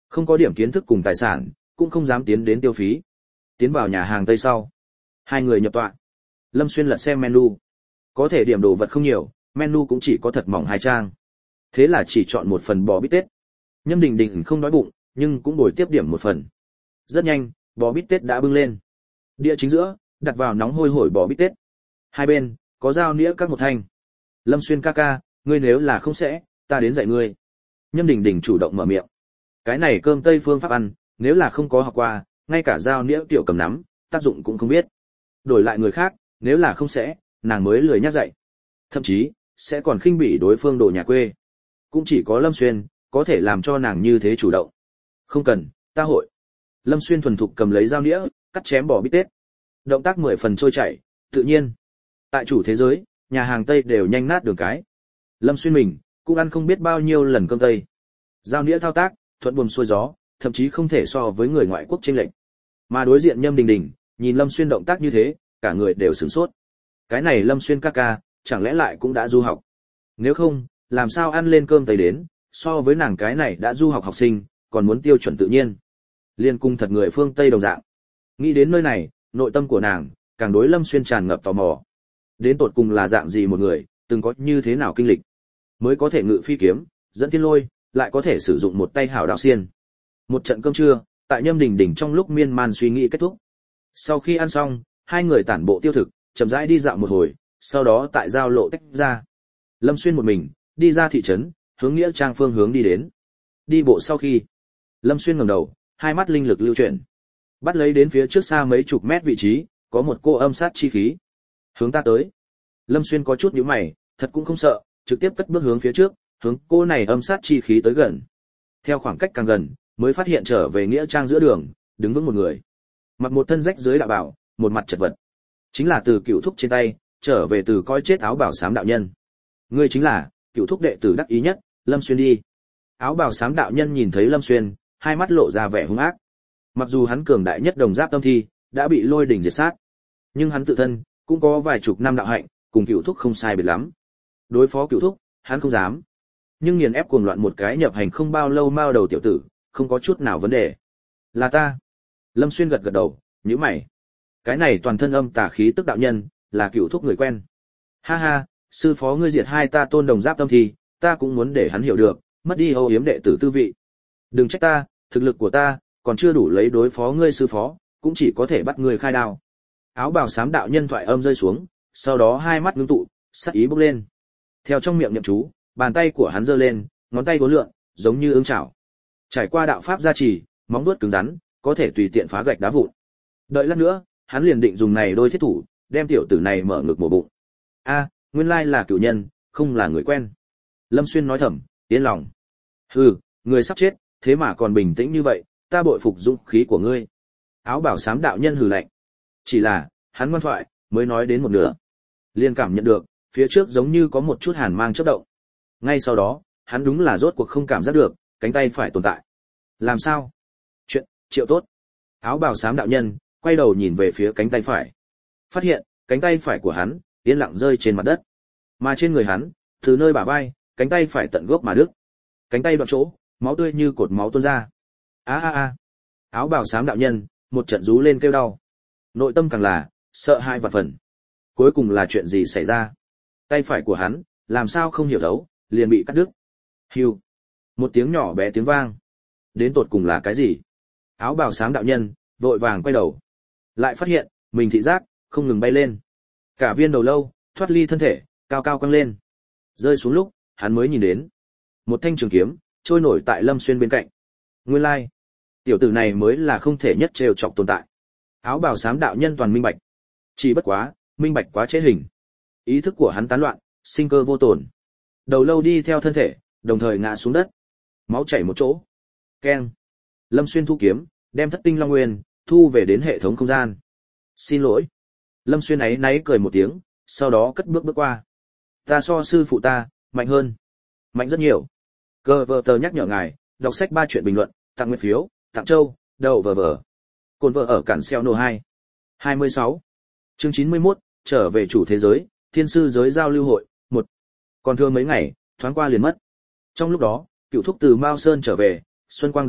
Không có điểm kiến thức cùng tài sản, cũng không dám tiến đến tiêu phí. Tiến vào nhà hàng Tây sau, hai người nhập tọa. Lâm Xuyên lật xem menu. Có thể điểm đồ vật không nhiều, menu cũng chỉ có thật mỏng hai trang. Thế là chỉ chọn một phần bò bít tết. Nhâm Đình Đình không đói bụng, nhưng cũng bồi tiếp điểm một phần. Rất nhanh, bò bít tết đã bưng lên. Đĩa chính giữa, đặt vào nóng hôi hổi bò bít tết. Hai bên, có dao nĩa các một thanh. Lâm Xuyên ca ca, ngươi nếu là không sẽ, ta đến dạy ngươi. Nhâm Đình Đình chủ động mở miệng. Cái này cơm Tây phương pháp ăn, nếu là không có học qua, ngay cả dao nĩa tiểu cầm nắm, tác dụng cũng không biết. Đổi lại người khác, nếu là không sẽ, nàng mới lười nhắc dạy. Thậm chí, sẽ còn khinh bỉ đối phương đồ nhà quê. Cũng chỉ có Lâm Xuyên, có thể làm cho nàng như thế chủ động. Không cần, ta hội. Lâm Xuyên thuần thục cầm lấy dao nĩa, cắt chém bò bít tết. Động tác mười phần trôi chảy, tự nhiên. Tại chủ thế giới, nhà hàng Tây đều nhanh nát đường cái. Lâm Xuyên mình, cũng ăn không biết bao nhiêu lần cơm Tây. Dao nĩa thao tác, thuận buồm xuôi gió, thậm chí không thể so với người ngoại quốc chênh lệch. Mà đối diện Nhâm Đình Đình, nhìn Lâm Xuyên động tác như thế, cả người đều sửng sốt. Cái này Lâm Xuyên ca ca, chẳng lẽ lại cũng đã du học? Nếu không, làm sao ăn lên cơm Tây đến, so với nàng cái này đã du học học sinh, còn muốn tiêu chuẩn tự nhiên. Liên cung thật người phương Tây đồng dạng. Nghĩ đến nơi này, nội tâm của nàng, càng đối Lâm Xuyên tràn ngập tò mò. Đến tột cùng là dạng gì một người, từng có như thế nào kinh lịch, mới có thể ngự phi kiếm, dẫn thiên lôi, lại có thể sử dụng một tay hảo đạo xiên. Một trận cơm trưa, tại Nhâm Đình Đình trong lúc miên man suy nghĩ kết thúc. Sau khi ăn xong, hai người tản bộ tiêu thực, chậm rãi đi dạo một hồi, sau đó tại giao lộ tách ra. Lâm Xuyên một mình, đi ra thị trấn, hướng nghĩa trang phương hướng đi đến. Đi bộ sau khi, Lâm Xuyên ngẩng đầu, hai mắt linh lực lưu chuyển. Bắt lấy đến phía trước xa mấy chục mét vị trí, có một cô âm sát chi khí. Hướng ta tới. Lâm Xuyên có chút nhíu mày, thật cũng không sợ, trực tiếp cất bước hướng phía trước, hướng cô này âm sát chi khí tới gần. Theo khoảng cách càng gần, mới phát hiện trở về nghĩa trang giữa đường, đứng vững một người. Mặc một thân rách dưới đạo bảo, một mặt chật vật. Chính là từ Cựu Thúc trên tay, trở về từ coi chết áo bảo xám đạo nhân. Ngươi chính là Cựu Thúc đệ tử đắc ý nhất, Lâm Xuyên đi. Áo bảo xám đạo nhân nhìn thấy Lâm Xuyên, hai mắt lộ ra vẻ hung ác. Mặc dù hắn cường đại nhất đồng giáp tâm thi, đã bị lôi đỉnh diệt sát, nhưng hắn tự thân cũng có vài chục năm đạo hạnh, cùng Cựu Thúc không sai biệt lắm. Đối phó Cựu Thúc, hắn không dám. Nhưng nghiền ép cuồng loạn một cái nhập hành không bao lâu mao đầu tiểu tử, không có chút nào vấn đề. Là ta. Lâm Xuyên gật gật đầu, nhíu mày. Cái này toàn thân âm tà khí tức đạo nhân, là Cựu Thúc người quen. Ha ha, sư phó ngươi diệt hai ta tôn đồng giáp tâm thi, ta cũng muốn để hắn hiểu được, mất đi âu yếm đệ tử tư vị. Đừng trách ta, thực lực của ta còn chưa đủ lấy đối phó ngươi sư phó, cũng chỉ có thể bắt ngươi khai đao. Áo bào xám đạo nhân thoại âm rơi xuống, sau đó hai mắt ngưng tụ, sắc ý bốc lên. Theo trong miệng niệm chú, bàn tay của hắn giơ lên, ngón tay uốn lượn, giống như ương chảo. Trải qua đạo pháp gia trì, móng vuốt cứng rắn, có thể tùy tiện phá gạch đá vụn. Đợi lát nữa, hắn liền định dùng này đôi thiết thủ, đem tiểu tử này mở ngực mổ bụng. A, nguyên lai là cửu nhân, không là người quen. Lâm Xuyên nói thầm, yên lòng. Hừ, người sắp chết, thế mà còn bình tĩnh như vậy, ta bội phục dũng khí của ngươi. Áo bảo xám đạo nhân hừ lạnh. Chỉ là, hắn ngoan thoại, mới nói đến một nửa. Liên cảm nhận được, phía trước giống như có một chút hàn mang chớp động. Ngay sau đó, hắn đúng là rốt cuộc không cảm giác được, cánh tay phải tồn tại. Làm sao? Chuyện, triệu tốt. Áo bào xám đạo nhân, quay đầu nhìn về phía cánh tay phải. Phát hiện, cánh tay phải của hắn, yên lặng rơi trên mặt đất. Mà trên người hắn, từ nơi bả vai, cánh tay phải tận gốc mà đứt. Cánh tay đoạn chỗ, máu tươi như cột máu tuôn ra. A a a. Áo bào xám đạo nhân, một trận rú lên kêu đau. Nội tâm càng là, sợ hãi vạn phần. Cuối cùng là chuyện gì xảy ra? Tay phải của hắn, làm sao không hiểu thấu, liền bị cắt đứt. Hưu. Một tiếng nhỏ bé tiếng vang. Đến tột cùng là cái gì? Áo bào xám đạo nhân, vội vàng quay đầu. Lại phát hiện, mình thị giác, không ngừng bay lên. Cả viên đầu lâu, thoát ly thân thể, cao cao căng lên. Rơi xuống lúc, hắn mới nhìn đến. Một thanh trường kiếm, trôi nổi tại Lâm Xuyên bên cạnh. Nguyên lai, like. Tiểu tử này mới là không thể nhất trêu chọc tồn tại. Áo bào xám đạo nhân toàn minh bạch. Chỉ bất quá, minh bạch quá chế hình. Ý thức của hắn tán loạn, sinh cơ vô tổn. Đầu lâu đi theo thân thể, đồng thời ngã xuống đất. Máu chảy một chỗ. Keng. Lâm Xuyên thu kiếm, đem thất tinh long nguyên, thu về đến hệ thống không gian. Xin lỗi. Lâm Xuyên ấy náy cười một tiếng, sau đó cất bước bước qua. Ta so sư phụ ta, mạnh hơn. Mạnh rất nhiều. Cơ vợ tờ nhắc nhở ngài, đọc sách ba chuyện bình luận, tặng nguyện phiếu, tặng châu, đầu vờ vờ. Cồn vợ ở cản xeo nô hai. hai mươi sáu. Chương chín mươi mốt, trở về chủ thế giới, thiên sư giới giao lưu hội, một. Còn thương mấy ngày, thoáng qua liền mất. Trong lúc đó, Cựu Thúc từ Mao Sơn trở về, xuân quang đầy mặt,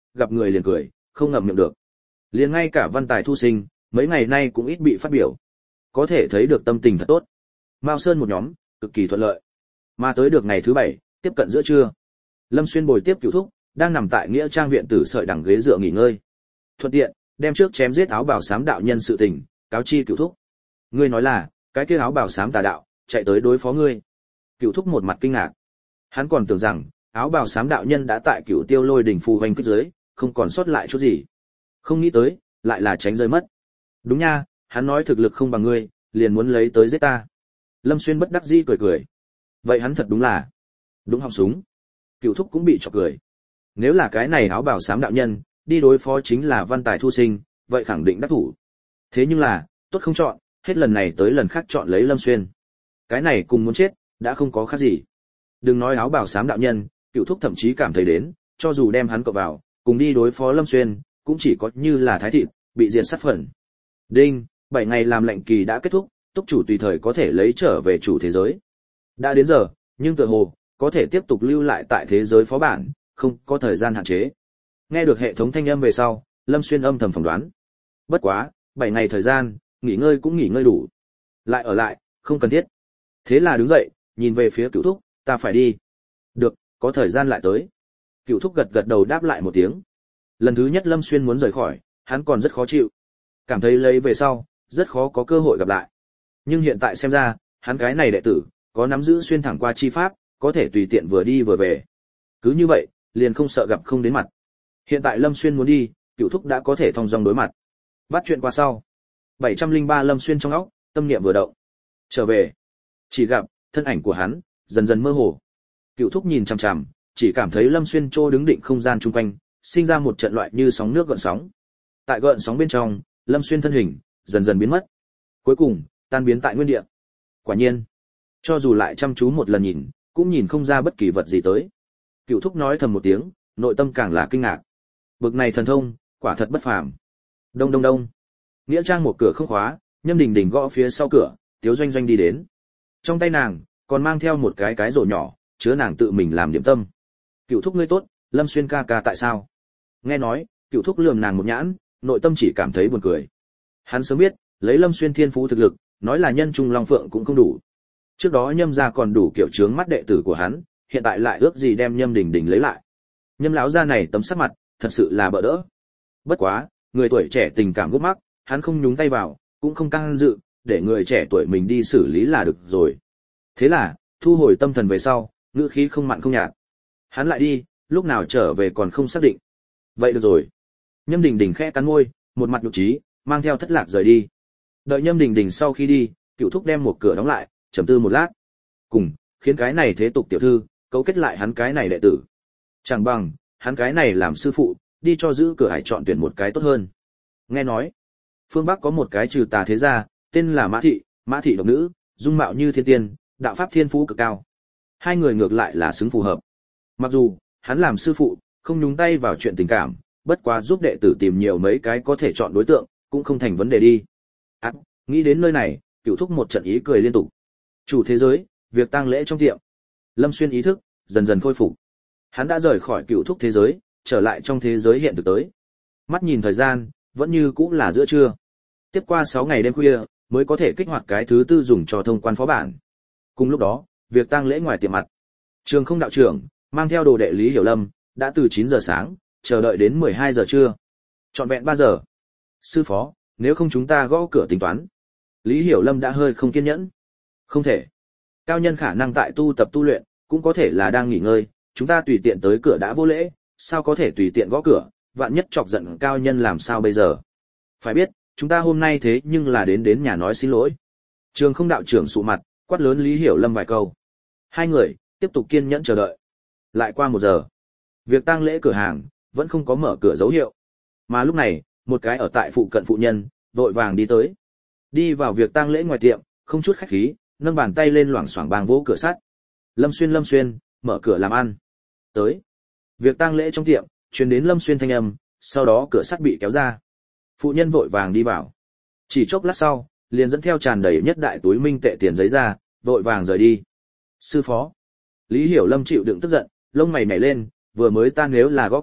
gặp người liền cười, không ngậm miệng được. Liền ngay cả Văn Tài Thu Sinh, mấy ngày nay cũng ít bị phát biểu. Có thể thấy được tâm tình thật tốt. Mao Sơn một nhóm, cực kỳ thuận lợi. Mà tới được ngày thứ bảy, tiếp cận giữa trưa. Lâm Xuyên bồi tiếp Cửu Thúc, đang nằm tại nghĩa trang viện tử sợi đằng ghế dựa nghỉ ngơi. Thuận tiện, đem trước chém giết áo bào xám đạo nhân sự tình, cáo chi Cửu Thúc. Ngươi nói là, cái kia áo bào xám tà đạo, chạy tới đối phó ngươi. Cửu Thúc một mặt kinh ngạc. Hắn còn tưởng rằng, áo bào xám đạo nhân đã tại Cửu Tiêu Lôi đỉnh phù hoành kích dưới, không còn sót lại chút gì. Không nghĩ tới, lại là tránh rơi mất. Đúng nha, hắn nói thực lực không bằng ngươi, liền muốn lấy tới giết ta. Lâm Xuyên bất đắc dĩ cười cười. Vậy hắn thật đúng là, đúng họng súng. Cửu Thúc cũng bị chọc cười. Nếu là cái này áo bào xám đạo nhân, đi đối phó chính là Văn Tài Thu Sinh, vậy khẳng định đắc thủ. Thế nhưng là, tốt không chọn, hết lần này tới lần khác chọn lấy Lâm Xuyên. Cái này cùng muốn chết, đã không có khác gì. Đừng nói áo bào xám đạo nhân, Cửu Thúc thậm chí cảm thấy đến, cho dù đem hắn cậu vào, cùng đi đối phó Lâm Xuyên, cũng chỉ có như là thái thịt, bị diệt sát phần. Đinh, bảy ngày làm lệnh kỳ đã kết thúc, túc chủ tùy thời có thể lấy trở về chủ thế giới. Đã đến giờ, nhưng tựa hồ, có thể tiếp tục lưu lại tại thế giới phó bản, không có thời gian hạn chế. Nghe được hệ thống thanh âm về sau, Lâm Xuyên âm thầm phỏng đoán. Bất quá, bảy ngày thời gian, nghỉ ngơi cũng nghỉ ngơi đủ. Lại ở lại, không cần thiết. Thế là đứng dậy, nhìn về phía Cửu Thúc, ta phải đi. Được, có thời gian lại tới. Cửu Thúc gật gật đầu đáp lại một tiếng. Lần thứ nhất Lâm Xuyên muốn rời khỏi, hắn còn rất khó chịu. Cảm thấy lấy về sau, rất khó có cơ hội gặp lại. Nhưng hiện tại xem ra, hắn cái này đệ tử, có nắm giữ xuyên thẳng qua chi pháp, có thể tùy tiện vừa đi vừa về. Cứ như vậy, liền không sợ gặp không đến mặt. Hiện tại Lâm Xuyên muốn đi, Cửu Thúc đã có thể thong dong đối mặt. Bắt chuyện qua sau. bảy trăm lẻ ba Lâm Xuyên trong óc, tâm niệm vừa động. Trở về. Chỉ gặp, thân ảnh của hắn, dần dần mơ hồ. Cửu Thúc nhìn chằm chằm, chỉ cảm thấy Lâm Xuyên trô đứng định không gian chung quanh, sinh ra một trận loại như sóng nước gợn sóng. Tại gợn sóng bên trong, Lâm Xuyên thân hình, dần dần biến mất. Cuối cùng, tan biến tại nguyên địa. Quả nhiên, cho dù lại chăm chú một lần nhìn, cũng nhìn không ra bất kỳ vật gì tới. Cửu Thúc nói thầm một tiếng, nội tâm càng là kinh ngạc. Bực này thần thông, quả thật bất phàm. Đông đông đông. Nghĩa trang một cửa không khóa, Nhâm Đình Đình gõ phía sau cửa, Tiếu Doanh Doanh đi đến. Trong tay nàng, còn mang theo một cái cái rổ nhỏ, chứa nàng tự mình làm điểm tâm. Cửu Thúc ngươi tốt, Lâm Xuyên ca ca tại sao? Nghe nói, Cửu Thúc lườm nàng một nhãn, nội tâm chỉ cảm thấy buồn cười. Hắn sớm biết, lấy Lâm Xuyên thiên phú thực lực, nói là nhân trung long phượng cũng không đủ. Trước đó Nhâm gia còn đủ kiểu chướng mắt đệ tử của hắn, hiện tại lại ước gì đem Nhâm Đình Đình lấy lại. Nhâm lão gia này tấm sắc mặt, thật sự là bỡ đỡ. Bất quá, người tuổi trẻ tình cảm gốc mắc, hắn không nhúng tay vào, cũng không can dự, để người trẻ tuổi mình đi xử lý là được rồi. Thế là, thu hồi tâm thần về sau, ngữ khí không mặn không nhạt. Hắn lại đi, lúc nào trở về còn không xác định. Vậy được rồi. Nhâm Đình Đình khẽ cắn môi, một mặt nhục trí, mang theo thất lạc rời đi. Đợi Nhâm Đình Đình sau khi đi, Cửu Thúc đem một cửa đóng lại, trầm tư một lát. Cùng, khiến cái này thế tục tiểu thư, cấu kết lại hắn cái này đệ tử. Chẳng bằng, hắn cái này làm sư phụ, đi cho giữ cửa hải chọn tuyển một cái tốt hơn. Nghe nói, phương Bắc có một cái trừ tà thế gia, tên là Mã Thị, Mã Thị độc nữ, dung mạo như thiên tiên, đạo pháp thiên phú cực cao. Hai người ngược lại là xứng phù hợp. Mặc dù, hắn làm sư phụ, không nhúng tay vào chuyện tình cảm, bất quá giúp đệ tử tìm nhiều mấy cái có thể chọn đối tượng, cũng không thành vấn đề đi. À, nghĩ đến nơi này, Cửu Thúc một trận ý cười liên tục. Chủ thế giới, việc tang lễ trong tiệm. Lâm Xuyên ý thức, dần dần khôi phục. Hắn đã rời khỏi Cửu Thúc thế giới, trở lại trong thế giới hiện thực tới. Mắt nhìn thời gian, vẫn như cũng là giữa trưa. Tiếp qua sáu ngày đêm khuya, mới có thể kích hoạt cái thứ tư dùng cho thông quan phó bản. Cùng lúc đó, việc tang lễ ngoài tiệm mặt. Trường Không đạo trưởng, mang theo đồ đệ Lý Hiểu Lâm, đã từ chín giờ sáng, chờ đợi đến mười hai giờ trưa. Trọn vẹn ba giờ. Sư phó, nếu không chúng ta gõ cửa tính toán. Lý Hiểu Lâm đã hơi không kiên nhẫn. Không thể. Cao nhân khả năng tại tu tập tu luyện, cũng có thể là đang nghỉ ngơi, chúng ta tùy tiện tới cửa đã vô lễ, sao có thể tùy tiện gõ cửa, vạn nhất chọc giận cao nhân làm sao bây giờ. Phải biết, chúng ta hôm nay thế nhưng là đến đến nhà nói xin lỗi. Trường Không đạo trưởng sụ mặt, quát lớn Lý Hiểu Lâm vài câu. Hai người, tiếp tục kiên nhẫn chờ đợi. Lại qua một giờ. Việc tang lễ cửa hàng, vẫn không có mở cửa dấu hiệu. Mà lúc này, một cái ở tại phụ cận phụ nhân, vội vàng đi tới. Đi vào việc tang lễ ngoài tiệm, không chút khách khí, nâng bàn tay lên loảng xoảng bang vỗ cửa sắt. Lâm Xuyên Lâm Xuyên, mở cửa làm ăn. Tới. Việc tang lễ trong tiệm, truyền đến Lâm Xuyên thanh âm, sau đó cửa sắt bị kéo ra. Phụ nhân vội vàng đi vào. Chỉ chốc lát sau, liền dẫn theo tràn đầy nhất đại túi minh tệ tiền giấy ra, vội vàng rời đi. Sư phó. Lý Hiểu Lâm chịu đựng tức giận, lông mày nhảy lên, vừa mới ta nếu là gõ cửa,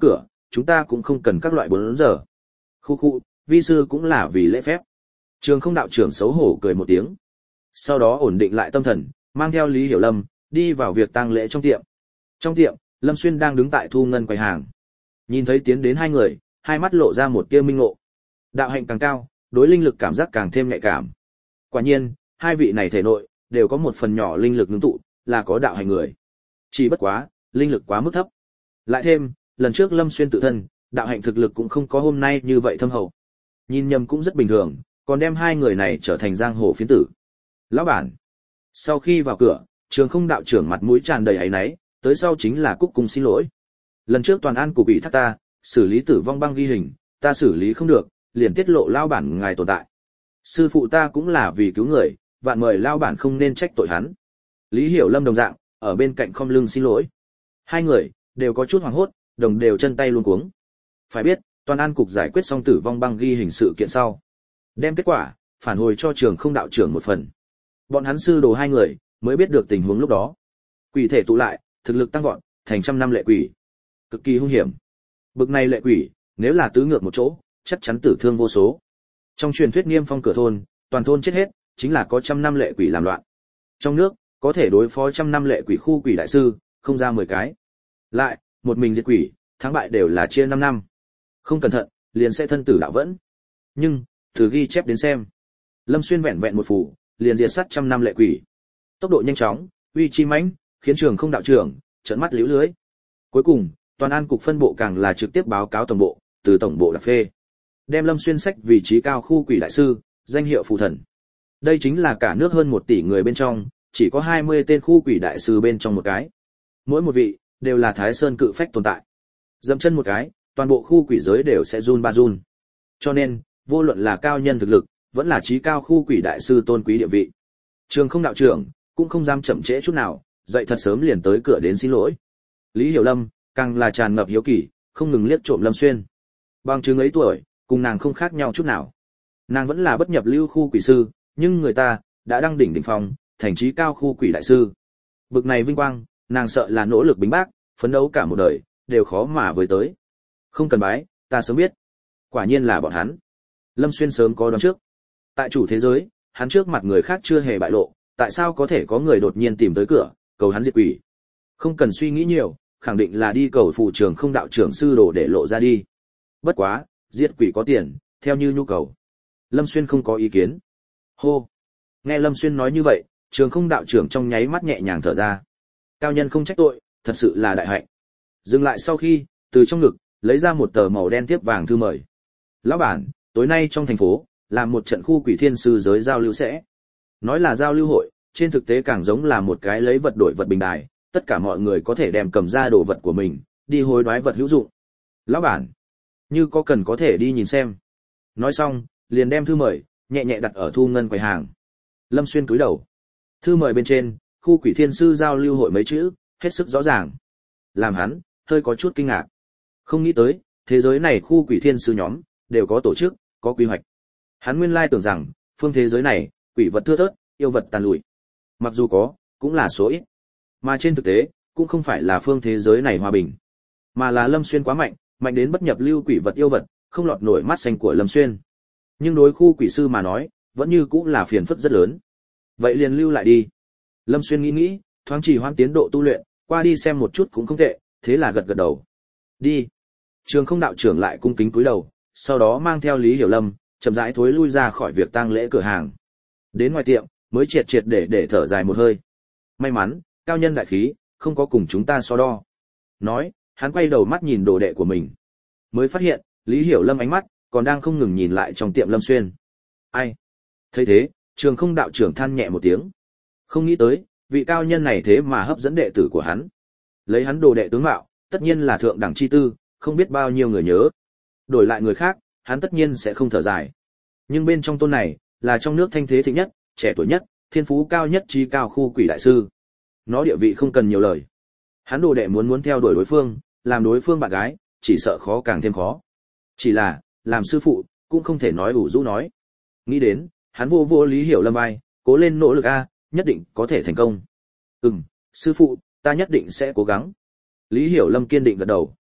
chúng ta cũng không cần các loại bốn giờ. Khu khu, vi sư cũng là vì lễ phép. Trường Không đạo trưởng xấu hổ cười một tiếng. Sau đó ổn định lại tâm thần, mang theo Lý Hiểu Lâm, đi vào việc tang lễ trong tiệm. Trong tiệm, Lâm Xuyên đang đứng tại thu ngân quầy hàng. Nhìn thấy tiến đến hai người, hai mắt lộ ra một tia minh ngộ. Đạo hạnh càng cao, đối linh lực cảm giác càng thêm nhạy cảm. Quả nhiên, hai vị này thể nội đều có một phần nhỏ linh lực ngưng tụ, là có đạo hạnh người. Chỉ bất quá, linh lực quá mức thấp. Lại thêm, lần trước Lâm Xuyên tự thân, đạo hạnh thực lực cũng không có hôm nay như vậy thâm hậu. Nhìn nhầm cũng rất bình thường, còn đem hai người này trở thành giang hồ phiến tử. Lão bản. Sau khi vào cửa, Trường Không đạo trưởng mặt mũi tràn đầy áy náy, tới sau chính là cúc cung xin lỗi. Lần trước toàn an cục bị thác ta, xử lý tử vong băng ghi hình, ta xử lý không được, liền tiết lộ lao bản ngài tồn tại. Sư phụ ta cũng là vì cứu người, vạn mời lao bản không nên trách tội hắn. Lý Hiểu Lâm đồng dạng, ở bên cạnh khom lưng xin lỗi. Hai người đều có chút hoảng hốt, đồng đều chân tay luống cuống. Phải biết, toàn an cục giải quyết xong tử vong băng ghi hình sự kiện sau, đem kết quả phản hồi cho Trường Không đạo trưởng một phần. Bọn hắn sư đồ hai người mới biết được tình huống lúc đó. Quỷ thể tụ lại, thực lực tăng vọt, thành trăm năm lệ quỷ, cực kỳ hung hiểm. Bực này lệ quỷ, nếu là tứ ngược một chỗ, chắc chắn tử thương vô số. Trong truyền thuyết Niêm Phong cửa thôn, toàn thôn chết hết, chính là có trăm năm lệ quỷ làm loạn. Trong nước, có thể đối phó trăm năm lệ quỷ khu quỷ đại sư, không ra mười cái. Lại, một mình diệt quỷ, thắng bại đều là chia năm năm. Không cẩn thận, liền sẽ thân tử đạo vẫn. Nhưng, từ ghi chép đến xem, Lâm Xuyên vẹn vẹn một phủ, liền diệt sát trăm năm lệ quỷ. Tốc độ nhanh chóng, uy chi mãnh, khiến Trường Không đạo trưởng trợn mắt liễu lưới. Cuối cùng, toàn an cục phân bộ càng là trực tiếp báo cáo tổng bộ, từ tổng bộ đặc phê, đem Lâm Xuyên sách vị trí cao khu quỷ đại sư, danh hiệu phù thần. Đây chính là cả nước hơn một tỷ người bên trong, chỉ có hai mươi tên khu quỷ đại sư bên trong một cái. Mỗi một vị đều là Thái Sơn cự phách tồn tại. Dậm chân một cái, toàn bộ khu quỷ giới đều sẽ run ba run. Cho nên, vô luận là cao nhân thực lực, vẫn là trí cao khu quỷ đại sư tôn quý địa vị. Trường Không đạo trưởng cũng không dám chậm trễ chút nào, dậy thật sớm liền tới cửa đến xin lỗi. Lý Hiểu Lâm càng là tràn ngập hiếu kỳ, không ngừng liếc trộm Lâm Xuyên. Bằng chứng ấy tuổi, cùng nàng không khác nhau chút nào. Nàng vẫn là bất nhập lưu khu quỷ sư, nhưng người ta đã đăng đỉnh đỉnh phong, thành trí cao khu quỷ đại sư. Bực này vinh quang, nàng sợ là nỗ lực bính bác, phấn đấu cả một đời, đều khó mà với tới. Không cần bái, ta sớm biết. Quả nhiên là bọn hắn. Lâm Xuyên sớm có đoán trước. Tại chủ thế giới, hắn trước mặt người khác chưa hề bại lộ, tại sao có thể có người đột nhiên tìm tới cửa, cầu hắn diệt quỷ. Không cần suy nghĩ nhiều, khẳng định là đi cầu phụ Trường Không đạo trưởng sư đồ để lộ ra đi. Bất quá, diệt quỷ có tiền, theo như nhu cầu. Lâm Xuyên không có ý kiến. Hô. Nghe Lâm Xuyên nói như vậy, Trường Không đạo trưởng trong nháy mắt nhẹ nhàng thở ra. Cao nhân không trách tội, thật sự là đại hạnh. Dừng lại sau khi, từ trong ngực lấy ra một tờ màu đen tiếp vàng thư mời. Lão bản, tối nay trong thành phố làm một trận khu quỷ thiên sư giới giao lưu sẽ. Nói là giao lưu hội, trên thực tế càng giống là một cái lấy vật đổi vật bình đài, tất cả mọi người có thể đem cầm ra đồ vật của mình, đi hối đoái vật hữu dụng. Lão bản, như có cần có thể đi nhìn xem. Nói xong, liền đem thư mời nhẹ nhẹ đặt ở thu ngân quầy hàng. Lâm Xuyên cúi đầu. Thư mời bên trên, khu quỷ thiên sư giao lưu hội mấy chữ, hết sức rõ ràng. Làm hắn hơi có chút kinh ngạc. Không nghĩ tới, thế giới này khu quỷ thiên sư nhóm đều có tổ chức, có quy hoạch. Hắn nguyên lai tưởng rằng, phương thế giới này, quỷ vật thưa thớt, yêu vật tàn lụi. Mặc dù có, cũng là số ít. Mà trên thực tế, cũng không phải là phương thế giới này hòa bình, mà là Lâm Xuyên quá mạnh, mạnh đến bất nhập lưu quỷ vật yêu vật, không lọt nổi mắt xanh của Lâm Xuyên. Nhưng đối khu quỷ sư mà nói, vẫn như cũng là phiền phức rất lớn. Vậy liền lưu lại đi. Lâm Xuyên nghĩ nghĩ, thoáng chỉ hoãn tiến độ tu luyện, qua đi xem một chút cũng không tệ, thế là gật gật đầu. Đi. Trường Không đạo trưởng lại cung kính cúi đầu, sau đó mang theo Lý Hiểu Lâm, chậm rãi thối lui ra khỏi việc tang lễ cửa hàng. Đến ngoài tiệm, mới triệt triệt để để thở dài một hơi. May mắn, cao nhân đại khí, không có cùng chúng ta so đo. Nói, hắn quay đầu mắt nhìn đồ đệ của mình. Mới phát hiện, Lý Hiểu Lâm ánh mắt, còn đang không ngừng nhìn lại trong tiệm Lâm Xuyên. Ai? Thấy thế, Trường Không đạo trưởng than nhẹ một tiếng. Không nghĩ tới, vị cao nhân này thế mà hấp dẫn đệ tử của hắn. Lấy hắn đồ đệ tướng mạo, tất nhiên là thượng đẳng chi tư, không biết bao nhiêu người nhớ. Đổi lại người khác, hắn tất nhiên sẽ không thở dài. Nhưng bên trong tôn này, là trong nước thanh thế thịnh nhất, trẻ tuổi nhất, thiên phú cao nhất trí cao khu quỷ đại sư. Nó địa vị không cần nhiều lời. Hắn đồ đệ muốn muốn theo đuổi đối phương, làm đối phương bạn gái, chỉ sợ khó càng thêm khó. Chỉ là, làm sư phụ, cũng không thể nói ủ rũ nói. Nghĩ đến, hắn vô vô Lý Hiểu Lâm vai, cố lên nỗ lực a, nhất định có thể thành công. Ừm, sư phụ, ta nhất định sẽ cố gắng. Lý Hiểu Lâm kiên định gật đầu.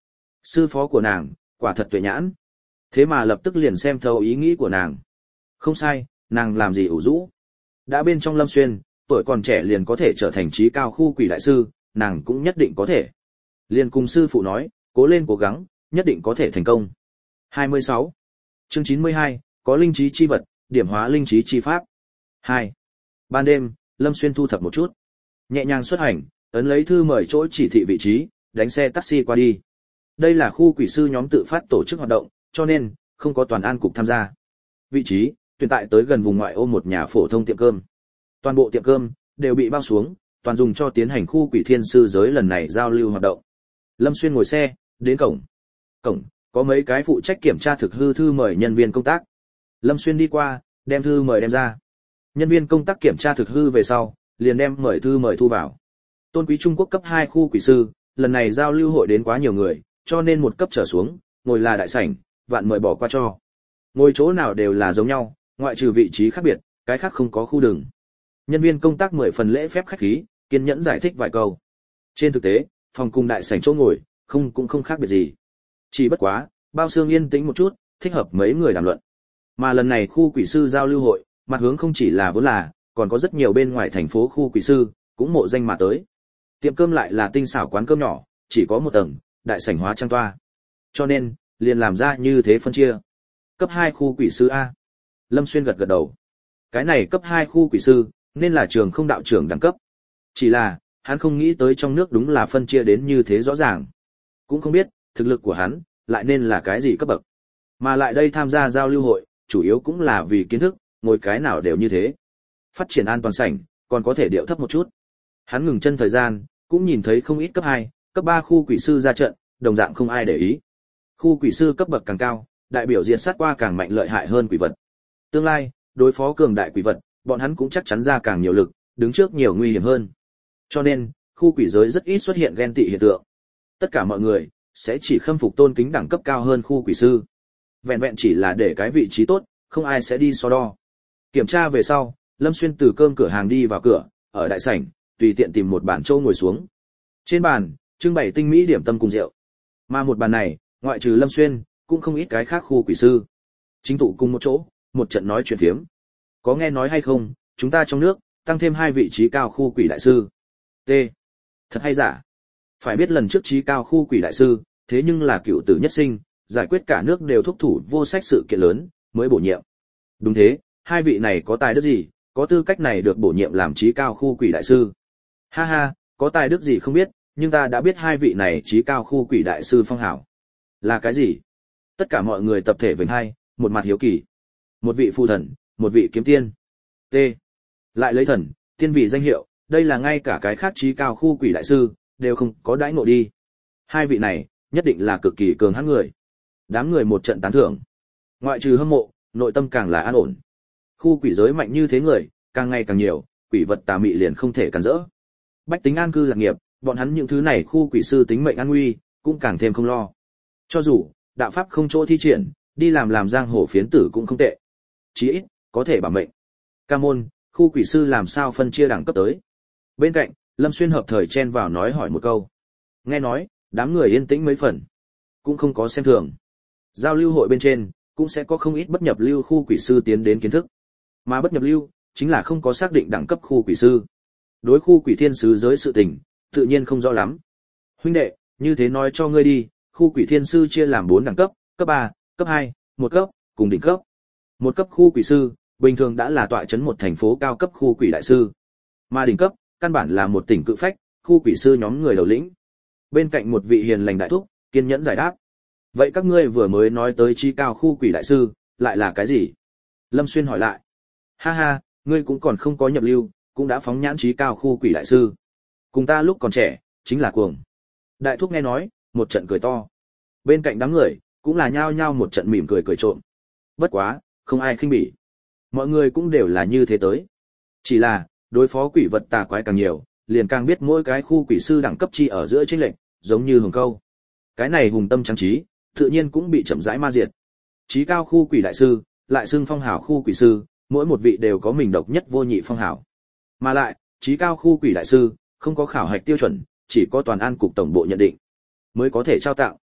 Sư phó của nàng, quả thật tuệ nhãn. Thế mà lập tức liền xem thấu ý nghĩ của nàng. Không sai, nàng làm gì ủ rũ. Đã bên trong Lâm Xuyên, tuổi còn trẻ liền có thể trở thành trí cao khu quỷ đại sư, nàng cũng nhất định có thể. Liền cùng sư phụ nói, cố lên cố gắng, nhất định có thể thành công. hai mươi sáu. Chương chín mươi hai, có linh trí chi vật, điểm hóa linh trí chi pháp. hai. Ban đêm, Lâm Xuyên thu thập một chút. Nhẹ nhàng xuất hành, ấn lấy thư mời chỗ chỉ thị vị trí, đánh xe taxi qua đi. Đây là khu quỷ sư nhóm tự phát tổ chức hoạt động, cho nên, không có toàn an cục tham gia. Vị trí, tuyển tại tới gần vùng ngoại ô một nhà phổ thông tiệm cơm. Toàn bộ tiệm cơm, đều bị bao xuống, toàn dùng cho tiến hành khu quỷ thiên sư giới lần này giao lưu hoạt động. Lâm Xuyên ngồi xe, đến cổng. Cổng, có mấy cái phụ trách kiểm tra thực hư thư mời nhân viên công tác. Lâm Xuyên đi qua, đem thư mời đem ra. Nhân viên công tác kiểm tra thực hư về sau, liền đem mời thư mời thu vào. Tôn quý Trung Quốc cấp hai khu quỷ sư, lần này giao lưu hội đến quá nhiều người, cho nên một cấp trở xuống, ngồi là đại sảnh, vạn mời bỏ qua cho. Ngồi chỗ nào đều là giống nhau, ngoại trừ vị trí khác biệt, cái khác không có khu đường. Nhân viên công tác mười phần lễ phép khách khí, kiên nhẫn giải thích vài câu. Trên thực tế, phòng cùng đại sảnh chỗ ngồi, không cũng không khác biệt gì. Chỉ bất quá, bao xương yên tĩnh một chút, thích hợp mấy người đàm luận. Mà lần này khu quỷ sư giao lưu hội, mặt hướng không chỉ là vốn là, còn có rất nhiều bên ngoài thành phố khu quỷ sư, cũng mộ danh mà tới. Tiệm cơm lại là tinh xảo quán cơm nhỏ, chỉ có một tầng, đại sảnh hóa trang toa. Cho nên, liền làm ra như thế phân chia. Cấp hai khu quỷ sư A. Lâm Xuyên gật gật đầu. Cái này cấp hai khu quỷ sư, nên là trường không đạo trưởng đẳng cấp. Chỉ là, hắn không nghĩ tới trong nước đúng là phân chia đến như thế rõ ràng. Cũng không biết, thực lực của hắn, lại nên là cái gì cấp bậc. Mà lại đây tham gia giao lưu hội, chủ yếu cũng là vì kiến thức, ngồi cái nào đều như thế. Phát triển an toàn sảnh, còn có thể điệu thấp một chút. Hắn ngừng chân thời gian, cũng nhìn thấy không ít cấp hai, cấp ba khu quỷ sư ra trận, đồng dạng không ai để ý. Khu quỷ sư cấp bậc càng cao, đại biểu diện sát qua càng mạnh lợi hại hơn quỷ vật. Tương lai, đối phó cường đại quỷ vật, bọn hắn cũng chắc chắn ra càng nhiều lực, đứng trước nhiều nguy hiểm hơn. Cho nên, khu quỷ giới rất ít xuất hiện ghen tị hiện tượng. Tất cả mọi người sẽ chỉ khâm phục tôn kính đẳng cấp cao hơn khu quỷ sư. Vẹn vẹn chỉ là để cái vị trí tốt, không ai sẽ đi so đo. Kiểm tra về sau, Lâm Xuyên từ cơm cửa hàng đi vào cửa, ở đại sảnh, tùy tiện tìm một bàn châu ngồi xuống. Trên bàn, trưng bày tinh mỹ điểm tâm cùng rượu. Mà một bàn này, ngoại trừ Lâm Xuyên, cũng không ít cái khác khu quỷ sư. Chính tụ cùng một chỗ, một trận nói chuyện phiếm. Có nghe nói hay không, chúng ta trong nước, tăng thêm hai vị trí cao khu quỷ đại sư. T. Thật hay giả? Phải biết lần trước trí cao khu quỷ đại sư, thế nhưng là cựu tử nhất sinh, giải quyết cả nước đều thúc thủ vô sách sự kiện lớn, mới bổ nhiệm. Đúng thế, hai vị này có tài đức gì, có tư cách này được bổ nhiệm làm trí cao khu quỷ đại sư. Ha ha, có tài đức gì không biết, nhưng ta đã biết hai vị này trí cao khu quỷ đại sư phong hảo. Là cái gì? Tất cả mọi người tập thể vểnh hai, một mặt hiếu kỳ. Một vị phù thần, một vị kiếm tiên. T. Lại lấy thần, tiên vị danh hiệu, đây là ngay cả cái khác trí cao khu quỷ đại sư, đều không có đãi ngộ đi. Hai vị này, nhất định là cực kỳ cường hãn người. Đám người một trận tán thưởng. Ngoại trừ hâm mộ, nội tâm càng là an ổn. Khu quỷ giới mạnh như thế người, càng ngày càng nhiều, quỷ vật tà mị liền không thể cản rỡ. Bách tính an cư lạc nghiệp, bọn hắn những thứ này khu quỷ sư tính mệnh an nguy, cũng càng thêm không lo. Cho dù, đạo pháp không chỗ thi triển, đi làm làm giang hồ phiến tử cũng không tệ. Chí ít, có thể bảo mệnh. Ca môn, khu quỷ sư làm sao phân chia đẳng cấp tới. Bên cạnh, Lâm Xuyên hợp thời chen vào nói hỏi một câu. Nghe nói, đám người yên tĩnh mấy phần. Cũng không có xem thường. Giao lưu hội bên trên, cũng sẽ có không ít bất nhập lưu khu quỷ sư tiến đến kiến thức. Mà bất nhập lưu, chính là không có xác định đẳng cấp khu quỷ sư. Đối khu quỷ thiên sứ giới sự tình, tự nhiên không rõ lắm. Huynh đệ, như thế nói cho ngươi đi, khu quỷ thiên sư chia làm bốn đẳng cấp, cấp ba, cấp hai, một cấp, cùng đỉnh cấp. Một cấp khu quỷ sư, bình thường đã là tọa chấn một thành phố cao cấp khu quỷ đại sư. Mà đỉnh cấp, căn bản là một tỉnh cự phách, khu quỷ sư nhóm người đầu lĩnh. Bên cạnh một vị hiền lành đại thúc, kiên nhẫn giải đáp. Vậy các ngươi vừa mới nói tới chi cao khu quỷ đại sư, lại là cái gì? Lâm Xuyên hỏi lại. Ha ha, ngươi cũng còn không có nhập lưu, cũng đã phóng nhãn trí cao khu quỷ đại sư. Cùng ta lúc còn trẻ, chính là cuồng. Đại thúc nghe nói, một trận cười to. Bên cạnh đám người, cũng là nhao nhao một trận mỉm cười cười trộm. Bất quá, không ai khinh bỉ. Mọi người cũng đều là như thế tới. Chỉ là, đối phó quỷ vật tà quái càng nhiều, liền càng biết mỗi cái khu quỷ sư đẳng cấp chi ở giữa chênh lệch, giống như hồng câu. Cái này hùng tâm trang trí, tự nhiên cũng bị chậm rãi ma diệt. Chí cao khu quỷ đại sư, lại xưng phong hào khu quỷ sư, mỗi một vị đều có mình độc nhất vô nhị phong hào. Mà lại, chí cao khu quỷ đại sư, không có khảo hạch tiêu chuẩn, chỉ có toàn an cục tổng bộ nhận định mới có thể trao tặng.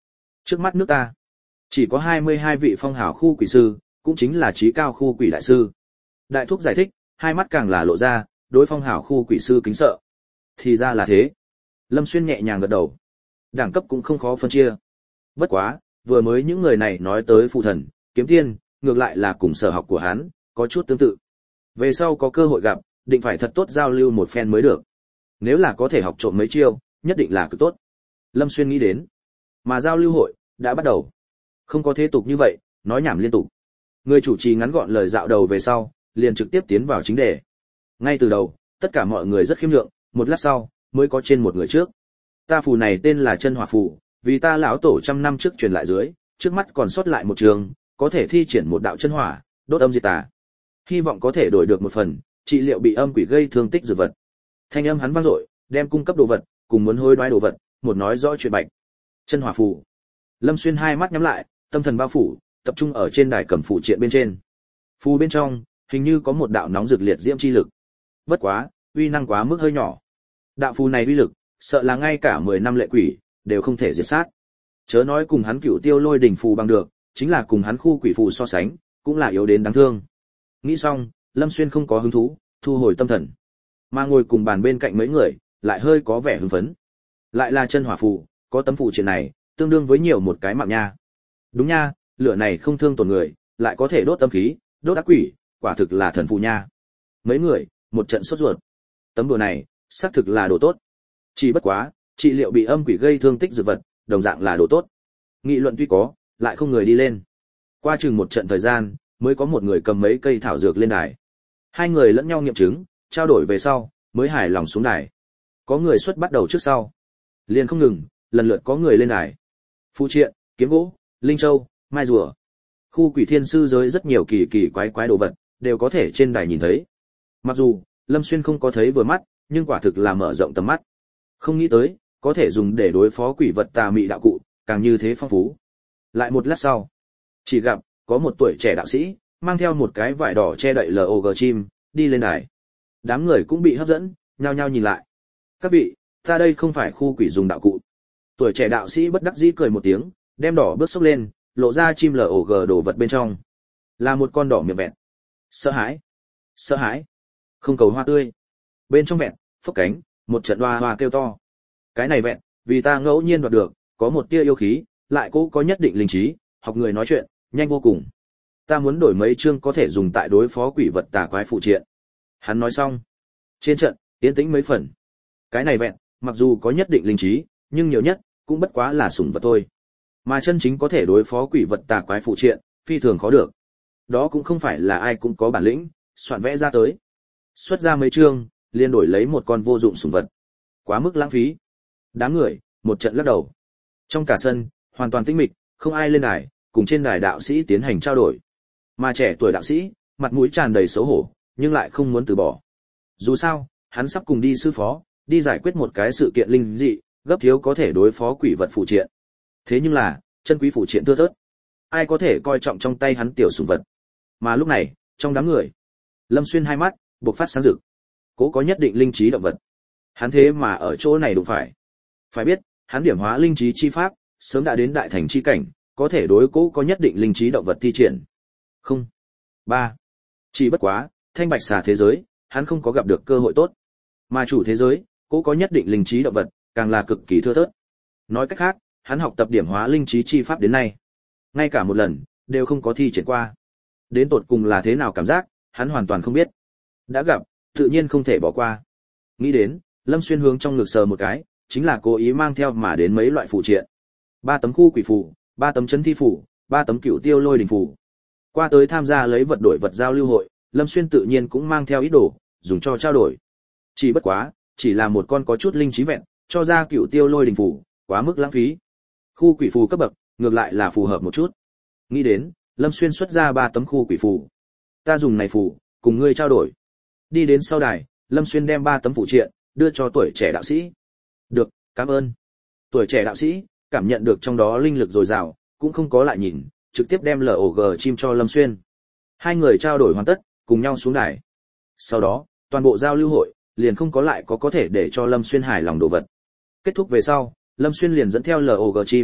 Trước mắt nước ta, chỉ có hai mươi hai vị phong hào khu quỷ sư, cũng chính là trí cao khu quỷ đại sư. Đại thúc giải thích, hai mắt càng là lộ ra, đối phong hào khu quỷ sư kính sợ. Thì ra là thế. Lâm Xuyên nhẹ nhàng gật đầu. Đẳng cấp cũng không khó phân chia. Bất quá, vừa mới những người này nói tới phù thần, kiếm tiên, ngược lại là cùng sở học của hắn, có chút tương tự. Về sau có cơ hội gặp, định phải thật tốt giao lưu một phen mới được. Nếu là có thể học trộm mấy chiêu, nhất định là cực tốt. Lâm Xuyên nghĩ đến. Mà giao lưu hội, đã bắt đầu. Không có thế tục như vậy, nói nhảm liên tục. Người chủ trì ngắn gọn lời dạo đầu về sau, liền trực tiếp tiến vào chính đề. Ngay từ đầu, tất cả mọi người rất khiêm nhượng, một lát sau, mới có trên một người trước. Ta phù này tên là chân hỏa phù, vì ta lão tổ trăm năm trước truyền lại dưới, trước mắt còn sót lại một trường, có thể thi triển một đạo chân hỏa, đốt âm diệt tà. Hy vọng có thể đổi được một phần, trị liệu bị âm quỷ gây thương tích dược vật. Thanh âm hắn vang dội, đem cung cấp đồ vật, cùng muốn hối đoái đồ vật, một nói rõ chuyện bạch. Chân hỏa phù. Lâm Xuyên hai mắt nhắm lại, tâm thần bao phủ, tập trung ở trên đài cầm phù triện bên trên. Phù bên trong, hình như có một đạo nóng rực liệt diễm chi lực. Bất quá, uy năng quá mức hơi nhỏ. Đạo phù này uy lực, sợ là ngay cả mười năm lệ quỷ đều không thể diệt sát. Chớ nói cùng hắn Cửu Tiêu Lôi đỉnh phù bằng được, chính là cùng hắn khu quỷ phù so sánh, cũng là yếu đến đáng thương. Nghĩ xong, Lâm Xuyên không có hứng thú, thu hồi tâm thần. Mà ngồi cùng bàn bên cạnh mấy người, lại hơi có vẻ hưng phấn. Lại là chân hỏa phù, có tấm phù triện này, tương đương với nhiều một cái mạng nha. Đúng nha, lửa này không thương tổn người, lại có thể đốt âm khí, đốt ác quỷ, quả thực là thần phù nha. Mấy người, một trận sốt ruột. Tấm đùa này, xác thực là đồ tốt. Chỉ bất quá, trị liệu bị âm quỷ gây thương tích dược vật, đồng dạng là đồ tốt. Nghị luận tuy có, lại không người đi lên. Qua chừng một trận thời gian, mới có một người cầm mấy cây thảo dược lên đài. Hai người lẫn nhau nghiệm chứng, trao đổi về sau, mới hài lòng xuống đài. Có người xuất bắt đầu trước sau. Liền không ngừng, lần lượt có người lên đài. Phù triện, kiếm gỗ, linh châu, mai rùa. Khu quỷ thiên sư giới rất nhiều kỳ kỳ quái quái đồ vật, đều có thể trên đài nhìn thấy. Mặc dù, Lâm Xuyên không có thấy vừa mắt, nhưng quả thực là mở rộng tầm mắt. Không nghĩ tới, có thể dùng để đối phó quỷ vật tà mị đạo cụ, càng như thế phong phú. Lại một lát sau, chỉ gặp, có một tuổi trẻ đạo sĩ, mang theo một cái vải đỏ che đậy log chim, đi lên đài. Đám người cũng bị hấp dẫn, nhao nhao nhìn lại. Các vị, ta đây không phải khu quỷ dùng đạo cụ. Tuổi trẻ đạo sĩ bất đắc dĩ cười một tiếng, đem đỏ bước xốc lên, lộ ra chim log đồ vật bên trong. Là một con đỏ miệng vẹn. Sợ hãi, sợ hãi, không cầu hoa tươi. Bên trong vẹn, phốc cánh, một trận hoa hoa kêu to. Cái này vẹn, vì ta ngẫu nhiên đoạt được, có một tia yêu khí, lại cũng có nhất định linh trí, học người nói chuyện, nhanh vô cùng. Ta muốn đổi mấy chương có thể dùng tại đối phó quỷ vật tà quái phụ triện. Hắn nói xong. Trên trận, yên tĩnh mấy phần. Cái này vẹn, mặc dù có nhất định linh trí, nhưng nhiều nhất, cũng bất quá là sủng vật thôi. Mà chân chính có thể đối phó quỷ vật tà quái phụ triện, phi thường khó được. Đó cũng không phải là ai cũng có bản lĩnh, soạn vẽ ra tới. Xuất ra mấy chương, liền đổi lấy một con vô dụng sủng vật. Quá mức lãng phí. Đám người, một trận lắc đầu. Trong cả sân, hoàn toàn tĩnh mịch, không ai lên đài, cùng trên đài đạo sĩ tiến hành trao đổi. Mà trẻ tuổi đạo sĩ, mặt mũi tràn đầy xấu hổ, nhưng lại không muốn từ bỏ. Dù sao, hắn sắp cùng đi sư phó, đi giải quyết một cái sự kiện linh dị, gấp thiếu có thể đối phó quỷ vật phụ triện. Thế nhưng là, chân quý phụ triện thưa thớt. Ai có thể coi trọng trong tay hắn tiểu sủng vật. Mà lúc này, trong đám người, Lâm Xuyên hai mắt bộc phát sáng rực. Cố có nhất định linh trí động vật. Hắn thế mà ở chỗ này đụng phải. Phải biết, hắn điểm hóa linh trí chi pháp, sớm đã đến đại thành chi cảnh, có thể đối cố có nhất định linh trí động vật thi triển. Không. Ba. Chỉ bất quá, thanh bạch xà thế giới, hắn không có gặp được cơ hội tốt. Mà chủ thế giới, cố có nhất định linh trí động vật, càng là cực kỳ thưa thớt. Nói cách khác, hắn học tập điểm hóa linh trí chi pháp đến nay, ngay cả một lần, đều không có thi triển qua. Đến tột cùng là thế nào cảm giác, hắn hoàn toàn không biết. Đã gặp, tự nhiên không thể bỏ qua. Nghĩ đến, Lâm Xuyên hướng trong ngực sờ một cái, chính là cố ý mang theo mà đến mấy loại phụ triện. Ba tấm khu quỷ phù, ba tấm chân thi phù, ba tấm cửu tiêu lôi đỉnh phù. Qua tới tham gia lấy vật đổi vật giao lưu hội, Lâm Xuyên tự nhiên cũng mang theo ít đồ, dùng cho trao đổi. Chỉ bất quá, chỉ là một con có chút linh trí vẹn, cho ra cửu tiêu lôi đỉnh phù, quá mức lãng phí. Khu quỷ phù cấp bậc, ngược lại là phù hợp một chút. Nghĩ đến, Lâm Xuyên xuất ra ba tấm khu quỷ phù. Ta dùng này phù, cùng ngươi trao đổi. Đi đến sau đài, Lâm Xuyên đem ba tấm phụ triện, đưa cho tuổi trẻ đạo sĩ. Được, cảm ơn. Tuổi trẻ đạo sĩ, cảm nhận được trong đó linh lực dồi dào, cũng không có lại nhìn, trực tiếp đem log chim cho Lâm Xuyên. Hai người trao đổi hoàn tất, cùng nhau xuống đài. Sau đó, toàn bộ giao lưu hội, liền không có lại có có thể để cho Lâm Xuyên hài lòng đồ vật. Kết thúc về sau, Lâm Xuyên liền dẫn theo log chim,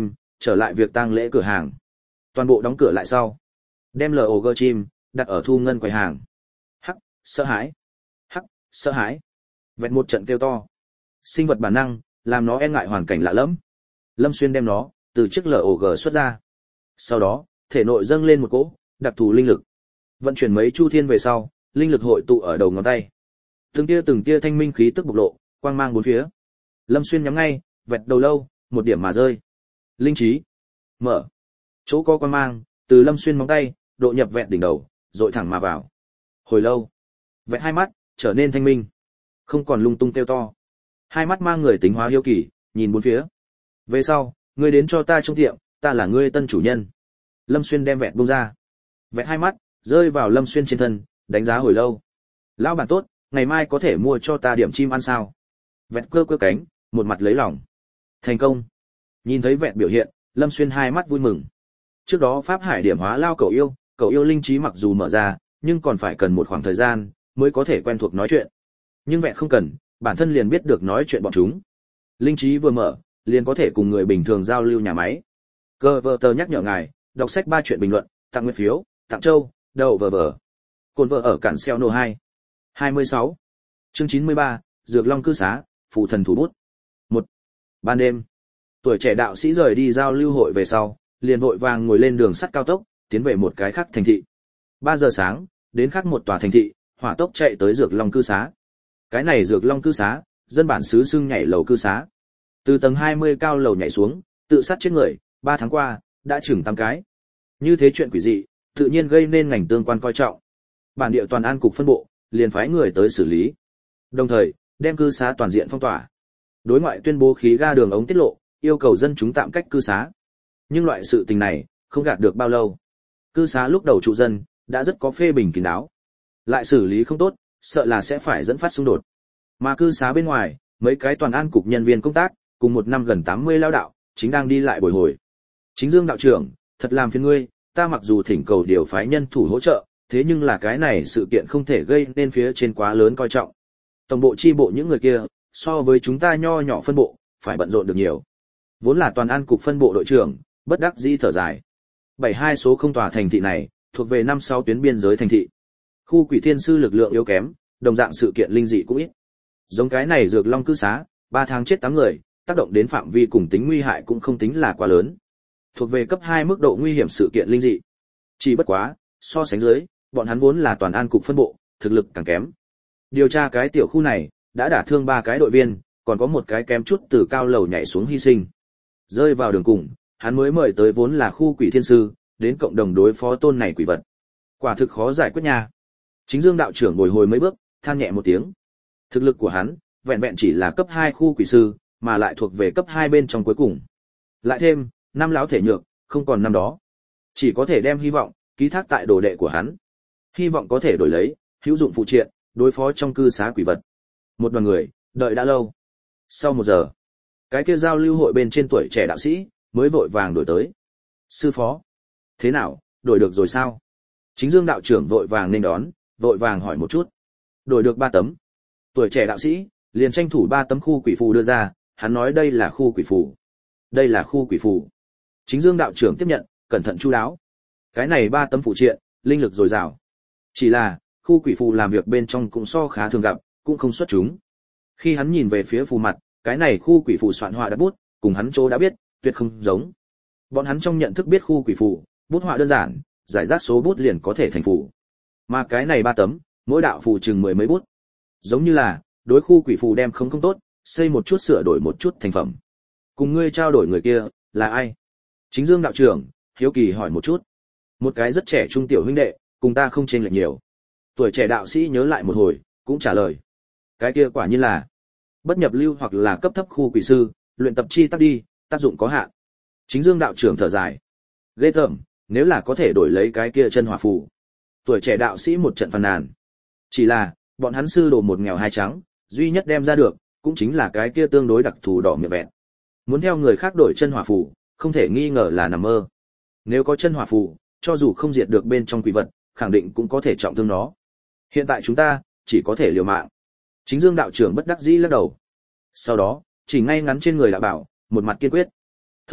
trở lại việc tang lễ cửa hàng. Toàn bộ đóng cửa lại sau, đem lờ ô gơ chim đặt ở thu ngân quầy hàng. Hắc, sợ hãi. Hắc, sợ hãi. Vẹt một trận kêu to. Sinh vật bản năng, làm nó e ngại hoàn cảnh lạ lẫm. Lâm Xuyên đem nó từ chiếc lờ ô gơ xuất ra. Sau đó, thể nội dâng lên một cỗ đặc thù linh lực. Vận chuyển mấy chu thiên về sau, linh lực hội tụ ở đầu ngón tay. Từng tia từng tia thanh minh khí tức bộc lộ, quang mang bốn phía. Lâm Xuyên nhắm ngay, vẹt đầu lâu, một điểm mà rơi. Linh trí mở. Chỗ có quang mang, từ Lâm Xuyên móng tay, độ nhập vẹt đỉnh đầu, dội thẳng mà vào. Hồi lâu, vẹt hai mắt trở nên thanh minh, không còn lung tung kêu to. Hai mắt mang người tính hóa hiếu kỳ, nhìn bốn phía. Về sau, ngươi đến cho ta trong tiệm, ta là ngươi tân chủ nhân. Lâm Xuyên đem vẹt buông ra. Vẹt hai mắt rơi vào Lâm Xuyên trên thân, đánh giá hồi lâu. Lão bản tốt, ngày mai có thể mua cho ta điểm chim ăn sao? Vẹt cơ cơ cánh, một mặt lấy lòng. Thành công. Nhìn thấy vẹt biểu hiện, Lâm Xuyên hai mắt vui mừng. Trước đó Pháp Hải điểm hóa lao cậu yêu, cậu yêu linh trí mặc dù mở ra, nhưng còn phải cần một khoảng thời gian mới có thể quen thuộc nói chuyện. Nhưng vẹt không cần, bản thân liền biết được nói chuyện bọn chúng. Linh trí vừa mở, liền có thể cùng người bình thường giao lưu nhà máy. Cơ vợ tờ nhắc nhở ngài, đọc sách ba chuyện bình luận, tặng nguyên phiếu, tặng châu, đậu vờ vờ. Cồn vợ ở cản xeo nô hai. hai mươi sáu. Chương chín mươi ba, Dược Long cư xá, phù thần thủ bút. một. Ban đêm, tuổi trẻ đạo sĩ rời đi giao lưu hội về sau, liền vội vàng ngồi lên đường sắt cao tốc, tiến về một cái khác thành thị. ba giờ sáng, đến khác một tòa thành thị, hỏa tốc chạy tới Dược Long cư xá. Cái này Dược Long cư xá, dân bản xứ xưng nhảy lầu cư xá. Từ tầng hai mươi cao lầu nhảy xuống, tự sát chết người, ba tháng qua, đã chừng tám cái. Như thế chuyện quỷ dị, tự nhiên gây nên ngành tương quan coi trọng. Bản địa toàn an cục phân bộ, liền phái người tới xử lý. Đồng thời, đem cư xá toàn diện phong tỏa. Đối ngoại tuyên bố khí ga đường ống tiết lộ, yêu cầu dân chúng tạm cách cư xá. Nhưng loại sự tình này, không gạt được bao lâu. Cư xá lúc đầu trụ dân, đã rất có phê bình kín đáo. Lại xử lý không tốt, sợ là sẽ phải dẫn phát xung đột. Mà cư xá bên ngoài, mấy cái toàn an cục nhân viên công tác, cùng một năm gần tám mươi lao đạo, chính đang đi lại bồi hồi. Chính Dương đạo trưởng, thật làm phiền ngươi, ta mặc dù thỉnh cầu điều phái nhân thủ hỗ trợ, thế nhưng là cái này sự kiện không thể gây nên phía trên quá lớn coi trọng. Tổng bộ chi bộ những người kia, so với chúng ta nho nhỏ phân bộ, phải bận rộn được nhiều. Vốn là toàn an cục phân bộ đội trưởng, bất đắc dĩ thở dài. bảy hai số không tòa thành thị này, thuộc về năm sáu tuyến biên giới thành thị. Khu quỷ thiên sư lực lượng yếu kém, đồng dạng sự kiện linh dị cũng ít. Giống cái này Dược Long cư xá, ba tháng chết tám người, tác động đến phạm vi cùng tính nguy hại cũng không tính là quá lớn. Thuộc về cấp hai mức độ nguy hiểm sự kiện linh dị. Chỉ bất quá, so sánh dưới, bọn hắn vốn là toàn an cục phân bộ, thực lực càng kém. Điều tra cái tiểu khu này, đã đả thương ba cái đội viên, còn có một cái kém chút từ cao lầu nhảy xuống hy sinh. Rơi vào đường cùng, hắn mới mời tới vốn là khu quỷ thiên sư, đến cộng đồng đối phó tôn này quỷ vật. Quả thực khó giải quyết nha. Chính Dương đạo trưởng bồi hồi mấy bước, than nhẹ một tiếng. Thực lực của hắn, vẹn vẹn chỉ là cấp hai khu quỷ sư, mà lại thuộc về cấp hai bên trong cuối cùng. Lại thêm, năm lão thể nhược, không còn năm đó. Chỉ có thể đem hy vọng, ký thác tại đồ đệ của hắn. Hy vọng có thể đổi lấy, hữu dụng phụ triện, đối phó trong cư xá quỷ vật. Một đoàn người, đợi đã lâu. Sau một giờ, cái kia giao lưu hội bên trên tuổi trẻ đạo sĩ, mới vội vàng đổi tới. Sư phó, thế nào, đổi được rồi sao? Chính Dương đạo trưởng vội vàng nên đón, vội vàng hỏi một chút. Đổi được ba tấm. Tuổi trẻ đạo sĩ, liền tranh thủ ba tấm khu quỷ phù đưa ra, hắn nói đây là khu quỷ phù. Đây là khu quỷ phù. Chính Dương đạo trưởng tiếp nhận, cẩn thận chu đáo. Cái này ba tấm phụ triện, linh lực dồi dào. Chỉ là, khu quỷ phù làm việc bên trong cũng so khá thường gặp, cũng không xuất chúng. Khi hắn nhìn về phía phù mặt, cái này khu quỷ phù soạn họa đặt bút, cùng hắn chỗ đã biết, tuyệt không giống. Bọn hắn trong nhận thức biết khu quỷ phù, bút họa đơn giản, giải rác số bút liền có thể thành phù. Mà cái này ba tấm, mỗi đạo phù chừng mười mấy bút. Giống như là, đối khu quỷ phù đem không không tốt, xây một chút sửa đổi một chút thành phẩm. Cùng ngươi trao đổi người kia, là ai? Chính Dương đạo trưởng, hiếu kỳ hỏi một chút. Một cái rất trẻ trung tiểu huynh đệ, cùng ta không chênh lệch nhiều. Tuổi trẻ đạo sĩ nhớ lại một hồi, cũng trả lời. Cái kia quả nhiên là bất nhập lưu hoặc là cấp thấp khu quỷ sư, luyện tập chi tác đi, tác dụng có hạn. Chính Dương đạo trưởng thở dài. Ghê tởm, nếu là có thể đổi lấy cái kia chân hỏa phù. Tuổi trẻ đạo sĩ một trận phàn nàn. Chỉ là, bọn hắn sư đồ một nghèo hai trắng, duy nhất đem ra được, cũng chính là cái kia tương đối đặc thù đỏ miệng vẹn. Muốn theo người khác đổi chân hỏa phù, không thể nghi ngờ là nằm mơ. Nếu có chân hỏa phù, cho dù không diệt được bên trong quỷ vật, khẳng định cũng có thể trọng thương nó. Hiện tại chúng ta, chỉ có thể liều mạng. Chính Dương đạo trưởng bất đắc dĩ lắc đầu. Sau đó, chỉ ngay ngắn trên người đạo bảo, một mặt kiên quyết. Thôi được,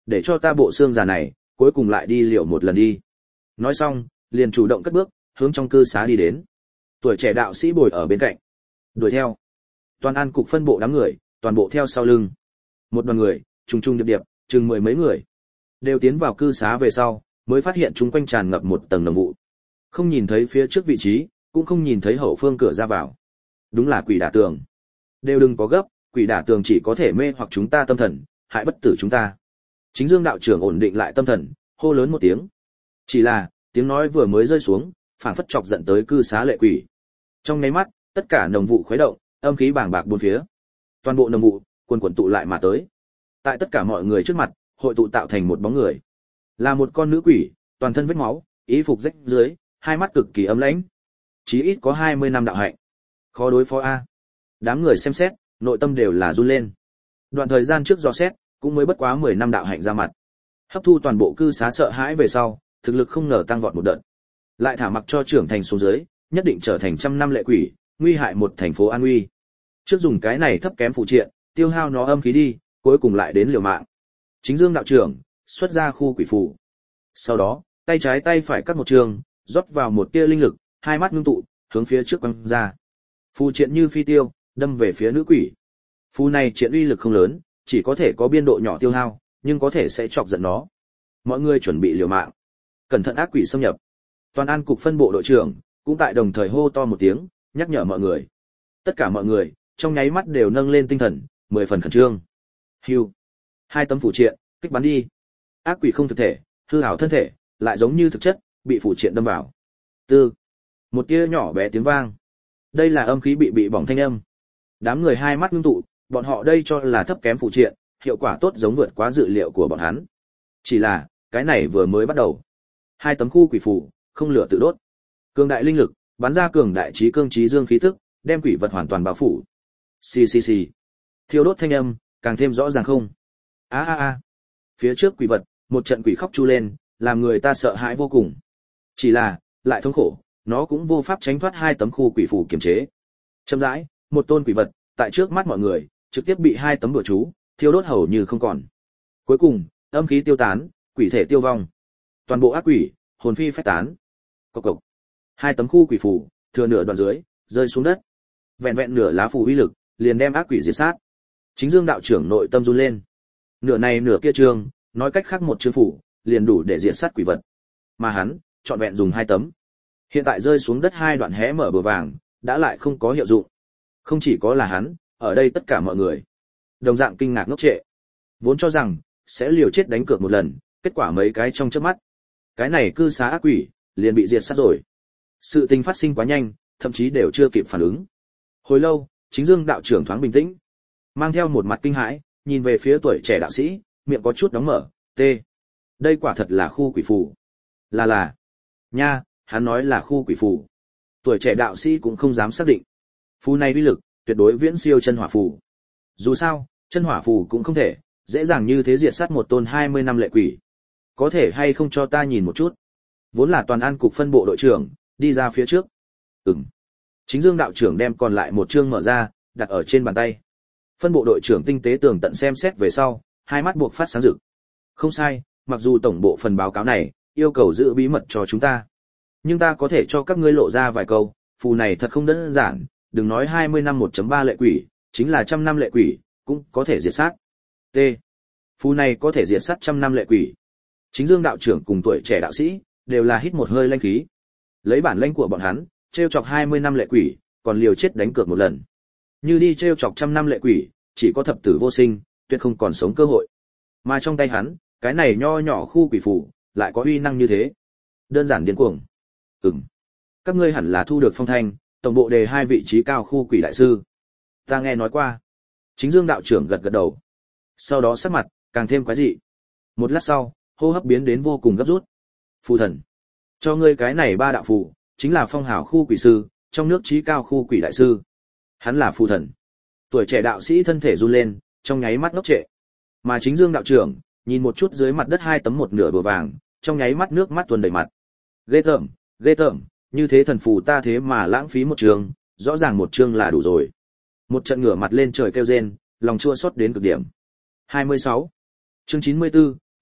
để cho ta bộ xương già này, cuối cùng lại đi liệu một lần đi. Nói xong, liền chủ động cất bước, hướng trong cư xá đi đến. Tuổi trẻ đạo sĩ bồi ở bên cạnh, đuổi theo. Toàn an cục phân bộ đám người, toàn bộ theo sau lưng. Một đoàn người, trùng trùng điệp điệp, chừng mười mấy người, đều tiến vào cư xá về sau, mới phát hiện chúng quanh tràn ngập một tầng nồng vụ. Không nhìn thấy phía trước vị trí, cũng không nhìn thấy hậu phương cửa ra vào. Đúng là quỷ đả tường. Đều đừng có gấp, quỷ đả tường chỉ có thể mê hoặc chúng ta tâm thần, hại bất tử chúng ta. Chính Dương đạo trưởng ổn định lại tâm thần, hô lớn một tiếng. Chỉ là, tiếng nói vừa mới rơi xuống, phảng phất chọc giận tới cư xá lệ quỷ. Trong nháy mắt, tất cả nồng vụ khuấy động, âm khí bàng bạc bốn phía. Toàn bộ nồng vụ quần quần tụ lại mà tới. Tại tất cả mọi người trước mặt, hội tụ tạo thành một bóng người. Là một con nữ quỷ, toàn thân vết máu, y phục rách dưới, hai mắt cực kỳ ấm lãnh. Chí ít có hai mươi năm đạo hạnh. Khó đối phó a. Đám người xem xét, nội tâm đều là run lên. Đoạn thời gian trước dò xét, cũng mới bất quá mười năm đạo hạnh ra mặt. Hấp thu toàn bộ cư xá sợ hãi về sau, thực lực không ngờ tăng vọt một đợt. Lại thả mặc cho trưởng thành xuống dưới, nhất định trở thành trăm năm lệ quỷ, nguy hại một thành phố an nguy. Trước dùng cái này thấp kém phụ triện, tiêu hao nó âm khí đi, cuối cùng lại đến liều mạng. Chính Dương đạo trưởng xuất ra khu quỷ phù. Sau đó, tay trái tay phải cắt một trường, rót vào một tia linh lực, hai mắt ngưng tụ, hướng phía trước quăng ra. Phù triện như phi tiêu, đâm về phía nữ quỷ. Phù này triện uy lực không lớn, chỉ có thể có biên độ nhỏ tiêu hao, nhưng có thể sẽ chọc giận nó. Mọi người chuẩn bị liều mạng. Cẩn thận ác quỷ xâm nhập. Toàn an cục phân bộ đội trưởng cũng tại đồng thời hô to một tiếng, nhắc nhở mọi người. Tất cả mọi người trong nháy mắt đều nâng lên tinh thần, mười phần khẩn trương. Hưu. Hai tấm phù triện, kích bắn đi. Ác quỷ không thực thể, hư ảo thân thể, lại giống như thực chất, bị phù triện đâm vào. Tư. Một tia nhỏ bé tiếng vang. Đây là âm khí bị bị bỏng thanh âm. Đám người hai mắt ngưng tụ, bọn họ đây cho là thấp kém phù triện, hiệu quả tốt giống vượt quá dự liệu của bọn hắn. Chỉ là, cái này vừa mới bắt đầu. Hai tấm khu quỷ phù, không lửa tự đốt. Cường đại linh lực, bắn ra cường đại trí cương trí dương khí tức, đem quỷ vật hoàn toàn bao phủ. Xì xì xì. Thiêu đốt thanh âm, càng thêm rõ ràng không. A a a. Phía trước quỷ vật, một trận quỷ khóc chu lên, làm người ta sợ hãi vô cùng. Chỉ là, lại thống khổ, nó cũng vô pháp tránh thoát hai tấm khu quỷ phù kiềm chế. Chậm rãi, một tôn quỷ vật, tại trước mắt mọi người, trực tiếp bị hai tấm đùa chú thiêu đốt hầu như không còn. Cuối cùng, âm khí tiêu tán, quỷ thể tiêu vong. Toàn bộ ác quỷ, hồn phi phách tán. Cộc cộc. Hai tấm khu quỷ phù, thừa nửa đoạn dưới, rơi xuống đất. Vẹn vẹn nửa lá phù uy lực, liền đem ác quỷ diệt sát. Chính Dương đạo trưởng nội tâm run lên. Nửa này nửa kia chương, nói cách khác một chương phù, liền đủ để diệt sát quỷ vật. Mà hắn, chọn vẹn dùng hai tấm. Hiện tại rơi xuống đất hai đoạn hé mở bờ vàng, đã lại không có hiệu dụng. Không chỉ có là hắn, ở đây tất cả mọi người đồng dạng kinh ngạc ngốc trệ. Vốn cho rằng sẽ liều chết đánh cược một lần, kết quả mấy cái trong chớp mắt, cái này cư xá ác quỷ liền bị diệt sát rồi. Sự tình phát sinh quá nhanh, thậm chí đều chưa kịp phản ứng. Hồi lâu, Chính Dương đạo trưởng thoáng bình tĩnh, mang theo một mặt kinh hãi, nhìn về phía tuổi trẻ đạo sĩ, miệng có chút đóng mở. T. Đây quả thật là khu quỷ phù. Là là. Nha, hắn nói là khu quỷ phù. Tuổi trẻ đạo sĩ cũng không dám xác định. Phù này uy lực, tuyệt đối viễn siêu chân hỏa phù. Dù sao, chân hỏa phù cũng không thể dễ dàng như thế diệt sát một tôn hai mươi năm lệ quỷ. Có thể hay không cho ta nhìn một chút? Vốn là toàn an cục phân bộ đội trưởng, đi ra phía trước. Ừm. Chính Dương đạo trưởng đem còn lại một chương mở ra, đặt ở trên bàn tay. Phân bộ đội trưởng tinh tế tường tận xem xét về sau, hai mắt buộc phát sáng rực. Không sai, mặc dù tổng bộ phần báo cáo này yêu cầu giữ bí mật cho chúng ta, nhưng ta có thể cho các ngươi lộ ra vài câu. Phù này thật không đơn giản, đừng nói hai mươi năm một chấm ba lệ quỷ, chính là trăm năm lệ quỷ, cũng có thể diệt sát. T. Phù này có thể diệt sát trăm năm lệ quỷ. Chính Dương đạo trưởng cùng tuổi trẻ đạo sĩ đều là hít một hơi lanh khí. Lấy bản lĩnh của bọn hắn, trêu chọc hai mươi năm lệ quỷ, còn liều chết đánh cược một lần. Như đi trêu chọc trăm năm lệ quỷ, chỉ có thập tử vô sinh, tuyệt không còn sống cơ hội. Mà trong tay hắn, cái này nho nhỏ khu quỷ phù, lại có uy năng như thế. Đơn giản điên cuồng. Ừm. Các ngươi hẳn là thu được phong thanh, tổng bộ đề hai vị trí cao khu quỷ đại sư. Ta nghe nói qua. Chính Dương đạo trưởng gật gật đầu. Sau đó sắc mặt càng thêm quái dị. Một lát sau, hô hấp biến đến vô cùng gấp rút. Phù thần, cho ngươi cái này ba đạo phù, chính là phong hào khu quỷ sư, trong nước trí cao khu quỷ đại sư. Hắn là phù thần. Tuổi trẻ đạo sĩ thân thể run lên, trong nháy mắt ngốc trệ. Mà Chính Dương đạo trưởng nhìn một chút dưới mặt đất hai tấm một nửa bờ vàng, trong nháy mắt nước mắt tuôn đầy mặt. Ghê tởm, ghê tởm, như thế thần phù ta thế mà lãng phí một trường, rõ ràng một chương là đủ rồi. Một trận ngửa mặt lên trời kêu rên, lòng chua xót đến cực điểm. hai mươi sáu. Chương chín mươi tư,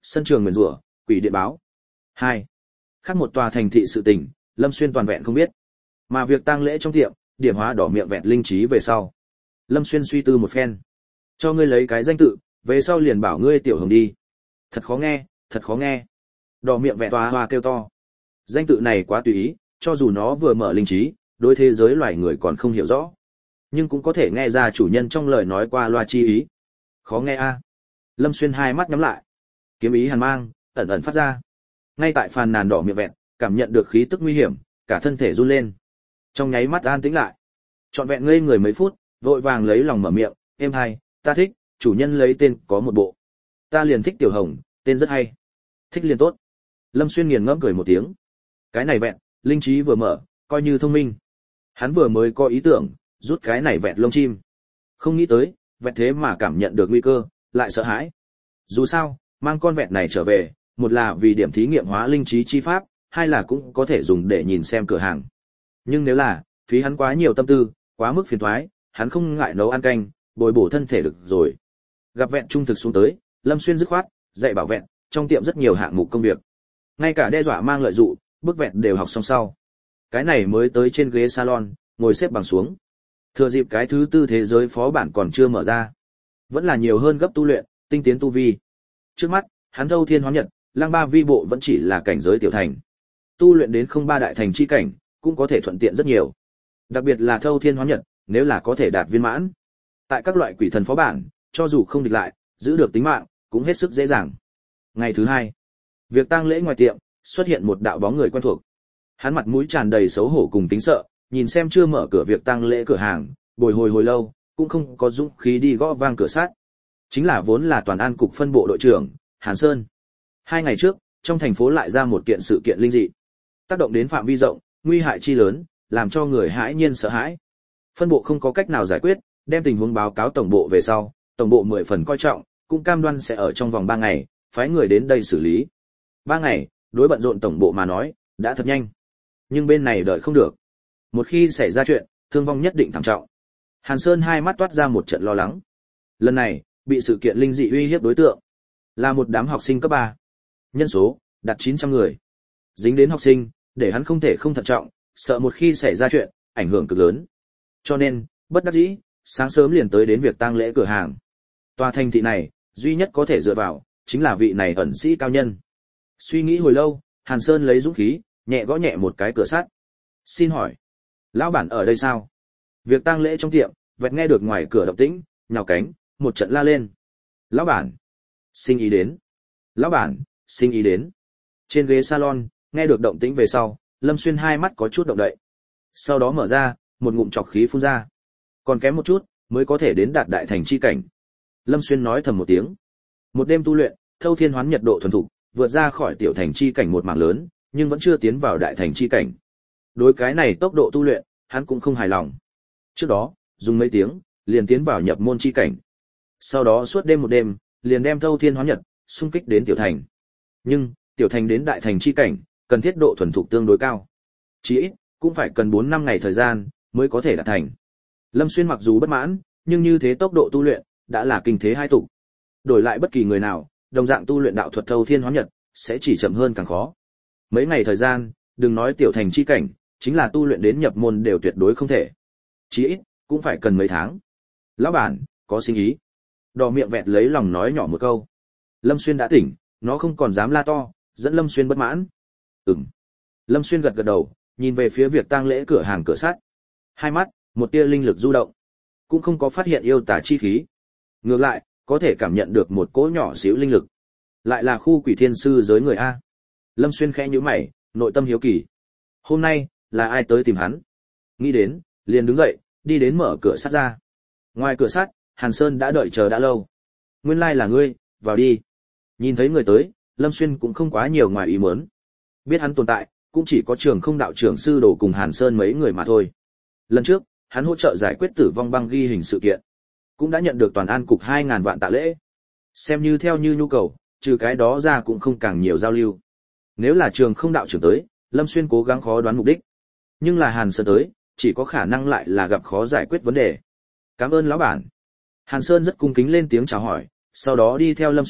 sân trường nguyền rủa, quỷ điện báo. Hai, khác một tòa thành thị sự tình, Lâm Xuyên toàn vẹn không biết. Mà việc tang lễ trong tiệm, điểm hóa đỏ miệng vẹn linh trí về sau. Lâm Xuyên suy tư một phen. Cho ngươi lấy cái danh tự, về sau liền bảo ngươi Tiểu Hồng đi. Thật khó nghe, thật khó nghe. Đỏ miệng vẹn toa hoa kêu to. Danh tự này quá tùy ý, cho dù nó vừa mở linh trí, đối thế giới loài người còn không hiểu rõ. Nhưng cũng có thể nghe ra chủ nhân trong lời nói qua loa chi ý. Khó nghe a. Lâm Xuyên hai mắt nhắm lại. Kiếm ý hàn mang, ẩn ẩn phát ra. Ngay tại phàn nàn đỏ miệng vẹn, cảm nhận được khí tức nguy hiểm, cả thân thể run lên. Trong nháy mắt an tĩnh lại. Trọn vẹn ngây người mấy phút, vội vàng lấy lòng mở miệng, "Em hay, ta thích, chủ nhân lấy tên có một bộ. Ta liền thích Tiểu Hồng, tên rất hay." Thích liền tốt. Lâm Xuyên nghiền ngẫm cười một tiếng. Cái này vẹn, linh trí vừa mở, coi như thông minh. Hắn vừa mới có ý tưởng, rút cái này vẹn lông chim. Không nghĩ tới, vẹn thế mà cảm nhận được nguy cơ, lại sợ hãi. Dù sao, mang con vẹn này trở về, một là vì điểm thí nghiệm hóa linh trí chi pháp, hai là cũng có thể dùng để nhìn xem cửa hàng. Nhưng nếu là, phí hắn quá nhiều tâm tư, quá mức phiền toái, hắn không ngại nấu ăn canh, bồi bổ thân thể được rồi. Gặp vẹn trung thực xuống tới, Lâm Xuyên dứt khoát, dạy bảo vẹn, trong tiệm rất nhiều hạng mục công việc. Ngay cả đe dọa mang lợi dụ, bức vẹn đều học xong sau. Cái này mới tới trên ghế salon, ngồi xếp bằng xuống. Thừa dịp cái thứ tư thế giới phó bản còn chưa mở ra, vẫn là nhiều hơn gấp tu luyện, tinh tiến tu vi. Trước mắt, hắn thâu thiên hóa nhật, lang ba vi bộ vẫn chỉ là cảnh giới tiểu thành. Tu luyện đến không ba đại thành chi cảnh, cũng có thể thuận tiện rất nhiều. Đặc biệt là thâu thiên hóa nhật, nếu là có thể đạt viên mãn. Tại các loại quỷ thần phó bản, cho dù không địch lại, giữ được tính mạng, cũng hết sức dễ dàng. Ngày thứ hai, việc tang lễ ngoài tiệm, xuất hiện một đạo bóng người quen thuộc. Hắn mặt mũi tràn đầy xấu hổ cùng tính sợ, nhìn xem chưa mở cửa việc tang lễ cửa hàng, bồi hồi hồi lâu, cũng không có dũng khí đi gõ vang cửa sắt. Chính là vốn là toàn an cục phân bộ đội trưởng, Hàn Sơn. Hai ngày trước, trong thành phố lại ra một kiện sự kiện linh dị, tác động đến phạm vi rộng, nguy hại chi lớn, làm cho người hãi nhiên sợ hãi. Phân bộ không có cách nào giải quyết, đem tình huống báo cáo tổng bộ về sau, tổng bộ mười phần coi trọng, cũng cam đoan sẽ ở trong vòng ba ngày, phái người đến đây xử lý. Ba ngày, đối bận rộn tổng bộ mà nói, đã thật nhanh. Nhưng bên này đợi không được. Một khi xảy ra chuyện, thương vong nhất định thảm trọng. Hàn Sơn hai mắt toát ra một trận lo lắng. Lần này, bị sự kiện linh dị uy hiếp đối tượng là một đám học sinh cấp ba. Nhân số đạt chín trăm người. Dính đến học sinh, để hắn không thể không thận trọng, sợ một khi xảy ra chuyện, ảnh hưởng cực lớn. Cho nên, bất đắc dĩ, sáng sớm liền tới đến việc tang lễ cửa hàng. Tòa thành thị này, duy nhất có thể dựa vào, chính là vị này ẩn sĩ cao nhân. Suy nghĩ hồi lâu, Hàn Sơn lấy dũng khí, nhẹ gõ nhẹ một cái cửa sắt. "Xin hỏi, lão bản ở đây sao?" Việc tang lễ trong tiệm, vẹt nghe được ngoài cửa động tĩnh, nhào cánh, một trận la lên. "Lão bản, sinh ý đến. Lão bản, sinh ý đến." Trên ghế salon, nghe được động tĩnh về sau, Lâm Xuyên hai mắt có chút động đậy. Sau đó mở ra, một ngụm trọc khí phun ra. Còn kém một chút, mới có thể đến đạt đại thành chi cảnh. Lâm Xuyên nói thầm một tiếng. Một đêm tu luyện, thâu thiên hoán nhật độ thuần thục, vượt ra khỏi tiểu thành chi cảnh một mảng lớn, nhưng vẫn chưa tiến vào đại thành chi cảnh. Đối cái này tốc độ tu luyện, hắn cũng không hài lòng. Trước đó, dùng mấy tiếng, liền tiến vào nhập môn chi cảnh. Sau đó suốt đêm một đêm, liền đem thâu thiên hoán nhật, xung kích đến tiểu thành. Nhưng, tiểu thành đến đại thành chi cảnh, cần thiết độ thuần thục tương đối cao. Chỉ ít, cũng phải cần bốn năm ngày thời gian, mới có thể đạt thành. Lâm Xuyên mặc dù bất mãn, nhưng như thế tốc độ tu luyện, đã là kinh thế hai tục. Đổi lại bất kỳ người nào, đồng dạng tu luyện đạo thuật thâu thiên hoán nhật, sẽ chỉ chậm hơn càng khó. Mấy ngày thời gian, đừng nói tiểu thành chi cảnh, chính là tu luyện đến nhập môn đều tuyệt đối không thể. Chỉ ít, cũng phải cần mấy tháng. "Lão bản, có sinh ý." Đỏ miệng vẹt lấy lòng nói nhỏ một câu. Lâm Xuyên đã tỉnh, nó không còn dám la to, dẫn Lâm Xuyên bất mãn. "Ừm." Lâm Xuyên gật gật đầu, nhìn về phía việc tang lễ cửa hàng cửa sắt. Hai mắt, một tia linh lực du động. Cũng không có phát hiện yêu tà chi khí. Ngược lại, có thể cảm nhận được một cỗ nhỏ xíu linh lực. Lại là khu quỷ thiên sư giới người A. Lâm Xuyên khẽ nhíu mày, nội tâm hiếu kỳ. Hôm nay, là ai tới tìm hắn? Nghĩ đến, liền đứng dậy, đi đến mở cửa sắt ra. Ngoài cửa sắt, Hàn Sơn đã đợi chờ đã lâu. "Nguyên lai là ngươi, vào đi." Nhìn thấy người tới, Lâm Xuyên cũng không quá nhiều ngoài ý muốn. Biết hắn tồn tại, cũng chỉ có Trường Không đạo trưởng sư đồ cùng Hàn Sơn mấy người mà thôi. Lần trước, hắn hỗ trợ giải quyết tử vong băng ghi hình sự kiện, cũng đã nhận được toàn an cục hai ngàn vạn tạ lễ. Xem như theo như nhu cầu, trừ cái đó ra cũng không càng nhiều giao lưu. Nếu là Trường Không đạo trưởng tới, Lâm Xuyên cố gắng khó đoán mục đích. Nhưng là Hàn Sơn tới, chỉ có khả năng lại là gặp khó giải quyết vấn đề. "Cảm ơn lão bản." Hàn Sơn rất cung kính lên tiếng chào hỏi, sau đó đi theo Lâm Xuyên,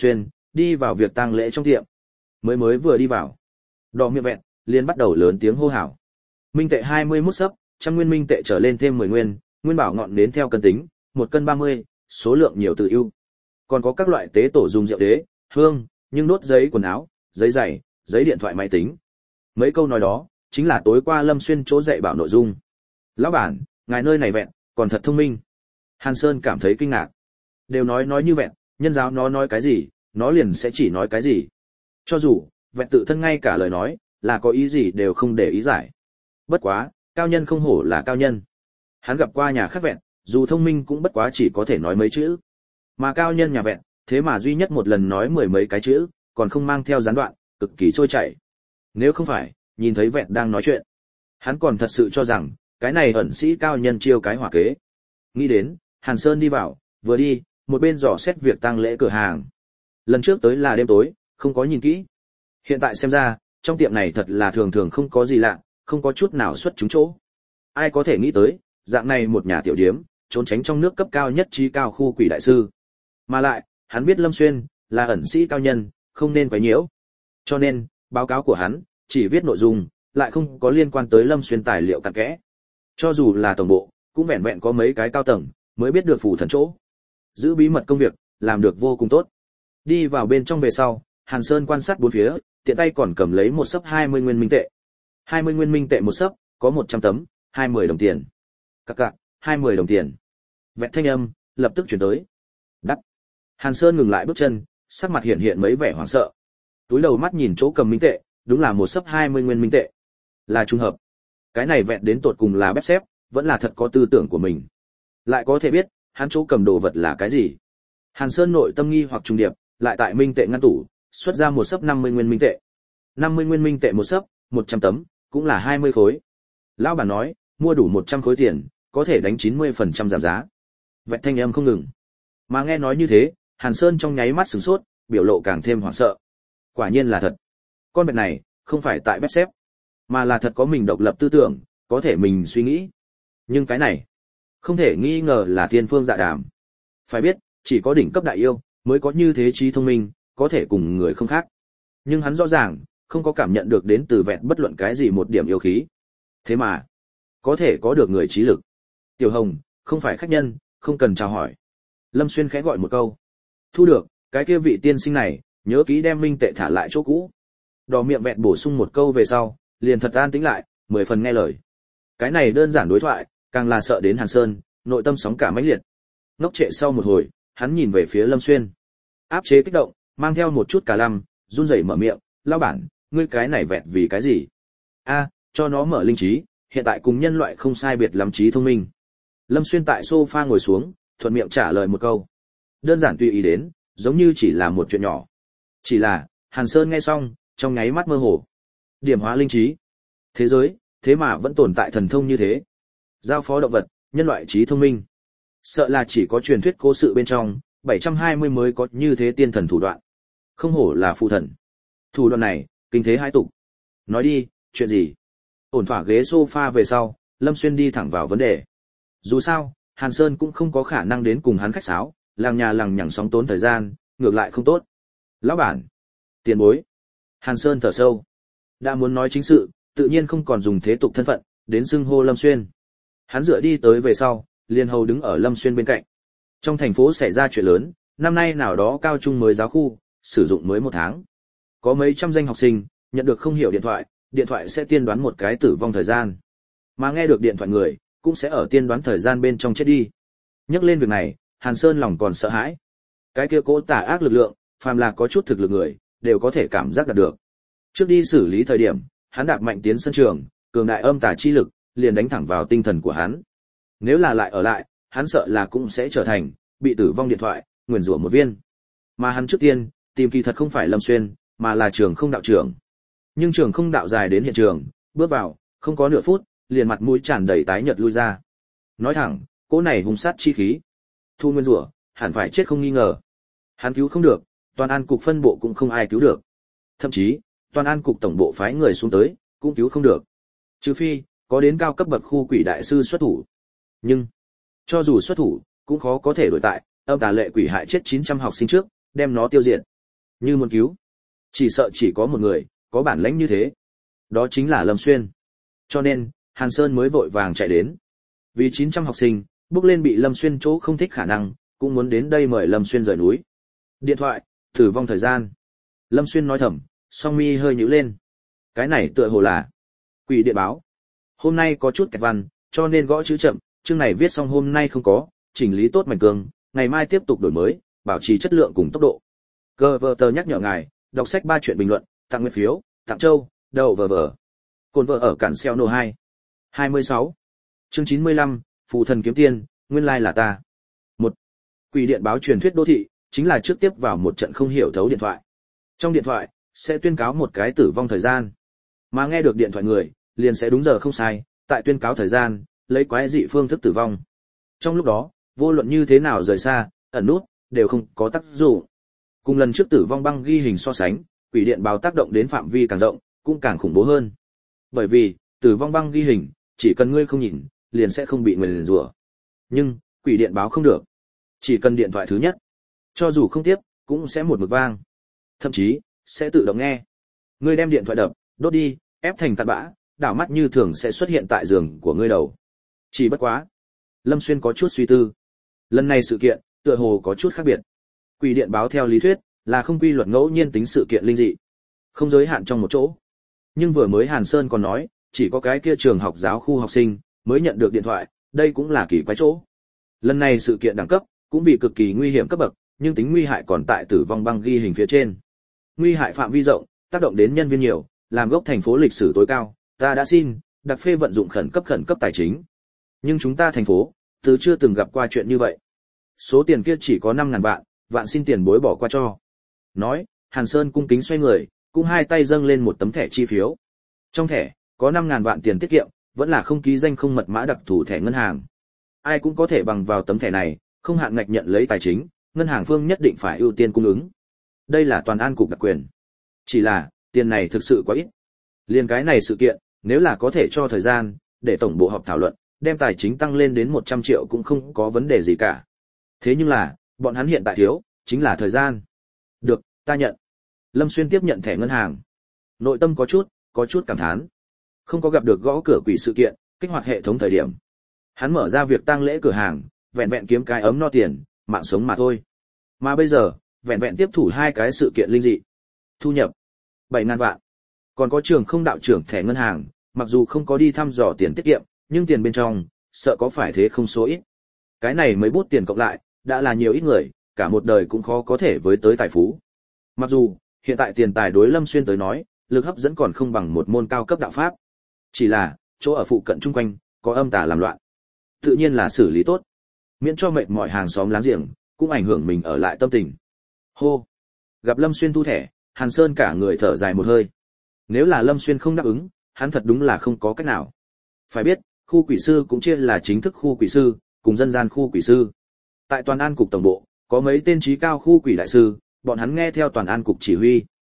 đi vào việc tang lễ trong tiệm. Mới mới vừa đi vào, Đỏ Miệng Vẹn liền bắt đầu lớn tiếng hô hào. Minh tệ hai mươi mốt sấp, trăm nguyên minh tệ trở lên thêm mười nguyên, nguyên bảo ngọn đến theo cân tính, một cân ba mươi, số lượng nhiều tự ưu. Còn có các loại tế tổ dùng rượu đế, hương, nhưng đốt giấy quần áo, giấy giày, giấy điện thoại máy tính. Mấy câu nói đó, chính là tối qua Lâm Xuyên chỗ dạy bảo nội dung. Lão bản, ngài nơi này vẹn, còn thật thông minh. Hàn Sơn cảm thấy kinh ngạc. Đều nói nói như vẹn, nhân giáo nó nói cái gì, nó liền sẽ chỉ nói cái gì. Cho dù, vẹn tự thân ngay cả lời nói, là có ý gì đều không để ý giải. Bất quá, cao nhân không hổ là cao nhân. Hắn gặp qua nhà khác vẹn, dù thông minh cũng bất quá chỉ có thể nói mấy chữ. Mà cao nhân nhà vẹn, thế mà duy nhất một lần nói mười mấy cái chữ, còn không mang theo gián đoạn, cực kỳ trôi chảy. Nếu không phải, nhìn thấy vẹn đang nói chuyện, hắn còn thật sự cho rằng, cái này ẩn sĩ cao nhân chiêu cái hỏa kế. Nghĩ đến, Hàn Sơn đi vào, vừa đi, một bên dò xét việc tang lễ cửa hàng. Lần trước tới là đêm tối, không có nhìn kỹ. Hiện tại xem ra, trong tiệm này thật là thường thường không có gì lạ, không có chút nào xuất chúng chỗ. Ai có thể nghĩ tới, dạng này một nhà tiểu điếm, trốn tránh trong nước cấp cao nhất trí cao khu quỷ đại sư. Mà lại, hắn biết Lâm Xuyên là ẩn sĩ cao nhân, không nên quấy nhiễu. Cho nên, báo cáo của hắn chỉ viết nội dung, lại không có liên quan tới Lâm Xuyên tài liệu cặn kẽ. Cho dù là tổng bộ, cũng vẹn vẹn có mấy cái cao tầng mới biết được phủ thần chỗ. Giữ bí mật công việc, làm được vô cùng tốt. Đi vào bên trong về sau, Hàn Sơn quan sát bốn phía, tiện tay còn cầm lấy một xấp hai mươi nguyên minh tệ. hai mươi nguyên minh tệ một xấp, có một trăm tấm, hai mươi đồng tiền. Cặc cặc, hai mươi đồng tiền. Vẹn thanh âm lập tức chuyển tới. Đắt. Hàn Sơn ngừng lại bước chân, sắc mặt hiện hiện mấy vẻ hoảng sợ. Túi đầu mắt nhìn chỗ cầm minh tệ, đúng là một xấp hai mươi nguyên minh tệ. Là trùng hợp. Cái này vẹn đến tột cùng là bép xếp, vẫn là thật có tư tưởng của mình. Lại có thể biết, hắn chỗ cầm đồ vật là cái gì. Hàn Sơn nội tâm nghi hoặc trùng điệp, lại tại minh tệ ngăn tủ, xuất ra một xấp năm mươi nguyên minh tệ. năm mươi nguyên minh tệ một xấp, một trăm tấm, cũng là hai mươi khối. Lão bản nói, mua đủ một trăm khối tiền, có thể đánh chín mươi phần trăm giảm giá. Vẹn thanh âm không ngừng. Mà nghe nói như thế, Hàn Sơn trong nháy mắt sửng sốt, biểu lộ càng thêm hoảng sợ. Quả nhiên là thật. Con vẹn này, không phải tại bếp xếp, mà là thật có mình độc lập tư tưởng, có thể mình suy nghĩ. Nhưng cái này, không thể nghi ngờ là thiên phương dạ đàm. Phải biết, chỉ có đỉnh cấp đại yêu, mới có như thế trí thông minh, có thể cùng người không khác. Nhưng hắn rõ ràng, không có cảm nhận được đến từ vẹn bất luận cái gì một điểm yêu khí. Thế mà, có thể có được người trí lực. Tiểu Hồng, không phải khách nhân, không cần chào hỏi. Lâm Xuyên khẽ gọi một câu. Thu được, cái kia vị tiên sinh này, nhớ kỹ đem minh tệ thả lại chỗ cũ. Đỏ Miệng Vẹn bổ sung một câu về sau, liền thật an tĩnh lại, mười phần nghe lời. Cái này đơn giản đối thoại, càng là sợ đến Hàn Sơn, nội tâm sóng cả mãnh liệt. Ngốc trệ sau một hồi, hắn nhìn về phía Lâm Xuyên. Áp chế kích động, mang theo một chút cả lăm, run rẩy mở miệng, "Lão bản, ngươi cái này vẹn vì cái gì?" "A, cho nó mở linh trí, hiện tại cùng nhân loại không sai biệt lắm trí thông minh." Lâm Xuyên tại sofa ngồi xuống, thuận miệng trả lời một câu. Đơn giản tùy ý đến, giống như chỉ là một chuyện nhỏ. Chỉ là, Hàn Sơn nghe xong, trong nháy mắt mơ hồ. Điểm hóa linh trí. Thế giới, thế mà vẫn tồn tại thần thông như thế. Giao phó động vật, nhân loại trí thông minh. Sợ là chỉ có truyền thuyết cố sự bên trong, bảy trăm hai mươi mới có như thế tiên thần thủ đoạn. Không hổ là phụ thần. Thủ đoạn này, kinh thế hai tục. Nói đi, chuyện gì? Ổn thỏa ghế sofa về sau, Lâm Xuyên đi thẳng vào vấn đề. Dù sao, Hàn Sơn cũng không có khả năng đến cùng hắn khách sáo, làng nhà lằng nhằng sóng tốn thời gian, ngược lại không tốt. Lão bản, tiền bối. Hàn Sơn thở sâu. Đã muốn nói chính sự, tự nhiên không còn dùng thế tục thân phận, đến xưng hô Lâm Xuyên. Hắn dựa đi tới về sau, liền hầu đứng ở Lâm Xuyên bên cạnh. Trong thành phố xảy ra chuyện lớn, năm nay nào đó cao trung mới giáo khu, sử dụng mới một tháng. Có mấy trăm danh học sinh, nhận được không hiểu điện thoại, điện thoại sẽ tiên đoán một cái tử vong thời gian. Mà nghe được điện thoại người, cũng sẽ ở tiên đoán thời gian bên trong chết đi. Nhắc lên việc này, Hàn Sơn lòng còn sợ hãi. Cái kia cỗ tà ác lực lượng, phàm là có chút thực lực người, đều có thể cảm giác đạt được. Trước đi xử lý thời điểm, hắn đạp mạnh tiến sân trường, cường đại âm tà chi lực, liền đánh thẳng vào tinh thần của hắn. Nếu là lại ở lại, hắn sợ là cũng sẽ trở thành bị tử vong điện thoại, nguyền rủa một viên. Mà hắn trước tiên, tìm kỳ thật không phải Lâm Xuyên, mà là Trường Không đạo trưởng. Nhưng Trường Không đạo dài đến hiện trường, bước vào, không có nửa phút, liền mặt mũi tràn đầy tái nhợt lui ra. Nói thẳng, cỗ này hung sát chi khí, thu nguyên rủa, hẳn phải chết không nghi ngờ. Hắn cứu không được, toàn an cục phân bộ cũng không ai cứu được. Thậm chí, toàn an cục tổng bộ phái người xuống tới, cũng cứu không được. Trừ phi, có đến cao cấp bậc khu quỷ đại sư xuất thủ. Nhưng, cho dù xuất thủ, cũng khó có thể đổi tại, âm tà lệ quỷ hại chết chín trăm học sinh trước, đem nó tiêu diệt. Như muốn cứu, chỉ sợ chỉ có một người, có bản lĩnh như thế. Đó chính là Lâm Xuyên. Cho nên, Hàn Sơn mới vội vàng chạy đến. Vì chín trăm học sinh, bước lên bị Lâm Xuyên chỗ không thích khả năng, cũng muốn đến đây mời Lâm Xuyên rời núi. Điện thoại, tử vong thời gian. Lâm Xuyên nói thầm, song mi hơi nhíu lên. Cái này tựa hồ là Quỷ điện báo. Hôm nay có chút kẹt văn, cho nên gõ chữ chậm, chương này viết xong hôm nay không có, chỉnh lý tốt mạch cường, ngày mai tiếp tục đổi mới, bảo trì chất lượng cùng tốc độ. Cơ vợ tờ nhắc nhở ngài, đọc sách ba chuyện bình luận, tặng nguyên phiếu, tặng châu, đầu vờ vờ. Cồn vợ ở cản xeo nô hai. hai mươi sáu. Chương chín mươi lăm, phù thần kiếm tiên, nguyên lai là ta. Một. Quỷ điện báo truyền thuyết đô thị, chính là trước tiếp vào một trận không hiểu thấu điện thoại. Trong điện thoại, sẽ tuyên cáo một cái tử vong thời gian. Mà nghe được điện thoại người, liền sẽ đúng giờ không sai, tại tuyên cáo thời gian, lấy quái dị phương thức tử vong. Trong lúc đó, vô luận như thế nào rời xa, ẩn nút, đều không có tác dụng. Cùng lần trước tử vong băng ghi hình so sánh, quỷ điện báo tác động đến phạm vi càng rộng, cũng càng khủng bố hơn. Bởi vì, tử vong băng ghi hình, chỉ cần ngươi không nhìn, liền sẽ không bị nguyền rủa. Nhưng, quỷ điện báo không được. Chỉ cần điện thoại thứ nhất, cho dù không tiếp, cũng sẽ một mực vang. Thậm chí, sẽ tự động nghe. Ngươi đem điện thoại đập, đốt đi, ép thành tạt bã, đảo mắt như thường sẽ xuất hiện tại giường của ngươi đầu. Chỉ bất quá. Lâm Xuyên có chút suy tư. Lần này sự kiện, tựa hồ có chút khác biệt. Quỷ điện báo theo lý thuyết, là không quy luật ngẫu nhiên tính sự kiện linh dị. Không giới hạn trong một chỗ. Nhưng vừa mới Hàn Sơn còn nói, chỉ có cái kia trường học giáo khu học sinh, mới nhận được điện thoại, đây cũng là kỳ quái chỗ. Lần này sự kiện đẳng cấp, cũng vì cực kỳ nguy hiểm cấp bậc, nhưng tính nguy hại còn tại tử vong băng ghi hình phía trên. Nguy hại phạm vi rộng, tác động đến nhân viên nhiều, làm gốc thành phố lịch sử tối cao, ta đã xin, đặc phê vận dụng khẩn cấp khẩn cấp tài chính. Nhưng chúng ta thành phố, từ chưa từng gặp qua chuyện như vậy. Số tiền kia chỉ có năm ngàn vạn, vạn xin tiền bối bỏ qua cho. Nói, Hàn Sơn cung kính xoay người, cũng hai tay dâng lên một tấm thẻ chi phiếu. Trong thẻ, có năm ngàn vạn tiền tiết kiệm, vẫn là không ký danh không mật mã đặc thù thẻ ngân hàng. Ai cũng có thể bằng vào tấm thẻ này, không hạn ngạch nhận lấy tài chính, ngân hàng phương nhất định phải ưu tiên cung ứng. Đây là toàn an cục đặc quyền. Chỉ là, tiền này thực sự quá ít. Liên cái này sự kiện, nếu là có thể cho thời gian, để tổng bộ họp thảo luận, đem tài chính tăng lên đến một trăm triệu cũng không có vấn đề gì cả. Thế nhưng là, bọn hắn hiện tại thiếu, chính là thời gian. Được, ta nhận. Lâm Xuyên tiếp nhận thẻ ngân hàng. Nội tâm có chút, có chút cảm thán. Không có gặp được gõ cửa quỷ sự kiện, kích hoạt hệ thống thời điểm. Hắn mở ra việc tang lễ cửa hàng, vẹn vẹn kiếm cái ấm no tiền, mạng sống mà thôi. Mà bây giờ, vẹn vẹn tiếp thủ hai cái sự kiện linh dị. Thu nhập bảy ngàn vạn. Còn có trường không đạo trưởng thẻ ngân hàng, mặc dù không có đi thăm dò tiền tiết kiệm, nhưng tiền bên trong, sợ có phải thế không số ít. Cái này mấy bút tiền cộng lại, đã là nhiều ít người, cả một đời cũng khó có thể với tới tài phú. Mặc dù, hiện tại tiền tài đối Lâm Xuyên tới nói, lực hấp dẫn còn không bằng một môn cao cấp đạo pháp. Chỉ là, chỗ ở phụ cận chung quanh, có âm tà làm loạn. Tự nhiên là xử lý tốt. Miễn cho mệt mỏi hàng xóm láng giềng, cũng ảnh hưởng mình ở lại tâm tình. Hô! Gặp Lâm Xuyên thu thẻ, Hàn Sơn cả người thở dài một hơi. Nếu là Lâm Xuyên không đáp ứng, hắn thật đúng là không có cách nào. Phải biết, khu quỷ sư cũng chia là chính thức khu quỷ sư, cùng dân gian khu quỷ sư. Tại toàn an cục tổng bộ, có mấy tên trí cao khu quỷ đại sư, bọn hắn nghe theo toàn an cục chỉ huy.